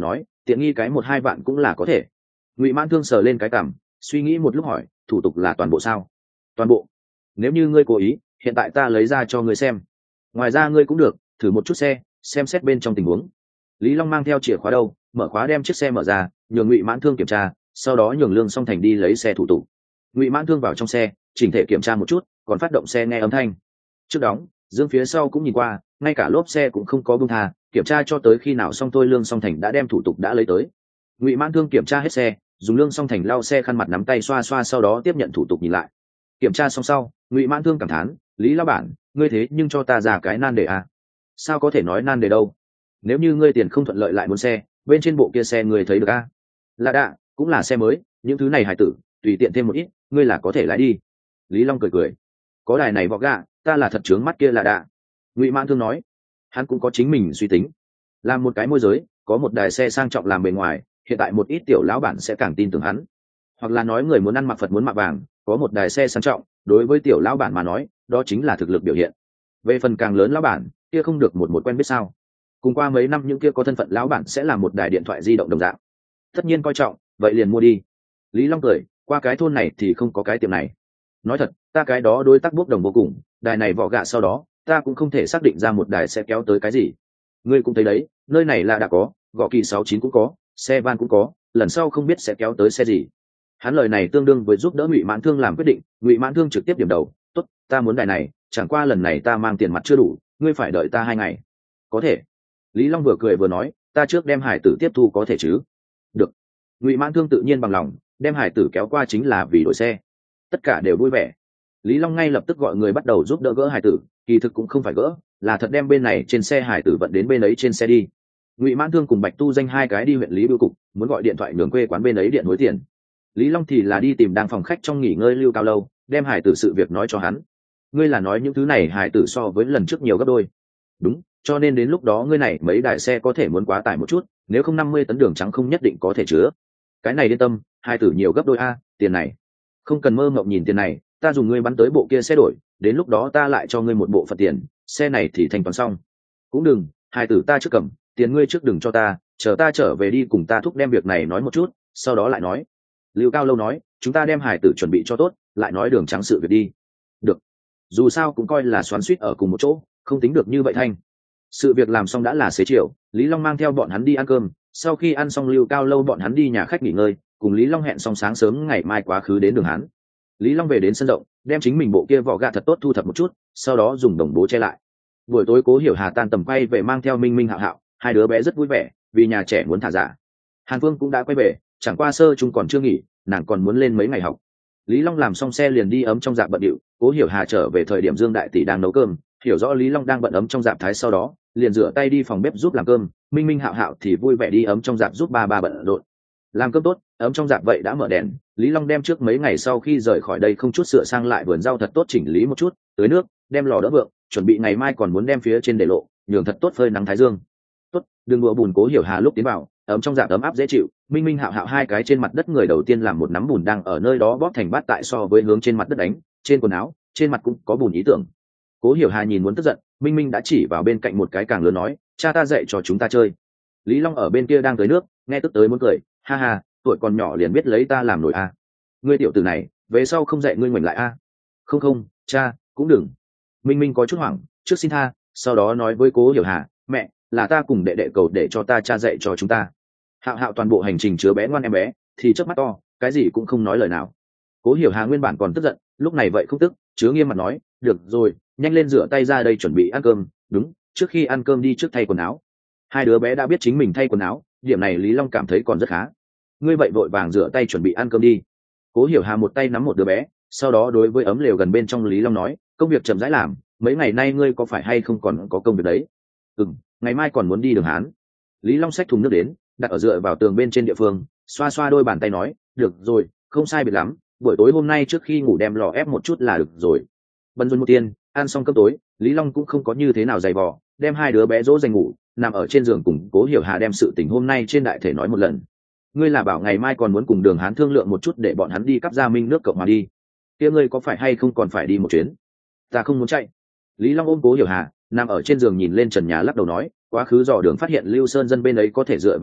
A: tiện nghi cái 1-2 vạn cũng là có thể. Ngụy Mãn Thương sờ lên cái cằm, suy nghĩ một lúc hỏi, thủ tục là toàn bộ sao? Toàn bộ. Nếu như ngươi cố ý, hiện tại ta lấy ra cho ngươi xem. Ngoài ra ngươi cũng được thử một chút xe, xem xét bên trong tình huống. Lý Long mang theo chìa khóa đâu, mở khóa đem chiếc xe mở ra, nhường Ngụy Mãn Thương kiểm tra, sau đó nhường Lương Song Thành đi lấy xe thủ tục. Ngụy Mãn Thương vào trong xe, chỉnh thể kiểm tra một chút, còn phát động xe nghe âm thanh. Trước đóng, Dương phía sau cũng nhìn qua, ngay cả lốp xe cũng không có buông tha, kiểm tra cho tới khi nào xong thôi. Lương Song Thành đã đem thủ tục đã lấy tới. Ngụy Mãn Thương kiểm tra hết xe, dùng Lương Song Thành lau xe khăn mặt nắm tay xoa xoa, sau đó tiếp nhận thủ tục nhìn lại. Kiểm tra xong sau, Ngụy Mãn Thương cảm thán, Lý lão bản, ngươi thế nhưng cho ta ra cái nan đề à? Sao có thể nói nan đề đâu? Nếu như ngươi tiền không thuận lợi lại muốn xe, bên trên bộ kia xe ngươi thấy được à? Là đạ, cũng là xe mới, những thứ này hài tử, tùy tiện thêm một ít, ngươi là có thể lái đi. Lý Long cười cười, có đài này vọc gạ, ta là thật trướng mắt kia là đạ. Ngụy Mãn Thương nói, hắn cũng có chính mình suy tính, làm một cái môi giới, có một đài xe sang trọng làm bề ngoài, hiện tại một ít tiểu lão bản sẽ càng tin tưởng hắn. Hoặc là nói người muốn ăn mặc Phật muốn mặc vàng, có một đài xe sang trọng, đối với tiểu lão bản mà nói, đó chính là thực lực biểu hiện. Về phần càng lớn lão bản, kia không được một quen biết sao? Cùng qua mấy năm những kia có thân phận lão bản sẽ làm một đài điện thoại di động đồng dạng. Tất nhiên coi trọng, vậy liền mua đi. Lý Long cười, qua cái thôn này thì không có cái tiệm này. Nói thật, ta cái đó đối tác bốc đồng vô cùng, đài này vỏ gạ sau đó, ta cũng không thể xác định ra một đài sẽ kéo tới cái gì. Ngươi cũng thấy đấy, nơi này là đã có, gõ kỳ 69 cũng có, xe van cũng có, lần sau không biết sẽ kéo tới xe gì. Hắn lời này tương đương với giúp đỡ Ngụy Mãn Thương làm quyết định. Ngụy Mãn Thương trực tiếp điểm đầu, tốt, ta muốn đài này, chẳng qua lần này ta mang tiền mặt chưa đủ, ngươi phải đợi ta 2 ngày. Có thể. Lý Long vừa cười vừa nói, ta trước đem hải tử tiếp thu có thể chứ? Được. Ngụy Mãn Thương tự nhiên bằng lòng, đem hải tử kéo qua chính là vì đổi xe. Tất cả đều vui vẻ. Lý Long ngay lập tức gọi người bắt đầu giúp đỡ gỡ hải tử, kỳ thực cũng không phải gỡ, là thật đem bên này trên xe hải tử vận đến bên ấy trên xe đi. Ngụy Mãn Thương cùng Bạch Tu Danh 2 cái đi huyện Lý Bưu cục, muốn gọi điện thoại nhường quê quán bên ấy điện hối tiền. Lý Long thì là đi tìm đang phòng khách trong nghỉ ngơi Lưu Cao Lâu, đem hải tử sự việc nói cho hắn. Ngươi là nói những thứ này hải tử so với lần trước nhiều gấp đôi? Đúng, cho nên đến lúc đó ngươi này mấy đại xe có thể muốn quá tải một chút, nếu không 50 tấn đường trắng không nhất định có thể chứa. Cái này yên tâm, hải tử nhiều gấp đôi a, tiền này không cần mơ mộng nhìn tiền này, ta dùng ngươi bắn tới bộ kia xe đổi, đến lúc đó ta lại cho ngươi một bộ phận tiền, xe này thì thanh toán xong. Cũng đừng, hải tử ta trước cầm, tiền ngươi trước đừng cho ta, chờ ta trở về đi cùng ta thúc đem việc này nói một chút, sau đó lại nói. Lưu Cao Lâu nói, chúng ta đem hải tử chuẩn bị cho tốt, lại nói đường trắng sự việc đi. Được, dù sao cũng coi là xoắn suýt ở cùng một chỗ, không tính được như vậy thanh. Sự việc làm xong đã là xế chiều, Lý Long mang theo bọn hắn đi ăn cơm, sau khi ăn xong Lưu Cao Lâu bọn hắn đi nhà khách nghỉ ngơi, cùng Lý Long hẹn xong sáng sớm ngày mai quá khứ đến đường hắn. Lý Long về đến sân rộng, đem chính mình bộ kia vỏ gạ thật tốt thu thập một chút, sau đó dùng đồng bố che lại. Buổi tối Cố Hiểu Hà tan tầm quay về mang theo Minh Minh Hạo Hạo, hai đứa bé rất vui vẻ, vì nhà trẻ muốn thả giả. Hàn Phương cũng đã quay về, chẳng qua sơ chung còn chưa nghỉ, nàng còn muốn lên mấy ngày học. Lý Long làm xong xe liền đi ấm trong dạp bận điệu. Cố Hiểu Hà trở về thời điểm Dương đại tỷ đang nấu cơm, hiểu rõ Lý Long đang bận ấm trong dạp thái, sau đó liền rửa tay đi phòng bếp giúp làm cơm. Minh Minh Hạo Hạo thì vui vẻ đi ấm trong dạp giúp ba bận rộn làm cơm tốt. Ấm trong dạp vậy đã mở đèn, Lý Long đem trước mấy ngày sau khi rời khỏi đây không chút sửa sang lại vườn rau thật tốt chỉnh lý một chút, tưới nước, đem lò đỡ vượng, chuẩn bị ngày mai còn muốn đem phía trên để lộ, nhường thật tốt phơi nắng thái dương. Tốt, đừng đùa bùn. Cố Hiểu Hà lúc tiến vào, ấm trong dạp ấm áp dễ chịu. Minh Minh Hạo Hạo hai cái trên mặt đất người đầu tiên làm một nắm bùn đang ở nơi đó bóp thành bát tại, so với hướng trên mặt đất đánh, trên quần áo, trên mặt cũng có bùn ý tưởng. Cố Hiểu Hà nhìn muốn tức giận, Minh Minh đã chỉ vào bên cạnh một cái càng lớn nói, cha ta dạy cho chúng ta chơi. Lý Long ở bên kia đang tưới nước, nghe tức tới muốn cười, ha ha, tuổi còn nhỏ liền biết lấy ta làm nổi a. Ngươi tiểu tử này, về sau không dạy ngươi ngoảnh lại a. Không không, cha, cũng đừng. Minh Minh có chút hoảng, trước xin tha, sau đó nói với Cố Hiểu Hà, mẹ, là ta cùng đệ đệ cầu để cho ta cha dạy cho chúng ta. Hạo Hạo toàn bộ hành trình chứa bé ngoan em bé, thì chớp mắt to, cái gì cũng không nói lời nào. Cố Hiểu Hà nguyên bản còn tức giận, lúc này vậy không tức, chứa nghiêm mặt nói, được rồi, nhanh lên rửa tay ra đây chuẩn bị ăn cơm. Đúng, trước khi ăn cơm đi trước thay quần áo. Hai đứa bé đã biết chính mình thay quần áo, điểm này Lý Long cảm thấy còn rất khá. Ngươi vậy vội vàng rửa tay chuẩn bị ăn cơm đi. Cố Hiểu Hà một tay nắm một đứa bé, sau đó đối với ấm lều gần bên trong Lý Long nói, công việc chậm rãi làm, mấy ngày nay ngươi có phải hay không còn có công việc đấy? Ngày mai còn muốn đi đường Hán. Lý Long xách thùng nước đến, đặt ở dựa vào tường bên trên địa phương, xoa xoa đôi bàn tay nói, được rồi, không sai biệt lắm, buổi tối hôm nay trước khi ngủ đem lò ép một chút là được rồi. Bần Duân một tiên, ăn xong cơm tối, Lý Long cũng không có như thế nào dày vò, đem hai đứa bé dỗ dành ngủ, nằm ở trên giường cùng Cố Hiểu Hà đem sự tình hôm nay trên đại thể nói một lần. Ngươi là bảo ngày mai còn muốn cùng đường Hán thương lượng một chút để bọn hắn đi cắp Gia Minh nước Cộng hòa đi. Kia ngươi có phải hay không còn phải đi một chuyến? Ta không muốn chạy. Lý Long ôm Cố Hiểu Hà, nằm ở trên giường nhìn lên trần nhà lắc đầu nói, quá khứ dò đường phát hiện Lưu Sơn dân bên ấy có thể dựa vào được,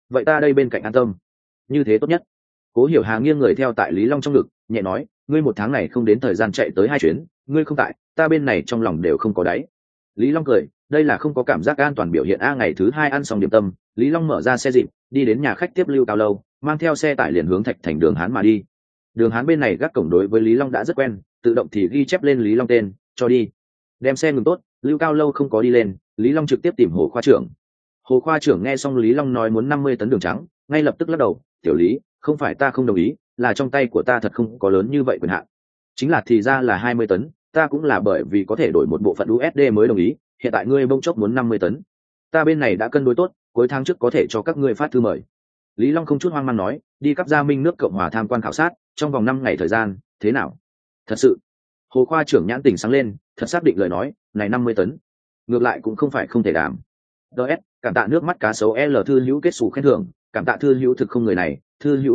A: vậy ta đây bên cạnh an tâm, như thế tốt nhất. Cố Hiểu Hà nghiêng người theo tại Lý Long trong ngực, nhẹ nói, ngươi một tháng này không đến thời gian chạy tới 2 chuyến, ngươi không tại, ta bên này trong lòng đều không có đáy. Lý Long cười, đây là không có cảm giác an toàn biểu hiện a. Ngày thứ 2 ăn xong điểm tâm, Lý Long mở ra xe dịp, đi đến nhà khách tiếp Lưu Cao Lâu, mang theo xe tải liền hướng Thạch Thành Đường Hán mà đi. Đường Hán bên này gác cổng đối với Lý Long đã rất quen, tự động thì ghi chép lên Lý Long tên, cho đi. Đem xe ngừng tốt, Lưu Cao Lâu không có đi lên, Lý Long trực tiếp tìm Hồ khoa trưởng. Hồ khoa trưởng nghe xong Lý Long nói muốn 50 tấn đường trắng, ngay lập tức lắc đầu, tiểu Lý, không phải ta không đồng ý, là trong tay của ta thật không có lớn như vậy quyền hạn. Chính là thì ra là 20 tấn, ta cũng là bởi vì có thể đổi một bộ phận USD mới đồng ý, hiện tại ngươi bỗng chốc muốn 50 tấn. Ta bên này đã cân đối tốt, cuối tháng trước có thể cho các ngươi phát thư mời. Lý Long không chút hoang mang nói, đi cấp gia minh nước Cộng hòa tham quan khảo sát, trong vòng 5 ngày thời gian, thế nào? Thật sự. Hồ khoa trưởng nhãn tỉnh sáng lên, thật xác định lời nói, này 50 tấn. Ngược lại cũng không phải không thể đảm. DS, cảm tạ nước mắt cá sấu L thư hữu kết sủ khen thưởng, cảm tạ thư hữu thực không người này, thư hữu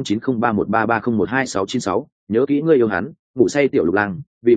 A: 16090313302696, nhớ kỹ ngươi yêu hắn, ngủ say tiểu lục lang, vì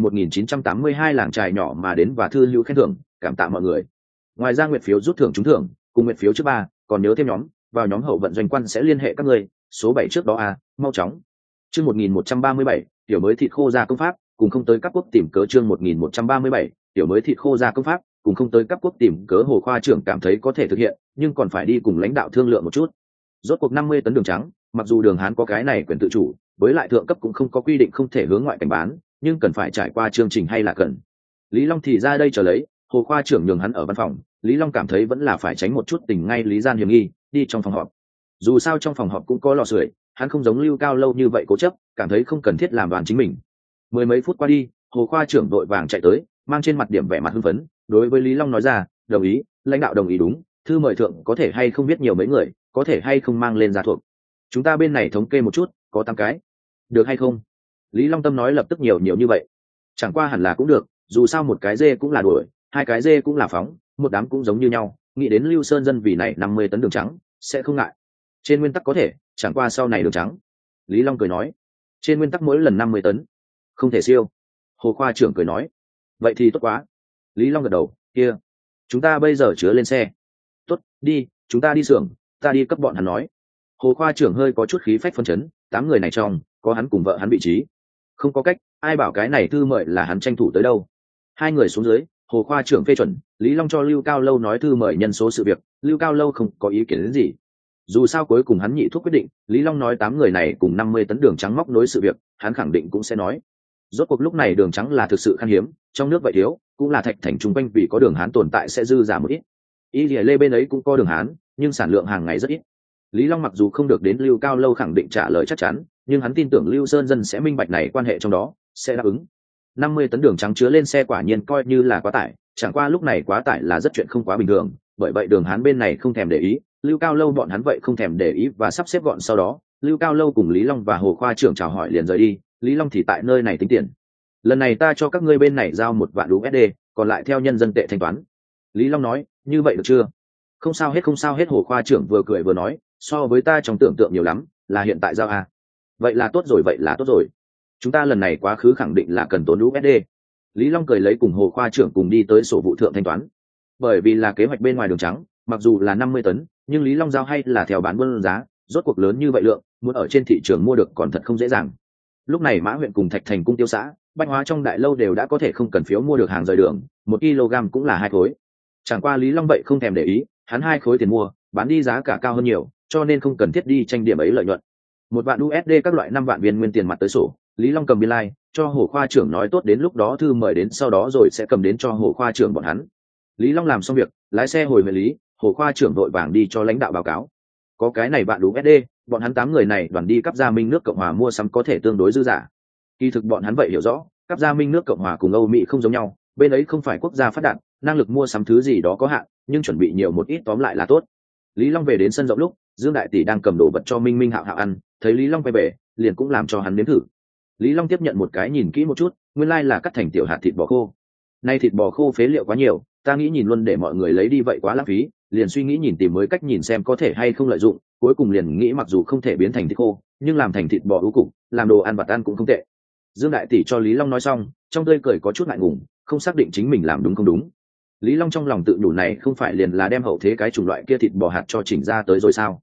A: 1982 làng trài nhỏ mà đến và thư hữu khen thưởng, cảm tạ mọi người. Ngoài ra nguyệt phiếu rút thưởng trúng thưởng, cùng nguyệt phiếu trước 3, còn nhớ thêm nhóm, vào nhóm hậu vận doanh quan sẽ liên hệ các ngươi, số 7 trước đó mau chóng. Chương 1137, tiểu mới thịt khô ra công pháp, cùng không tới các quốc tìm cớ. Chương 1137, tiểu mới thịt khô ra công pháp, cùng không tới các quốc tìm cớ. Hồ khoa trưởng cảm thấy có thể thực hiện, nhưng còn phải đi cùng lãnh đạo thương lượng một chút. Rốt cuộc 50 tấn đường trắng, mặc dù Đường Hán có cái này quyền tự chủ, với lại thượng cấp cũng không có quy định không thể hướng ngoại cảnh bán, nhưng cần phải trải qua chương trình hay là cần. Lý Long thì ra đây chờ lấy, Hồ khoa trưởng nhường hắn ở văn phòng, Lý Long cảm thấy vẫn là phải tránh một chút tình ngay lý gian hiểm nghi, đi trong phòng họp. Dù sao trong phòng họp cũng có lò sưởi, hắn không giống Lưu Cao Lâu như vậy cố chấp, cảm thấy không cần thiết làm đoàn chính mình. Mười mấy phút qua đi, Hồ khoa trưởng đội vàng chạy tới, mang trên mặt điểm vẻ mặt hưng phấn, đối với Lý Long nói ra, đồng ý, lãnh đạo đồng ý đúng, thư mời thượng có thể hay không biết nhiều mấy người, có thể hay không mang lên gia thuộc. Chúng ta bên này thống kê một chút, có 8 cái. Được hay không? Lý Long Tâm nói lập tức nhiều như vậy. Chẳng qua hẳn là cũng được, dù sao một cái dê cũng là đuổi, 2 cái dê cũng là phóng, một đám cũng giống như nhau, nghĩ đến Lưu Sơn dân vì này 50 tấn đường trắng, sẽ không ngại. Trên nguyên tắc có thể, chẳng qua sau này đường trắng. Lý Long cười nói, trên nguyên tắc mỗi lần 50 tấn, không thể siêu. Hồ khoa trưởng cười nói, vậy thì tốt quá. Lý Long gật đầu, kia, chúng ta bây giờ chứa lên xe. Tốt, đi, chúng ta đi xưởng, ta đi cấp bọn hắn nói. Hồ khoa trưởng hơi có chút khí phách phân chấn, 8 người này trong, có hắn cùng vợ hắn vị trí. Không có cách, ai bảo cái này thư mời là hắn tranh thủ tới đâu. 2 người xuống dưới, Hồ khoa trưởng phê chuẩn, Lý Long cho Lưu Cao Lâu nói thư mời nhân số sự việc, Lưu Cao Lâu không có ý kiến đến gì. Dù sao cuối cùng hắn nhị thuốc quyết định, Lý Long nói 8 người này cùng 50 tấn đường trắng móc nối sự việc, hắn khẳng định cũng sẽ nói. Rốt cuộc lúc này đường trắng là thực sự khan hiếm, trong nước vậy thiếu, cũng là Thạch Thành trung quanh vì có đường Hán tồn tại sẽ dư giả một ít. Y Lê bên ấy cũng có đường Hán, nhưng sản lượng hàng ngày rất ít. Lý Long mặc dù không được đến Lưu Cao Lâu khẳng định trả lời chắc chắn, nhưng hắn tin tưởng Lưu Sơn dân sẽ minh bạch này quan hệ trong đó, sẽ đáp ứng. 50 tấn đường trắng chứa lên xe quả nhiên coi như là quá tải, chẳng qua lúc này quá tải là rất chuyện không quá bình thường, bởi vậy đường Hán bên này không thèm để ý, Lưu Cao Lâu bọn hắn vậy không thèm để ý và sắp xếp gọn. Sau đó, Lưu Cao Lâu cùng Lý Long và Hồ khoa trưởng chào hỏi liền rời đi, Lý Long thì tại nơi này tính tiền. Lần này ta cho các ngươi bên này giao 1 vạn USD, còn lại theo nhân dân tệ thanh toán. Lý Long nói, như vậy được chưa? Không sao hết không sao hết. Hồ khoa trưởng vừa cười vừa nói, so với ta trong tưởng tượng nhiều lắm, là hiện tại giao à? Vậy là tốt rồi, vậy là tốt rồi. Chúng ta lần này quá khứ khẳng định là cần tốn USD. Lý Long cười lấy cùng Hồ khoa trưởng cùng đi tới sổ vụ thượng thanh toán. Bởi vì là kế hoạch bên ngoài đường trắng, mặc dù là 50 tấn, nhưng Lý Long giao hay là theo bán buôn giá, rốt cuộc lớn như vậy lượng, muốn ở trên thị trường mua được còn thật không dễ dàng. Lúc này Mã huyện cùng Thạch Thành cung tiêu xã, bách hóa trong đại lâu đều đã có thể không cần phiếu mua được hàng rời đường, 1 kg cũng là 2 khối. Chẳng qua Lý Long vậy không thèm để ý, hắn 2 khối tiền mua, bán đi giá cả cao hơn nhiều, cho nên không cần thiết đi tranh điểm ấy lợi nhuận. 1 vạn USD các loại 5 vạn viên nguyên tiền mặt tới sổ, Lý Long cầm biên lai, cho Hồ khoa trưởng nói tốt đến lúc đó thư mời đến sau đó rồi sẽ cầm đến cho Hồ khoa trưởng bọn hắn. Lý Long làm xong việc, lái xe hồi về Lý, Hồ khoa trưởng đội vàng đi cho lãnh đạo báo cáo. Có cái này bạn USD, bọn hắn 8 người này đoàn đi cấp gia minh nước Cộng hòa mua sắm có thể tương đối dư giả. Kỳ thực bọn hắn vậy hiểu rõ, cấp gia minh nước Cộng hòa cùng Âu Mỹ không giống nhau, bên ấy không phải quốc gia phát đạt, năng lực mua sắm thứ gì đó có hạn, nhưng chuẩn bị nhiều một ít tóm lại là tốt. Lý Long về đến sân rộng lúc, Dương đại tỷ đang cầm đồ vật cho Minh Minh Hạo Hạo ăn, thấy Lý Long quay về, liền cũng làm cho hắn nếm thử. Lý Long tiếp nhận một cái nhìn kỹ một chút, nguyên lai là cắt thành tiểu hạt thịt bò khô. Nay thịt bò khô phế liệu quá nhiều, ta nghĩ nhìn luôn để mọi người lấy đi vậy quá lãng phí, liền suy nghĩ nhìn tìm mới cách nhìn xem có thể hay không lợi dụng, cuối cùng liền nghĩ mặc dù không thể biến thành thịt khô, nhưng làm thành thịt bò ú cục, làm đồ ăn vặt ăn cũng không tệ. Dương đại tỷ cho Lý Long nói xong, trong tươi cười có chút ngại ngùng, không xác định chính mình làm đúng không đúng. Lý Long trong lòng tự nhủ này không phải liền là đem hậu thế cái chủng loại kia thịt bò hạt cho chỉnh ra tới rồi sao?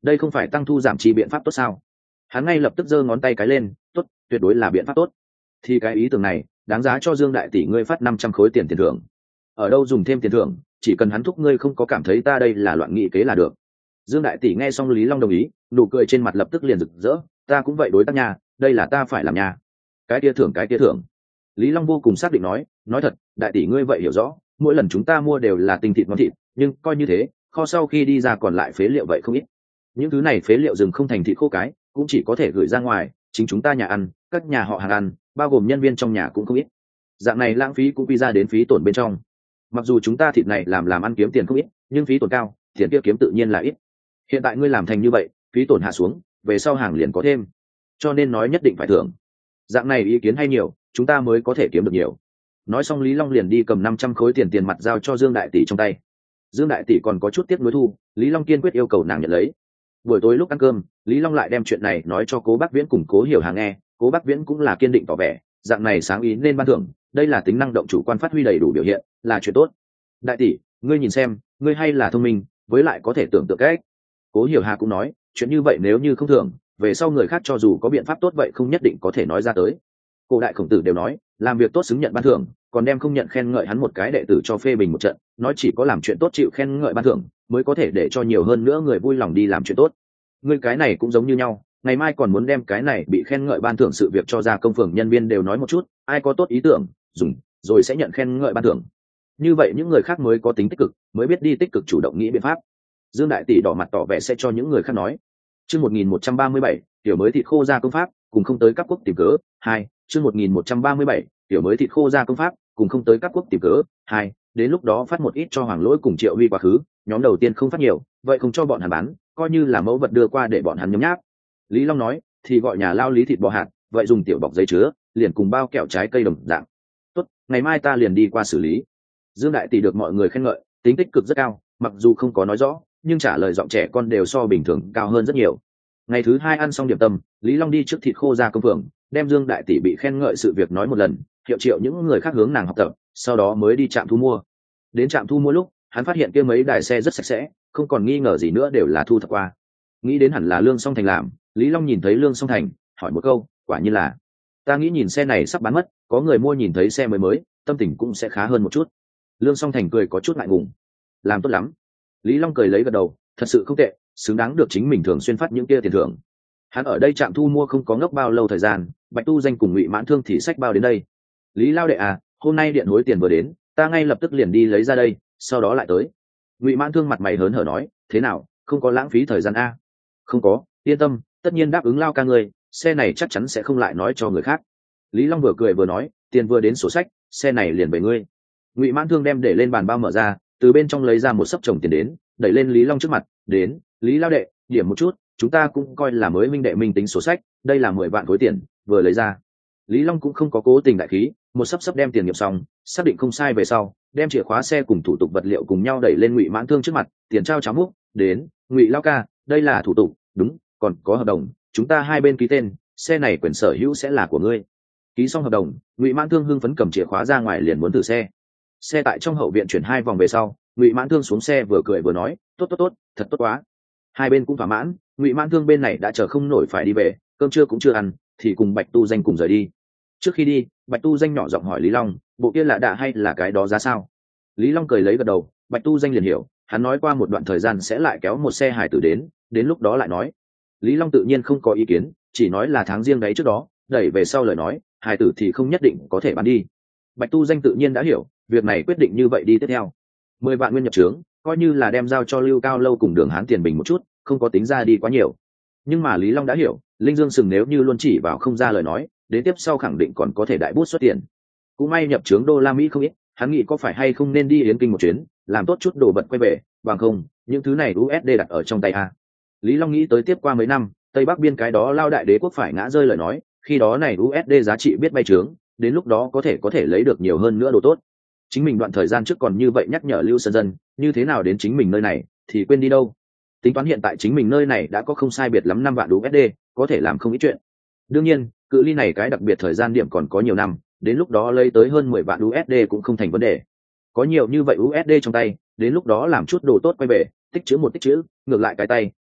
A: đây không phải tăng thu giảm chi biện pháp tốt sao? Hắn ngay lập tức giơ ngón tay cái lên, tốt, tuyệt đối là biện pháp tốt. Thì cái ý tưởng này đáng giá cho Dương đại tỷ ngươi phát 500 khối tiền tiền thưởng. Ở đâu dùng thêm tiền thưởng, chỉ cần hắn thúc ngươi không có cảm thấy ta đây là loạn nghị kế là được. Dương đại tỷ nghe xong Lý Long đồng ý, nụ cười trên mặt lập tức liền rực rỡ, ta cũng vậy đối tác nha, đây là ta phải làm nha. Cái kia thưởng. Lý Long vô cùng xác định nói thật, đại tỷ ngươi vậy hiểu rõ, mỗi lần chúng ta mua đều là tinh thịt ngon thịt, nhưng coi như thế, kho sau khi đi ra còn lại phế liệu vậy không ít. Những thứ này phế liệu rừng không thành thịt khô cái, cũng chỉ có thể gửi ra ngoài, chính chúng ta nhà ăn, các nhà họ hàng ăn, bao gồm nhân viên trong nhà cũng không ít. Dạng này lãng phí cũng quy ra đến phí tổn bên trong. Mặc dù chúng ta thịt này làm ăn kiếm tiền không ít, nhưng phí tổn cao, tiền kia kiếm tự nhiên là ít. Hiện tại ngươi làm thành như vậy, phí tổn hạ xuống, về sau hàng liền có thêm, cho nên nói nhất định phải thưởng. Dạng này ý kiến hay nhiều, chúng ta mới có thể kiếm được nhiều. Nói xong Lý Long liền đi cầm 500 khối tiền mặt giao cho Dương đại tỷ trong tay. Dương đại tỷ còn có chút tiếc nuối thu, Lý Long kiên quyết yêu cầu nàng nhận lấy. Buổi tối lúc ăn cơm, Lý Long lại đem chuyện này nói cho Cố Bác Viễn cùng Cố Hiểu Hà nghe, Cố Bác Viễn cũng là kiên định tỏ vẻ, dạng này sáng ý nên ban thưởng, đây là tính năng động chủ quan phát huy đầy đủ biểu hiện, là chuyện tốt. Đại tỷ, ngươi nhìn xem, ngươi hay là thông minh, với lại có thể tưởng tượng cách. Cố Hiểu Hà cũng nói, chuyện như vậy nếu như không thưởng, về sau người khác cho dù có biện pháp tốt vậy không nhất định có thể nói ra tới. Cổ đại Khổng Tử đều nói, làm việc tốt xứng nhận ban thưởng, còn đem không nhận khen ngợi hắn một cái đệ tử cho phê bình một trận, nói chỉ có làm chuyện tốt chịu khen ngợi ban thưởng, mới có thể để cho nhiều hơn nữa người vui lòng đi làm chuyện tốt. Ngươi cái này cũng giống như nhau, ngày mai còn muốn đem cái này bị khen ngợi ban thưởng sự việc cho ra công phường nhân viên đều nói một chút, ai có tốt ý tưởng, dùng, rồi sẽ nhận khen ngợi ban thưởng. Như vậy những người khác mới có tính tích cực, mới biết đi tích cực chủ động nghĩ biện pháp. Dương đại tỷ đỏ mặt tỏ vẻ sẽ cho những người khác nói. Chương 1137, tiểu mới thịt khô ra công pháp, cùng không tới các quốc tìm cớ. 2, chương 1137, tiểu mới thịt khô ra công pháp, cùng không tới các quốc tìm cớ. 2, đến lúc đó phát một ít cho Hoàng Lỗi cùng Triệu Huy quá khứ, nhóm đầu tiên không phát nhiều, vậy không cho bọn hắn bán, coi như là mẫu vật đưa qua để bọn hắn nhấm nháp. Lý Long nói, thì gọi nhà lao lý thịt bò hạt, vậy dùng tiểu bọc giấy chứa, liền cùng bao kẹo trái cây đồng dạng. Tốt, ngày mai ta liền đi qua xử lý. Dương đại tỷ được mọi người khen ngợi, tính tích cực rất cao, mặc dù không có nói rõ, nhưng trả lời giọng trẻ con đều so bình thường cao hơn rất nhiều. Ngày thứ 2 ăn xong điểm tâm, Lý Long đi trước thịt khô ra công phường, đem Dương đại tỷ bị khen ngợi sự việc nói một lần, hiệu triệu những người khác hướng nàng học tập, sau đó mới đi trạm thu mua. Đến trạm thu mua lúc, hắn phát hiện kia mấy đài xe rất sạch sẽ, không còn nghi ngờ gì nữa đều là thu thập qua. Nghĩ đến hẳn là Lương Song Thành làm, Lý Long nhìn thấy Lương Song Thành, hỏi một câu, quả nhiên là. Ta nghĩ nhìn xe này sắp bán mất, có người mua nhìn thấy xe mới, tâm tình cũng sẽ khá hơn một chút. Lương Song Thành cười có chút ngại ngùng. Làm tốt lắm. Lý Long cười lấy gật đầu, thật sự không tệ, xứng đáng được chính mình thường xuyên phát những kia tiền thưởng. Hắn ở đây trạm thu mua không có ngốc bao lâu thời gian, Bạch Tu Danh cùng Ngụy Mãn Thương thì xách bao đến đây. Lý lao đệ à, hôm nay điện hối tiền vừa đến, ta ngay lập tức liền đi lấy ra đây, sau đó lại tới. Ngụy Mãn Thương mặt mày hớn hở nói, thế nào, không có lãng phí thời gian a? Không có, yên tâm, tất nhiên đáp ứng lao ca người, xe này chắc chắn sẽ không lại nói cho người khác. Lý Long vừa cười vừa nói, tiền vừa đến sổ sách, xe này liền về ngươi. Ngụy Mãn Thương đem để lên bàn bao mở ra, từ bên trong lấy ra một xấp chồng tiền đến, đẩy lên Lý Long trước mặt, đến, Lý lao đệ, điểm một chút, chúng ta cũng coi là mới minh đệ minh tính sổ sách, đây là 10 vạn khối tiền, vừa lấy ra. Lý Long cũng không có cố tình đại khí, một xấp đem tiền nghiệm xong, xác định không sai về sau, đem chìa khóa xe cùng thủ tục vật liệu cùng nhau đẩy lên Ngụy Mãn Thương trước mặt, tiền trao cháo múc, đến, Ngụy lao ca, đây là thủ tục, đúng, còn có hợp đồng, chúng ta hai bên ký tên, xe này quyền sở hữu sẽ là của ngươi. Ký xong hợp đồng, Ngụy Mãn Thương hưng phấn cầm chìa khóa ra ngoài liền muốn thử xe. Xe tại trong hậu viện chuyển 2 vòng về sau, Ngụy Mãn Thương xuống xe vừa cười vừa nói, tốt, thật tốt quá. Hai bên cũng thỏa mãn, Ngụy Mãn Thương bên này đã chờ không nổi phải đi về, cơm trưa cũng chưa ăn, thì cùng Bạch Tu Danh cùng rời đi. Trước khi đi, Bạch Tu Danh nhỏ giọng hỏi Lý Long, bộ kia là đạ hay là cái đó giá sao? Lý Long cười lấy gật đầu, Bạch Tu Danh liền hiểu, hắn nói qua một đoạn thời gian sẽ lại kéo một xe hải tử đến lúc đó lại nói. Lý Long tự nhiên không có ý kiến, chỉ nói là tháng riêng đấy trước đó, đẩy về sau lời nói, hải tử thì không nhất định có thể bán đi. Bạch Tu Danh tự nhiên đã hiểu, việc này quyết định như vậy đi tiếp theo. 10 vạn nguyên nhập trướng, coi như là đem giao cho Lưu Cao Lâu cùng Đường Hán tiền bình một chút, không có tính ra đi quá nhiều. Nhưng mà Lý Long đã hiểu, Linh Dương Sừng nếu như luôn chỉ vào không ra lời nói, đến tiếp sau khẳng định còn có thể đại bút xuất tiền. Cũng may nhập trướng đô la Mỹ không ít, hắn nghĩ có phải hay không nên đi Yến Kinh một chuyến, làm tốt chút đồ vật quay về, bằng không, những thứ này USD đặt ở trong tay a. Lý Long nghĩ tới tiếp qua mấy năm, Tây Bắc biên cái đó lao đại đế quốc phải ngã rơi lời nói, khi đó này USD giá trị biết bay trướng, đến lúc đó có thể lấy được nhiều hơn nữa đồ tốt. Chính mình đoạn thời gian trước còn như vậy nhắc nhở Lưu Sơn Dân, như thế nào đến chính mình nơi này thì quên đi đâu. Tính toán hiện tại chính mình nơi này đã có không sai biệt lắm 5 vạn USD, có thể làm không ít chuyện. Đương nhiên, cự ly này cái đặc biệt thời gian điểm còn có nhiều năm, đến lúc đó lấy tới hơn 10 vạn USD cũng không thành vấn đề. Có nhiều như vậy USD trong tay, đến lúc đó làm chút đồ tốt quay về, tích trữ một tích trữ, ngược lại cái tay,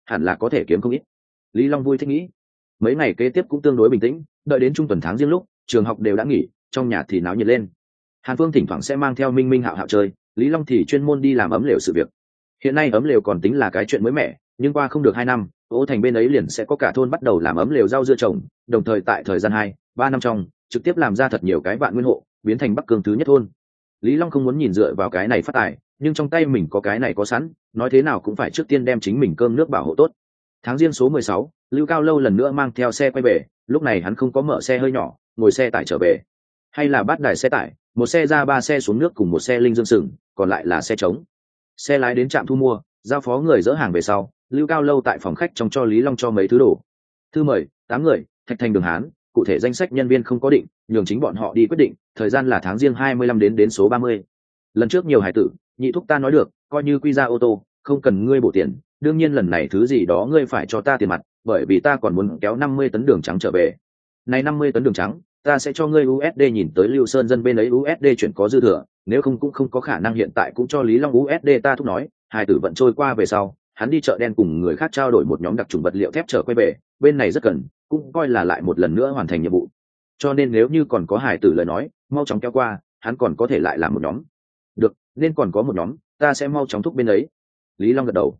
A: hẳn là có thể kiếm không ít. Lý Long vui thích nghĩ. Mấy ngày kế tiếp cũng tương đối bình tĩnh, đợi đến trung tuần tháng riêng lúc trường học đều đã nghỉ, trong nhà thì náo nhiệt lên. Hàn Phương thỉnh thoảng sẽ mang theo Minh Minh Hạo Hạo chơi, Lý Long thì chuyên môn đi làm ấm lều sự việc. Hiện nay ấm lều còn tính là cái chuyện mới mẻ, nhưng qua không được 2 năm, Ô Thành bên ấy liền sẽ có cả thôn bắt đầu làm ấm lều rau dưa trồng, đồng thời tại thời gian 2-3 năm trong, trực tiếp làm ra thật nhiều cái vạn nguyên hộ, biến thành Bắc Cương thứ nhất thôn. Lý Long không muốn nhìn dựa vào cái này phát tài, nhưng trong tay mình có cái này có sẵn, nói thế nào cũng phải trước tiên đem chính mình cơm nước bảo hộ tốt. Tháng riêng số 16, Lưu Cao Lâu lần nữa mang theo xe quay về, lúc này hắn không có mở xe hơi nhỏ, ngồi xe tải trở về, hay là bắt đài xe tải, một xe ra 3 xe xuống nước cùng một xe linh dương sừng, còn lại là xe trống. Xe lái đến trạm thu mua, giao phó người dỡ hàng về sau, Lưu Cao Lâu tại phòng khách trong cho Lý Long cho mấy thứ đồ. Thư mời 8 người, Thạch Thành Đường Hán, cụ thể danh sách nhân viên không có định, nhường chính bọn họ đi quyết định, thời gian là tháng riêng 25 đến số 30. Lần trước nhiều hải tử, nhị thúc ta nói được, coi như quy ra ô tô, không cần ngươi bổ tiền, đương nhiên lần này thứ gì đó ngươi phải cho ta tiền mặt, bởi vì ta còn muốn kéo 50 tấn đường trắng trở về. Này 50 tấn đường trắng, ta sẽ cho ngươi USD, nhìn tới Lưu Sơn dân bên ấy USD chuyển có dư thừa, nếu không cũng không có khả năng hiện tại cũng cho Lý Long USD. Ta thúc nói, hải tử vận trôi qua về sau, hắn đi chợ đen cùng người khác trao đổi một nhóm đặc trùng vật liệu thép trở quay về, bên này rất cần, cũng coi là lại một lần nữa hoàn thành nhiệm vụ. Cho nên nếu như còn có hải tử lời nói, mau chóng kéo qua, hắn còn có thể lại làm một nhóm. Được, nên còn có một nhóm, ta sẽ mau chóng thúc bên ấy. Lý Long gật đầu.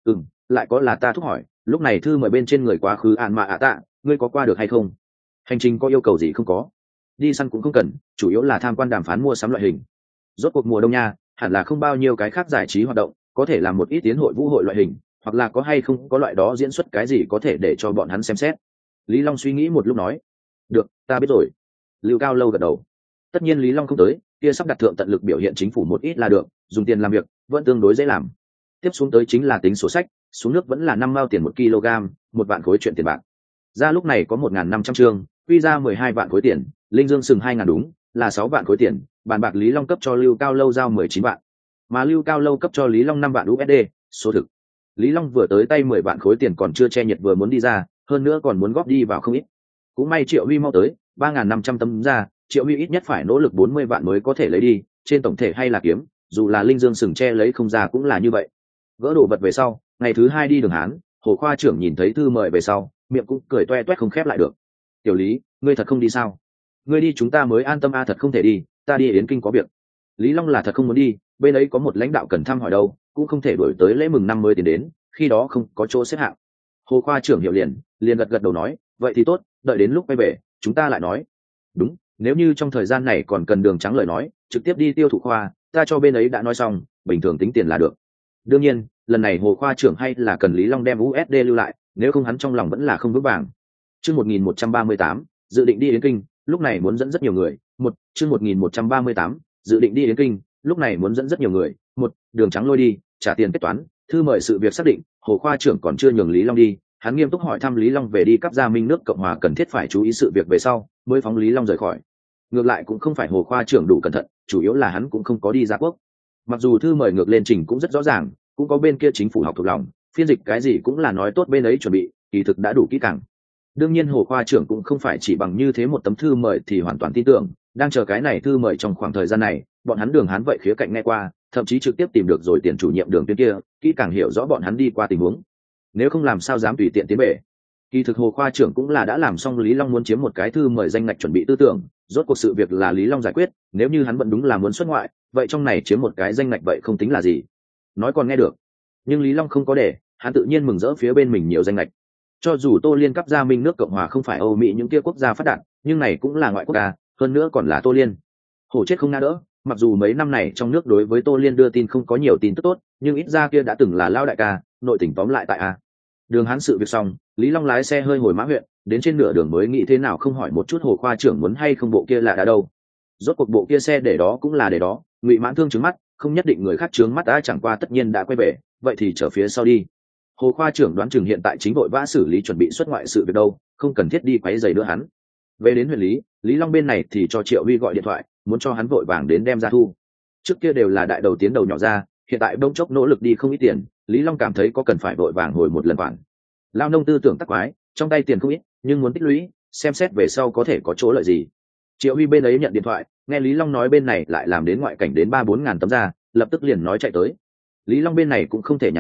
A: Lại có là ta thúc hỏi, lúc này thư mời bên trên người quá khứ ạn mà tạ, ngươi có qua được hay không? Hành trình có yêu cầu gì không có? Đi săn cũng không cần, chủ yếu là tham quan đàm phán mua sắm loại hình. Rốt cuộc mùa đông nha, hẳn là không bao nhiêu cái khác giải trí hoạt động, có thể làm một ít tiến hội vũ hội loại hình, hoặc là có hay không có loại đó diễn xuất cái gì có thể để cho bọn hắn xem xét. Lý Long suy nghĩ một lúc nói, được, ta biết rồi. Lưu Cao Lâu gật đầu. Tất nhiên Lý Long không tới, kia sắp đặt thượng tận lực biểu hiện chính phủ một ít là được, dùng tiền làm việc vẫn tương đối dễ làm. Tiếp xuống tới chính là tính sổ sách, xuống nước vẫn là 5 mao tiền 1 kg, 1 vạn khối chuyện tiền bạc. Ra lúc này có 1.500 trương, quy ra 12 vạn khối tiền, linh dương sừng 2.000 đúng, là 6 vạn khối tiền, bàn bạc Lý Long cấp cho Lưu Cao Lâu giao 19 vạn, mà Lưu Cao Lâu cấp cho Lý Long 5 vạn USD, số thực. Lý Long vừa tới tay 10 vạn khối tiền còn chưa che nhiệt vừa muốn đi ra, hơn nữa còn muốn góp đi vào không ít. Cũng may Triệu Huy mau tới, 3.500 tấm ra, Triệu Huy ít nhất phải nỗ lực 40 vạn mới có thể lấy đi, trên tổng thể hay là kiếm, dù là linh dương sừng che lấy không ra cũng là như vậy. Gỡ đồ vật về sau, ngày thứ 2 đi Đường Hán, Hồ khoa trưởng nhìn thấy thư mời về sau, miệng cũng cười toe toét không khép lại được. Tiểu Lý, ngươi thật không đi sao? Ngươi đi chúng ta mới an tâm a. Thật không thể đi, ta đi Yến Kinh có việc. Lý Long là thật không muốn đi, bên ấy có một lãnh đạo cần thăm hỏi đâu, cũng không thể đuổi tới lễ mừng năm mới tiền đến, khi đó không có chỗ xếp hạng. Hồ khoa trưởng hiểu liền gật đầu nói, vậy thì tốt, đợi đến lúc quay về chúng ta lại nói. Đúng, nếu như trong thời gian này còn cần đường trắng lời nói, trực tiếp đi tiêu thụ khoa, ta cho bên ấy đã nói xong, bình thường tính tiền là được. Đương nhiên lần này Hồ khoa trưởng hay là cần Lý Long đem USD lưu lại, nếu không hắn trong lòng vẫn là không vững vàng. Chương 1138, dự định đi Yến Kinh, lúc này muốn dẫn rất nhiều người. Chương 1138, dự định đi Yến Kinh, lúc này muốn dẫn rất nhiều người. Đường trắng lôi đi, trả tiền kết toán, thư mời sự việc xác định, Hồ khoa trưởng còn chưa nhường Lý Long đi, hắn nghiêm túc hỏi thăm Lý Long về đi cấp gia minh nước Cộng hòa cần thiết phải chú ý sự việc về sau, mới phóng Lý Long rời khỏi. Ngược lại cũng không phải Hồ khoa trưởng đủ cẩn thận, chủ yếu là hắn cũng không có đi ra quốc. Mặc dù thư mời ngược lên trình cũng rất rõ ràng, cũng có bên kia chính phủ học thuộc lòng, phiên dịch cái gì cũng là nói tốt bên ấy chuẩn bị, kỳ thực đã đủ kỹ càng. Đương nhiên Hồ khoa trưởng cũng không phải chỉ bằng như thế một tấm thư mời thì hoàn toàn tin tưởng, đang chờ cái này thư mời trong khoảng thời gian này, bọn hắn Đường Hán vậy khía cạnh nghe qua, thậm chí trực tiếp tìm được rồi tiền chủ nhiệm Đường Tuyên kia, kỹ càng hiểu rõ bọn hắn đi qua tình huống. Nếu không làm sao dám tùy tiện tiến bể. Kỳ thực Hồ khoa trưởng cũng là đã làm xong Lý Long muốn chiếm một cái thư mời danh ngạch chuẩn bị tư tưởng, rốt cuộc sự việc là Lý Long giải quyết, nếu như hắn bận đúng là muốn xuất ngoại, vậy trong này chiếm một cái danh ngạch vậy không tính là gì. Nói còn nghe được, nhưng Lý Long không có để, hắn tự nhiên mừng rỡ phía bên mình nhiều danh ngạch. Cho dù Tô Liên cấp gia minh nước Cộng hòa không phải Âu Mỹ những kia quốc gia phát đạt, nhưng này cũng là ngoại quốc gia, hơn nữa còn là Tô Liên. Hổ chết không ngã đỡ, mặc dù mấy năm này trong nước đối với Tô Liên đưa tin không có nhiều tin tức tốt, nhưng ít ra kia đã từng là lao đại ca, nội tình tóm lại tại a. Đường Hán sự việc xong, Lý Long lái xe hơi hồi Mã huyện, đến trên nửa đường mới nghĩ thế nào không hỏi một chút Hồ khoa trưởng muốn hay không bộ kia là đã đâu. Rốt cuộc bộ kia xe để đó cũng là để đó, Ngụy Mãn Thương trướng mắt, không nhất định người khác trướng mắt đã, chẳng qua tất nhiên đã quay về, vậy thì trở phía sau đi. Hồ khoa trưởng đoán chừng hiện tại chính vội vã xử lý chuẩn bị xuất ngoại sự việc đâu, không cần thiết đi quấy rầy nữa hắn. Về đến huyện Lý Long bên này thì cho Triệu Huy gọi điện thoại, muốn cho hắn vội vàng đến đem ra thu. Trước kia đều là đại đầu tiến đầu nhỏ ra, hiện tại bỗng chốc nỗ lực đi không ít tiền, Lý Long cảm thấy có cần phải vội vàng hồi một lần khoản. Lao nông tư tưởng tắc quái, trong tay tiền không ít, nhưng muốn tích lũy, xem xét về sau có thể có chỗ lợi gì. Triệu Huy bên ấy nhận điện thoại, nghe Lý Long nói bên này lại làm đến ngoại cảnh đến 3-4 ngàn tấm ra, lập tức liền nói chạy tới. Lý Long bên này cũng không thể nhàn rỗi,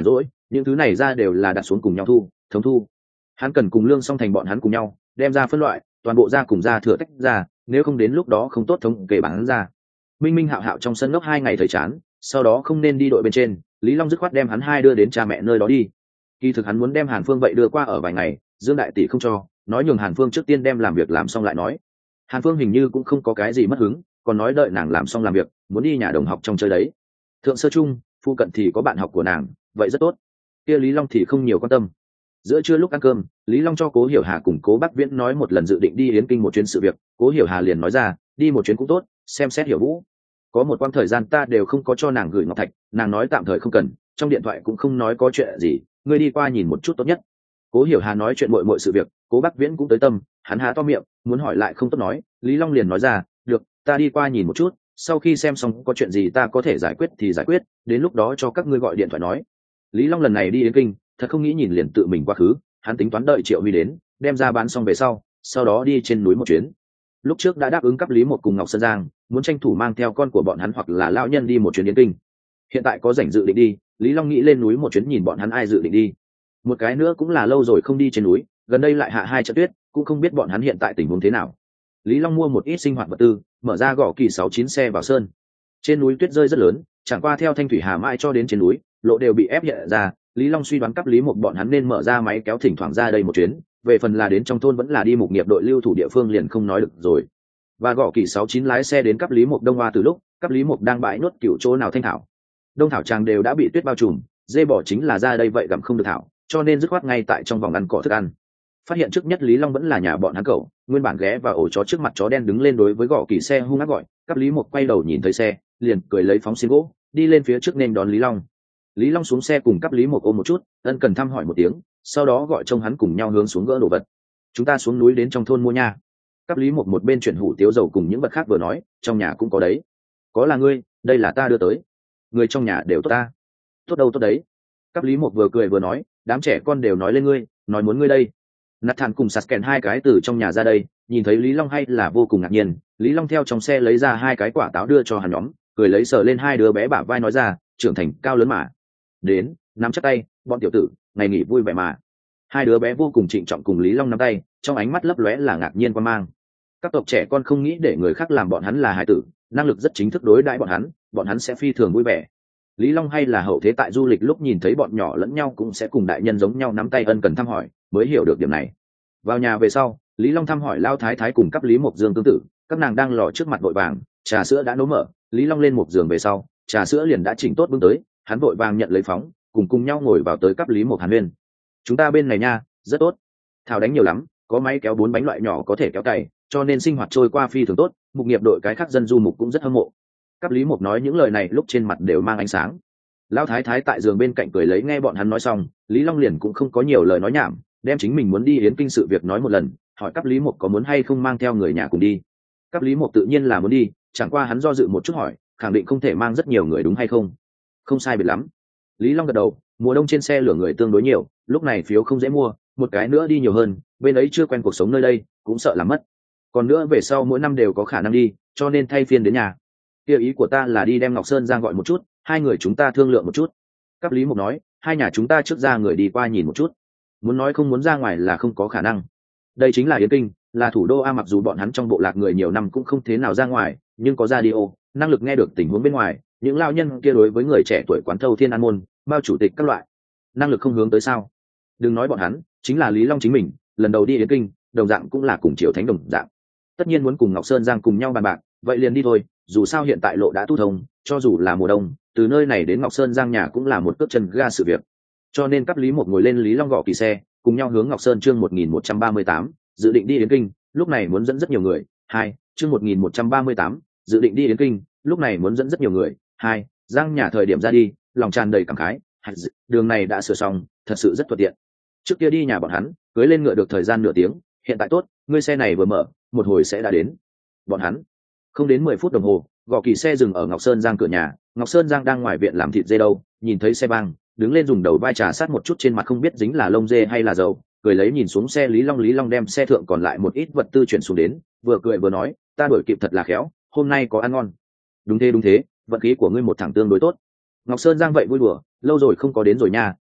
A: những thứ này ra đều là đặt xuống cùng nhau thu thống thu. Hắn cần cùng Lương Song Thành bọn hắn cùng nhau đem ra phân loại, toàn bộ ra cùng ra thừa tách ra, nếu không đến lúc đó không tốt thống kể bán ra. Minh Minh Hạo Hạo trong sân ngốc 2 ngày thời chán, sau đó không nên đi đội bên trên, Lý Long dứt khoát đem hắn hai đưa đến cha mẹ nơi đó đi. Kỳ thực hắn muốn đem Hàn Phương vậy đưa qua ở vài ngày, Dương đại tỷ không cho, nói nhường Hàn Phương trước tiên đem làm việc làm xong lại nói. Hàn Phương hình như cũng không có cái gì mất hứng, còn nói đợi nàng làm xong làm việc, muốn đi nhà đồng học trong chơi đấy. Thượng sơ trung, phụ cận thì có bạn học của nàng, vậy rất tốt. Kia Lý Long thì không nhiều quan tâm. Giữa trưa lúc ăn cơm, Lý Long cho Cố Hiểu Hà cùng Cố Bắc Viễn nói một lần dự định đi Yến Kinh một chuyến sự việc, Cố Hiểu Hà liền nói ra, đi một chuyến cũng tốt, xem xét Hiểu Vũ. Có một quãng thời gian ta đều không có cho nàng gửi ngọc thạch, nàng nói tạm thời không cần, trong điện thoại cũng không nói có chuyện gì, ngươi đi qua nhìn một chút tốt nhất. Cố Hiểu Hà nói chuyện muội muội sự việc, Cố Bắc Viễn cũng tới tâm, hắn há to miệng, muốn hỏi lại không tốt nói, Lý Long liền nói ra, được, ta đi qua nhìn một chút, sau khi xem xong có chuyện gì ta có thể giải quyết thì giải quyết, đến lúc đó cho các ngươi gọi điện thoại nói. Lý Long lần này đi Yến Kinh, thật không nghĩ nhìn liền tự mình quá khứ, hắn tính toán đợi Triệu Huy đến, đem ra bán xong về sau đó đi trên núi một chuyến. Lúc trước đã đáp ứng cấp Lý Một cùng Ngọc Sơn Giang, muốn tranh thủ mang theo con của bọn hắn hoặc là lão nhân đi một chuyến Yến Kinh. Hiện tại có rảnh dự định đi, Lý Long nghĩ lên núi một chuyến nhìn bọn hắn ai dự định đi. Một cái nữa cũng là lâu rồi không đi trên núi, gần đây lại hạ 2 trận tuyết, cũng không biết bọn hắn hiện tại tình huống thế nào. Lý Long mua một ít sinh hoạt vật tư, mở ra gõ kỳ 69 xe vào sơn. Trên núi tuyết rơi rất lớn, chẳng qua theo Thanh Thủy Hà mãi cho đến trên núi, lộ đều bị ép hiện ra. Lý Long suy đoán cấp Lý Một bọn hắn nên mở ra máy kéo thỉnh thoảng ra đây một chuyến, về phần là đến trong thôn vẫn là đi mục nghiệp đội lưu thủ địa phương liền không nói được rồi. Và gõ kỳ 69 lái xe đến cấp Lý Một Đông Hoa từ lúc cấp Lý Một đang bãi nốt cựu chỗ nào thanh thảo. Đông thảo tràng đều đã bị tuyết bao trùm, dê bỏ chính là ra đây vậy gặm không được thảo, cho nên dứt khoát ngay tại trong vòng ăn cỏ thức ăn. Phát hiện trước nhất Lý Long vẫn là nhà bọn hắn cậu, nguyên bản ghé vào ổ chó trước mặt chó đen đứng lên đối với gõ kỳ xe hung ác gọi, cấp Lý Một quay đầu nhìn thấy xe, liền cười lấy phóng xiên gỗ, đi lên phía trước nên đón Lý Long. Lý Long xuống xe cùng cấp Lý Một ôm một chút, ân cần thăm hỏi một tiếng, sau đó gọi trông hắn cùng nhau hướng xuống gỡ đồ vật. Chúng ta xuống núi đến trong thôn mua nha. Cấp Lý một bên chuyển hủ tiếu dầu cùng những vật khác vừa nói, trong nhà cũng có đấy. Có là ngươi, đây là ta đưa tới. Người trong nhà đều tốt ta. Tốt đâu tốt đấy. Cấp Lý một vừa cười vừa nói, đám trẻ con đều nói lên ngươi, nói muốn ngươi đây. Nathan cùng Sasken hai cái từ trong nhà ra đây, nhìn thấy Lý Long hay là vô cùng ngạc nhiên. Lý Long theo trong xe lấy ra 2 cái quả táo đưa cho hắn nhóm, cười lấy sờ lên 2 đứa bé bả vai nói ra, trưởng thành cao lớn mà. Đến, nắm chắc tay, bọn tiểu tử, ngày nghỉ vui vẻ mà. 2 đứa bé vô cùng trịnh trọng cùng Lý Long nắm tay, trong ánh mắt lấp lóe là ngạc nhiên quan mang. Các tộc trẻ con không nghĩ để người khác làm bọn hắn là hài tử, năng lực rất chính thức đối đãi bọn hắn sẽ phi thường vui vẻ. Lý Long hay là hậu thế tại du lịch lúc nhìn thấy bọn nhỏ lẫn nhau cũng sẽ cùng đại nhân giống nhau nắm tay ân cần thăm hỏi, mới hiểu được điểm này. Vào nhà về sau, Lý Long thăm hỏi Lao Thái Thái cùng cấp Lý Mộc Dương tương tự, các nàng đang lò trước mặt vội vàng, trà sữa đã nấu mở, Lý Long lên một giường về sau, trà sữa liền đã chỉnh tốt bưng tới, hắn vội vàng nhận lấy phóng, cùng nhau ngồi vào tới cấp Lý Mộc Hàn Huyên. Chúng ta bên này nha, rất tốt. Thảo đánh nhiều lắm, có máy kéo 4 bánh loại nhỏ có thể kéo cày, cho nên sinh hoạt trôi qua phi thường tốt, mục nghiệp đội cái khác dân du mục cũng rất hâm mộ. Cấp Lý Mộc nói những lời này lúc trên mặt đều mang ánh sáng. Lão Thái Thái tại giường bên cạnh cười lấy nghe bọn hắn nói xong, Lý Long liền cũng không có nhiều lời nói nhảm, đem chính mình muốn đi Yến Kinh sự việc nói một lần, hỏi cấp Lý Mộc có muốn hay không mang theo người nhà cùng đi. Cấp Lý Mộc tự nhiên là muốn đi, chẳng qua hắn do dự một chút hỏi, khẳng định không thể mang rất nhiều người đúng hay không? Không sai biệt lắm. Lý Long gật đầu, mùa đông trên xe lửa người tương đối nhiều, lúc này phiếu không dễ mua, một cái nữa đi nhiều hơn, bên ấy chưa quen cuộc sống nơi đây, cũng sợ làm mất. Còn nữa về sau mỗi năm đều có khả năng đi, cho nên thay phiên đến nhà. Kia ý của ta là đi đem Ngọc Sơn Giang gọi một chút, 2 người chúng ta thương lượng một chút. Cấp Lý Mộc nói, 2 nhà chúng ta trước ra người đi qua nhìn một chút. Muốn nói không muốn ra ngoài là không có khả năng. Đây chính là Yến Kinh, là thủ đô A, mặc dù bọn hắn trong bộ lạc người nhiều năm cũng không thế nào ra ngoài, nhưng có radio, năng lực nghe được tình huống bên ngoài, những lao nhân kia đối với người trẻ tuổi quán thâu Thiên An môn, bao chủ tịch các loại, năng lực không hướng tới sao? Đừng nói bọn hắn, chính là Lý Long chính mình, lần đầu đi Yến Kinh, đồng dạng cũng là cùng Triều Thánh đồng dạng. Tất nhiên muốn cùng Ngọc Sơn Giang cùng nhau bàn bạc, vậy liền đi thôi, dù sao hiện tại lộ đã tu thông, cho dù là mùa đông, từ nơi này đến Ngọc Sơn Giang nhà cũng là một cước chân ga sự việc. Cho nên cấp Lý Một ngồi lên Lý Long gõ kỳ xe, cùng nhau hướng Ngọc Sơn chương 1138, dự định đi Yến Kinh, lúc này muốn dẫn rất nhiều người. 2, chương 1138, dự định đi Yến Kinh, lúc này muốn dẫn rất nhiều người. 2, Giang nhà thời điểm ra đi, lòng tràn đầy cảm khái, đường này đã sửa xong, thật sự rất thuận tiện. Trước kia đi nhà bọn hắn, cưới lên ngựa được thời gian nửa tiếng, hiện tại tốt, ngươi xe này vừa mở, một hồi sẽ đã đến. Bọn hắn không đến 10 phút đồng hồ, gõ kỳ xe dừng ở Ngọc Sơn Giang cửa nhà, Ngọc Sơn Giang đang ngoài viện làm thịt dê đâu, nhìn thấy xe băng, đứng lên dùng đầu vai trà sát một chút trên mặt không biết dính là lông dê hay là dầu, cười lấy nhìn xuống xe. Lý Long đem xe thượng còn lại một ít vật tư chuyển xuống đến, vừa cười vừa nói, ta đuổi kịp thật là khéo, hôm nay có ăn ngon. Đúng thế, vận khí của ngươi một thằng tương đối tốt. Ngọc Sơn Giang vậy vui đùa, lâu rồi không có đến rồi nha,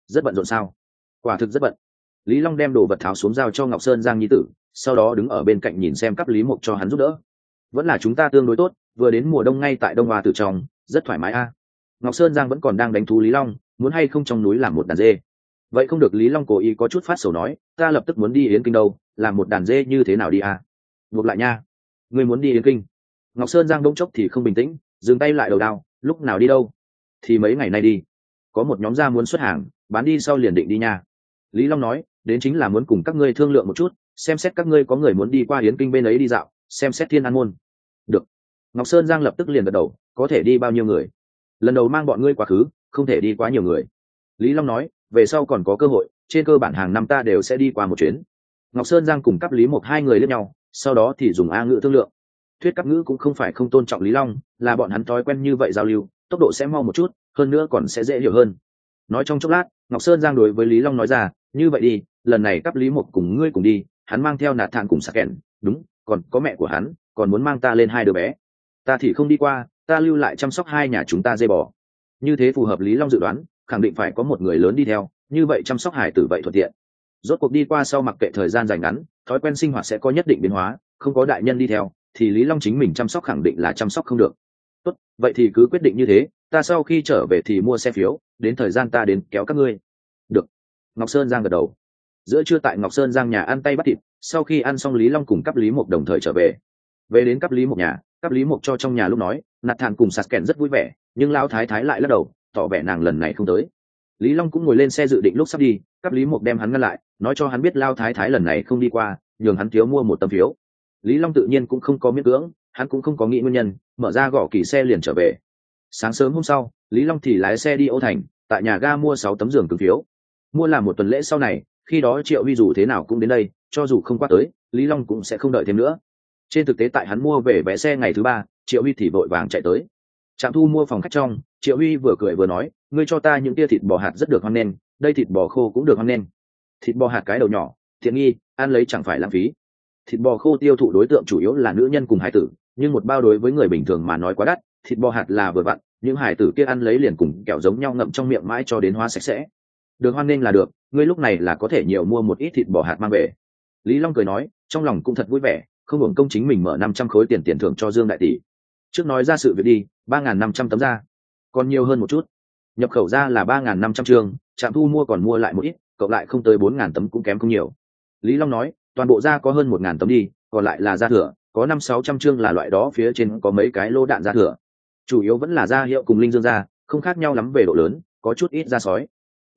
A: rất bận rộn sao? Quả thực rất bận. Lý Long đem đồ vật tháo xuống giao cho Ngọc Sơn Giang nhi tử, sau đó đứng ở bên cạnh nhìn xem cấp Lý Mục cho hắn giúp đỡ. Vẫn là chúng ta tương đối tốt, vừa đến mùa đông ngay tại Đông Hoa Tử trong, rất thoải mái a. Ngọc Sơn Giang vẫn còn đang đánh thú Lý Long, muốn hay không trong núi làm một đàn dê. Vậy không được, Lý Long cố ý có chút phát sầu nói, ta lập tức muốn đi Yến Kinh đâu, làm một đàn dê như thế nào đi a? Ngược lại nha, ngươi muốn đi Yến Kinh? Ngọc Sơn Giang bỗng chốc thì không bình tĩnh, dừng tay lại đầu đao, lúc nào đi đâu? Thì mấy ngày nay đi, có một nhóm gia muốn xuất hàng, bán đi sau liền định đi nha. Lý Long nói, đến chính là muốn cùng các ngươi thương lượng một chút, xem xét các ngươi có người muốn đi qua Yến Kinh bên ấy đi dạo, xem xét Thiên An môn. Được. Ngọc Sơn Giang lập tức liền gật đầu, có thể đi bao nhiêu người? Lần đầu mang bọn ngươi quá khứ, không thể đi quá nhiều người. Lý Long nói, về sau còn có cơ hội, trên cơ bản hàng năm ta đều sẽ đi qua một chuyến. Ngọc Sơn Giang cùng cấp Lý Mục hai người liếc nhau, sau đó thì dùng A ngữ thương lượng. Thuyết cấp ngữ cũng không phải không tôn trọng Lý Long, là bọn hắn thói quen như vậy giao lưu, tốc độ sẽ mau một chút, hơn nữa còn sẽ dễ hiểu hơn. Nói trong chốc lát, Ngọc Sơn Giang đối với Lý Long nói ra, như vậy đi, lần này cấp Lý Mục cùng ngươi cùng đi, hắn mang theo Nạt Thản cùng Sạc Kèn, đúng, còn có mẹ của hắn, còn muốn mang ta lên hai đứa bé. Ta thì không đi qua, ta lưu lại chăm sóc hai nhà chúng ta dê bò. Như thế phù hợp Lý Long dự đoán, khẳng định phải có một người lớn đi theo, như vậy chăm sóc hải tử vậy thuận tiện. Rốt cuộc đi qua sau mặc kệ thời gian dài ngắn, thói quen sinh hoạt sẽ có nhất định biến hóa, không có đại nhân đi theo, thì Lý Long chính mình chăm sóc khẳng định là chăm sóc không được. Tốt, vậy thì cứ quyết định như thế, ta sau khi trở về thì mua xe phiếu, đến thời gian ta đến kéo các ngươi. Được. Ngọc Sơn Giang gật đầu. Giữa trưa tại Ngọc Sơn Giang nhà ăn tay bắt thịt, sau khi ăn xong Lý Long cùng cấp Lý Mục đồng thời trở về. Về đến cấp Lý Mục nhà, cấp Lý Mục cho trong nhà lúc nói, Nạt Thản cùng Sạt Kèn rất vui vẻ, nhưng lão thái thái lại lắc đầu, tỏ vẻ nàng lần này không tới. Lý Long cũng ngồi lên xe dự định lúc sắp đi, cấp Lý Mục đem hắn ngăn lại, nói cho hắn biết lão thái thái lần này không đi qua, nhường hắn thiếu mua một tấm phiếu. Lý Long tự nhiên cũng không có miễn cưỡng, hắn cũng không có nghĩ nguyên nhân, mở ra gõ kỳ xe liền trở về. Sáng sớm hôm sau, Lý Long thì lái xe đi Ô Thành, tại nhà ga mua 6 tấm giường cứng phiếu. Mua làm một tuần lễ sau này, khi đó Triệu Huy dù thế nào cũng đến đây, cho dù không qua tới, Lý Long cũng sẽ không đợi thêm nữa. Trên thực tế tại hắn mua về vé xe ngày thứ 3, Triệu Huy thì vội vàng chạy tới. Trạm thu mua phòng khách trong, Triệu Huy vừa cười vừa nói, ngươi cho ta những tia thịt bò hạt rất được hoan nghênh, đây thịt bò khô cũng được hoan nghênh. Thịt bò hạt cái đầu nhỏ, tiện nghi, ăn lấy chẳng phải lãng phí. Thịt bò khô tiêu thụ đối tượng chủ yếu là nữ nhân cùng hải tử, nhưng một bao đối với người bình thường mà nói quá đắt, thịt bò hạt là vừa vặn, những hải tử kia ăn lấy liền cùng kẹo giống nhau ngậm trong miệng mãi cho đến hóa sạch sẽ. Được hoan nghênh là được, ngươi lúc này là có thể nhiều mua một ít thịt bò hạt mang về. Lý Long cười nói, trong lòng cũng thật vui vẻ, không hưởng công chính mình mở 500 khối tiền thưởng cho Dương đại tỷ. Trước nói ra sự việc đi, 3.500 tấm ra, còn nhiều hơn một chút. Nhập khẩu ra là 3.500 chương, trạm thu mua còn mua lại một ít, cộng lại không tới 4.000 tấm cũng kém không nhiều. Lý Long nói, toàn bộ ra có hơn 1.000 tấm đi, còn lại là da thừa, có 500-600 chương là loại đó, phía trên có mấy cái lô đạn da thừa. Chủ yếu vẫn là da hiệu cùng linh dương da, không khác nhau lắm về độ lớn, có chút ít da sói.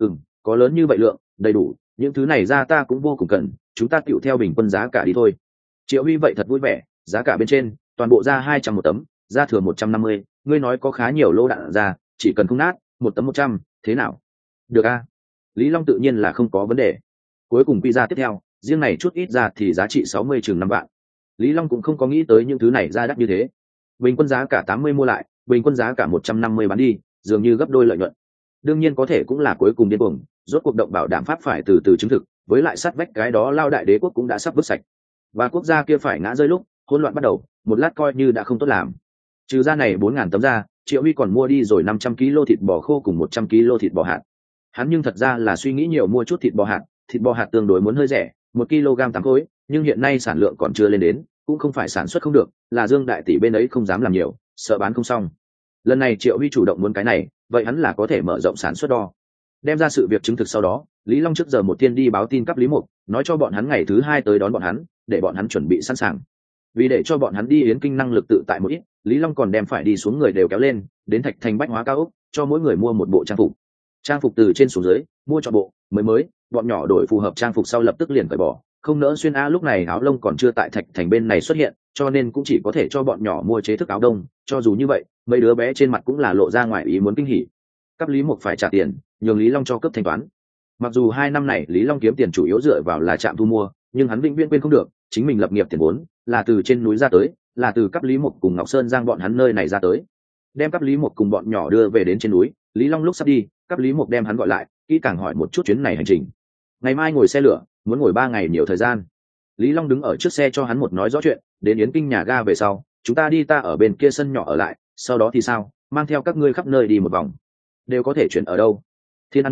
A: Có lớn như vậy lượng, đầy đủ, những thứ này ra ta cũng vô cùng cần, chúng ta tựu theo bình quân giá cả đi thôi. Triệu Huy vậy thật vui vẻ, giá cả bên trên, toàn bộ ra 200 một tấm, da thừa 150, ngươi nói có khá nhiều lô đạn ra, chỉ cần không nát, một tấm 100, thế nào? Được a. Lý Long tự nhiên là không có vấn đề. Cuối cùng quy ra tiếp theo, riêng này chút ít ra thì giá trị 60 chừng 5 vạn. Lý Long cũng không có nghĩ tới những thứ này ra đắt như thế. Bình quân giá cả 80 mua lại, bình quân giá cả 150 bán đi, dường như gấp đôi lợi nhuận. Đương nhiên có thể cũng là cuối cùng điên cuồng, rốt cuộc động bảo đảm pháp phải từ từ chứng thực, với lại sát vách cái đó Lao đại đế quốc cũng đã sắp vứt sạch, và quốc gia kia phải ngã rơi lúc hỗn loạn bắt đầu, một lát coi như đã không tốt làm. Trừ ra này 4.000 tấm da, Triệu Huy còn mua đi rồi 500 kg thịt bò khô cùng 100 kg thịt bò hạt. Hắn nhưng thật ra là suy nghĩ nhiều mua chút thịt bò hạt tương đối muốn hơi rẻ, 1 kg 8 khối, nhưng hiện nay sản lượng còn chưa lên đến, cũng không phải sản xuất không được, là Dương đại tỷ bên ấy không dám làm nhiều, sợ bán không xong. Lần này Triệu Huy chủ động muốn cái này, vậy hắn là có thể mở rộng sản xuất đo. Đem ra sự việc chứng thực sau đó, Lý Long trước giờ một thiên đi báo tin cấp Lý Mục, nói cho bọn hắn ngày thứ 2 tới đón bọn hắn, để bọn hắn chuẩn bị sẵn sàng. Vì để cho bọn hắn đi Yến Kinh năng lực tự tại một ít, Lý Long còn đem phải đi xuống người đều kéo lên, đến Thạch Thành bách hóa cao ốc, cho mỗi người mua một bộ trang phục. Trang phục từ trên xuống dưới, mua cho bộ mới, bọn nhỏ đổi phù hợp trang phục sau lập tức liền cởi bỏ, không nỡ xuyên lúc này áo lông còn chưa tại Thạch Thành bên này xuất hiện, cho nên cũng chỉ có thể cho bọn nhỏ mua chế thức áo đông, cho dù như vậy, mấy đứa bé trên mặt cũng là lộ ra ngoài ý muốn kinh hỉ. Cấp Lý Mục phải trả tiền, nhường Lý Long cho cấp thanh toán. Mặc dù 2 năm này Lý Long kiếm tiền chủ yếu dựa vào là trạm thu mua, nhưng hắn vĩnh viễn quên không được, chính mình lập nghiệp tiền vốn là từ trên núi ra tới, là từ cấp Lý Mục cùng Ngọc Sơn Giang bọn hắn nơi này ra tới. Đem cấp Lý Mục cùng bọn nhỏ đưa về đến trên núi, Lý Long lúc sắp đi, cấp Lý Mục đem hắn gọi lại, kỹ càng hỏi một chút chuyến này hành trình. Ngày mai ngồi xe lửa, muốn ngồi 3 ngày nhiều thời gian. Lý Long đứng ở trước xe cho hắn một nói rõ chuyện, đến Yến Kinh nhà ga về sau, chúng ta đi ta ở bên kia sân nhỏ ở lại, sau đó thì sao, mang theo các ngươi khắp nơi đi một vòng. Đều có thể chuyển ở đâu? Thiên An môn,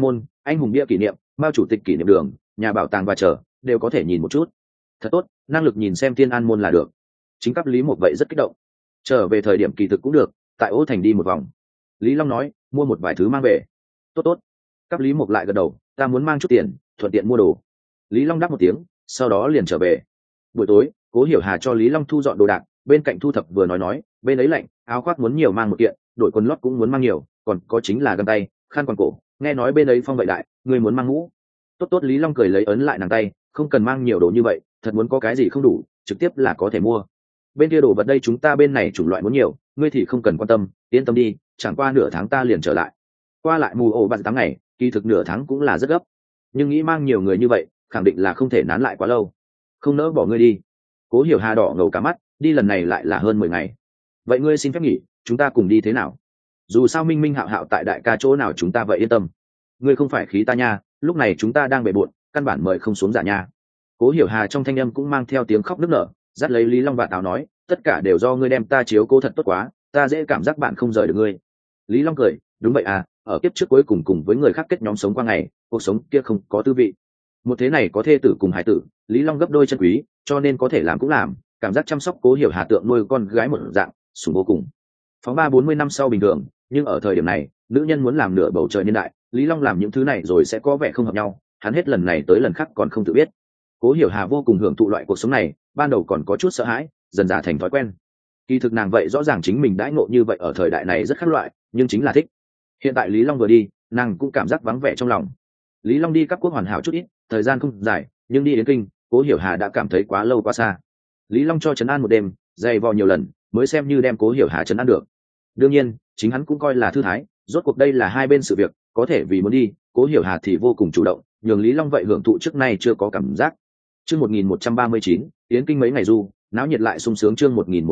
A: anh hùng bia kỷ niệm, mao chủ tịch kỷ niệm đường, nhà bảo tàng và chờ đều có thể nhìn một chút. Thật tốt, năng lực nhìn xem Thiên An môn là được. Chính cấp Lý Mục vậy rất kích động. Trở về thời điểm kỳ thực cũng được, tại Ô Thành đi một vòng. Lý Long nói, mua một vài thứ mang về. Tốt tốt. Cấp Lý Mục lại gật đầu, ta muốn mang chút tiền, thuận tiện mua đồ. Lý Long đáp một tiếng, sau đó liền trở về. Buổi tối, Cố Hiểu Hà cho Lý Long thu dọn đồ đạc, bên cạnh thu thập vừa nói, bên ấy lạnh, áo khoác muốn nhiều mang một kiện, đội quần lót cũng muốn mang nhiều, còn có chính là găng tay, khăn quàng cổ, nghe nói bên ấy phong vậy đại, người muốn mang mũ. Tốt tốt, Lý Long cười lấy ấn lại nàng tay, không cần mang nhiều đồ như vậy, thật muốn có cái gì không đủ, trực tiếp là có thể mua. Bên kia đồ vật đây chúng ta bên này chủng loại muốn nhiều, ngươi thì không cần quan tâm, yên tâm đi, chẳng qua nửa tháng ta liền trở lại. Qua lại mù ổ bạn 8 ngày, kỳ thực nửa tháng cũng là rất gấp, nhưng nghĩ mang nhiều người như vậy, khẳng định là không thể nán lại quá lâu. Không nỡ bỏ ngươi đi. Cố Hiểu Hà đỏ ngầu cả mắt, đi lần này lại là hơn 10 ngày. Vậy ngươi xin phép nghỉ, chúng ta cùng đi thế nào? Dù sao Minh Minh Hạo Hạo tại đại ca chỗ nào chúng ta vậy yên tâm. Ngươi không phải khí ta nha, lúc này chúng ta đang bề bộn, căn bản mời không xuống giả nha. Cố Hiểu Hà trong thanh âm cũng mang theo tiếng khóc nức nở, dắt lấy Lý Long và Tào nói, tất cả đều do ngươi đem ta chiếu cố thật tốt quá, ta dễ cảm giác bạn không rời được ngươi. Lý Long cười, đúng vậy à, ở kiếp trước cuối cùng cùng với người khác kết nhóm sống qua ngày, cuộc sống kia không có tư vị. Một thế này có thê tử cùng hải tử, Lý Long gấp đôi chân quý, cho nên có thể làm cũng làm, cảm giác chăm sóc Cố Hiểu Hà tượng nuôi con gái một dạng, sủng vô cùng. Phóng 30-40 năm sau bình thường, nhưng ở thời điểm này, nữ nhân muốn làm nửa bầu trời niên đại, Lý Long làm những thứ này rồi sẽ có vẻ không hợp nhau, hắn hết lần này tới lần khác còn không tự biết. Cố Hiểu Hà vô cùng hưởng thụ loại cuộc sống này, ban đầu còn có chút sợ hãi, dần dà thành thói quen. Kỳ thực nàng vậy rõ ràng chính mình đãi ngộ như vậy ở thời đại này rất khác loại, nhưng chính là thích. Hiện tại Lý Long vừa đi, nàng cũng cảm giác vắng vẻ trong lòng. Lý Long đi các quốc hoàn hảo chút ít, thời gian không dài, nhưng đi đến kinh, Cố Hiểu Hà đã cảm thấy quá lâu quá xa. Lý Long cho trấn an một đêm, dày vò nhiều lần, mới xem như đem Cố Hiểu Hà trấn an được. Đương nhiên, chính hắn cũng coi là thư thái, rốt cuộc đây là hai bên sự việc, có thể vì muốn đi, Cố Hiểu Hà thì vô cùng chủ động, nhường Lý Long vậy hưởng thụ trước nay chưa có cảm giác. Chương 1139, tiến kinh mấy ngày du, náo nhiệt lại sung sướng. Chương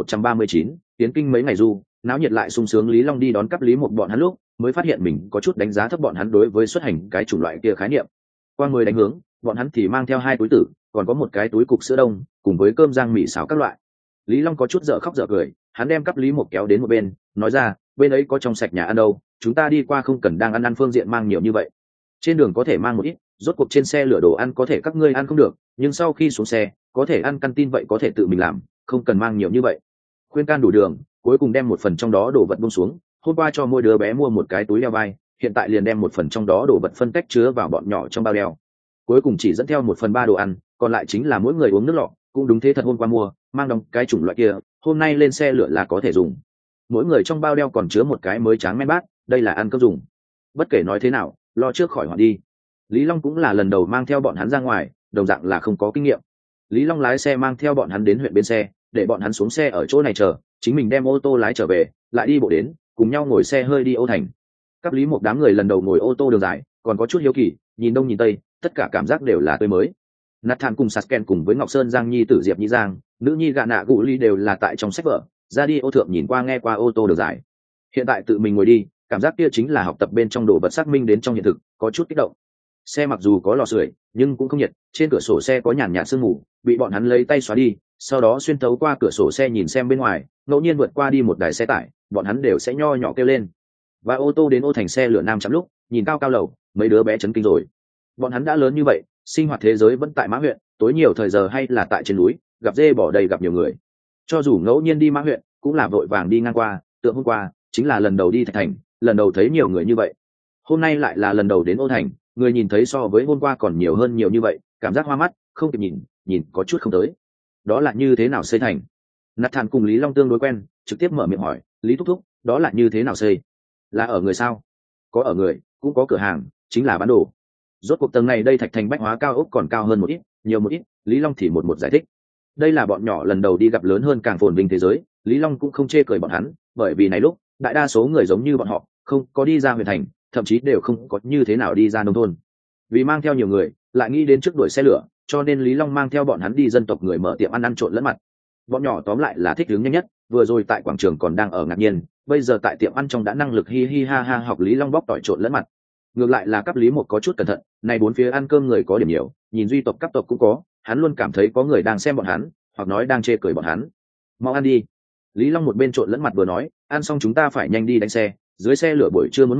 A: 1139, tiến kinh mấy ngày du, náo nhiệt lại sung sướng. Lý Long đi đón cấp Lý một bọn hắn lúc, mới phát hiện mình có chút đánh giá thấp bọn hắn đối với xuất hành cái chủng loại kia khái niệm. Qua người đánh hướng, bọn hắn thì mang theo 2 túi tử, còn có một cái túi cục sữa đông, cùng với cơm rang mì xào các loại. Lý Long có chút dở khóc dở cười, hắn đem cấp Lý một kéo đến một bên, nói ra, bên ấy có trong sạch nhà ăn đâu, chúng ta đi qua không cần đang ăn phương diện mang nhiều như vậy. Trên đường có thể mang một ít, rốt cuộc trên xe lửa đồ ăn có thể các ngươi ăn không được, nhưng sau khi xuống xe có thể ăn căn tin vậy có thể tự mình làm, không cần mang nhiều như vậy. Khuyên can đủ đường, cuối cùng đem một phần trong đó đồ vật buông xuống, hôm qua cho mỗi đứa bé mua một cái túi đeo vai, hiện tại liền đem một phần trong đó đồ vật phân tách chứa vào bọn nhỏ trong bao đeo, cuối cùng chỉ dẫn theo 1/3 đồ ăn, còn lại chính là mỗi người uống nước lọ, cũng đúng thế thật, hôm qua mua, mang đóng cái chủng loại kia, hôm nay lên xe lửa là có thể dùng. Mỗi người trong bao đeo còn chứa một cái mới tráng men bát, đây là ăn cơm dùng. Bất kể nói thế nào, lo trước khỏi hoạn đi. Lý Long cũng là lần đầu mang theo bọn hắn ra ngoài, đồng dạng là không có kinh nghiệm. Lý Long lái xe mang theo bọn hắn đến huyện bến xe, để bọn hắn xuống xe ở chỗ này chờ, chính mình đem ô tô lái trở về, lại đi bộ đến, cùng nhau ngồi xe hơi đi Ô Thành. Cấp Lý một đám người lần đầu ngồi ô tô đường dài, còn có chút hiếu kỳ, nhìn đông nhìn tây, tất cả cảm giác đều là tươi mới. Nathan cùng Sasken cùng với Ngọc Sơn Giang Nhi tử Diệp Nhi Giang, nữ nhi gạ nạ gụ ly đều là tại trong sách vở, ra đi ô thượng nhìn qua nghe qua ô tô đường dài. Hiện tại tự mình ngồi đi, cảm giác kia chính là học tập bên trong đồ vật xác minh đến trong hiện thực, có chút kích động. Xe mặc dù có lò sưởi, nhưng cũng không nhiệt, trên cửa sổ xe có nhàn nhạt sương mù, bị bọn hắn lấy tay xóa đi, sau đó xuyên thấu qua cửa sổ xe nhìn xem bên ngoài, ngẫu nhiên vượt qua đi một đài xe tải, bọn hắn đều sẽ nho nhỏ kêu lên. Và ô tô đến Ô Thành xe lửa Nam chậm lúc, nhìn cao cao lầu, mấy đứa bé chấn kinh rồi. Bọn hắn đã lớn như vậy, sinh hoạt thế giới vẫn tại Mã huyện, tối nhiều thời giờ hay là tại trên núi, gặp dê bỏ đầy gặp nhiều người. Cho dù ngẫu nhiên đi Mã huyện, cũng là vội vàng đi ngang qua, tượng hôm qua chính là lần đầu đi Thạch Thành, lần đầu thấy nhiều người như vậy. Hôm nay lại là lần đầu đến Ô Thành, người nhìn thấy so với hôm qua còn nhiều hơn nhiều như vậy, cảm giác hoa mắt, không kịp nhìn có chút không tới. Đó là như thế nào xây thành? Nathan cùng Lý Long tương đối quen, trực tiếp mở miệng hỏi, Lý thúc thúc, đó là như thế nào xây? Là ở người sao? Có ở người, cũng có cửa hàng, chính là bán đồ. Rốt cuộc tầng này đây Thạch Thành bách hóa cao ốc còn cao hơn một ít, nhiều một ít, Lý Long thì một giải thích. Đây là bọn nhỏ lần đầu đi gặp lớn hơn càng phồn vinh thế giới, Lý Long cũng không chê cười bọn hắn, bởi vì này lúc, đại đa số người giống như bọn họ, không có đi ra huyện thành, thậm chí đều không có như thế nào đi ra nông thôn. Vì mang theo nhiều người, lại nghĩ đến trước đuổi xe lửa, cho nên Lý Long mang theo bọn hắn đi dân tộc người mở tiệm ăn trộn lẫn mặt. Bọn nhỏ tóm lại là thích ứng nhanh nhất, vừa rồi tại quảng trường còn đang ở ngạc nhiên, bây giờ tại tiệm ăn trong đã năng lực hi hi ha ha học Lý Long bóc tỏi trộn lẫn mặt. Ngược lại là cấp Lý một có chút cẩn thận, này bốn phía ăn cơm người có điểm nhiều, nhìn duy tộc cấp tộc cũng có, hắn luôn cảm thấy có người đang xem bọn hắn, hoặc nói đang chê cười bọn hắn. Mau ăn đi. Lý Long một bên trộn lẫn mặt vừa nói, ăn xong chúng ta phải nhanh đi đánh xe, dưới xe lửa buổi trưa muốn mở,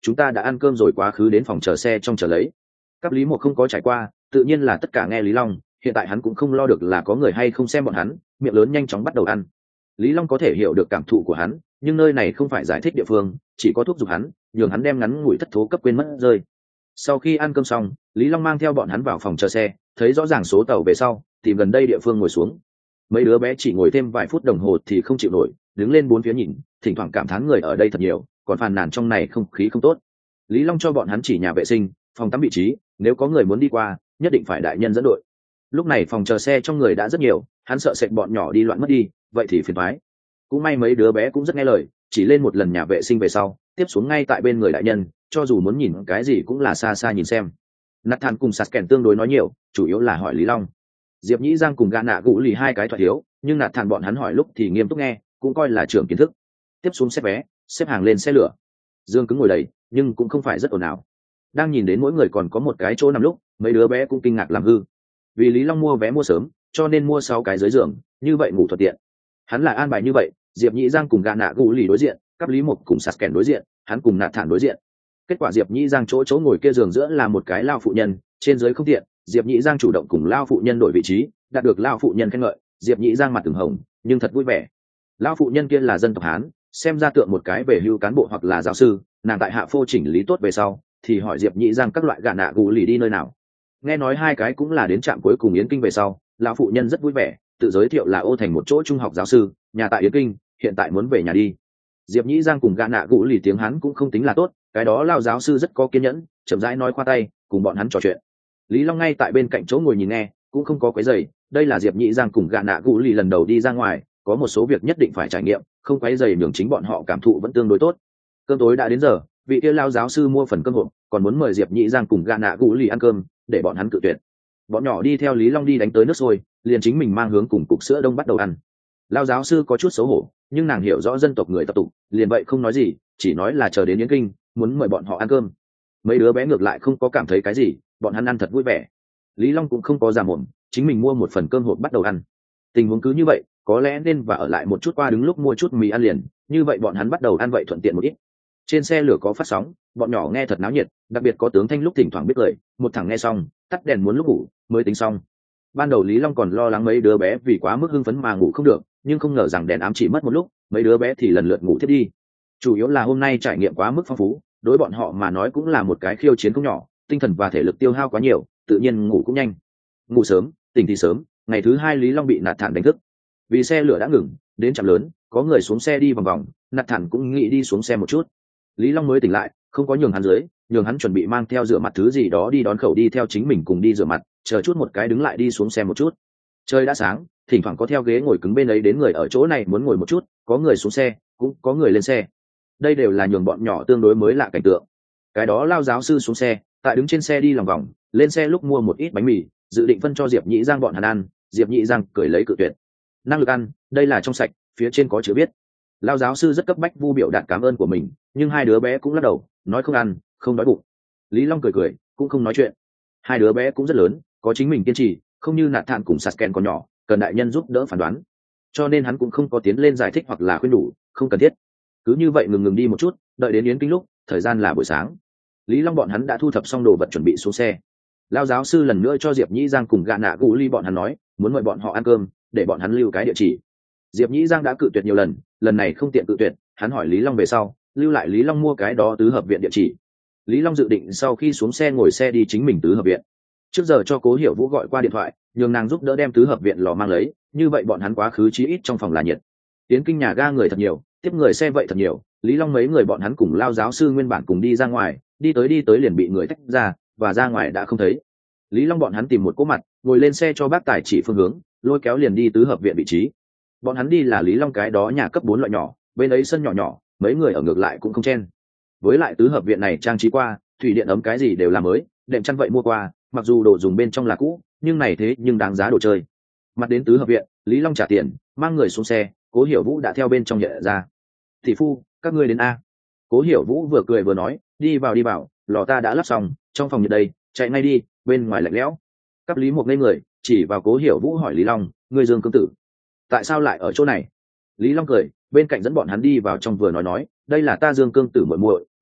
A: chúng ta đã ăn cơm rồi, quá khứ đến phòng chờ xe trong chờ lấy. Các Lý Mộc không có trải qua, tự nhiên là tất cả nghe Lý Long, hiện tại hắn cũng không lo được là có người hay không xem bọn hắn, miệng lớn nhanh chóng bắt đầu ăn. Lý Long có thể hiểu được cảm thụ của hắn, nhưng nơi này không phải giải thích địa phương, chỉ có thúc giục hắn, nhường hắn đem ngắn ngủi thất thố cấp quên mất rơi. Sau khi ăn cơm xong, Lý Long mang theo bọn hắn vào phòng chờ xe, thấy rõ ràng số tàu về sau, tìm gần đây địa phương ngồi xuống. Mấy đứa bé chỉ ngồi thêm vài phút đồng hồ thì không chịu nổi, đứng lên bốn phía nhìn, thỉnh thoảng cảm thán người ở đây thật nhiều, còn phàn nàn trong này không khí không tốt. Lý Long cho bọn hắn chỉ nhà vệ sinh, phòng tắm vị trí, nếu có người muốn đi qua, nhất định phải đại nhân dẫn đội. Lúc này phòng chờ xe trong người đã rất nhiều, hắn sợ sệt bọn nhỏ đi loạn mất đi, vậy thì phiền toái. Cũng may mấy đứa bé cũng rất nghe lời, chỉ lên một lần nhà vệ sinh về sau, tiếp xuống ngay tại bên người đại nhân, cho dù muốn nhìn cái gì cũng là xa xa nhìn xem. Nathan cùng Sạt Kèn tương đối nói nhiều, chủ yếu là hỏi Lý Long. Diệp Nhĩ Giang cùng Gã Nạ Gũ Lì hai cái thoại thiếu, nhưng Nathan bọn hắn hỏi lúc thì nghiêm túc nghe, cũng coi là trưởng kiến thức. Tiếp xuống xếp vé, xếp hàng lên xe lửa. Dương cứng ngồi đầy, nhưng cũng không phải rất ồn ào. Đang nhìn đến mỗi người còn có một cái chỗ nằm lúc, mấy đứa bé cũng kinh ngạc làm hư. Vì Lý Long mua vé mua sớm, cho nên mua 6 cái dưới giường, như vậy ngủ thuận tiện. Hắn lại an bài như vậy, Diệp Nhĩ Giang cùng Gã Nạ Gũ Lì đối diện, Cáp Lý Mộc cùng Sạt Kèn đối diện, hắn cùng Nathan đối diện. Kết quả Diệp Nhĩ Giang chỗ ngồi kia giường giữa là một cái lao phụ nhân, trên dưới không tiện, Diệp Nhĩ Giang chủ động cùng lao phụ nhân đổi vị trí, đạt được lao phụ nhân khen ngợi, Diệp Nhĩ Giang mặt từng hồng, nhưng thật vui vẻ. Lao phụ nhân kia là dân tộc Hán, xem ra tượng một cái về hưu cán bộ hoặc là giáo sư, nàng tại hạ phô chỉnh lý tốt về sau, thì hỏi Diệp Nhĩ Giang các loại Gã Nạ Gũ Lì đi nơi nào. Nghe nói hai cái cũng là đến trạm cuối cùng Yến Kinh về sau, lão phụ nhân rất vui vẻ, tự giới thiệu là Ô Thành một chỗ trung học giáo sư, nhà tại Yến Kinh, hiện tại muốn về nhà đi. Diệp Nhĩ Giang cùng Gã Nạ Gũ Lì tiếng Hán cũng không tính là tốt, cái đó lao giáo sư rất có kiên nhẫn, chậm rãi nói khoa tay, cùng bọn hắn trò chuyện. Lý Long ngay tại bên cạnh chỗ ngồi nhìn nghe, cũng không có quấy rầy, đây là Diệp Nhĩ Giang cùng Gã Nạ Gũ Lì lần đầu đi ra ngoài, có một số việc nhất định phải trải nghiệm, không quấy rầy nhường chính bọn họ cảm thụ vẫn tương đối tốt. Cơm tối đã đến giờ, vị kia lao giáo sư mua phần cơm hộp, còn muốn mời Diệp Nhĩ Giang cùng Gã Nạ Gũ Lì ăn cơm, để bọn hắn cự tuyệt. Bọn nhỏ đi theo Lý Long đi đánh tới nước sôi, liền chính mình mang hướng cùng cục sữa đông bắt đầu ăn. Lao giáo sư có chút xấu hổ, nhưng nàng hiểu rõ dân tộc người tập tục, liền vậy không nói gì, chỉ nói là chờ đến Yến Kinh, muốn mời bọn họ ăn cơm. Mấy đứa bé ngược lại không có cảm thấy cái gì, bọn hắn ăn thật vui vẻ. Lý Long cũng không có giả mồm, chính mình mua một phần cơm hộp bắt đầu ăn. Tình huống cứ như vậy, có lẽ nên và ở lại một chút qua đứng lúc mua chút mì ăn liền, như vậy bọn hắn bắt đầu ăn vậy thuận tiện một ít. Trên xe lửa có phát sóng, bọn nhỏ nghe thật náo nhiệt, đặc biệt có tướng Thanh lúc thỉnh thoảng biết cười, một thằng nghe xong, tắt đèn muốn lúc ngủ mới tính xong. Ban đầu Lý Long còn lo lắng mấy đứa bé vì quá mức hưng phấn mà ngủ không được, nhưng không ngờ rằng đèn ám chỉ mất một lúc, mấy đứa bé thì lần lượt ngủ thiết đi. Chủ yếu là hôm nay trải nghiệm quá mức phong phú, đối bọn họ mà nói cũng là một cái khiêu chiến không nhỏ, tinh thần và thể lực tiêu hao quá nhiều, tự nhiên ngủ cũng nhanh. Ngủ sớm, tỉnh thì sớm, ngày thứ 2 Lý Long bị Nathan đánh thức. Vì xe lửa đã ngừng, đến trạm lớn, có người xuống xe đi vòng vòng, Nathan cũng nghĩ đi xuống xe một chút. Lý Long mới tỉnh lại, không có nhường hắn dưới, nhường hắn chuẩn bị mang theo rửa mặt thứ gì đó đi đón khẩu đi theo chính mình cùng đi rửa mặt, chờ chút một cái đứng lại đi xuống xe một chút. Trời đã sáng, thỉnh thoảng có theo ghế ngồi cứng bên ấy đến người ở chỗ này muốn ngồi một chút, có người xuống xe, cũng có người lên xe. Đây đều là nhường bọn nhỏ tương đối mới lạ cảnh tượng. Cái đó lao giáo sư xuống xe, tại đứng trên xe đi lòng vòng, lên xe lúc mua một ít bánh mì, dự định phân cho Diệp Nhĩ Giang bọn hắn ăn, Diệp Nhĩ Giang cười lấy cự tuyệt. Năng lực ăn, đây là trong sạch, phía trên có chữ viết. Lao giáo sư rất cấp bách vu biểu đạt cảm ơn của mình, nhưng hai đứa bé cũng lắc đầu, nói không ăn, không đói bụng. Lý Long cười cười, cũng không nói chuyện. Hai đứa bé cũng rất lớn, có chính mình kiên trì, không như Nathan cùng Sạt Kèn còn nhỏ, cần đại nhân giúp đỡ phán đoán. Cho nên hắn cũng không có tiến lên giải thích hoặc là khuyên đủ, không cần thiết. Cứ như vậy ngừng đi một chút, đợi đến Yến Kinh lúc, thời gian là buổi sáng. Lý Long bọn hắn đã thu thập xong đồ vật chuẩn bị xuống xe. Lao giáo sư lần nữa cho Diệp Nhĩ Giang cùng Gã Nạ Gũ Lì bọn hắn nói, muốn mời bọn họ ăn cơm, để bọn hắn lưu cái địa chỉ. Diệp Nhĩ Giang đã cự tuyệt nhiều lần, lần này không tiện cự tuyệt, hắn hỏi Lý Long về sau, lưu lại Lý Long mua cái đó tứ hợp viện địa chỉ. Lý Long dự định sau khi xuống xe ngồi xe đi chính mình tứ hợp viện. Trước giờ cho Cố Hiểu Vũ gọi qua điện thoại, nhường nàng giúp đỡ đem tứ hợp viện lò mang lấy, như vậy bọn hắn quá khứ chí ít trong phòng là nhiệt. Tiến Kinh nhà ga người thật nhiều, tiếp người xe vậy thật nhiều, Lý Long mấy người bọn hắn cùng Lao giáo sư nguyên bản cùng đi ra ngoài, đi tới liền bị người tách ra, và ra ngoài đã không thấy. Lý Long bọn hắn tìm một cỗ mặt, ngồi lên xe cho bác tài chỉ phương hướng, lôi kéo liền đi tứ hợp viện vị trí. Bọn hắn đi là Lý Long cái đó nhà cấp 4 loại nhỏ, bên ấy sân nhỏ nhỏ, mấy người ở ngược lại cũng không chen. Với lại tứ hợp viện này trang trí qua, thủy điện ấm cái gì đều là mới, đệm chăn vậy mua qua, mặc dù đồ dùng bên trong là cũ, nhưng này thế nhưng đáng giá đồ chơi. Mặt đến tứ hợp viện, Lý Long trả tiền, mang người xuống xe, Cố Hiểu Vũ đã theo bên trong nhận ra. Thị phu, các ngươi đến a. Cố Hiểu Vũ vừa cười vừa nói, đi vào, lò ta đã lắp xong, trong phòng nhiệt đây, chạy ngay đi, bên ngoài lạnh lẽo. Cấp Lý một ngây người, chỉ vào Cố Hiểu Vũ hỏi Lý Long, ngươi Dương Cương Tử, tại sao lại ở chỗ này? Lý Long cười, bên cạnh dẫn bọn hắn đi vào trong vừa nói, đây là ta Dương Cương Tử muội muội,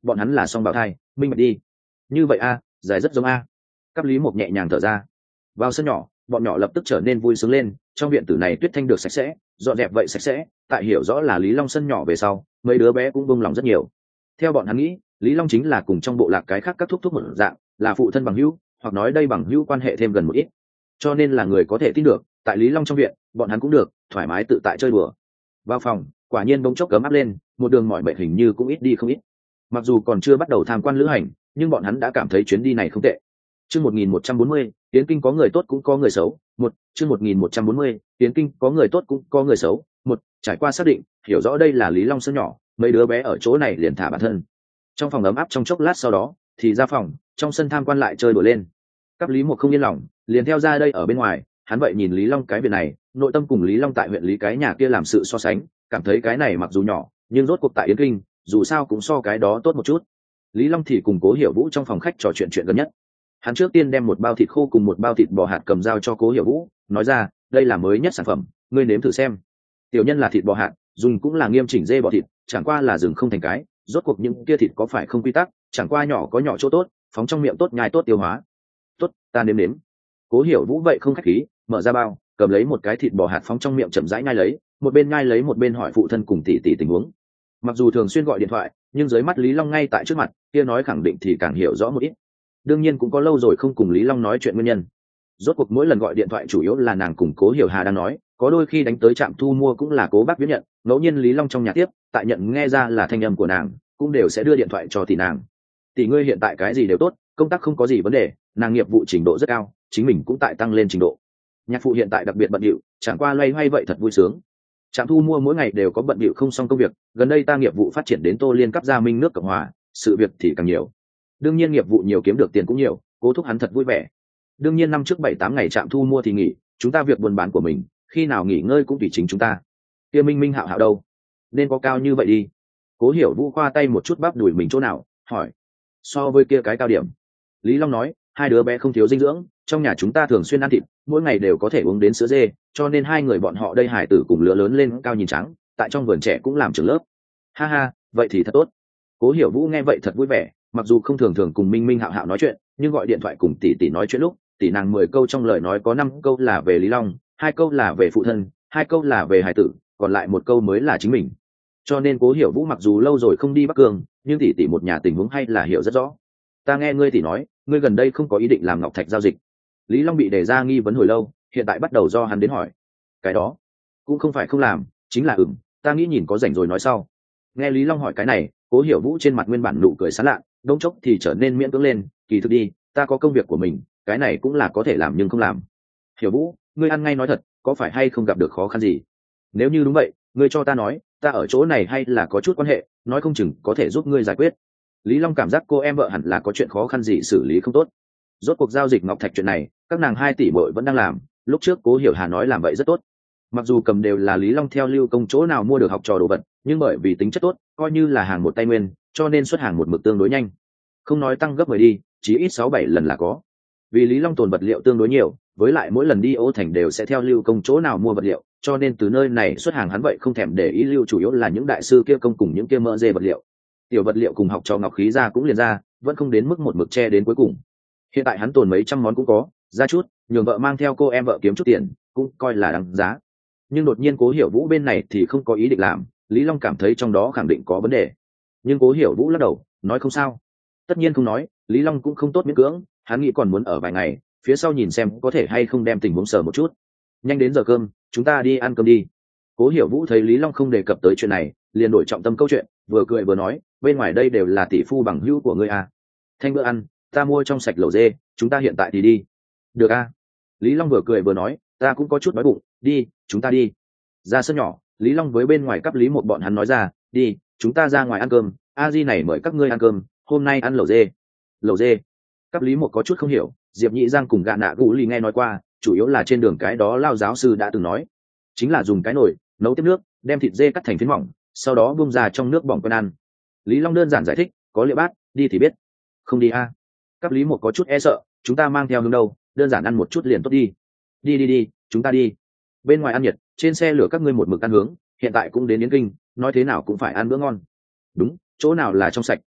A: bọn hắn là song bào thai, minh bạch đi. Như vậy a, dài rất giống a. Cáp Lý Mộc nhẹ nhàng thở ra. Vào sân nhỏ, bọn nhỏ lập tức trở nên vui sướng lên, trong viện tử này Tuyết Thanh được sạch sẽ, dọn dẹp vậy sạch sẽ, tại hiểu rõ là Lý Long sân nhỏ về sau, mấy đứa bé cũng buông lòng rất nhiều. Theo bọn hắn nghĩ, Lý Long chính là cùng trong bộ lạc cái khác các thúc thúc một dạng, là phụ thân bằng hữu, hoặc nói đây bằng hữu quan hệ thêm gần một ít, cho nên là người có thể tin được. Tại Lý Long trong viện, bọn hắn cũng được thoải mái tự tại chơi đùa. Vào phòng, quả nhiên bỗng chốc cấm áp lên, một đường mỏi mệt hình như cũng ít đi không ít. Mặc dù còn chưa bắt đầu tham quan lữ hành, nhưng bọn hắn đã cảm thấy chuyến đi này không tệ. Chương 1140, Tiến Kinh có người tốt cũng có người xấu. Chương 1140, Tiến Kinh có người tốt cũng có người xấu. Trải qua xác định, hiểu rõ đây là Lý Long sân nhỏ, mấy đứa bé ở chỗ này liền thả bản thân. Trong phòng ấm áp trong chốc lát sau đó, thì ra phòng, trong sân tham quan lại chơi đùa lên. Cáp Lý Mộc không yên lòng, liền theo ra đây ở bên ngoài, hắn vậy nhìn Lý Long cái việc này, nội tâm cùng Lý Long tại huyện Lý cái nhà kia làm sự so sánh, cảm thấy cái này mặc dù nhỏ, nhưng rốt cuộc tại Yến Kinh, dù sao cũng so cái đó tốt một chút. Lý Long thì cùng Cố Hiểu Vũ trong phòng khách trò chuyện gần nhất. Hắn trước tiên đem một bao thịt khô cùng một bao thịt bò hạt cầm dao cho Cố Hiểu Vũ, nói ra, đây là mới nhất sản phẩm, ngươi nếm thử xem. Tiểu nhân là thịt bò hạt, dùng cũng là nghiêm chỉnh dê bò thịt, chẳng qua là rừng không thành cái, rốt cuộc những kia thịt có phải không quy tắc, chẳng qua nhỏ có nhỏ chỗ tốt, phóng trong miệng tốt nhai tốt tiêu hóa. Tốt, ta nếm. Cố Hiểu Vũ vậy không khách khí, mở ra bao, cầm lấy một cái thịt bò hạt phóng trong miệng chậm rãi nhai lấy, một bên nhai lấy một bên hỏi phụ thân cùng tỷ tỷ tình huống. Mặc dù thường xuyên gọi điện thoại, nhưng dưới mắt Lý Long ngay tại trước mặt, kia nói khẳng định thì càng hiểu rõ một ít. Đương nhiên cũng có lâu rồi không cùng Lý Long nói chuyện nguyên nhân. Rốt cuộc mỗi lần gọi điện thoại chủ yếu là nàng cùng Cố Hiểu Hà đang nói, có đôi khi đánh tới trạm thu mua cũng là Cố Bác viết nhận, ngẫu nhiên Lý Long trong nhà tiếp, tại nhận nghe ra là thanh âm của nàng, cũng đều sẽ đưa điện thoại cho tỷ nàng. Tỷ ngươi hiện tại cái gì đều tốt, công tác không có gì vấn đề, nàng nghiệp vụ trình độ rất cao, chính mình cũng tại tăng lên trình độ. Nhạc phụ hiện tại đặc biệt bận rộn, chẳng qua loay hoay vậy thật vui sướng. Trạm thu mua mỗi ngày đều có bận rộn không xong công việc, gần đây ta nghiệp vụ phát triển đến Tô Liên cấp Gia Minh nước Cộng hòa, sự việc thì càng nhiều. Đương nhiên nghiệp vụ nhiều kiếm được tiền cũng nhiều, Cố thúc hắn thật vui vẻ. Đương nhiên năm trước 7-8 ngày trạm thu mua thì nghỉ, chúng ta việc buôn bán của mình, khi nào nghỉ ngơi cũng tùy chính chúng ta. Kia Minh Minh Hạo Hạo đâu? Nên có cao như vậy đi. Cố Hiểu Vũ khoa tay một chút bắp đùi mình chỗ nào, hỏi. So với kia cái cao điểm. Lý Long nói, hai đứa bé không thiếu dinh dưỡng, trong nhà chúng ta thường xuyên ăn thịt, mỗi ngày đều có thể uống đến sữa dê, cho nên hai người bọn họ đây hải tử cùng lứa lớn lên cao nhìn trắng, tại trong vườn trẻ cũng làm trưởng lớp. Ha ha, vậy thì thật tốt. Cố Hiểu Vũ nghe vậy thật vui vẻ, mặc dù không thường thường cùng Minh Minh Hạo Hạo nói chuyện, nhưng gọi điện thoại cùng tỷ tỷ nói chuyện lúc, tỷ nàng 10 câu trong lời nói có 5 câu là về Lý Long, 2 câu là về phụ thân, 2 câu là về hải tử, còn lại 1 câu mới là chính mình. Cho nên Cố Hiểu Vũ mặc dù lâu rồi không đi Bắc Cương, nhưng tỷ tỷ một nhà tình huống hay là hiểu rất rõ. Ta nghe ngươi tỷ nói, ngươi gần đây không có ý định làm ngọc thạch giao dịch. Lý Long bị đề ra nghi vấn hồi lâu, hiện tại bắt đầu do hắn đến hỏi. Cái đó cũng không phải không làm, chính là ta nghĩ nhìn có rảnh rồi nói sau. Nghe Lý Long hỏi cái này, Cố Hiểu Vũ trên mặt nguyên bản nụ cười sán lạ, đống chốc thì trở nên miễn cưỡng lên, kỳ thực đi, ta có công việc của mình, cái này cũng là có thể làm nhưng không làm. Hiểu Vũ, ngươi ăn ngay nói thật, có phải hay không gặp được khó khăn gì? Nếu như đúng vậy, ngươi cho ta nói, ta ở chỗ này hay là có chút quan hệ, nói không chừng có thể giúp ngươi giải quyết. Lý Long cảm giác cô em vợ hẳn là có chuyện khó khăn gì xử lý không tốt. Rốt cuộc giao dịch ngọc thạch chuyện này, các nàng 2 tỷ muội vẫn đang làm, lúc trước Cố Hiểu Hà nói làm vậy rất tốt. Mặc dù cầm đều là Lý Long theo lưu công chỗ nào mua được học trò đồ vật, nhưng bởi vì tính chất tốt, coi như là hàng một tay nguyên, cho nên xuất hàng một mực tương đối nhanh. Không nói tăng gấp 10 đi, chỉ ít 6-7 lần là có. Vì Lý Long tồn vật liệu tương đối nhiều, với lại mỗi lần đi Ô Thành đều sẽ theo lưu công chỗ nào mua vật liệu, cho nên từ nơi này xuất hàng hắn vậy không thèm để ý lưu chủ yếu là những đại sư kia công cùng những kia mỡ dê vật liệu. Tiểu vật liệu cùng học trò ngọc khí ra cũng liền ra, vẫn không đến mức một mực che đến cuối cùng. Hiện tại hắn tồn mấy trăm món cũng có, ra chút, nhường vợ mang theo cô em vợ kiếm chút tiền, cũng coi là đáng giá. Nhưng đột nhiên Cố Hiểu Vũ bên này thì không có ý định làm, Lý Long cảm thấy trong đó khẳng định có vấn đề. Nhưng Cố Hiểu Vũ lắc đầu, nói không sao. Tất nhiên không nói, Lý Long cũng không tốt miễn cưỡng, hắn nghĩ còn muốn ở vài ngày, phía sau nhìn xem có thể hay không đem tình huống sờ một chút. Nhanh đến giờ cơm, chúng ta đi ăn cơm đi. Cố Hiểu Vũ thấy Lý Long không đề cập tới chuyện này, liền đổi trọng tâm câu chuyện, vừa cười vừa nói, bên ngoài đây đều là tỷ phu bằng hữu của ngươi à. Thanh bữa ăn, ta mua trong sạch lẩu dê, chúng ta hiện tại thì đi. Được à. Lý Long vừa cười vừa nói, ta cũng có chút đói bụng, đi, chúng ta đi. Ra sân nhỏ, Lý Long với bên ngoài cấp Lý một bọn hắn nói ra, đi, chúng ta ra ngoài ăn cơm, a di này mời các ngươi ăn cơm, hôm nay ăn lẩu dê. Lẩu dê. Cấp Lý một có chút không hiểu, Diệp Nhị Giang cùng gạ nạ gù lì nghe nói qua, chủ yếu là trên đường cái đó lao giáo sư đã từng nói, chính là dùng cái nồi nấu tiếp nước, đem thịt dê cắt thành phiến mỏng, sau đó bung ra trong nước bỏng quen ăn. Lý Long đơn giản giải thích, có liệu bát, đi thì biết. Không đi a. Cấp Lý một có chút e sợ, chúng ta mang theo hướng đâu, đơn giản ăn một chút liền tốt đi. Đi, chúng ta đi. Bên ngoài ăn nhiệt, trên xe lửa các ngươi một mực ăn hướng, hiện tại cũng đến Yến Kinh, nói thế nào cũng phải ăn bữa ngon. Đúng, chỗ nào là trong sạch,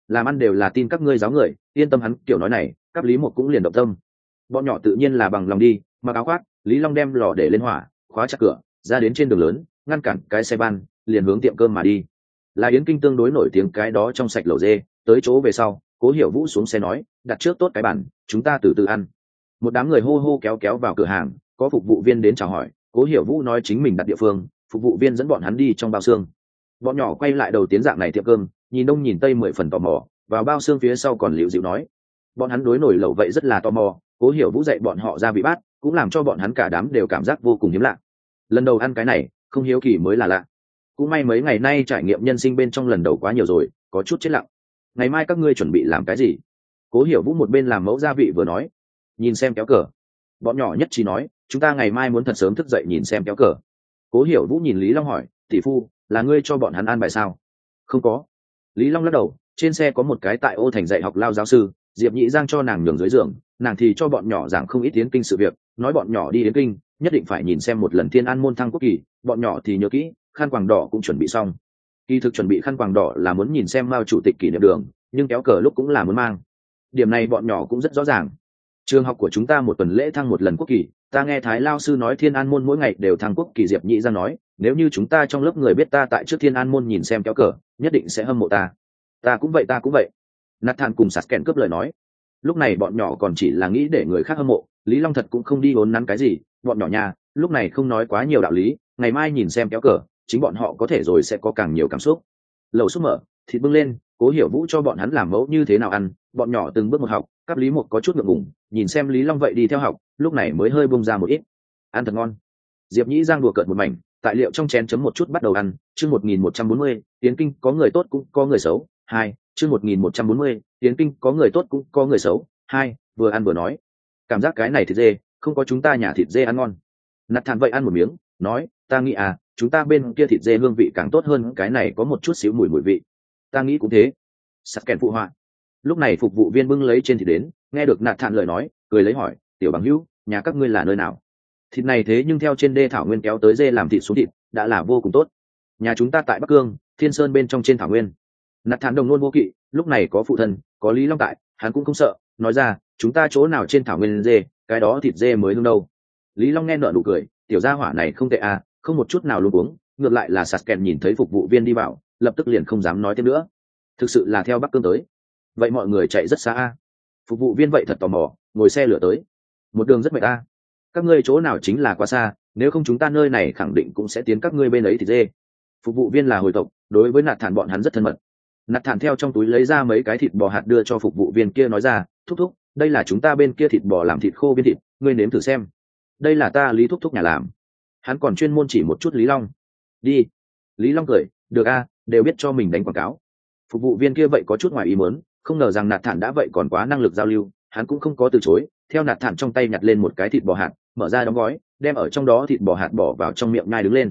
A: làm ăn đều là tin các ngươi giáo người, yên tâm. Hắn kiểu nói này, các lý một cũng liền động tâm. Bọn nhỏ tự nhiên là bằng lòng đi, mặc áo khoác, Lý Long đem lò để lên hỏa, khóa chặt cửa, ra đến trên đường lớn, ngăn cản cái xe ban, liền hướng tiệm cơm mà đi. Là Yến Kinh tương đối nổi tiếng cái đó trong sạch lẩu dê. Tới chỗ về sau, Cố Hiểu Vũ xuống xe nói, đặt trước tốt cái bàn, chúng ta từ từ ăn. Một đám người hô hô kéo kéo vào cửa hàng, có phục vụ viên đến chào hỏi. Cố Hiểu Vũ nói chính mình đặt địa phương, phục vụ viên dẫn bọn hắn đi trong bao xương. Bọn nhỏ quay lại đầu tiến dạng này tiệm cơm, nhìn đông nhìn tây 10 phần tò mò, vào bao xương phía sau còn liễu dịu nói, bọn hắn đối nổi lẩu vậy rất là tò mò. Cố Hiểu Vũ dạy bọn họ ra vị bát, cũng làm cho bọn hắn cả đám đều cảm giác vô cùng hiếm lạ. Lần đầu ăn cái này, không hiếu kỳ mới là lạ. Cũng may mấy ngày nay trải nghiệm nhân sinh bên trong lần đầu quá nhiều rồi, có chút chết lặng. Ngày mai các ngươi chuẩn bị làm cái gì? Cố Hiểu Vũ một bên làm mẫu gia vị vừa nói. Nhìn xem kéo cờ. Bọn nhỏ nhất trí nói, chúng ta ngày mai muốn thật sớm thức dậy nhìn xem kéo cờ. Cố Hiểu Vũ nhìn Lý Long hỏi, tỷ phu, là ngươi cho bọn hắn an bài sao? Không có. Lý Long lắc đầu, trên xe có một cái tại Ô Thành dạy học lao giáo sư, Diệp Nhị Giang cho nàng nhường dưới giường, nàng thì cho bọn nhỏ giảng không ít Yến Kinh sự việc, nói bọn nhỏ đi Yến Kinh nhất định phải nhìn xem một lần Thiên An môn thăng quốc kỳ, bọn nhỏ thì nhớ kỹ, khăn quàng đỏ cũng chuẩn bị xong. Kỳ thực chuẩn bị khăn quàng đỏ là muốn nhìn xem Mao chủ tịch kỷ niệm đường, nhưng kéo cờ lúc cũng là muốn mang. Điểm này bọn nhỏ cũng rất rõ ràng. Trường học của chúng ta một tuần lễ thăng một lần quốc kỳ, ta nghe Thái lao sư nói Thiên An môn mỗi ngày đều thăng quốc kỳ. Diệp Nhị Giang nói, nếu như chúng ta trong lớp người biết ta tại trước Thiên An môn nhìn xem kéo cờ, nhất định sẽ hâm mộ ta. Ta cũng vậy, ta cũng vậy. Nathan cùng sạt kèn cướp lời nói. Lúc này bọn nhỏ còn chỉ là nghĩ để người khác hâm mộ, Lý Long thật cũng không đi vốn nắn cái gì. Bọn nhỏ nhà lúc này không nói quá nhiều đạo lý, ngày mai nhìn xem kéo cờ, chính bọn họ có thể rồi sẽ có càng nhiều cảm xúc. Lẩu xúc mở, thịt bưng lên, Cố Hiểu Vũ cho bọn hắn làm mẫu như thế nào ăn. Bọn nhỏ từng bước một học, các Lý một có chút ngượng ngùng, nhìn xem Lý Long vậy đi theo học, lúc này mới hơi bung ra một ít. Ăn thật ngon. Diệp Nhĩ Giang đùa cợt một mảnh, tại liệu trong chén chấm một chút bắt đầu ăn. Chương 1140, Yến Kinh có người tốt cũng có người xấu. 2, chương 1140, Yến Kinh có người tốt cũng có người xấu. 2, vừa ăn vừa nói, cảm giác cái này thịt dê không có chúng ta nhà thịt dê ăn ngon. Nathan vậy ăn một miếng, nói, ta nghĩ chúng ta bên kia thịt dê hương vị càng tốt hơn cái này, có một chút xíu mùi vị. Ta nghĩ cũng thế. Sắt kèn phụ họa. Lúc này phục vụ viên bưng lấy trên thịt đến, nghe được Nathan lời nói, cười lấy hỏi, tiểu bằng hữu, nhà các ngươi là nơi nào? Thịt này thế nhưng theo trên đê thảo nguyên kéo tới dê làm thịt xuống thịt, đã là vô cùng tốt. Nhà chúng ta tại Bắc Cương, Thiên Sơn bên trong trên thảo nguyên. Nathan đồng luôn vô kỵ, lúc này có phụ thân, có Lý Long tại, hắn cũng không sợ, nói ra, chúng ta chỗ nào trên thảo nguyên dê, cái đó thịt dê mới hương đâu. Lý Long nghe nợ nụ cười, tiểu gia hỏa này không tệ không một chút nào luống cuống. Ngược lại là sạt kèn nhìn thấy phục vụ viên đi vào, lập tức liền không dám nói thêm nữa. Thực sự là theo Bắc Cương tới. Vậy mọi người chạy rất xa Phục vụ viên vậy thật tò mò, ngồi xe lửa tới. Một đường rất mệt Các ngươi chỗ nào chính là quá xa, nếu không chúng ta nơi này khẳng định cũng sẽ tiến các ngươi bên ấy thịt dê. Phục vụ viên là hồi tộc, đối với Nạt Thản bọn hắn rất thân mật. Nạt Thản theo trong túi lấy ra mấy cái thịt bò hạt đưa cho phục vụ viên kia, nói ra, thúc thúc, đây là chúng ta bên kia thịt bò làm thịt khô viên thịt, ngươi nếm thử xem. Đây là ta Lý thúc thúc nhà làm. Hắn còn chuyên môn chỉ một chút Lý Long. Đi. Lý Long cười, được đều biết cho mình đánh quảng cáo. Phục vụ viên kia vậy có chút ngoài ý muốn, không ngờ rằng Nạt Thản đã vậy còn quá năng lực giao lưu, hắn cũng không có từ chối, theo Nạt Thản trong tay nhặt lên một cái thịt bò hạt, mở ra đóng gói, đem ở trong đó thịt bò hạt bỏ vào trong miệng nhai đứng lên.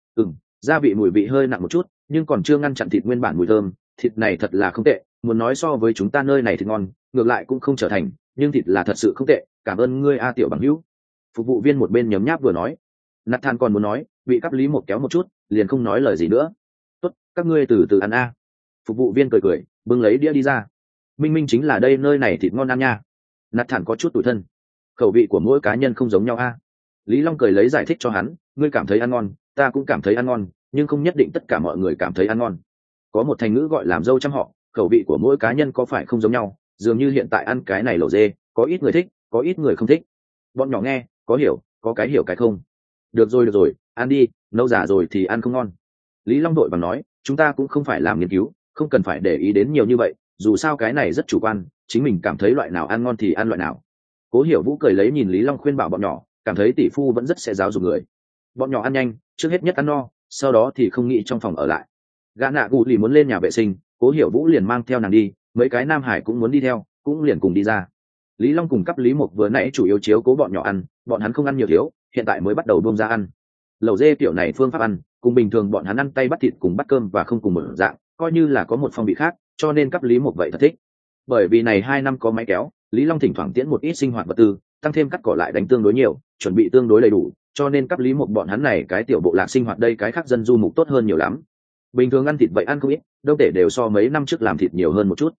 A: Gia vị mùi vị hơi nặng một chút, nhưng còn chưa ngăn chặn thịt nguyên bản mùi thơm. Thịt này thật là không tệ, muốn nói so với chúng ta nơi này thì ngon, ngược lại cũng không trở thành, nhưng thịt là thật sự không tệ, cảm ơn ngươi tiểu bằng hữu. Phục vụ viên một bên nhấm nháp vừa nói. Nathan còn muốn nói, bị cấp Lý một kéo một chút, liền không nói lời gì nữa. Tốt, các ngươi từ từ ăn Phục vụ viên cười cười, bưng lấy đĩa đi ra. Minh minh chính là đây nơi này thịt ngon ăn nha. Nathan có chút tủi thân, khẩu vị của mỗi cá nhân không giống nhau Lý Long cười lấy giải thích cho hắn, ngươi cảm thấy ăn ngon, ta cũng cảm thấy ăn ngon, nhưng không nhất định tất cả mọi người cảm thấy ăn ngon. Có một thành ngữ gọi làm dâu trăm họ, khẩu vị của mỗi cá nhân có phải không giống nhau, dường như hiện tại ăn cái này lẩu dê, có ít người thích, có ít người không thích. Bọn nhỏ nghe, có hiểu, có cái hiểu cái không. Được rồi, ăn đi, nấu giả rồi thì ăn không ngon. Lý Long đội bằng nói, chúng ta cũng không phải làm nghiên cứu, không cần phải để ý đến nhiều như vậy, dù sao cái này rất chủ quan, chính mình cảm thấy loại nào ăn ngon thì ăn loại nào. Cố Hiểu Vũ cười lấy nhìn Lý Long khuyên bảo bọn nhỏ, cảm thấy tỷ phu vẫn rất sẽ giáo dục người. Bọn nhỏ ăn nhanh, trước hết nhất ăn no, sau đó thì không nghĩ trong phòng ở lại. Gã nạ gù lì muốn lên nhà vệ sinh, Cố Hiểu Vũ liền mang theo nàng đi, mấy cái nam hải cũng muốn đi theo, cũng liền cùng đi ra. Lý Long cùng cấp Lý Mục vừa nãy chủ yếu chiếu cố bọn nhỏ ăn, bọn hắn không ăn nhiều thiếu, hiện tại mới bắt đầu buông ra ăn. Lẩu dê kiểu này phương pháp ăn, cùng bình thường bọn hắn ăn tay bắt thịt cùng bắt cơm và không cùng một dạng, coi như là có một phong vị khác, cho nên cấp Lý Mục vậy thật thích. Bởi vì này 2 năm có máy kéo, Lý Long thỉnh thoảng tiễn một ít sinh hoạt vật tư, tăng thêm cắt cỏ lại đánh tương đối nhiều, chuẩn bị tương đối đầy đủ, cho nên cấp Lý Mục bọn hắn này cái tiểu bộ lạc sinh hoạt đây cái khác dân du mục tốt hơn nhiều lắm. Bình thường ăn thịt vậy ăn không ít, đâu thể đều so mấy năm trước làm thịt nhiều hơn một chút.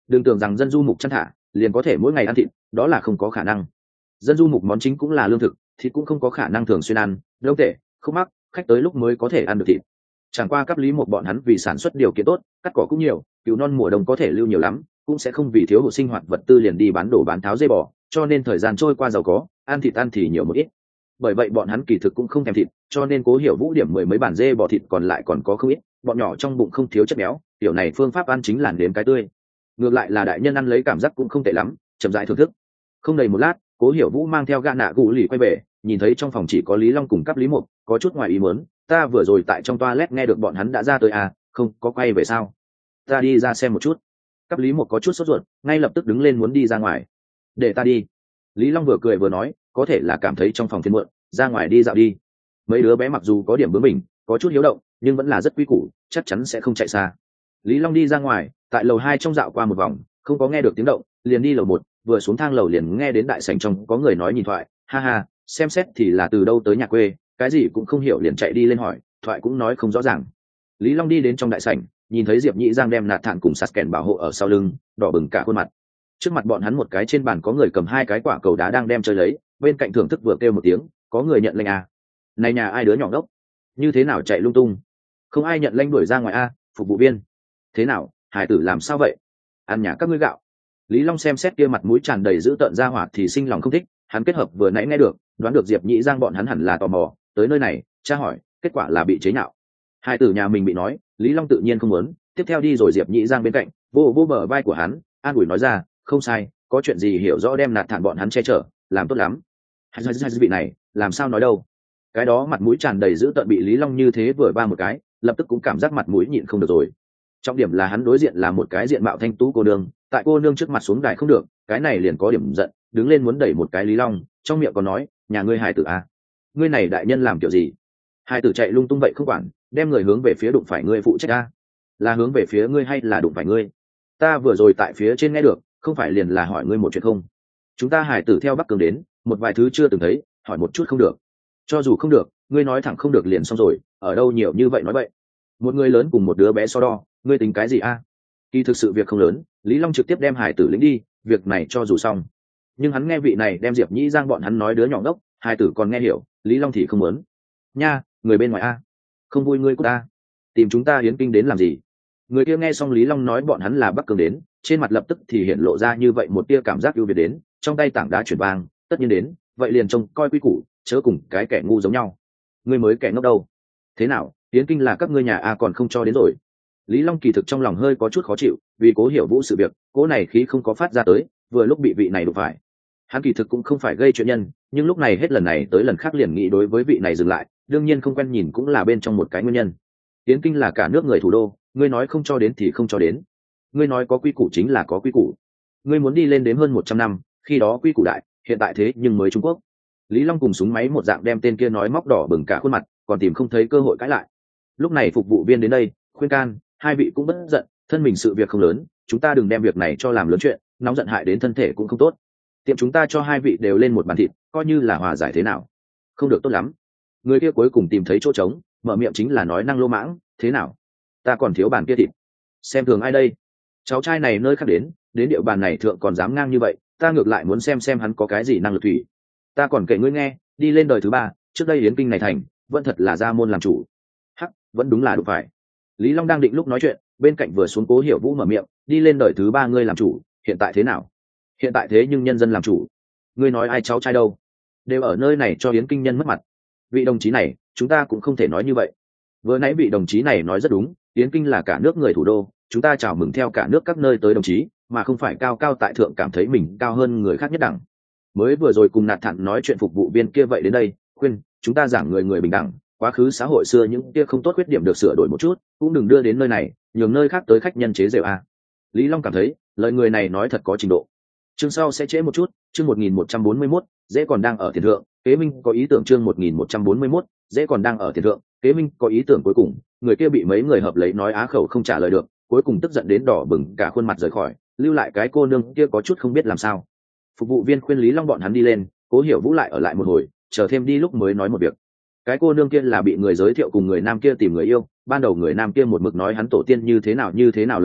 A: đừng tưởng rằng dân du mục chăn thả liền có thể mỗi ngày ăn thịt, đó là không có khả năng. Dân du mục món chính cũng là lương thực, thịt cũng không có khả năng thường xuyên ăn, đâu tệ không mắc khách tới lúc mới có thể ăn được thịt. Chẳng qua cấp lý một bọn hắn vì sản xuất điều kiện tốt, cắt cỏ cũng nhiều, cừu non mùa đông có thể lưu nhiều lắm, cũng sẽ không vì thiếu hụt sinh hoạt vật tư liền đi bán đổ bán tháo dây bò, cho nên thời gian trôi qua giàu có, ăn thịt ăn thì nhiều một ít. Bởi vậy bọn hắn kỳ thực cũng không thèm thịt, cho nên Cố Hiểu Vũ điểm mười mấy bản dê bò thịt còn lại còn có không ít, bọn nhỏ trong bụng không thiếu chất béo, kiểu này phương pháp ăn chính là nếm cái tươi. Ngược lại là đại nhân ăn lấy cảm giác cũng không tệ lắm, chậm rãi thưởng thức. Không đầy một lát, Cố Hiểu Vũ mang theo gã nạ gù lì quay về, nhìn thấy trong phòng chỉ có Lý Long cùng cấp lý mục, có chút ngoài ý muốn, ta vừa rồi tại trong toilet nghe được bọn hắn đã ra tới à, không có quay về sao? Ta đi ra xem một chút. Cấp lý mục có chút sốt ruột, ngay lập tức đứng lên muốn đi ra ngoài. Để ta đi. Lý Long vừa cười vừa nói, có thể là cảm thấy trong phòng phiền muộn, ra ngoài đi dạo đi. Mấy đứa bé mặc dù có điểm bướng bỉnh, có chút hiếu động, nhưng vẫn là rất quý củ, chắc chắn sẽ không chạy xa. Lý Long đi ra ngoài, tại lầu 2 trong dạo qua một vòng, không có nghe được tiếng động, liền đi lầu 1, vừa xuống thang lầu liền nghe đến đại sảnh trong có người nói nhìn thoại, ha ha, xem xét thì là từ đâu tới nhà quê, cái gì cũng không hiểu liền chạy đi lên hỏi, thoại cũng nói không rõ ràng. Lý Long đi đến trong đại sảnh, nhìn thấy Diệp Nhĩ Giang đem nạt thản cùng sạt kèn bảo hộ ở sau lưng, đỏ bừng cả khuôn mặt. Trước mặt bọn hắn một cái trên bàn có người cầm 2 cái quả cầu đá đang đem chơi lấy, bên cạnh thưởng thức vừa kêu một tiếng, có người nhận lệnh à? Này nhà ai đứa nhỏ ngốc, như thế nào chạy lung tung? Không ai nhận lệnh đuổi ra ngoài a, phục vụ viên. Thế nào, hải tử làm sao vậy? Ăn nhà các ngươi gạo. Lý Long xem xét kia mặt mũi tràn đầy dữ tợn ra hỏa thì sinh lòng không thích, hắn kết hợp vừa nãy nghe được, đoán được Diệp Nhĩ Giang bọn hắn hẳn là tò mò, tới nơi này, tra hỏi, kết quả là bị chế nhạo. Hải tử nhà mình bị nói, Lý Long tự nhiên không muốn, tiếp theo đi rồi Diệp Nhĩ Giang bên cạnh, vô bờ vai của hắn, an ủi nói ra, không sai, có chuyện gì hiểu rõ đem nạt thản bọn hắn che chở, làm tốt lắm. Hai vị này, làm sao nói đâu? Cái đó mặt mũi tràn đầy dữ tợn bị Lý Long như thế vừa ba một cái, lập tức cũng cảm giác mặt mũi nhịn không được rồi. Trọng điểm là hắn đối diện là một cái diện mạo thanh tú cô nương, tại cô nương trước mặt xuống đài không được, cái này liền có điểm giận, đứng lên muốn đẩy một cái Lý Long, trong miệng còn nói, nhà ngươi hài tử à? Ngươi này đại nhân làm kiểu gì? Hài tử chạy lung tung vậy không quản, đem người hướng về phía đụng phải ngươi phụ trách a. Là hướng về phía ngươi hay là đụng phải ngươi? Ta vừa rồi tại phía trên nghe được, không phải liền là hỏi ngươi một chuyện không? Chúng ta hài tử theo Bắc Cường đến, một vài thứ chưa từng thấy, hỏi một chút không được. Cho dù không được, ngươi nói thẳng không được liền xong rồi, ở đâu nhiều như vậy nói vậy. Một người lớn cùng một đứa bé so đo, ngươi tính cái gì a? Kỳ thực sự việc không lớn, Lý Long trực tiếp đem hải tử lĩnh đi, việc này cho dù xong. Nhưng hắn nghe vị này đem Diệp Nhĩ Giang bọn hắn nói đứa nhỏ ngốc, hải tử còn nghe hiểu, Lý Long thì không muốn. Nha, người bên ngoài a, không vui ngươi của ta, tìm chúng ta hiến kinh đến làm gì? Người kia nghe xong Lý Long nói bọn hắn là Bắc Cường đến, trên mặt lập tức thì hiện lộ ra như vậy một tia cảm giác ưu việt đến, trong tay tảng đá chuyển vang, tất nhiên đến, vậy liền trông coi quy củ, chớ cùng cái kẻ ngu giống nhau. Ngươi mới kẻ ngốc đâu? Thế nào, hiến kinh là các ngươi nhà a còn không cho đến rồi? Lý Long kỳ thực trong lòng hơi có chút khó chịu, vì Cố Hiểu Vũ sự việc, cố này khí không có phát ra tới, vừa lúc bị vị này đụng phải. Hắn kỳ thực cũng không phải gây chuyện nhân, nhưng lúc này hết lần này tới lần khác liền nghĩ đối với vị này dừng lại, đương nhiên không quen nhìn cũng là bên trong một cái nguyên nhân. Hiến kinh là cả nước người thủ đô, ngươi nói không cho đến thì không cho đến. Ngươi nói có quy củ chính là có quy củ. Ngươi muốn đi lên đến hơn 100 năm, khi đó quy củ đại, hiện tại thế nhưng mới Trung Quốc. Lý Long cùng súng máy một dạng đem tên kia nói móc đỏ bừng cả khuôn mặt, còn tìm không thấy cơ hội cãi lại. Lúc này phục vụ viên đến đây, khuyên can, hai vị cũng bất giận, thân mình sự việc không lớn, chúng ta đừng đem việc này cho làm lớn chuyện, nóng giận hại đến thân thể cũng không tốt. Tiệm chúng ta cho hai vị đều lên một bàn thịt, coi như là hòa giải thế nào. Không được tốt lắm. Người kia cuối cùng tìm thấy chỗ trống, mở miệng chính là nói năng lô mãng, thế nào? Ta còn thiếu bàn kia thịt. Xem thường ai đây? Cháu trai này nơi khác đến địa bàn này thượng còn dám ngang như vậy, ta ngược lại muốn xem hắn có cái gì năng lực thủy. Ta còn kể ngươi nghe, đi lên đời thứ 3, trước đây yến kinh này thành, vẫn thật là ra môn làm chủ. Hắc, vẫn đúng là đủ phải. Lý Long đang định lúc nói chuyện, bên cạnh vừa xuống Cố Hiểu Vũ mở miệng, đi lên đời thứ 3 ngươi làm chủ, hiện tại thế nào? Hiện tại thế nhưng nhân dân làm chủ. Ngươi nói ai cháu trai đâu? Đều ở nơi này cho yến kinh nhân mất mặt. Vị đồng chí này, chúng ta cũng không thể nói như vậy. Vừa nãy vị đồng chí này nói rất đúng, yến kinh là cả nước người thủ đô, chúng ta chào mừng theo cả nước các nơi tới đồng chí, mà không phải cao cao tại thượng cảm thấy mình cao hơn người khác nhất đẳng. Mới vừa rồi cùng nạt thản nói chuyện phục vụ viên kia vậy đến đây, khuyên chúng ta giảng người bình đẳng, quá khứ xã hội xưa những kia không tốt khuyết điểm được sửa đổi một chút, cũng đừng đưa đến nơi này, nhường nơi khác tới khách nhân chế giễu a. Lý Long cảm thấy lời người này nói thật có trình độ. Chương sau sẽ trễ một chút, chương 1141, dễ còn đang ở tiền thượng, kế minh có ý tưởng chương 1141, dễ còn đang ở tiền thượng, kế minh có ý tưởng cuối cùng, người kia bị mấy người hợp lấy nói á khẩu không trả lời được, cuối cùng tức giận đến đỏ bừng cả khuôn mặt rời khỏi, lưu lại cái cô nương kia có chút không biết làm sao. Phục vụ viên khuyên Lý Long bọn hắn đi lên, Cố Hiểu Vũ lại ở lại một hồi, chờ thêm đi lúc mới nói một việc. Cái cô nương kia là bị người giới thiệu cùng người nam kia tìm người yêu, ban đầu người nam kia một mực nói hắn tổ tiên như thế nào lợi hại,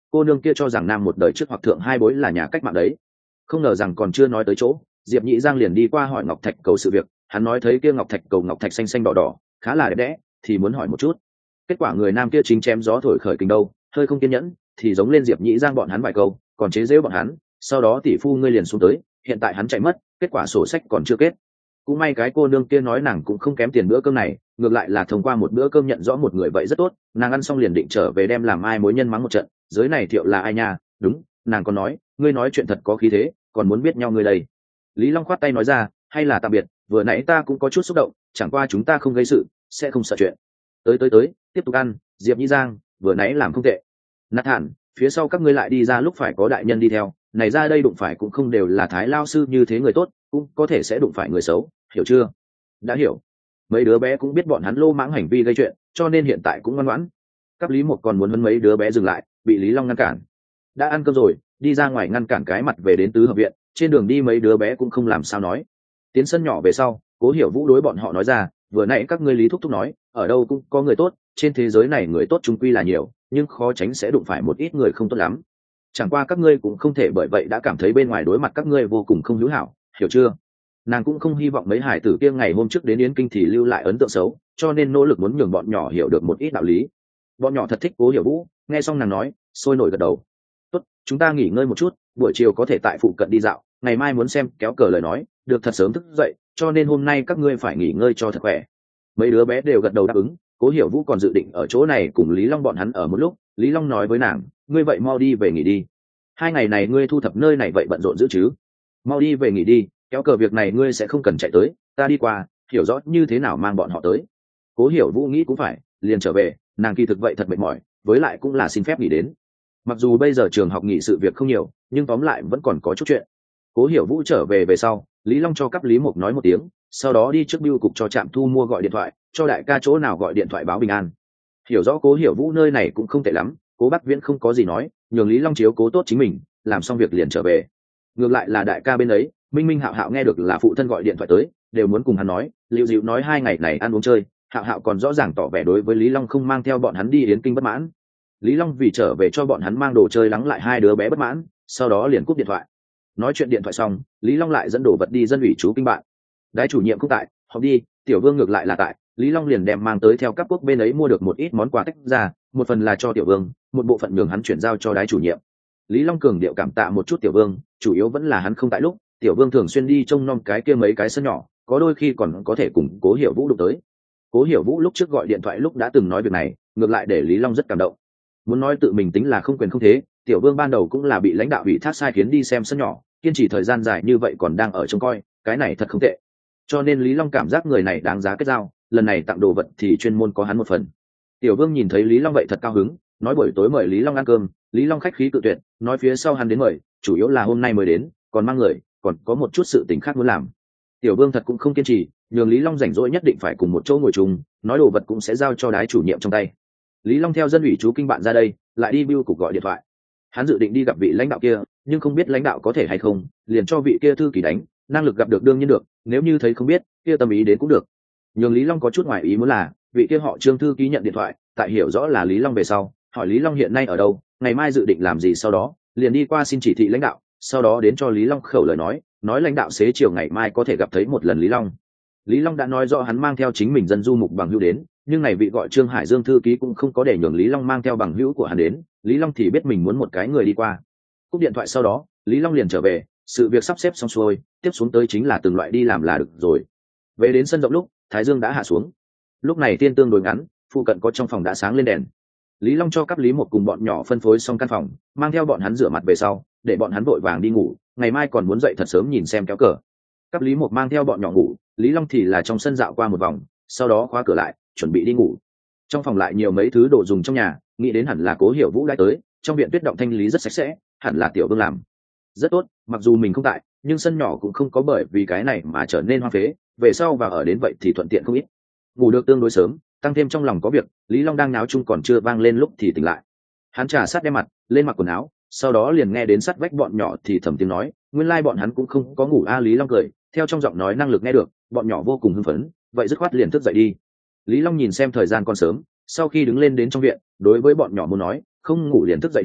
A: cô nương kia cho rằng nam một đời trước hoặc thượng hai bối là nhà cách mạng đấy. Không ngờ rằng còn chưa nói tới chỗ, Diệp Nhị Giang liền đi qua hỏi ngọc thạch cầu sự việc. Hắn nói thấy kia ngọc thạch cầu ngọc thạch xanh xanh đỏ đỏ, khá là đẹp đẽ, thì muốn hỏi một chút. Kết quả người nam kia chính chém gió thổi khởi kinh đâu, hơi không kiên nhẫn thì giống lên Diệp Nhị Giang bọn hắn vài câu, còn chế giễu bọn hắn. Sau đó tỷ phu ngươi liền xuống tới, hiện tại hắn chạy mất, kết quả sổ sách còn chưa kết. Cũng may cái cô nương kia nói nàng cũng không kém tiền bữa cơm này, ngược lại là thông qua một bữa cơm nhận rõ một người vậy rất tốt. Nàng ăn xong liền định trở về đem làm ai mối nhân mắng một trận. Giới này Thiệu là ai nha? Đúng, nàng còn nói, ngươi nói chuyện thật có khí thế, còn muốn biết nhau ngươi đây. Lý Long khoát tay nói ra, hay là tạm biệt, vừa nãy ta cũng có chút xúc động, chẳng qua chúng ta không gây sự, sẽ không sợ chuyện. Tới, tiếp tục ăn. Diệp Nhị Giang, vừa nãy làm không tệ. Nát hẳn, phía sau các ngươi lại đi ra lúc phải có đại nhân đi theo, này ra đây đụng phải cũng không đều là Thái lao sư như thế người tốt, cũng có thể sẽ đụng phải người xấu, hiểu chưa? Đã hiểu. Mấy đứa bé cũng biết bọn hắn lô mãng hành vi gây chuyện, cho nên hiện tại cũng ngoan ngoãn. Cấp Lý Một còn muốn vấn mấy đứa bé dừng lại, bị Lý Long ngăn cản. Đã ăn cơm rồi, đi ra ngoài ngăn cản cái mặt về đến tứ hợp viện. Trên đường đi mấy đứa bé cũng không làm sao nói. Tiến sân nhỏ về sau, Cố Hiểu Vũ đối bọn họ nói ra, vừa nãy các ngươi Lý thúc thúc nói, ở đâu cũng có người tốt, trên thế giới này người tốt chung quy là nhiều, nhưng khó tránh sẽ đụng phải một ít người không tốt lắm. Chẳng qua các ngươi cũng không thể bởi vậy đã cảm thấy bên ngoài đối mặt các ngươi vô cùng không hữu hảo, hiểu chưa? Nàng cũng không hy vọng mấy hải tử kia ngày hôm trước đến Yến Kinh thì lưu lại ấn tượng xấu, cho nên nỗ lực muốn nhường bọn nhỏ hiểu được một ít đạo lý. Bọn nhỏ thật thích Cố Hiểu Vũ, nghe xong nàng nói, sôi nổi gật đầu. Tốt, chúng ta nghỉ ngơi một chút, buổi chiều có thể tại phụ cận đi dạo, ngày mai muốn xem kéo cờ lời nói, được thật sớm thức dậy, cho nên hôm nay các ngươi phải nghỉ ngơi cho thật khỏe. Mấy đứa bé đều gật đầu đáp ứng. Cố Hiểu Vũ còn dự định ở chỗ này cùng Lý Long bọn hắn ở một lúc. Lý Long nói với nàng, ngươi vậy mau đi về nghỉ đi. 2 ngày này ngươi thu thập nơi này vậy bận rộn dữ chứ? Mau đi về nghỉ đi, kéo cờ việc này ngươi sẽ không cần chạy tới, ta đi qua, hiểu rõ như thế nào mang bọn họ tới. Cố Hiểu Vũ nghĩ cũng phải, liền trở về. Nàng kỳ thực vậy thật mệt mỏi, với lại cũng là xin phép nghỉ đến. Mặc dù bây giờ trường học nghỉ sự việc không nhiều, nhưng tóm lại vẫn còn có chút chuyện. Cố Hiểu Vũ trở về về sau, Lý Long cho cấp Lý Mục nói một tiếng, sau đó đi trước bưu cục cho trạm thu mua gọi điện thoại, cho đại ca chỗ nào gọi điện thoại báo bình an. Hiểu rõ Cố Hiểu Vũ nơi này cũng không tệ lắm, Cố Bắc Viễn không có gì nói, nhường Lý Long chiếu cố tốt chính mình, làm xong việc liền trở về. Ngược lại là đại ca bên ấy, Minh Minh Hạo Hạo nghe được là phụ thân gọi điện thoại tới, đều muốn cùng hắn nói, Lưu Diệu nói 2 ngày này ăn uống chơi, Hạo Hạo còn rõ ràng tỏ vẻ đối với Lý Long không mang theo bọn hắn đi Yến Kinh bất mãn. Lý Long vì trở về cho bọn hắn mang đồ chơi lắng lại 2 đứa bé bất mãn, sau đó liền cúp điện thoại. Nói chuyện điện thoại xong, Lý Long lại dẫn đồ vật đi dân ủy chú kinh bạn. Đái chủ nhiệm cũng tại, học đi, Tiểu Vương ngược lại là tại, Lý Long liền đem mang tới theo các quốc bên ấy mua được một ít món quà tách ra, một phần là cho Tiểu Vương, một bộ phận nhường hắn chuyển giao cho đái chủ nhiệm. Lý Long cường điệu cảm tạ một chút Tiểu Vương, chủ yếu vẫn là hắn không tại lúc, Tiểu Vương thường xuyên đi trông nom cái kia mấy cái sân nhỏ, có đôi khi còn có thể cùng Cố Hiểu Vũ đụng tới. Cố Hiểu Vũ lúc trước gọi điện thoại lúc đã từng nói việc này, ngược lại để Lý Long rất cảm động. Muốn nói tự mình tính là không quyền không thế, Tiểu Vương ban đầu cũng là bị lãnh đạo ủy thác sai khiến đi xem sân nhỏ, kiên trì thời gian dài như vậy còn đang ở trông coi, cái này thật không tệ. Cho nên Lý Long cảm giác người này đáng giá kết giao, lần này tặng đồ vật thì chuyên môn có hắn một phần. Tiểu Vương nhìn thấy Lý Long vậy thật cao hứng, nói buổi tối mời Lý Long ăn cơm. Lý Long khách khí cự tuyệt, nói phía sau hắn đến mời, chủ yếu là hôm nay mới đến, còn mang người, còn có một chút sự tình khác muốn làm. Tiểu Vương thật cũng không kiên trì, nhường Lý Long rảnh rỗi nhất định phải cùng một chỗ ngồi chung, nói đồ vật cũng sẽ giao cho đái chủ nhiệm trong tay. Lý Long theo dân ủy chú kinh bạn ra đây, lại đi bưu cục gọi điện thoại. Hắn dự định đi gặp vị lãnh đạo kia, nhưng không biết lãnh đạo có thể hay không, liền cho vị kia thư ký đánh, năng lực gặp được đương nhiên được, nếu như thấy không biết, kia tâm ý đến cũng được. Nhưng Lý Long có chút ngoài ý muốn là, vị kia họ Trương thư ký nhận điện thoại, tại hiểu rõ là Lý Long về sau, hỏi Lý Long hiện nay ở đâu, ngày mai dự định làm gì, sau đó liền đi qua xin chỉ thị lãnh đạo, sau đó đến cho Lý Long khẩu lời nói lãnh đạo xế chiều ngày mai có thể gặp thấy một lần Lý Long. Lý Long đã nói rõ hắn mang theo chính mình dân du mục bằng hữu đến, nhưng này vị gọi Trương Hải Dương thư ký cũng không có để nhường Lý Long mang theo bằng hữu của hắn đến, Lý Long thì biết mình muốn một cái người đi qua. Cúp điện thoại sau đó, Lý Long liền trở về, sự việc sắp xếp xong xuôi, tiếp xuống tới chính là từng loại đi làm là được rồi. Về đến sân rộng lúc, Thái Dương đã hạ xuống. Lúc này thiên tương đối ngắn, phụ cận có trong phòng đã sáng lên đèn. Lý Long cho cấp Lý Một cùng bọn nhỏ phân phối xong căn phòng, mang theo bọn hắn rửa mặt về sau, để bọn hắn vội vàng đi ngủ, ngày mai còn muốn dậy thật sớm nhìn xem kéo cờ. Cấp Lý Một mang theo bọn nhỏ ngủ, Lý Long thì là trong sân dạo qua một vòng, sau đó khóa cửa lại, chuẩn bị đi ngủ. Trong phòng lại nhiều mấy thứ đồ dùng trong nhà, nghĩ đến hẳn là Cố Hiểu Vũ đã tới, trong viện tuyết động thanh lý rất sạch sẽ, hẳn là Tiểu Vương làm. Rất tốt, mặc dù mình không tại, nhưng sân nhỏ cũng không có bởi vì cái này mà trở nên hoang phế, về sau và ở đến vậy thì thuận tiện không ít. Ngủ được tương đối sớm, tăng thêm trong lòng có việc, Lý Long đang náo chung còn chưa vang lên lúc thì tỉnh lại. Hắn trà sát đem mặt, lên mặc quần áo, sau đó liền nghe đến sát vách bọn nhỏ thì thầm tiếng nói, nguyên lai bọn hắn cũng không có ngủ a. Lý Long cười, theo trong giọng nói năng lực nghe được, bọn nhỏ vô cùng hưng phấn, vậy dứt khoát liền thức dậy đi. Lý Long nhìn xem thời gian còn sớm, sau khi đứng lên đến trong viện, đối với bọn nhỏ muốn nói, không ngủ liền thức dậy đi,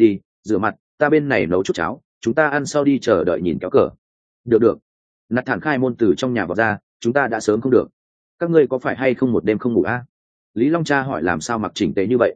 A: rửa mặt, ta bên này nấu chút cháo, chúng ta ăn sau đi chờ đợi nhìn kéo cờ. Được. Nạt thản khai môn từ trong nhà vào ra, chúng ta đã sớm không được. Các ngươi có phải hay không một đêm không ngủ a? Lý Long cha hỏi làm sao mặc chỉnh tề như vậy.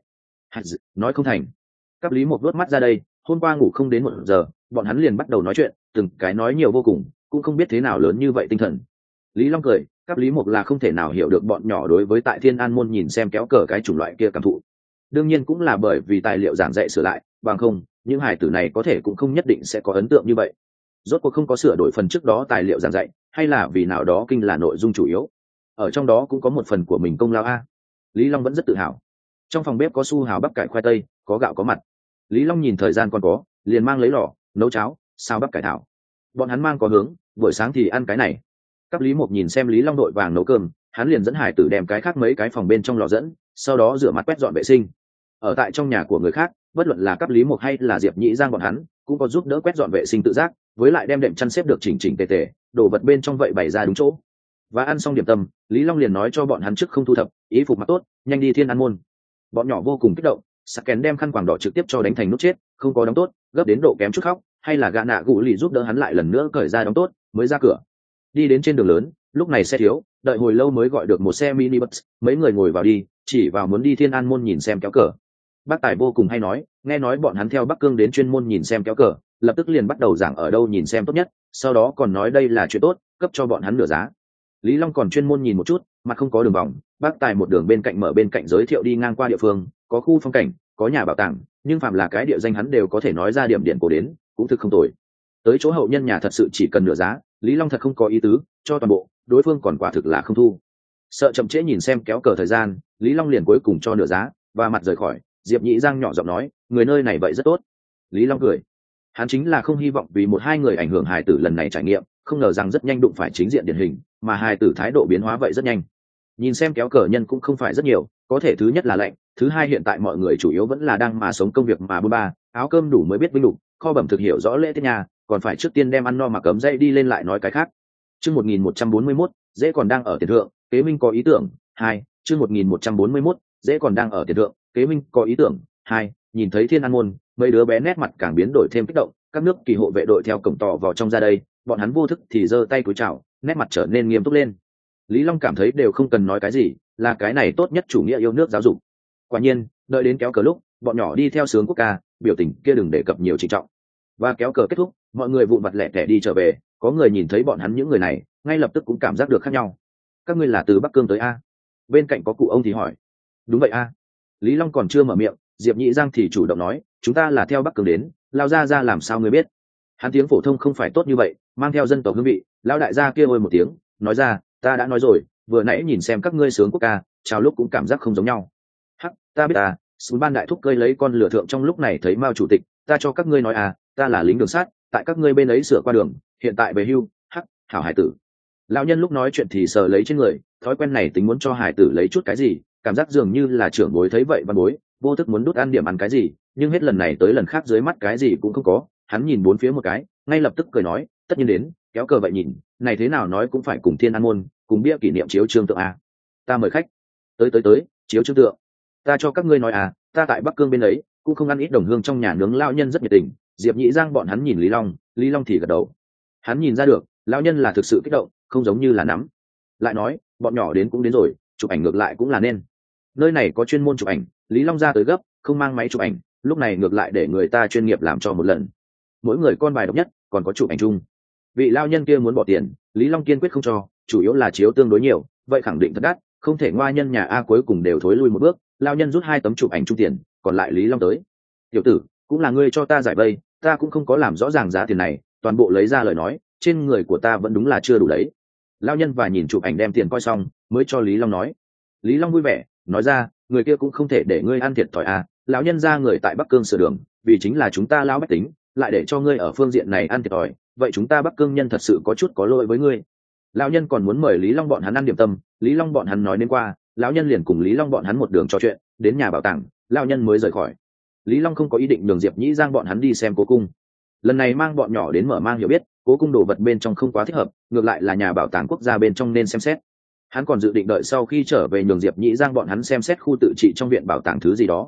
A: Nói không thành. Các Lý Mộc đốt mắt ra đây, hôm qua ngủ không đến 1 giờ, bọn hắn liền bắt đầu nói chuyện, từng cái nói nhiều vô cùng, cũng không biết thế nào lớn như vậy tinh thần. Lý Long cười, các Lý Mộc là không thể nào hiểu được bọn nhỏ đối với tại Thiên An môn nhìn xem kéo cờ cái chủng loại kia cảm thụ. Đương nhiên cũng là bởi vì tài liệu giảng dạy sửa lại, bằng không, những hài tử này có thể cũng không nhất định sẽ có ấn tượng như vậy. Rốt cuộc không có sửa đổi phần trước đó tài liệu giảng dạy, hay là vì nào đó kinh là nội dung chủ yếu. Ở trong đó cũng có một phần của mình công lao a. Lý Long vẫn rất tự hào. Trong phòng bếp có su hào bắp cải khoai tây, có gạo có mặt. Lý Long nhìn thời gian còn có, liền mang lấy lò nấu cháo sao bắp cải thảo. Bọn hắn mang có hướng, buổi sáng thì ăn cái này. Các Lý Mộc nhìn xem Lý Long đội vàng nấu cơm, hắn liền dẫn hải tử đem cái khác mấy cái phòng bên trong lò dẫn, sau đó rửa mặt quét dọn vệ sinh. Ở tại trong nhà của người khác, bất luận là các Lý Mộc hay là Diệp Nhĩ Giang bọn hắn cũng có giúp đỡ quét dọn vệ sinh tự giác, với lại đem đệm chăn xếp được chỉnh chỉnh tề tề, đồ vật bên trong vậy bày ra đúng chỗ. Và ăn xong điểm tâm, Lý Long liền nói cho bọn hắn trước không thu thập, ý phục mặc tốt, nhanh đi Thiên An môn. Bọn nhỏ vô cùng kích động, sạc kèn đem khăn quàng đỏ trực tiếp cho đánh thành nút chết, không có đóng tốt, gấp đến độ kém chút khóc, hay là gã nạ gụ lì giúp đỡ hắn lại lần nữa cởi ra đóng tốt, mới ra cửa. Đi đến trên đường lớn, lúc này xe thiếu, đợi hồi lâu mới gọi được một xe mini bus, mấy người ngồi vào đi, chỉ vào muốn đi Thiên An môn nhìn xem kéo cờ. Bác Tài vô cùng hay nói, nghe nói bọn hắn theo Bắc Cương đến chuyên môn nhìn xem kéo cờ, lập tức liền bắt đầu giảng ở đâu nhìn xem tốt nhất, sau đó còn nói đây là chuyện tốt, cấp cho bọn hắn nửa giá. Lý Long còn chuyên môn nhìn một chút, mà không có đường vòng, Bác Tài một đường bên cạnh mở bên cạnh giới thiệu đi ngang qua địa phương, có khu phong cảnh, có nhà bảo tàng, nhưng phạm là cái địa danh hắn đều có thể nói ra điểm điện cổ đến, cũng thực không tồi. Tới chỗ hậu nhân nhà thật sự chỉ cần nửa giá, Lý Long thật không có ý tứ cho toàn bộ, đối phương còn quả thực là không thu. Sợ chậm trễ nhìn xem kéo cờ thời gian, Lý Long liền cuối cùng cho nửa giá và mặt rời khỏi. Diệp Nhĩ Giang nhỏ giọng nói, người nơi này vậy rất tốt. Lý Long cười, hắn chính là không hy vọng vì một hai người ảnh hưởng hài tử lần này trải nghiệm, không ngờ rằng rất nhanh đụng phải chính diện điển hình, mà hài tử thái độ biến hóa vậy rất nhanh. Nhìn xem kéo cờ nhân cũng không phải rất nhiều, có thể thứ nhất là lạnh, thứ hai hiện tại mọi người chủ yếu vẫn là đang mà sống công việc mà bôn ba, áo cơm đủ mới biết vinh đủ, kho bẩm thực hiểu rõ lễ tiết nhà, còn phải trước tiên đem ăn no mà cấm dây đi lên lại nói cái khác. Chương 1141, dễ còn đang ở tiền thượng, kế minh có ý tưởng. 2, chương 1141, dễ còn đang ở tiền thượng, kế minh có ý tưởng. 2, nhìn thấy Thiên An môn, mấy đứa bé nét mặt càng biến đổi thêm kích động, các nước kỳ hộ vệ đội theo cổng tỏ vào trong ra đây, bọn hắn vô thức thì giơ tay cúi chào, nét mặt trở nên nghiêm túc lên. Lý Long cảm thấy đều không cần nói cái gì, là cái này tốt nhất chủ nghĩa yêu nước giáo dục. Quả nhiên, đợi đến kéo cờ lúc, bọn nhỏ đi theo sướng quốc ca, biểu tình kia đừng đề cập nhiều trịnh trọng. Và kéo cờ kết thúc, mọi người vụn vặt lẻ tẻ đi trở về, có người nhìn thấy bọn hắn những người này, ngay lập tức cũng cảm giác được khác nhau. Các ngươi là từ Bắc Cương tới a? Bên cạnh có cụ ông thì hỏi. Đúng vậy a. Lý Long còn chưa mở miệng, Diệp Nhĩ Giang thì chủ động nói, chúng ta là theo Bắc Cương đến, lao ra làm sao ngươi biết? Hắn tiếng phổ thông không phải tốt như vậy, mang theo dân tộc hương vị, lão đại gia kia ôi một tiếng, nói ra, ta đã nói rồi, vừa nãy nhìn xem các ngươi sướng quốc ca, chào lúc cũng cảm giác không giống nhau. Hắc, ta biết ta, xuống ban đại thúc cơi lấy con lửa thượng trong lúc này thấy Mao chủ tịch, ta cho các ngươi nói à, ta là lính đường sát, tại các ngươi bên ấy sửa qua đường, hiện tại về hưu. Hắc, hảo hải tử. Lão nhân lúc nói chuyện thì sờ lấy trên người, thói quen này tính muốn cho hải tử lấy chút cái gì, cảm giác dường như là trưởng bối thấy vậy văn bối, vô thức muốn đút ăn điểm ăn cái gì, nhưng hết lần này tới lần khác dưới mắt cái gì cũng không có. Hắn nhìn bốn phía một cái, ngay lập tức cười nói, tất nhiên đến, kéo cờ vậy nhìn, này thế nào nói cũng phải cùng Thiên An môn, cùng bia kỷ niệm chiếu trương tượng à. Ta mời khách. Tới, chiếu trương tượng. Ta cho các ngươi nói à, ta tại Bắc Cương bên ấy, cũng không ăn ít đồng hương trong nhà nướng, lão nhân rất nhiệt tình. Diệp Nhĩ Giang bọn hắn nhìn Lý Long thì gật đầu. Hắn nhìn ra được, lão nhân là thực sự kích động, không giống như là nắm. Lại nói, bọn nhỏ đến cũng đến rồi, chụp ảnh ngược lại cũng là nên. Nơi này có chuyên môn chụp ảnh, Lý Long ra tới gấp, không mang máy chụp ảnh, lúc này ngược lại để người ta chuyên nghiệp làm cho một lần. Mỗi người con bài độc nhất, còn có chụp ảnh chung. Vị lão nhân kia muốn bỏ tiền, Lý Long kiên quyết không cho, chủ yếu là chiếu tương đối nhiều, vậy khẳng định thật đắt, không thể ngoa nhân nhà a. Cuối cùng đều thối lui một bước, lão nhân rút 2 tấm chụp ảnh chung tiền, còn lại Lý Long tới. Tiểu tử, cũng là ngươi cho ta giải vây, ta cũng không có làm rõ ràng giá tiền này, toàn bộ lấy ra lời nói, trên người của ta vẫn đúng là chưa đủ đấy. Lão nhân và nhìn chụp ảnh đem tiền coi xong, mới cho Lý Long nói. Lý Long vui vẻ, nói ra, người kia cũng không thể để ngươi ăn thiệt thòi à, lão nhân ra người tại Bắc Cương sửa đường, vì chính là chúng ta lão bách tính, lại để cho ngươi ở phương diện này ăn thiệt thòi, vậy chúng ta Bắc Cương nhân thật sự có chút có lỗi với ngươi. Lão nhân còn muốn mời Lý Long bọn hắn ăn điểm tâm, Lý Long bọn hắn nói đến qua, lão nhân liền cùng Lý Long bọn hắn một đường trò chuyện, đến nhà bảo tàng, lão nhân mới rời khỏi. Lý Long không có ý định đường Diệp Nhĩ Giang bọn hắn đi xem cố cung. Lần này mang bọn nhỏ đến mở mang hiểu biết, cố cung đồ vật bên trong không quá thích hợp, ngược lại là nhà bảo tàng quốc gia bên trong nên xem xét. Hắn còn dự định đợi sau khi trở về nhường Diệp Nhĩ Giang bọn hắn xem xét khu tự trị trong viện bảo tàng thứ gì đó.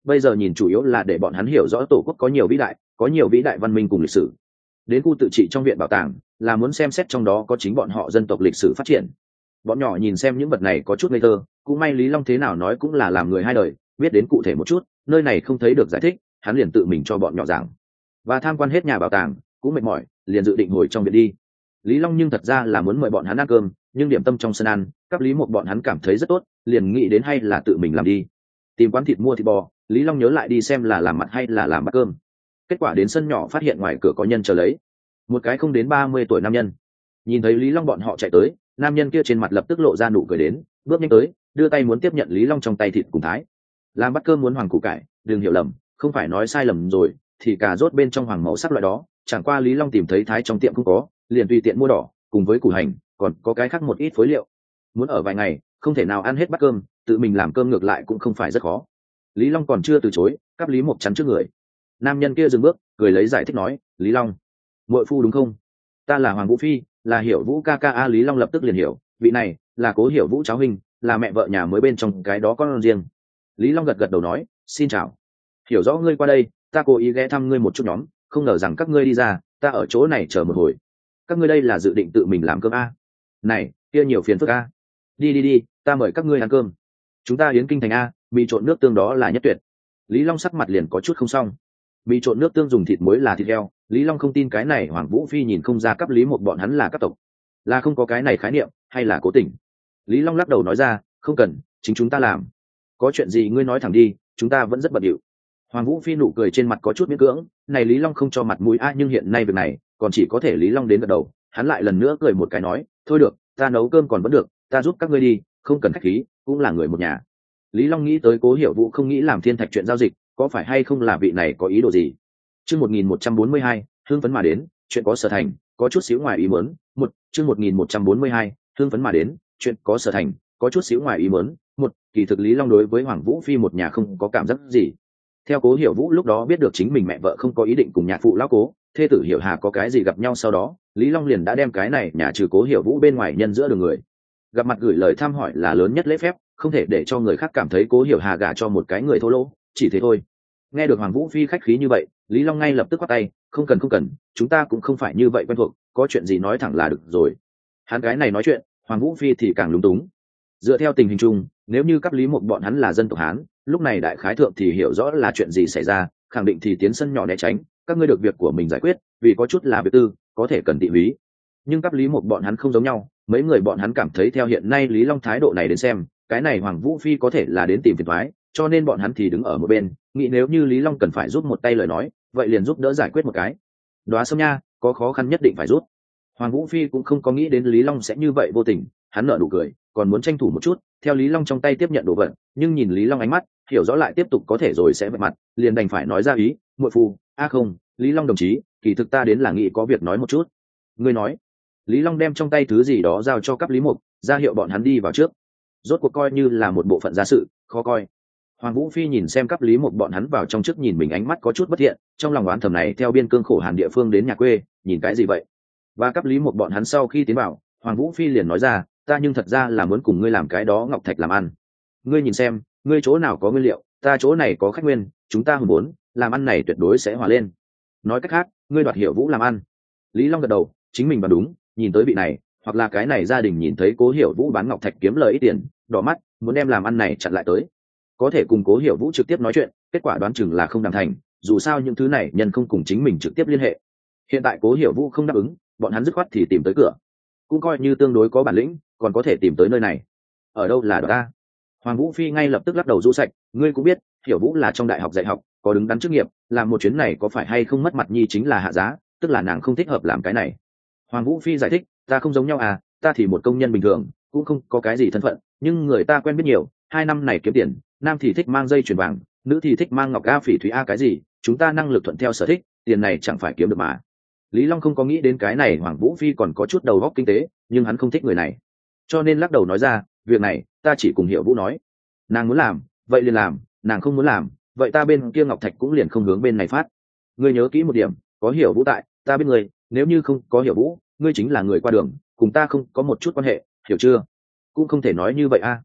A: bây giờ nhìn chủ yếu là để bọn hắn hiểu rõ tổ quốc có nhiều vĩ đại văn minh cùng lịch sử. Đến khu tự trị trong viện bảo tàng là muốn xem xét trong đó có chính bọn họ dân tộc lịch sử phát triển. Bọn nhỏ nhìn xem những vật này có chút ngây thơ, cũng may Lý Long thế nào nói cũng là làm người hai đời, biết đến cụ thể một chút, nơi này không thấy được giải thích, hắn liền tự mình cho bọn nhỏ giảng. Và tham quan hết nhà bảo tàng cũng mệt mỏi, liền dự định hồi trong viện đi. Lý Long nhưng thật ra là muốn mời bọn hắn ăn cơm, nhưng điểm tâm trong sân ăn, các Lý một bọn hắn cảm thấy rất tốt, liền nghĩ đến hay là tự mình làm đi. Tìm quán thịt mua thịt bò, Lý Long nhớ lại đi xem là làm mặt hay là làm bát cơm. Kết quả đến sân nhỏ phát hiện ngoài cửa có nhân chờ lấy, một cái không đến 30 tuổi nam nhân. Nhìn thấy Lý Long bọn họ chạy tới, nam nhân kia trên mặt lập tức lộ ra nụ cười đến, bước nhanh tới, đưa tay muốn tiếp nhận Lý Long trong tay thịt cùng thái. Làm bát cơm muốn hoàng củ cải, đừng hiểu lầm, không phải nói sai lầm rồi, thì cà rốt bên trong hoàng màu sắc loại đó, chẳng qua Lý Long tìm thấy thái trong tiệm không có, liền tùy tiện mua đỏ, cùng với củ hành, còn có cái khác một ít phối liệu. Muốn ở vài ngày, không thể nào ăn hết bát cơm, tự mình làm cơm ngược lại cũng không phải rất khó. Lý Long còn chưa từ chối, cắp Lý Mộc chắn trước người. Nam nhân kia dừng bước, cười lấy giải thích nói, Lý Long, muội phu đúng không? Ta là Hoàng Vũ Phi, là Hiểu Vũ ca ca. A Lý Long lập tức liền hiểu, vị này là Cố Hiểu Vũ cháu huynh, là mẹ vợ nhà mới bên trong cái đó con riêng. Lý Long gật gật đầu nói, xin chào. Hiểu rõ ngươi qua đây, ta cố ý ghé thăm ngươi một chút nhóm, không ngờ rằng các ngươi đi ra, ta ở chỗ này chờ một hồi. Các ngươi đây là dự định tự mình làm cơm a? Này, kia nhiều phiền phức a. Đi, ta mời các ngươi ăn cơm. Chúng ta yến kinh thành a, mì trộn nước tương đó là nhất tuyệt. Lý Long sắc mặt liền có chút không xong. Mì trộn nước tương dùng thịt muối là thịt heo, Lý Long không tin cái này Hoàng Vũ Phi nhìn không ra cấp Lý một bọn hắn là cấp tộc, là không có cái này khái niệm hay là cố tình. Lý Long lắc đầu nói ra, không cần, chính chúng ta làm. Có chuyện gì ngươi nói thẳng đi, chúng ta vẫn rất bận rộn. Hoàng Vũ Phi nụ cười trên mặt có chút miễn cưỡng, này Lý Long không cho mặt mũi a, nhưng hiện nay việc này còn chỉ có thể Lý Long đến gật đầu. Hắn lại lần nữa cười một cái nói, thôi được, ta nấu cơm còn vẫn được, ta giúp các ngươi đi, không cần khách khí, cũng là người một nhà. Lý Long nghĩ tới Cố Hiểu Vũ không nghĩ làm thiên thạch chuyện giao dịch, có phải hay không là vị này có ý đồ gì? Chương 1142, hưng phấn mà đến, chuyện có sở thành, có chút xíu ngoài ý muốn. Chương 1142, hưng phấn mà đến, chuyện có sở thành, có chút xíu ngoài ý muốn. Kỳ thực Lý Long đối với Hoàng Vũ Phi một nhà không có cảm giác gì. Theo Cố Hiểu Vũ lúc đó biết được chính mình mẹ vợ không có ý định cùng nhạc phụ lão Cố, thê tử Hiểu Hà có cái gì gặp nhau sau đó, Lý Long liền đã đem cái này nhà trừ Cố Hiểu Vũ bên ngoài nhân giữa đường người. Gặp mặt gửi lời thăm hỏi là lớn nhất lễ phép, không thể để cho người khác cảm thấy Cố Hiểu Hà gả cho một cái người thô lỗ, chỉ thế thôi. Nghe được Hoàng Vũ Phi khách khí như vậy, Lý Long ngay lập tức quát tay, không cần, chúng ta cũng không phải như vậy quen thuộc, có chuyện gì nói thẳng là được rồi. Hắn cái này nói chuyện, Hoàng Vũ Phi thì càng lúng túng. Dựa theo tình hình chung, nếu như cấp Lý một bọn hắn là dân tộc Hán, lúc này đại khái thượng thì hiểu rõ là chuyện gì xảy ra, khẳng định thì tiến sân nhỏ né tránh, các ngươi được việc của mình giải quyết, vì có chút là việc tư, có thể cần tị húy. Nhưng cấp Lý một bọn hắn không giống nhau, mấy người bọn hắn cảm thấy theo hiện nay Lý Long thái độ này đến xem, cái này Hoàng Vũ Phi có thể là đến tìm phiền toái, cho nên bọn hắn thì đứng ở một bên, nghĩ nếu như Lý Long cần phải giúp một tay lời nói, vậy liền giúp đỡ giải quyết một cái. Đoá Sâm nha, có khó khăn nhất định phải giúp. Hoàng Vũ Phi cũng không có nghĩ đến Lý Long sẽ như vậy vô tình, hắn nở nụ cười, còn muốn tranh thủ một chút, theo Lý Long trong tay tiếp nhận đồ vật, nhưng nhìn Lý Long ánh mắt, hiểu rõ lại tiếp tục có thể rồi sẽ vạch mặt, liền đành phải nói ra ý, muội phu, không, Lý Long đồng chí, kỳ thực ta đến là nghĩ có việc nói một chút. Ngươi nói. Lý Long đem trong tay thứ gì đó giao cho cấp Lý Mục, ra hiệu bọn hắn đi vào trước. Rốt cuộc coi như là một bộ phận gia sự, khó coi. Hoàng Vũ Phi nhìn xem cấp Lý Mục bọn hắn vào trong trước nhìn mình ánh mắt có chút bất thiện, trong lòng oán thầm này theo biên cương khổ hàn địa phương đến nhà quê, nhìn cái gì vậy? Và cấp Lý Mục bọn hắn sau khi tiến vào, Hoàng Vũ Phi liền nói ra, ta nhưng thật ra là muốn cùng ngươi làm cái đó ngọc thạch làm ăn. Ngươi nhìn xem, ngươi chỗ nào có nguyên liệu, ta chỗ này có khách nguyên, chúng ta hùng bốn, làm ăn này tuyệt đối sẽ hòa lên. Nói cách khác, ngươi đoạt Hiểu Vũ làm ăn. Lý Long gật đầu, chính mình đoán đúng, nhìn tới vị này, hoặc là cái này gia đình nhìn thấy Cố Hiểu Vũ bán ngọc thạch kiếm lời ít tiền, đỏ mắt, muốn đem làm ăn này chặn lại tới. Có thể cùng Cố Hiểu Vũ trực tiếp nói chuyện, kết quả đoán chừng là không đàm thành, dù sao những thứ này nhân không cùng chính mình trực tiếp liên hệ. Hiện tại Cố Hiểu Vũ không đáp ứng, bọn hắn dứt khoát thì tìm tới cửa. Cũng coi như tương đối có bản lĩnh, còn có thể tìm tới nơi này. Ở đâu là ta? Hoàng Vũ Phi ngay lập tức lắc đầu rũ sạch, ngươi cũng biết, Hiểu Vũ là trong đại học dạy học, có đứng đắn chức nghiệp, làm một chuyến này có phải hay không mất mặt nhi chính là hạ giá, tức là nàng không thích hợp làm cái này. Hoàng Vũ Phi giải thích, ta không giống nhau à, ta thì một công nhân bình thường, cũng không có cái gì thân phận, nhưng người ta quen biết nhiều, 2 năm này kiếm tiền, nam thì thích mang dây chuyền vàng, nữ thì thích mang ngọc a phỉ thúy a cái gì, chúng ta năng lực thuận theo sở thích, tiền này chẳng phải kiếm được mà. Lý Long không có nghĩ đến cái này, Hoàng Vũ Phi còn có chút đầu óc kinh tế, nhưng hắn không thích người này, cho nên lắc đầu nói ra, việc này ta chỉ cùng Hiểu Vũ nói, nàng muốn làm vậy liền làm, nàng không muốn làm vậy ta bên kia ngọc thạch cũng liền không hướng bên này phát. Ngươi nhớ kỹ một điểm, có Hiểu Vũ tại, ta biết ngươi, nếu như không có Hiểu Vũ, ngươi chính là người qua đường, cùng ta không có một chút quan hệ, hiểu chưa? Cũng không thể nói như vậy a.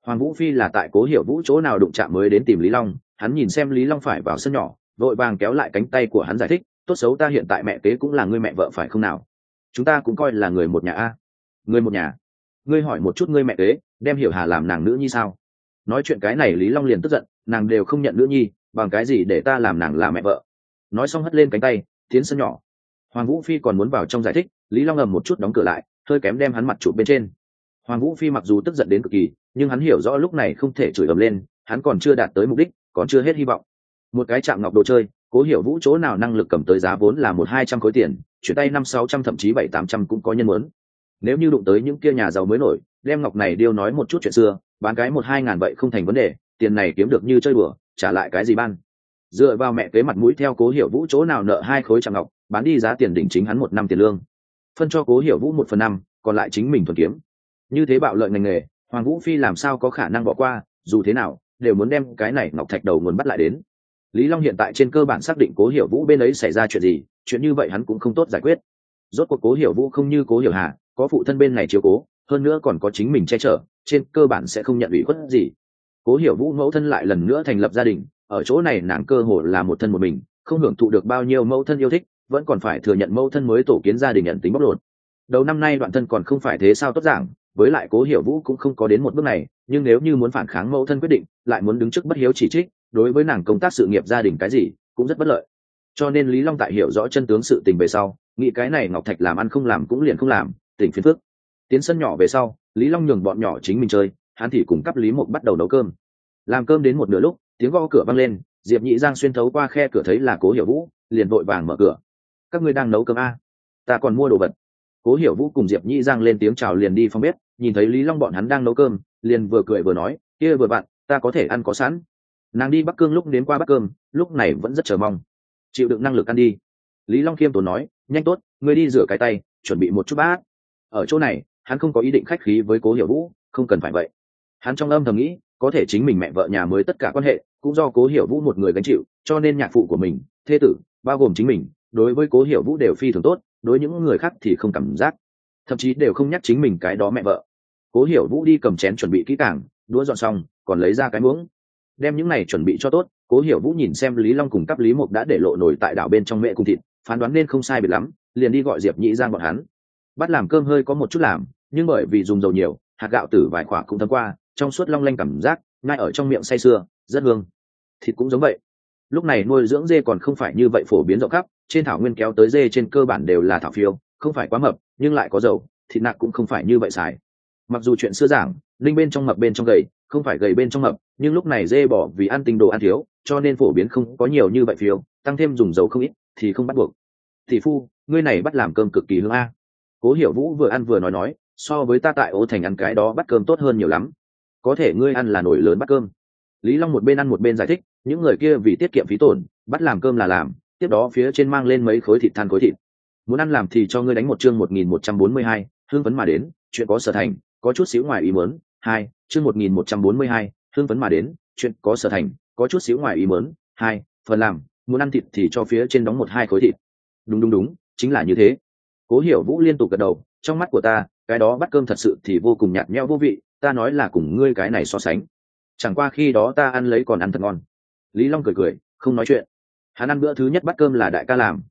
A: Hoàng Vũ Phi là tại Cố Hiểu Vũ chỗ nào đụng chạm mới đến tìm Lý Long, hắn nhìn xem Lý Long phải vào sân nhỏ, vội vàng kéo lại cánh tay của hắn giải thích, tốt xấu ta hiện tại mẹ kế cũng là người mẹ vợ phải không nào? Chúng ta cũng coi là người một nhà a. Người một nhà? Ngươi hỏi một chút ngươi mẹ kế, đem Hiểu Hà làm nàng nữ nhi sao? Nói chuyện cái này Lý Long liền tức giận, nàng đều không nhận nữ nhi, bằng cái gì để ta làm nàng là mẹ vợ? Nói xong hất lên cánh tay, tiến sân nhỏ. Hoàng Vũ Phi còn muốn vào trong giải thích, Lý Long ầm một chút đóng cửa lại, hơi kém đem hắn mặt chụp bên trên. Hoàng Vũ Phi mặc dù tức giận đến cực kỳ, nhưng hắn hiểu rõ lúc này không thể chửi ầm lên, hắn còn chưa đạt tới mục đích, còn chưa hết hy vọng. Một cái chạm ngọc đồ chơi, Cố Hiểu Vũ chỗ nào năng lực cầm tới giá vốn là 100-200 khối tiền, chuyển tay 500-600 thậm chí 700-800 cũng có nhân muốn. Nếu như đụng tới những kia nhà giàu mới nổi, đem ngọc này điêu nói một chút chuyện xưa, bán cái 1-2 ngàn vậy không thành vấn đề, tiền này kiếm được như chơi bừa, trả lại cái gì ban. Dựa vào mẹ kế mặt mũi theo Cố Hiểu Vũ chỗ nào nợ 2 khối chạm ngọc, bán đi giá tiền đỉnh chính hắn 1 năm tiền lương. Phân cho Cố Hiểu Vũ 1/5, còn lại chính mình thuần kiếm. Như thế bạo lợi ngành nghề, Hoàng Vũ Phi làm sao có khả năng bỏ qua, dù thế nào đều muốn đem cái này ngọc thạch đầu nguồn bắt lại đến. Lý Long hiện tại trên cơ bản xác định Cố Hiểu Vũ bên ấy xảy ra chuyện gì, chuyện như vậy hắn cũng không tốt giải quyết. Rốt cuộc Cố Hiểu Vũ không như Cố Hiểu Hà, có phụ thân bên này chiếu cố, hơn nữa còn có chính mình che chở, trên cơ bản sẽ không nhận ủy khuất gì. Cố Hiểu Vũ mẫu thân lại lần nữa thành lập gia đình, ở chỗ này nàng cơ hồ là một thân một mình, không hưởng thụ được bao nhiêu mẫu thân yêu thích, vẫn còn phải thừa nhận mẫu thân mới tổ kiến gia đình nhận tính bóc lột. Đầu năm nay đoạn thân còn không phải thế sao tốt giảng, với lại Cố Hiểu Vũ cũng không có đến một bước này, nhưng nếu như muốn phản kháng mẫu thân quyết định, lại muốn đứng trước bất hiếu chỉ trích, đối với nàng công tác sự nghiệp gia đình cái gì cũng rất bất lợi. Cho nên Lý Long tại hiểu rõ chân tướng sự tình về sau, nghĩ cái này ngọc thạch làm ăn không làm cũng liền không làm, tỉnh phiền phức. Tiến sân nhỏ về sau, Lý Long nhường bọn nhỏ chính mình chơi, hắn thì cùng cấp Lý Mộc bắt đầu nấu cơm. Làm cơm đến một nửa lúc, tiếng gõ cửa vang lên, Diệp Nhị Giang xuyên thấu qua khe cửa thấy là Cố Hiểu Vũ, liền vội vàng mở cửa. Các ngươi đang nấu cơm a? Ta còn mua đồ vật. Cố Hiểu Vũ cùng Diệp Nhị Giang lên tiếng chào liền đi phòng bếp, nhìn thấy Lý Long bọn hắn đang nấu cơm, liền vừa cười vừa nói, kia vừa bạn, ta có thể ăn có sẵn. Nàng đi Bắc Cương lúc đến qua bát cơm, lúc này vẫn rất chờ mong. Chịu đựng năng lực ăn đi. Lý Long khiêm tốn nói, nhanh tốt, ngươi đi rửa cái tay, chuẩn bị một chút bát. Ở chỗ này, hắn không có ý định khách khí với Cố Hiểu Vũ, không cần phải vậy. Hắn trong âm thầm nghĩ, có thể chính mình mẹ vợ nhà mới tất cả quan hệ, cũng do Cố Hiểu Vũ một người gánh chịu, cho nên nhạc phụ của mình, thê tử, bao gồm chính mình, đối với Cố Hiểu Vũ đều phi thường tốt, đối những người khác thì không cảm giác, thậm chí đều không nhắc chính mình cái đó mẹ vợ. Cố Hiểu Vũ đi cầm chén chuẩn bị kỹ càng, đũa dọn xong, còn lấy ra cái muỗng, đem những này chuẩn bị cho tốt. Cố Hiểu Vũ nhìn xem Lý Long cùng cấp Lý Mộc đã để lộ nổi tại đảo bên trong mẹ cùng thịt, phán đoán nên không sai biệt lắm, liền đi gọi Diệp Nhị Giang bọn hắn. Bắt làm cơm hơi có một chút làm, nhưng bởi vì dùng dầu nhiều, hạt gạo tử vài quả cũng thấm qua, trong suốt long lanh cảm giác, ngay ở trong miệng say sưa, rất hương. Thịt cũng giống vậy. Lúc này nuôi dưỡng dê còn không phải như vậy phổ biến rộng khắp, trên thảo nguyên kéo tới dê trên cơ bản đều là thảo phiêu, không phải quá mập, nhưng lại có dầu, thịt nạc cũng không phải như vậy xài. Mặc dù chuyện xưa giảng, linh bên trong mập bên trong gầy, không phải gầy bên trong mập, nhưng lúc này dê bỏ vì ăn tinh đồ ăn thiếu, cho nên phổ biến không có nhiều như vậy phiêu, tăng thêm dùng dầu không ít, thì không bắt buộc. Tỷ phu, ngươi này bắt làm cơm cực kỳ hương a. Cố Hiểu Vũ vừa ăn vừa nói, so với ta tại Ô Thành ăn cái đó bắt cơm tốt hơn nhiều lắm. Có thể ngươi ăn là nổi lớn bắt cơm. Lý Long một bên ăn một bên giải thích, những người kia vì tiết kiệm phí tổn, bắt làm cơm là làm, tiếp đó phía trên mang lên mấy khối thịt than khối thịt. Muốn ăn làm thì cho ngươi đánh một chương 1142, hương phấn mà đến, chuyện có sở thành, có chút xíu ngoài ý muốn. 2, chương 1142, hương phấn mà đến, chuyện có sở thành, có chút xíu ngoài ý muốn. 2, phần làm, muốn ăn thịt thì cho phía trên đóng 1-2 khối thịt. Đúng, chính là như thế. Cố Hiểu Vũ liên tục gật đầu, trong mắt của ta, cái đó bắt cơm thật sự thì vô cùng nhạt nhẽo vô vị, ta nói là cùng ngươi cái này so sánh. Chẳng qua khi đó ta ăn lấy còn ăn thật ngon. Lý Long cười, không nói chuyện. Hắn ăn bữa thứ nhất bắt cơm là đại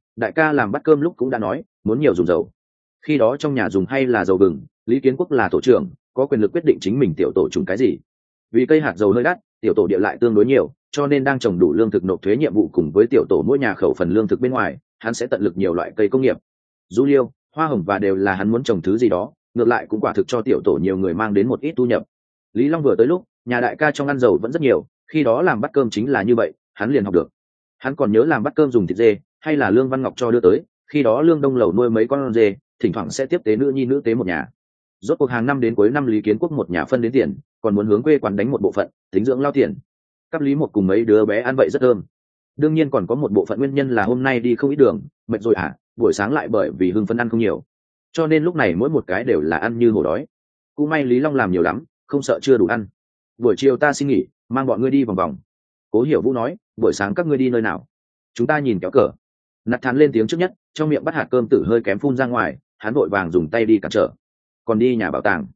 A: ca làm bắt cơm lúc cũng đã nói, muốn nhiều dùng dầu. Khi đó trong nhà dùng hay là dầu gừng, Lý Kiến Quốc là tổ trưởng, có quyền lực quyết định chính mình tiểu tổ trùng cái gì. Vì cây hạt dầu hơi đắt, tiểu tổ địa lại tương đối nhiều, cho nên đang trồng đủ lương thực nộp thuế nhiệm vụ cùng với tiểu tổ mỗi nhà khẩu phần lương thực bên ngoài, hắn sẽ tận lực nhiều loại cây công nghiệp. Du liêu, hoa hồng và đều là hắn muốn trồng thứ gì đó, ngược lại cũng quả thực cho tiểu tổ nhiều người mang đến một ít thu nhập. Lý Long vừa tới lúc, nhà đại ca trong ăn dầu vẫn rất nhiều, khi đó làm bắt cơm chính là như vậy, hắn liền học được. Hắn còn nhớ làm bắt cơm dùng thịt dê, hay là Lương Văn Ngọc cho đưa tới, khi đó Lương Đông Lầu nuôi mấy con dê, thỉnh thoảng sẽ tiếp tế nữ nhi nữ tế một nhà. Rốt cuộc hàng năm đến cuối năm Lý Kiến Quốc một nhà phân đến tiền, còn muốn hướng quê quán đánh một bộ phận, tính dưỡng lao tiền. Cấp Lý một cùng mấy đứa bé ăn vậy rất thơm. Đương nhiên còn có một bộ phận nguyên nhân là hôm nay đi không ít đường, mệt rồi buổi sáng lại bởi vì hưng phấn ăn không nhiều, cho nên lúc này mỗi một cái đều là ăn như hổ đói. Cũng may Lý Long làm nhiều lắm, không sợ chưa đủ ăn. Buổi chiều ta xin nghỉ, mang bọn ngươi đi vòng vòng. Cố Hiểu Vũ nói, buổi sáng các ngươi đi nơi nào? Chúng ta nhìn kéo cờ. Nạt Thán lên tiếng trước nhất, trong miệng bắt hạt cơm tử hơi kém phun ra ngoài, hắn vội vàng dùng tay đi cản trở. Còn đi nhà bảo tàng.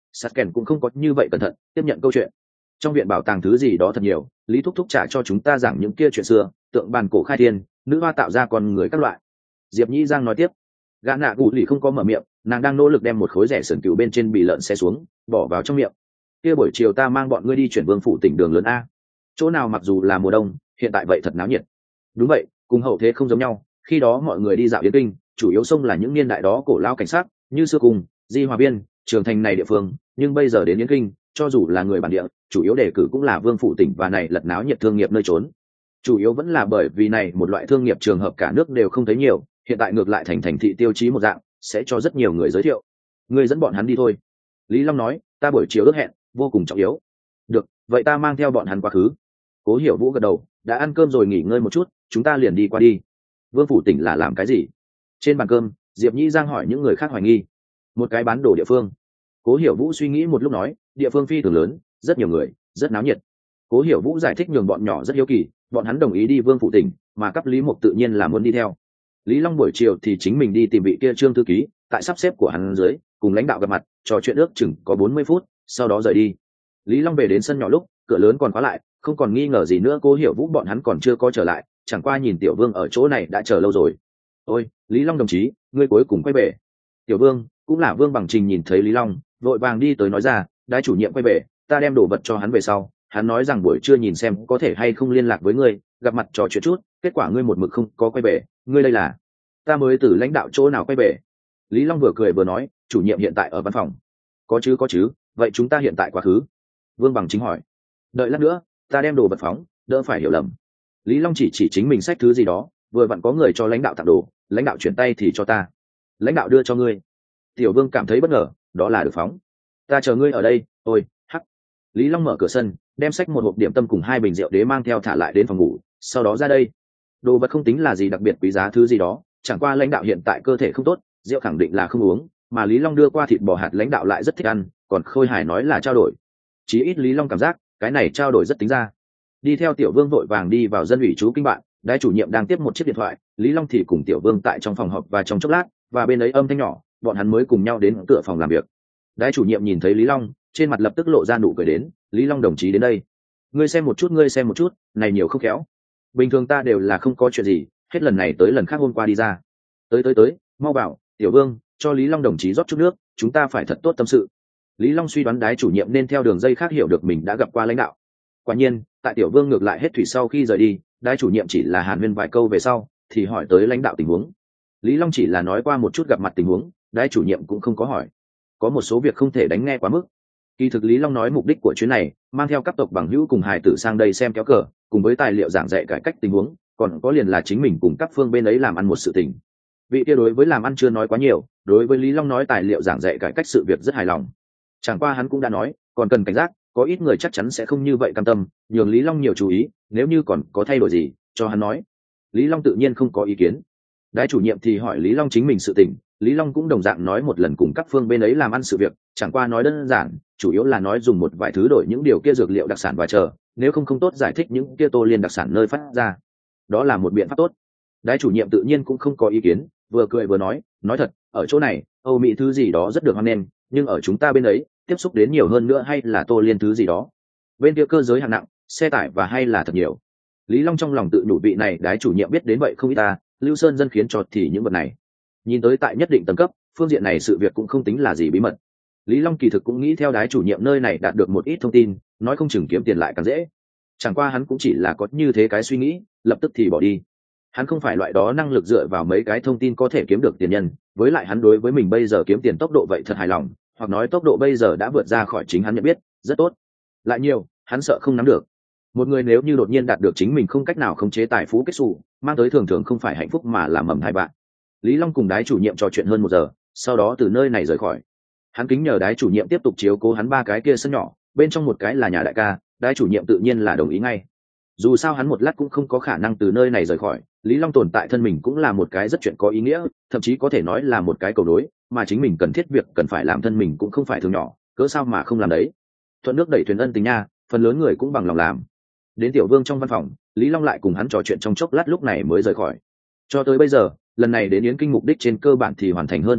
A: Sắt kèn cũng không có như vậy cẩn thận tiếp nhận câu chuyện. Trong viện bảo tàng thứ gì đó thật nhiều, Lý thúc thúc trả cho chúng ta giảng những kia chuyện xưa, tượng bàn cổ khai thiên, nữ hoa tạo ra con người các loại. Diệp Nhĩ Giang nói tiếp. Gã nạ gù lì không có mở miệng, nàng đang nỗ lực đem một khối rẻ sườn cừu bên trên bị lợn xe xuống, bỏ vào trong miệng. Kia buổi chiều ta mang bọn ngươi đi chuyển vương phủ tỉnh đường lớn a. Chỗ nào mặc dù là mùa đông, hiện tại vậy thật náo nhiệt. Đúng vậy, cùng hậu thế không giống nhau, khi đó mọi người đi dạo Yến Kinh, chủ yếu sông là những niên đại đó cổ lao cảnh sát, như xưa cùng Di Hòa Biên, Trường Thành này địa phương, nhưng bây giờ đến Yến Kinh, cho dù là người bản địa, chủ yếu đề cử cũng là vương phủ tỉnh và này lật náo nhiệt thương nghiệp nơi trốn. Chủ yếu vẫn là bởi vì này một loại thương nghiệp trường hợp cả nước đều không thấy nhiều, hiện tại ngược lại thành thị tiêu chí một dạng, sẽ cho rất nhiều người giới thiệu. Người dẫn bọn hắn đi thôi. Lý Long nói, ta buổi chiều ước hẹn, vô cùng trọng yếu. Được, vậy ta mang theo bọn hắn quá khứ. Cố Hiểu Vũ gật đầu, đã ăn cơm rồi nghỉ ngơi một chút, chúng ta liền đi qua đi. Vương phủ tỉnh là làm cái gì? Trên bàn cơm, Diệp Nhĩ Giang hỏi những người khác hoài nghi. Một cái bán đồ địa phương. Cố Hiểu Vũ suy nghĩ một lúc nói, địa phương phi thường lớn, rất nhiều người, rất náo nhiệt. Cố Hiểu Vũ giải thích nhường bọn nhỏ rất hiếu kỳ, bọn hắn đồng ý đi Vương phủ tỉnh, mà cấp Lý Mục tự nhiên là muốn đi theo. Lý Long buổi chiều thì chính mình đi tìm vị kia Trương thư ký, tại sắp xếp của hắn dưới, cùng lãnh đạo gặp mặt, trò chuyện ước chừng có 40 phút, sau đó rời đi. Lý Long về đến sân nhỏ lúc, cửa lớn còn khóa lại, không còn nghi ngờ gì nữa Cố Hiểu Vũ bọn hắn còn chưa có trở lại, chẳng qua nhìn Tiểu Vương ở chỗ này đã chờ lâu rồi. Ôi, Lý Long đồng chí, ngươi cuối cùng quay về. Tiểu Vương, cũng là Vương Bằng Trình nhìn thấy Lý Long, vội vàng đi tới nói ra, đái chủ nhiệm quay về, ta đem đồ vật cho hắn về sau, hắn nói rằng buổi trưa nhìn xem có thể hay không liên lạc với ngươi, gặp mặt trò chuyện chút, kết quả ngươi một mực không có quay về, ngươi đây là? Ta mới từ lãnh đạo chỗ nào quay về? Lý Long vừa cười vừa nói, chủ nhiệm hiện tại ở văn phòng. Có chứ, vậy chúng ta hiện tại quá khứ. Vương Bằng Chính hỏi. Đợi lát nữa, ta đem đồ vật phóng, đỡ phải hiểu lầm. Lý Long chỉ chính mình xách thứ gì đó, vừa vặn có người cho lãnh đạo tặng đồ, lãnh đạo chuyển tay thì cho ta. Lãnh đạo đưa cho ngươi. Tiểu Vương cảm thấy bất ngờ, đó là được phóng. Ta chờ ngươi ở đây, ôi, hắc. Lý Long mở cửa sân, đem xách một hộp điểm tâm cùng 2 bình rượu đế mang theo thả lại đến phòng ngủ, sau đó ra đây. Đồ vật không tính là gì đặc biệt quý giá thứ gì đó, chẳng qua lãnh đạo hiện tại cơ thể không tốt, rượu khẳng định là không uống, mà Lý Long đưa qua thịt bò hạt lãnh đạo lại rất thích ăn, còn Khôi Hải nói là trao đổi. Chí ít Lý Long cảm giác, cái này trao đổi rất tính ra. Đi theo Tiểu Vương vội vàng đi vào dân ủy chú kinh bạn, đái chủ nhiệm đang tiếp một chiếc điện thoại, Lý Long thì cùng Tiểu Vương tại trong phòng họp và trong chốc lát, và bên ấy âm thanh nhỏ, bọn hắn mới cùng nhau đến cửa phòng làm việc. Đái chủ nhiệm nhìn thấy Lý Long, trên mặt lập tức lộ ra nụ cười đến, Lý Long đồng chí đến đây. Ngươi xem một chút, này nhiều không khéo. Bình thường ta đều là không có chuyện gì, hết lần này tới lần khác hôm qua đi ra. Tới, mau vào, Tiểu Vương, cho Lý Long đồng chí rót chút nước, chúng ta phải thật tốt tâm sự. Lý Long suy đoán đái chủ nhiệm nên theo đường dây khác hiểu được mình đã gặp qua lãnh đạo. Quả nhiên, tại Tiểu Vương ngược lại hết thủy sau khi rời đi, đái chủ nhiệm chỉ là hàn huyên vài câu về sau, thì hỏi tới lãnh đạo tình huống. Lý Long chỉ là nói qua một chút gặp mặt tình huống, đái chủ nhiệm cũng không có hỏi. Có một số việc không thể đánh nghe quá mức. Kỳ thực Lý Long nói mục đích của chuyến này, mang theo các tộc bằng hữu cùng hài tử sang đây xem kéo cờ, cùng với tài liệu giảng dạy cải cách tình huống, còn có liền là chính mình cùng các phương bên ấy làm ăn một sự tình. Vị kia đối với làm ăn chưa nói quá nhiều, đối với Lý Long nói tài liệu giảng dạy cải cách sự việc rất hài lòng. Chẳng qua hắn cũng đã nói, còn cần cảnh giác, có ít người chắc chắn sẽ không như vậy cam tâm, nhường Lý Long nhiều chú ý, nếu như còn có thay đổi gì, cho hắn nói. Lý Long tự nhiên không có ý kiến. Đái chủ nhiệm thì hỏi Lý Long chính mình sự tình, Lý Long cũng đồng dạng nói một lần cùng các phương bên ấy làm ăn sự việc, chẳng qua nói đơn giản, chủ yếu là nói dùng một vài thứ đổi những điều kia dược liệu đặc sản và chờ, nếu không tốt giải thích những kia tô liên đặc sản nơi phát ra. Đó là một biện pháp tốt. Đái chủ nhiệm tự nhiên cũng không có ý kiến, vừa cười vừa nói thật, ở chỗ này, Âu Mỹ thứ gì đó rất được hoan nghênh, nhưng ở chúng ta bên ấy, tiếp xúc đến nhiều hơn nữa hay là tô liên thứ gì đó. Bên kia cơ giới hạng nặng, xe tải và hay là thật nhiều. Lý Long trong lòng tự nhủ vị này đái chủ nhiệm biết đến vậy không ít ta, Lưu Sơn dân khiến cho thì những vật này. Nhìn tới tại nhất định tầng cấp, phương diện này sự việc cũng không tính là gì bí mật. Lý Long kỳ thực cũng nghĩ theo đái chủ nhiệm nơi này đạt được một ít thông tin, nói không chừng kiếm tiền lại càng dễ. Chẳng qua hắn cũng chỉ là có như thế cái suy nghĩ, lập tức thì bỏ đi. Hắn không phải loại đó năng lực dựa vào mấy cái thông tin có thể kiếm được tiền nhân, với lại hắn đối với mình bây giờ kiếm tiền tốc độ vậy thật hài lòng, hoặc nói tốc độ bây giờ đã vượt ra khỏi chính hắn nhận biết, rất tốt. Lại nhiều, hắn sợ không nắm được. Một người nếu như đột nhiên đạt được chính mình không cách nào khống chế tài phú kết xù, mang tới thường thường không phải hạnh phúc mà là mầm hai bạn. Lý Long cùng đái chủ nhiệm trò chuyện hơn 1 giờ, sau đó từ nơi này rời khỏi. Hắn kính nhờ đái chủ nhiệm tiếp tục chiếu cố hắn 3 cái kia sân nhỏ, bên trong một cái là nhà đại ca, đái chủ nhiệm tự nhiên là đồng ý ngay. Dù sao hắn một lát cũng không có khả năng từ nơi này rời khỏi, Lý Long tồn tại thân mình cũng là một cái rất chuyện có ý nghĩa, thậm chí có thể nói là một cái cầu nối, mà chính mình cần thiết việc cần phải làm thân mình cũng không phải thường nhỏ, cớ sao mà không làm đấy. Thuận nước đẩy thuyền ân tình nha, phần lớn người cũng bằng lòng làm. Đến Tiểu Vương trong văn phòng, Lý Long lại cùng hắn trò chuyện trong chốc lát lúc này mới rời khỏi. Cho tới bây giờ, lần này đến Yến Kinh mục đích trên cơ bản thì hoàn thành hơn phân nửa,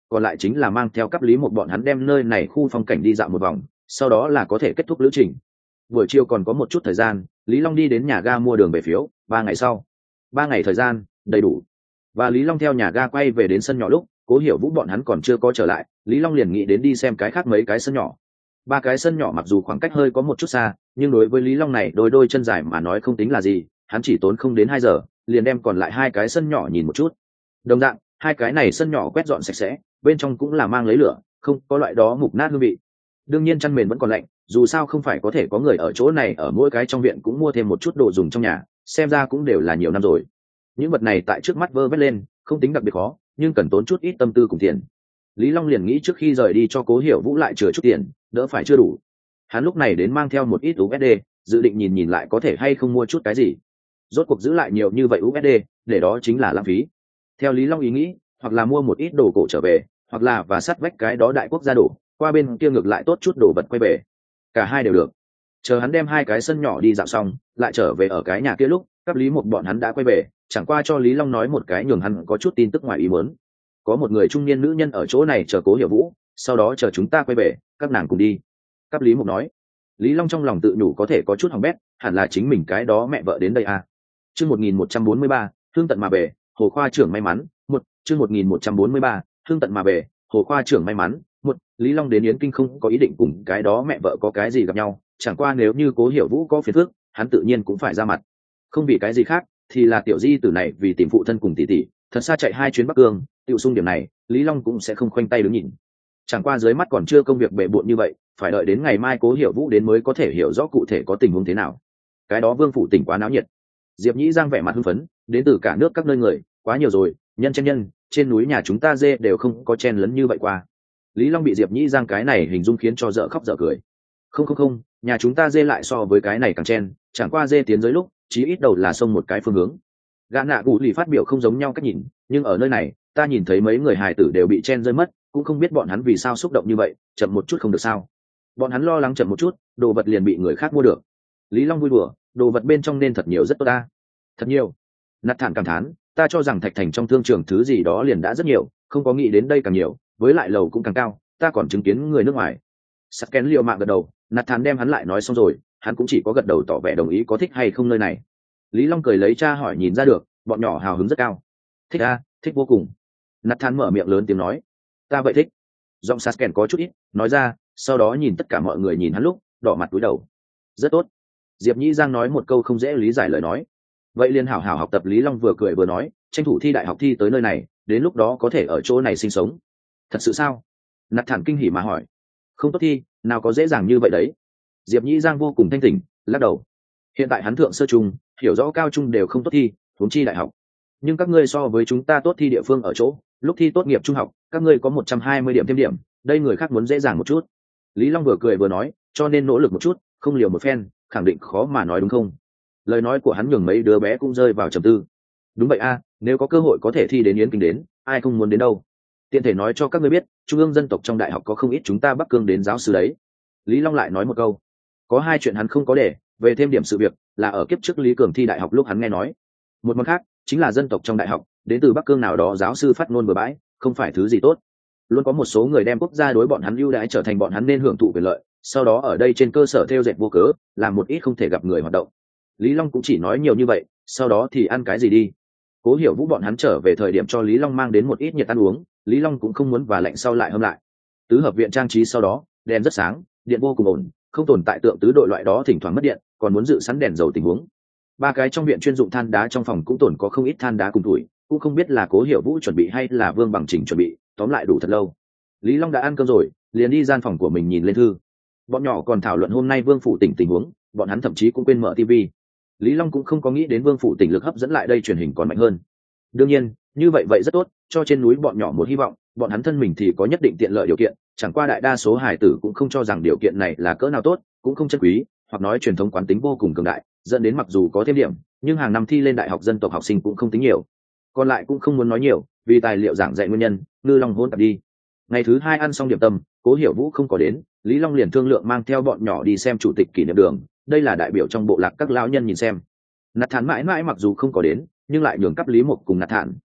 A: còn lại chính là mang theo cấp lý một bọn hắn đem nơi này khu phong cảnh đi dạo một vòng, sau đó là có thể kết thúc lữ trình. Buổi chiều còn có một chút thời gian, Lý Long đi đến nhà ga mua đường về phiếu. 3 ngày sau, 3 ngày thời gian đầy đủ, và Lý Long theo nhà ga quay về đến sân nhỏ lúc Cố Hiểu Vũ bọn hắn còn chưa có trở lại, Lý Long liền nghĩ đến đi xem cái khác mấy cái sân nhỏ. 3 cái sân nhỏ mặc dù khoảng cách hơi có một chút xa, nhưng đối với Lý Long này đôi chân dài mà nói không tính là gì, hắn chỉ tốn không đến 2 giờ liền đem còn lại 2 cái sân nhỏ nhìn một chút. Đồng dạng, 2 cái này sân nhỏ quét dọn sạch sẽ, bên trong cũng là mang lấy lửa, không có loại đó mục nát hương vị. Đương nhiên chăn mền vẫn còn lạnh, dù sao không phải có thể có người ở chỗ này, ở mỗi cái trong viện cũng mua thêm một chút đồ dùng trong nhà, xem ra cũng đều là nhiều năm rồi. Những vật này tại trước mắt vơ vét lên không tính đặc biệt khó, nhưng cần tốn chút ít tâm tư cùng tiền. Lý Long liền nghĩ trước khi rời đi cho Cố Hiểu Vũ lại chừa chút tiền, đỡ phải chưa đủ. Hắn lúc này đến mang theo một ít USD, dự định nhìn lại có thể hay không mua chút cái gì. Rốt cuộc giữ lại nhiều như vậy USD, để đó chính là lãng phí. Theo Lý Long ý nghĩ, hoặc là mua một ít đồ cổ trở về, hoặc là và sắt vách cái đó đại quốc gia đổ, qua bên kia ngược lại tốt chút đồ vật quay về. Cả hai đều được. Chờ hắn đem 2 cái sân nhỏ đi dạo xong, lại trở về ở cái nhà kia lúc, cấp lý một bọn hắn đã quay về, chẳng qua cho Lý Long nói một cái nhường hắn có chút tin tức ngoài ý muốn. Có một người trung niên nữ nhân ở chỗ này chờ Cố Hiểu Vũ, sau đó chờ chúng ta quay về, các nàng cùng đi. Cấp lý một nói. Lý Long trong lòng tự nhủ có thể có chút hỏng bét, hẳn là chính mình cái đó mẹ vợ đến đây à. Chương 1143, thương tận mà về, Hồ Khoa trưởng may mắn. Chương 1143, thương tận mà về, Hồ Khoa trưởng may mắn. Lý Long đến Yến Kinh không có ý định cùng cái đó mẹ vợ có cái gì gặp nhau, chẳng qua nếu như Cố Hiểu Vũ có phiền phức, hắn tự nhiên cũng phải ra mặt. Không vì cái gì khác, thì là tiểu di tử này vì tìm phụ thân cùng tỷ tỷ, thật xa chạy 2 chuyến Bắc Cương, tiêu sung điểm này, Lý Long cũng sẽ không khoanh tay đứng nhìn. Chẳng qua dưới mắt còn chưa công việc bệ bội như vậy, phải đợi đến ngày mai Cố Hiểu Vũ đến mới có thể hiểu rõ cụ thể có tình huống thế nào. Cái đó Vương phủ tỉnh quá náo nhiệt. Diệp Nhĩ Giang vẻ mặt hưng phấn, đến từ cả nước các nơi người, quá nhiều rồi, nhân chen nhân, trên núi nhà chúng ta dê đều không có chen lấn như vậy qua. Lý Long bị Diệp Nhĩ Giang cái này hình dung khiến cho dở khóc dở cười. Không, nhà chúng ta dê lại so với cái này càng chen, chẳng qua dê tiến dưới lúc, chí ít đầu là xông một cái phương hướng. Gã nạ Gù Lì phát biểu không giống nhau cách nhìn, nhưng ở nơi này, ta nhìn thấy mấy người hài tử đều bị chen rơi mất, cũng không biết bọn hắn vì sao xúc động như vậy, chậm một chút không được sao? Bọn hắn lo lắng chậm một chút, đồ vật liền bị người khác mua được. Lý Long vui đùa, đồ vật bên trong nên thật nhiều rất tốt ta. Thật nhiều. Nạt Thản cảm thán, ta cho rằng Thạch Thành trong thương trường thứ gì đó liền đã rất nhiều, không có nghĩ đến đây càng nhiều, với lại lầu cũng càng cao, ta còn chứng kiến người nước ngoài. Sắc kén liều mạng gật đầu, Nạt Thản đem hắn lại nói xong rồi, hắn cũng chỉ có gật đầu tỏ vẻ đồng ý có thích hay không nơi này. Lý Long cười lấy cha hỏi nhìn ra được, bọn nhỏ hào hứng rất cao. Thích a, thích vô cùng. Nạt Thản mở miệng lớn tiếng nói, ta vậy thích. Giọng Sasken có chút ít, nói ra, sau đó nhìn tất cả mọi người nhìn hắn lúc, đỏ mặt cúi đầu. Rất tốt. Diệp Nhĩ Giang nói một câu không dễ lý giải lời nói. Vậy liền hảo hảo học tập. Lý Long vừa cười vừa nói, tranh thủ thi đại học thi tới nơi này, đến lúc đó có thể ở chỗ này sinh sống. Thật sự sao? Nạt Thản kinh hỉ mà hỏi. Không tốt thi, nào có dễ dàng như vậy đấy. Diệp Nhĩ Giang vô cùng thanh tỉnh, lắc đầu. Hiện tại hắn thượng sơ trung, hiểu rõ cao trung đều không tốt thi, huống chi đại học. Nhưng các ngươi so với chúng ta tốt thi địa phương ở chỗ, lúc thi tốt nghiệp trung học, các ngươi có 120 điểm thêm điểm, đây người khác muốn dễ dàng một chút. Lý Long vừa cười vừa nói, cho nên nỗ lực một chút, không liều một phen, khẳng định khó mà nói đúng không? Lời nói của hắn nhường mấy đứa bé cũng rơi vào trầm tư. Đúng vậy a, nếu có cơ hội có thể thi đến Yến Kinh đến, ai không muốn đến đâu. Tiện thể nói cho các ngươi biết, trung ương dân tộc trong đại học có không ít chúng ta Bắc Cương đến giáo sư đấy. Lý Long lại nói một câu. Có 2 chuyện hắn không có để, về thêm điểm sự việc, là ở kiếp trước Lý Cường thi đại học lúc hắn nghe nói. Một món khác, chính là dân tộc trong đại học, đến từ Bắc Cương nào đó giáo sư phát ngôn bừa bãi, không phải thứ gì tốt. Luôn có một số người đem quốc gia đối bọn hắn ưu đãi trở thành bọn hắn nên hưởng thụ quyền lợi, sau đó ở đây trên cơ sở theo dệt vô cớ, làm một ít không thể gặp người hoạt động. Lý Long cũng chỉ nói nhiều như vậy, sau đó thì ăn cái gì đi. Cố Hiểu Vũ bọn hắn trở về thời điểm cho Lý Long mang đến một ít nhiệt ăn uống, Lý Long cũng không muốn và lạnh sau lại hâm lại. Tứ hợp viện trang trí sau đó, đèn rất sáng, điện vô cùng ổn, không tồn tại tượng tứ đội loại đó thỉnh thoảng mất điện, còn muốn dự sẵn đèn dầu tình huống. 3 cái trong viện chuyên dụng than đá trong phòng cũng tồn có không ít than đá cùng tuổi, cũng không biết là Cố Hiểu Vũ chuẩn bị hay là Vương Bằng Trình chuẩn bị, tóm lại đủ thật lâu. Lý Long đã ăn cơm rồi, liền đi gian phòng của mình nhìn lên thư. Bọn nhỏ còn thảo luận hôm nay Vương phủ tỉnh tình huống, bọn hắn thậm chí cũng quên mở TV. Lý Long cũng không có nghĩ đến Vương phủ tỉnh lực hấp dẫn lại đây truyền hình còn mạnh hơn. Đương nhiên, như vậy rất tốt, cho trên núi bọn nhỏ một hy vọng, bọn hắn thân mình thì có nhất định tiện lợi điều kiện, chẳng qua đại đa số hài tử cũng không cho rằng điều kiện này là cỡ nào tốt, cũng không chân quý, hoặc nói truyền thống quán tính vô cùng cường đại, dẫn đến mặc dù có thêm điểm, nhưng hàng năm thi lên đại học dân tộc học sinh cũng không tính nhiều. Còn lại cũng không muốn nói nhiều, vì tài liệu giảng dạy nguyên nhân, Ngư Long hôn tập đi. Ngày thứ 2 ăn xong điểm tâm, Cố Hiểu Vũ không có đến, Lý Long liền thương lượng mang theo bọn nhỏ đi xem chủ tịch kỷ niệm đường, đây là đại biểu trong bộ lạc các lão nhân nhìn xem. Nạt Thản mãi mãi mặc dù không có đến, nhưng lại nhường cấp Lý Mục cùng Nạt Thản,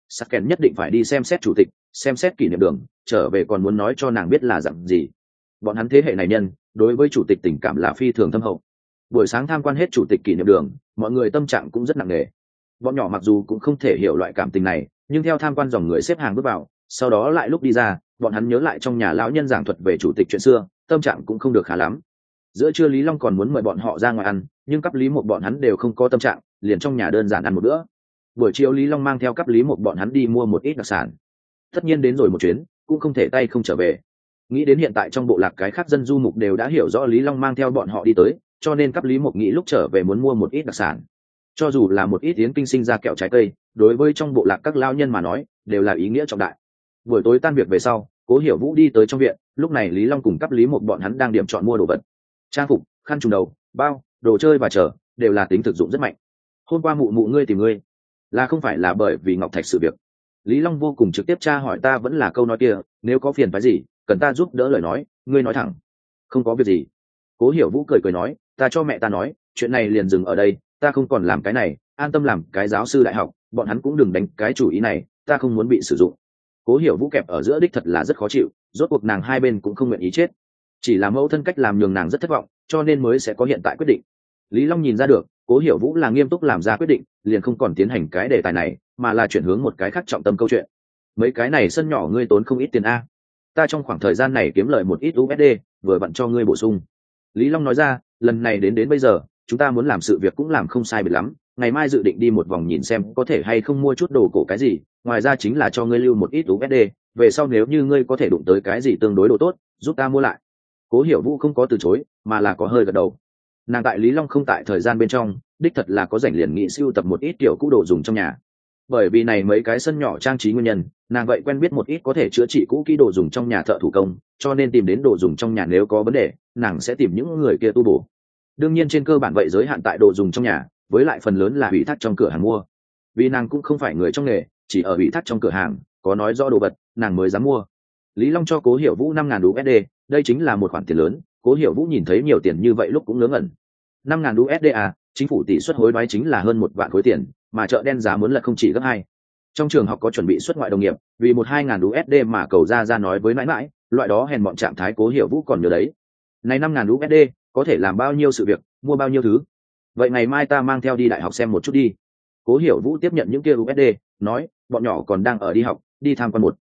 A: sắc kèn nhất định phải đi xem xét chủ tịch, xem xét kỷ niệm đường, trở về còn muốn nói cho nàng biết là dặn gì. Bọn hắn thế hệ này nhân đối với chủ tịch tình cảm là phi thường thâm hậu. Buổi sáng tham quan hết chủ tịch kỷ niệm đường, mọi người tâm trạng cũng rất nặng nề. Bọn nhỏ mặc dù cũng không thể hiểu loại cảm tình này, nhưng theo tham quan dòng người xếp hàng bước vào, sau đó lại lúc đi ra, bọn hắn nhớ lại trong nhà lão nhân giảng thuật về chủ tịch chuyện xưa, tâm trạng cũng không được khá lắm. Giữa trưa Lý Long còn muốn mời bọn họ ra ngoài ăn, nhưng cấp Lý một bọn hắn đều không có tâm trạng, liền trong nhà đơn giản ăn một bữa. Buổi chiều Lý Long mang theo cấp Lý một bọn hắn đi mua một ít đặc sản. Tất nhiên đến rồi một chuyến, cũng không thể tay không trở về. Nghĩ đến hiện tại trong bộ lạc cái khác dân du mục đều đã hiểu rõ Lý Long mang theo bọn họ đi tới, cho nên cấp Lý một nghĩ lúc trở về muốn mua một ít đặc sản. Cho dù là một ít yến kinh sinh ra kẹo trái cây, đối với trong bộ lạc các lao nhân mà nói, đều là ý nghĩa trọng đại. Buổi tối tan việc về sau, Cố Hiểu Vũ đi tới trong viện, lúc này Lý Long cùng cấp Lý một bọn hắn đang điểm chọn mua đồ vật. Trang phục, khăn trùm đầu, bao, đồ chơi và chờ, đều là tính thực dụng rất mạnh. Hôm qua mụ mụ ngươi tìm ngươi, là không phải là bởi vì Ngọc Thạch sự việc? Lý Long vô cùng trực tiếp tra hỏi, ta vẫn là câu nói kia, nếu có phiền phức gì, cần ta giúp đỡ lời nói, ngươi nói thẳng. Không có việc gì. Cố Hiểu Vũ cười cười nói, ta cho mẹ ta nói, chuyện này liền dừng ở đây, ta không còn làm cái này, an tâm làm cái giáo sư đại học, bọn hắn cũng đừng đánh cái chủ ý này, ta không muốn bị sử dụng. Cố Hiểu Vũ kẹp ở giữa đích thật là rất khó chịu, rốt cuộc nàng hai bên cũng không nguyện ý chết, chỉ là mẫu thân cách làm nhường nàng rất thất vọng, cho nên mới sẽ có hiện tại quyết định. Lý Long nhìn ra được Cố Hiểu Vũ là nghiêm túc làm ra quyết định, liền không còn tiến hành cái đề tài này, mà là chuyển hướng một cái khác trọng tâm câu chuyện. Mấy cái này sân nhỏ ngươi tốn không ít tiền a, ta trong khoảng thời gian này kiếm lời một ít USD, vừa vặn cho ngươi bổ sung. Lý Long nói ra, lần này đến bây giờ chúng ta muốn làm sự việc cũng làm không sai biệt lắm, ngày mai dự định đi một vòng nhìn xem có thể hay không mua chút đồ cổ cái gì, ngoài ra chính là cho ngươi lưu một ít USD, về sau nếu như ngươi có thể đụng tới cái gì tương đối đồ tốt, giúp ta mua lại. Cố Hiểu Vũ không có từ chối, mà là có hơi gật đầu. Nàng tại Lý Long không tại thời gian bên trong, đích thật là có rảnh liền nghị sưu tập một ít tiểu cũ đồ dùng trong nhà. Bởi vì này mấy cái sân nhỏ trang trí nguyên nhân, nàng vậy quen biết một ít có thể chữa trị cũ kỹ đồ dùng trong nhà thợ thủ công, cho nên tìm đến đồ dùng trong nhà nếu có vấn đề, nàng sẽ tìm những người kia tu bổ. Đương nhiên trên cơ bản vậy giới hạn tại đồ dùng trong nhà, với lại phần lớn là ủy thác trong cửa hàng mua. Vì nàng cũng không phải người trong nghề, chỉ ở ủy thác trong cửa hàng có nói rõ đồ vật, nàng mới dám mua. Lý Long cho Cố Hiểu Vũ 5.000 USD, đây chính là một khoản tiền lớn, Cố Hiểu Vũ nhìn thấy nhiều tiền như vậy lúc cũng ngớ ngẩn. 5.000 USD à, chính phủ tỷ suất hối đoái chính là hơn 1 vạn khối tiền, mà chợ đen giá muốn là không chỉ gấp 2. Trong trường học có chuẩn bị xuất ngoại đồng nghiệp, vì 1-2.000 USD mà cầu ra nói với mãi mãi, loại đó hèn mọn trạng thái Cố Hiểu Vũ còn nhớ đấy. Này 5.000 USD, có thể làm bao nhiêu sự việc, mua bao nhiêu thứ. Vậy ngày mai ta mang theo đi đại học xem một chút đi. Cố Hiểu Vũ tiếp nhận những kia USD, nói, bọn nhỏ còn đang ở đi học, đi tham quan một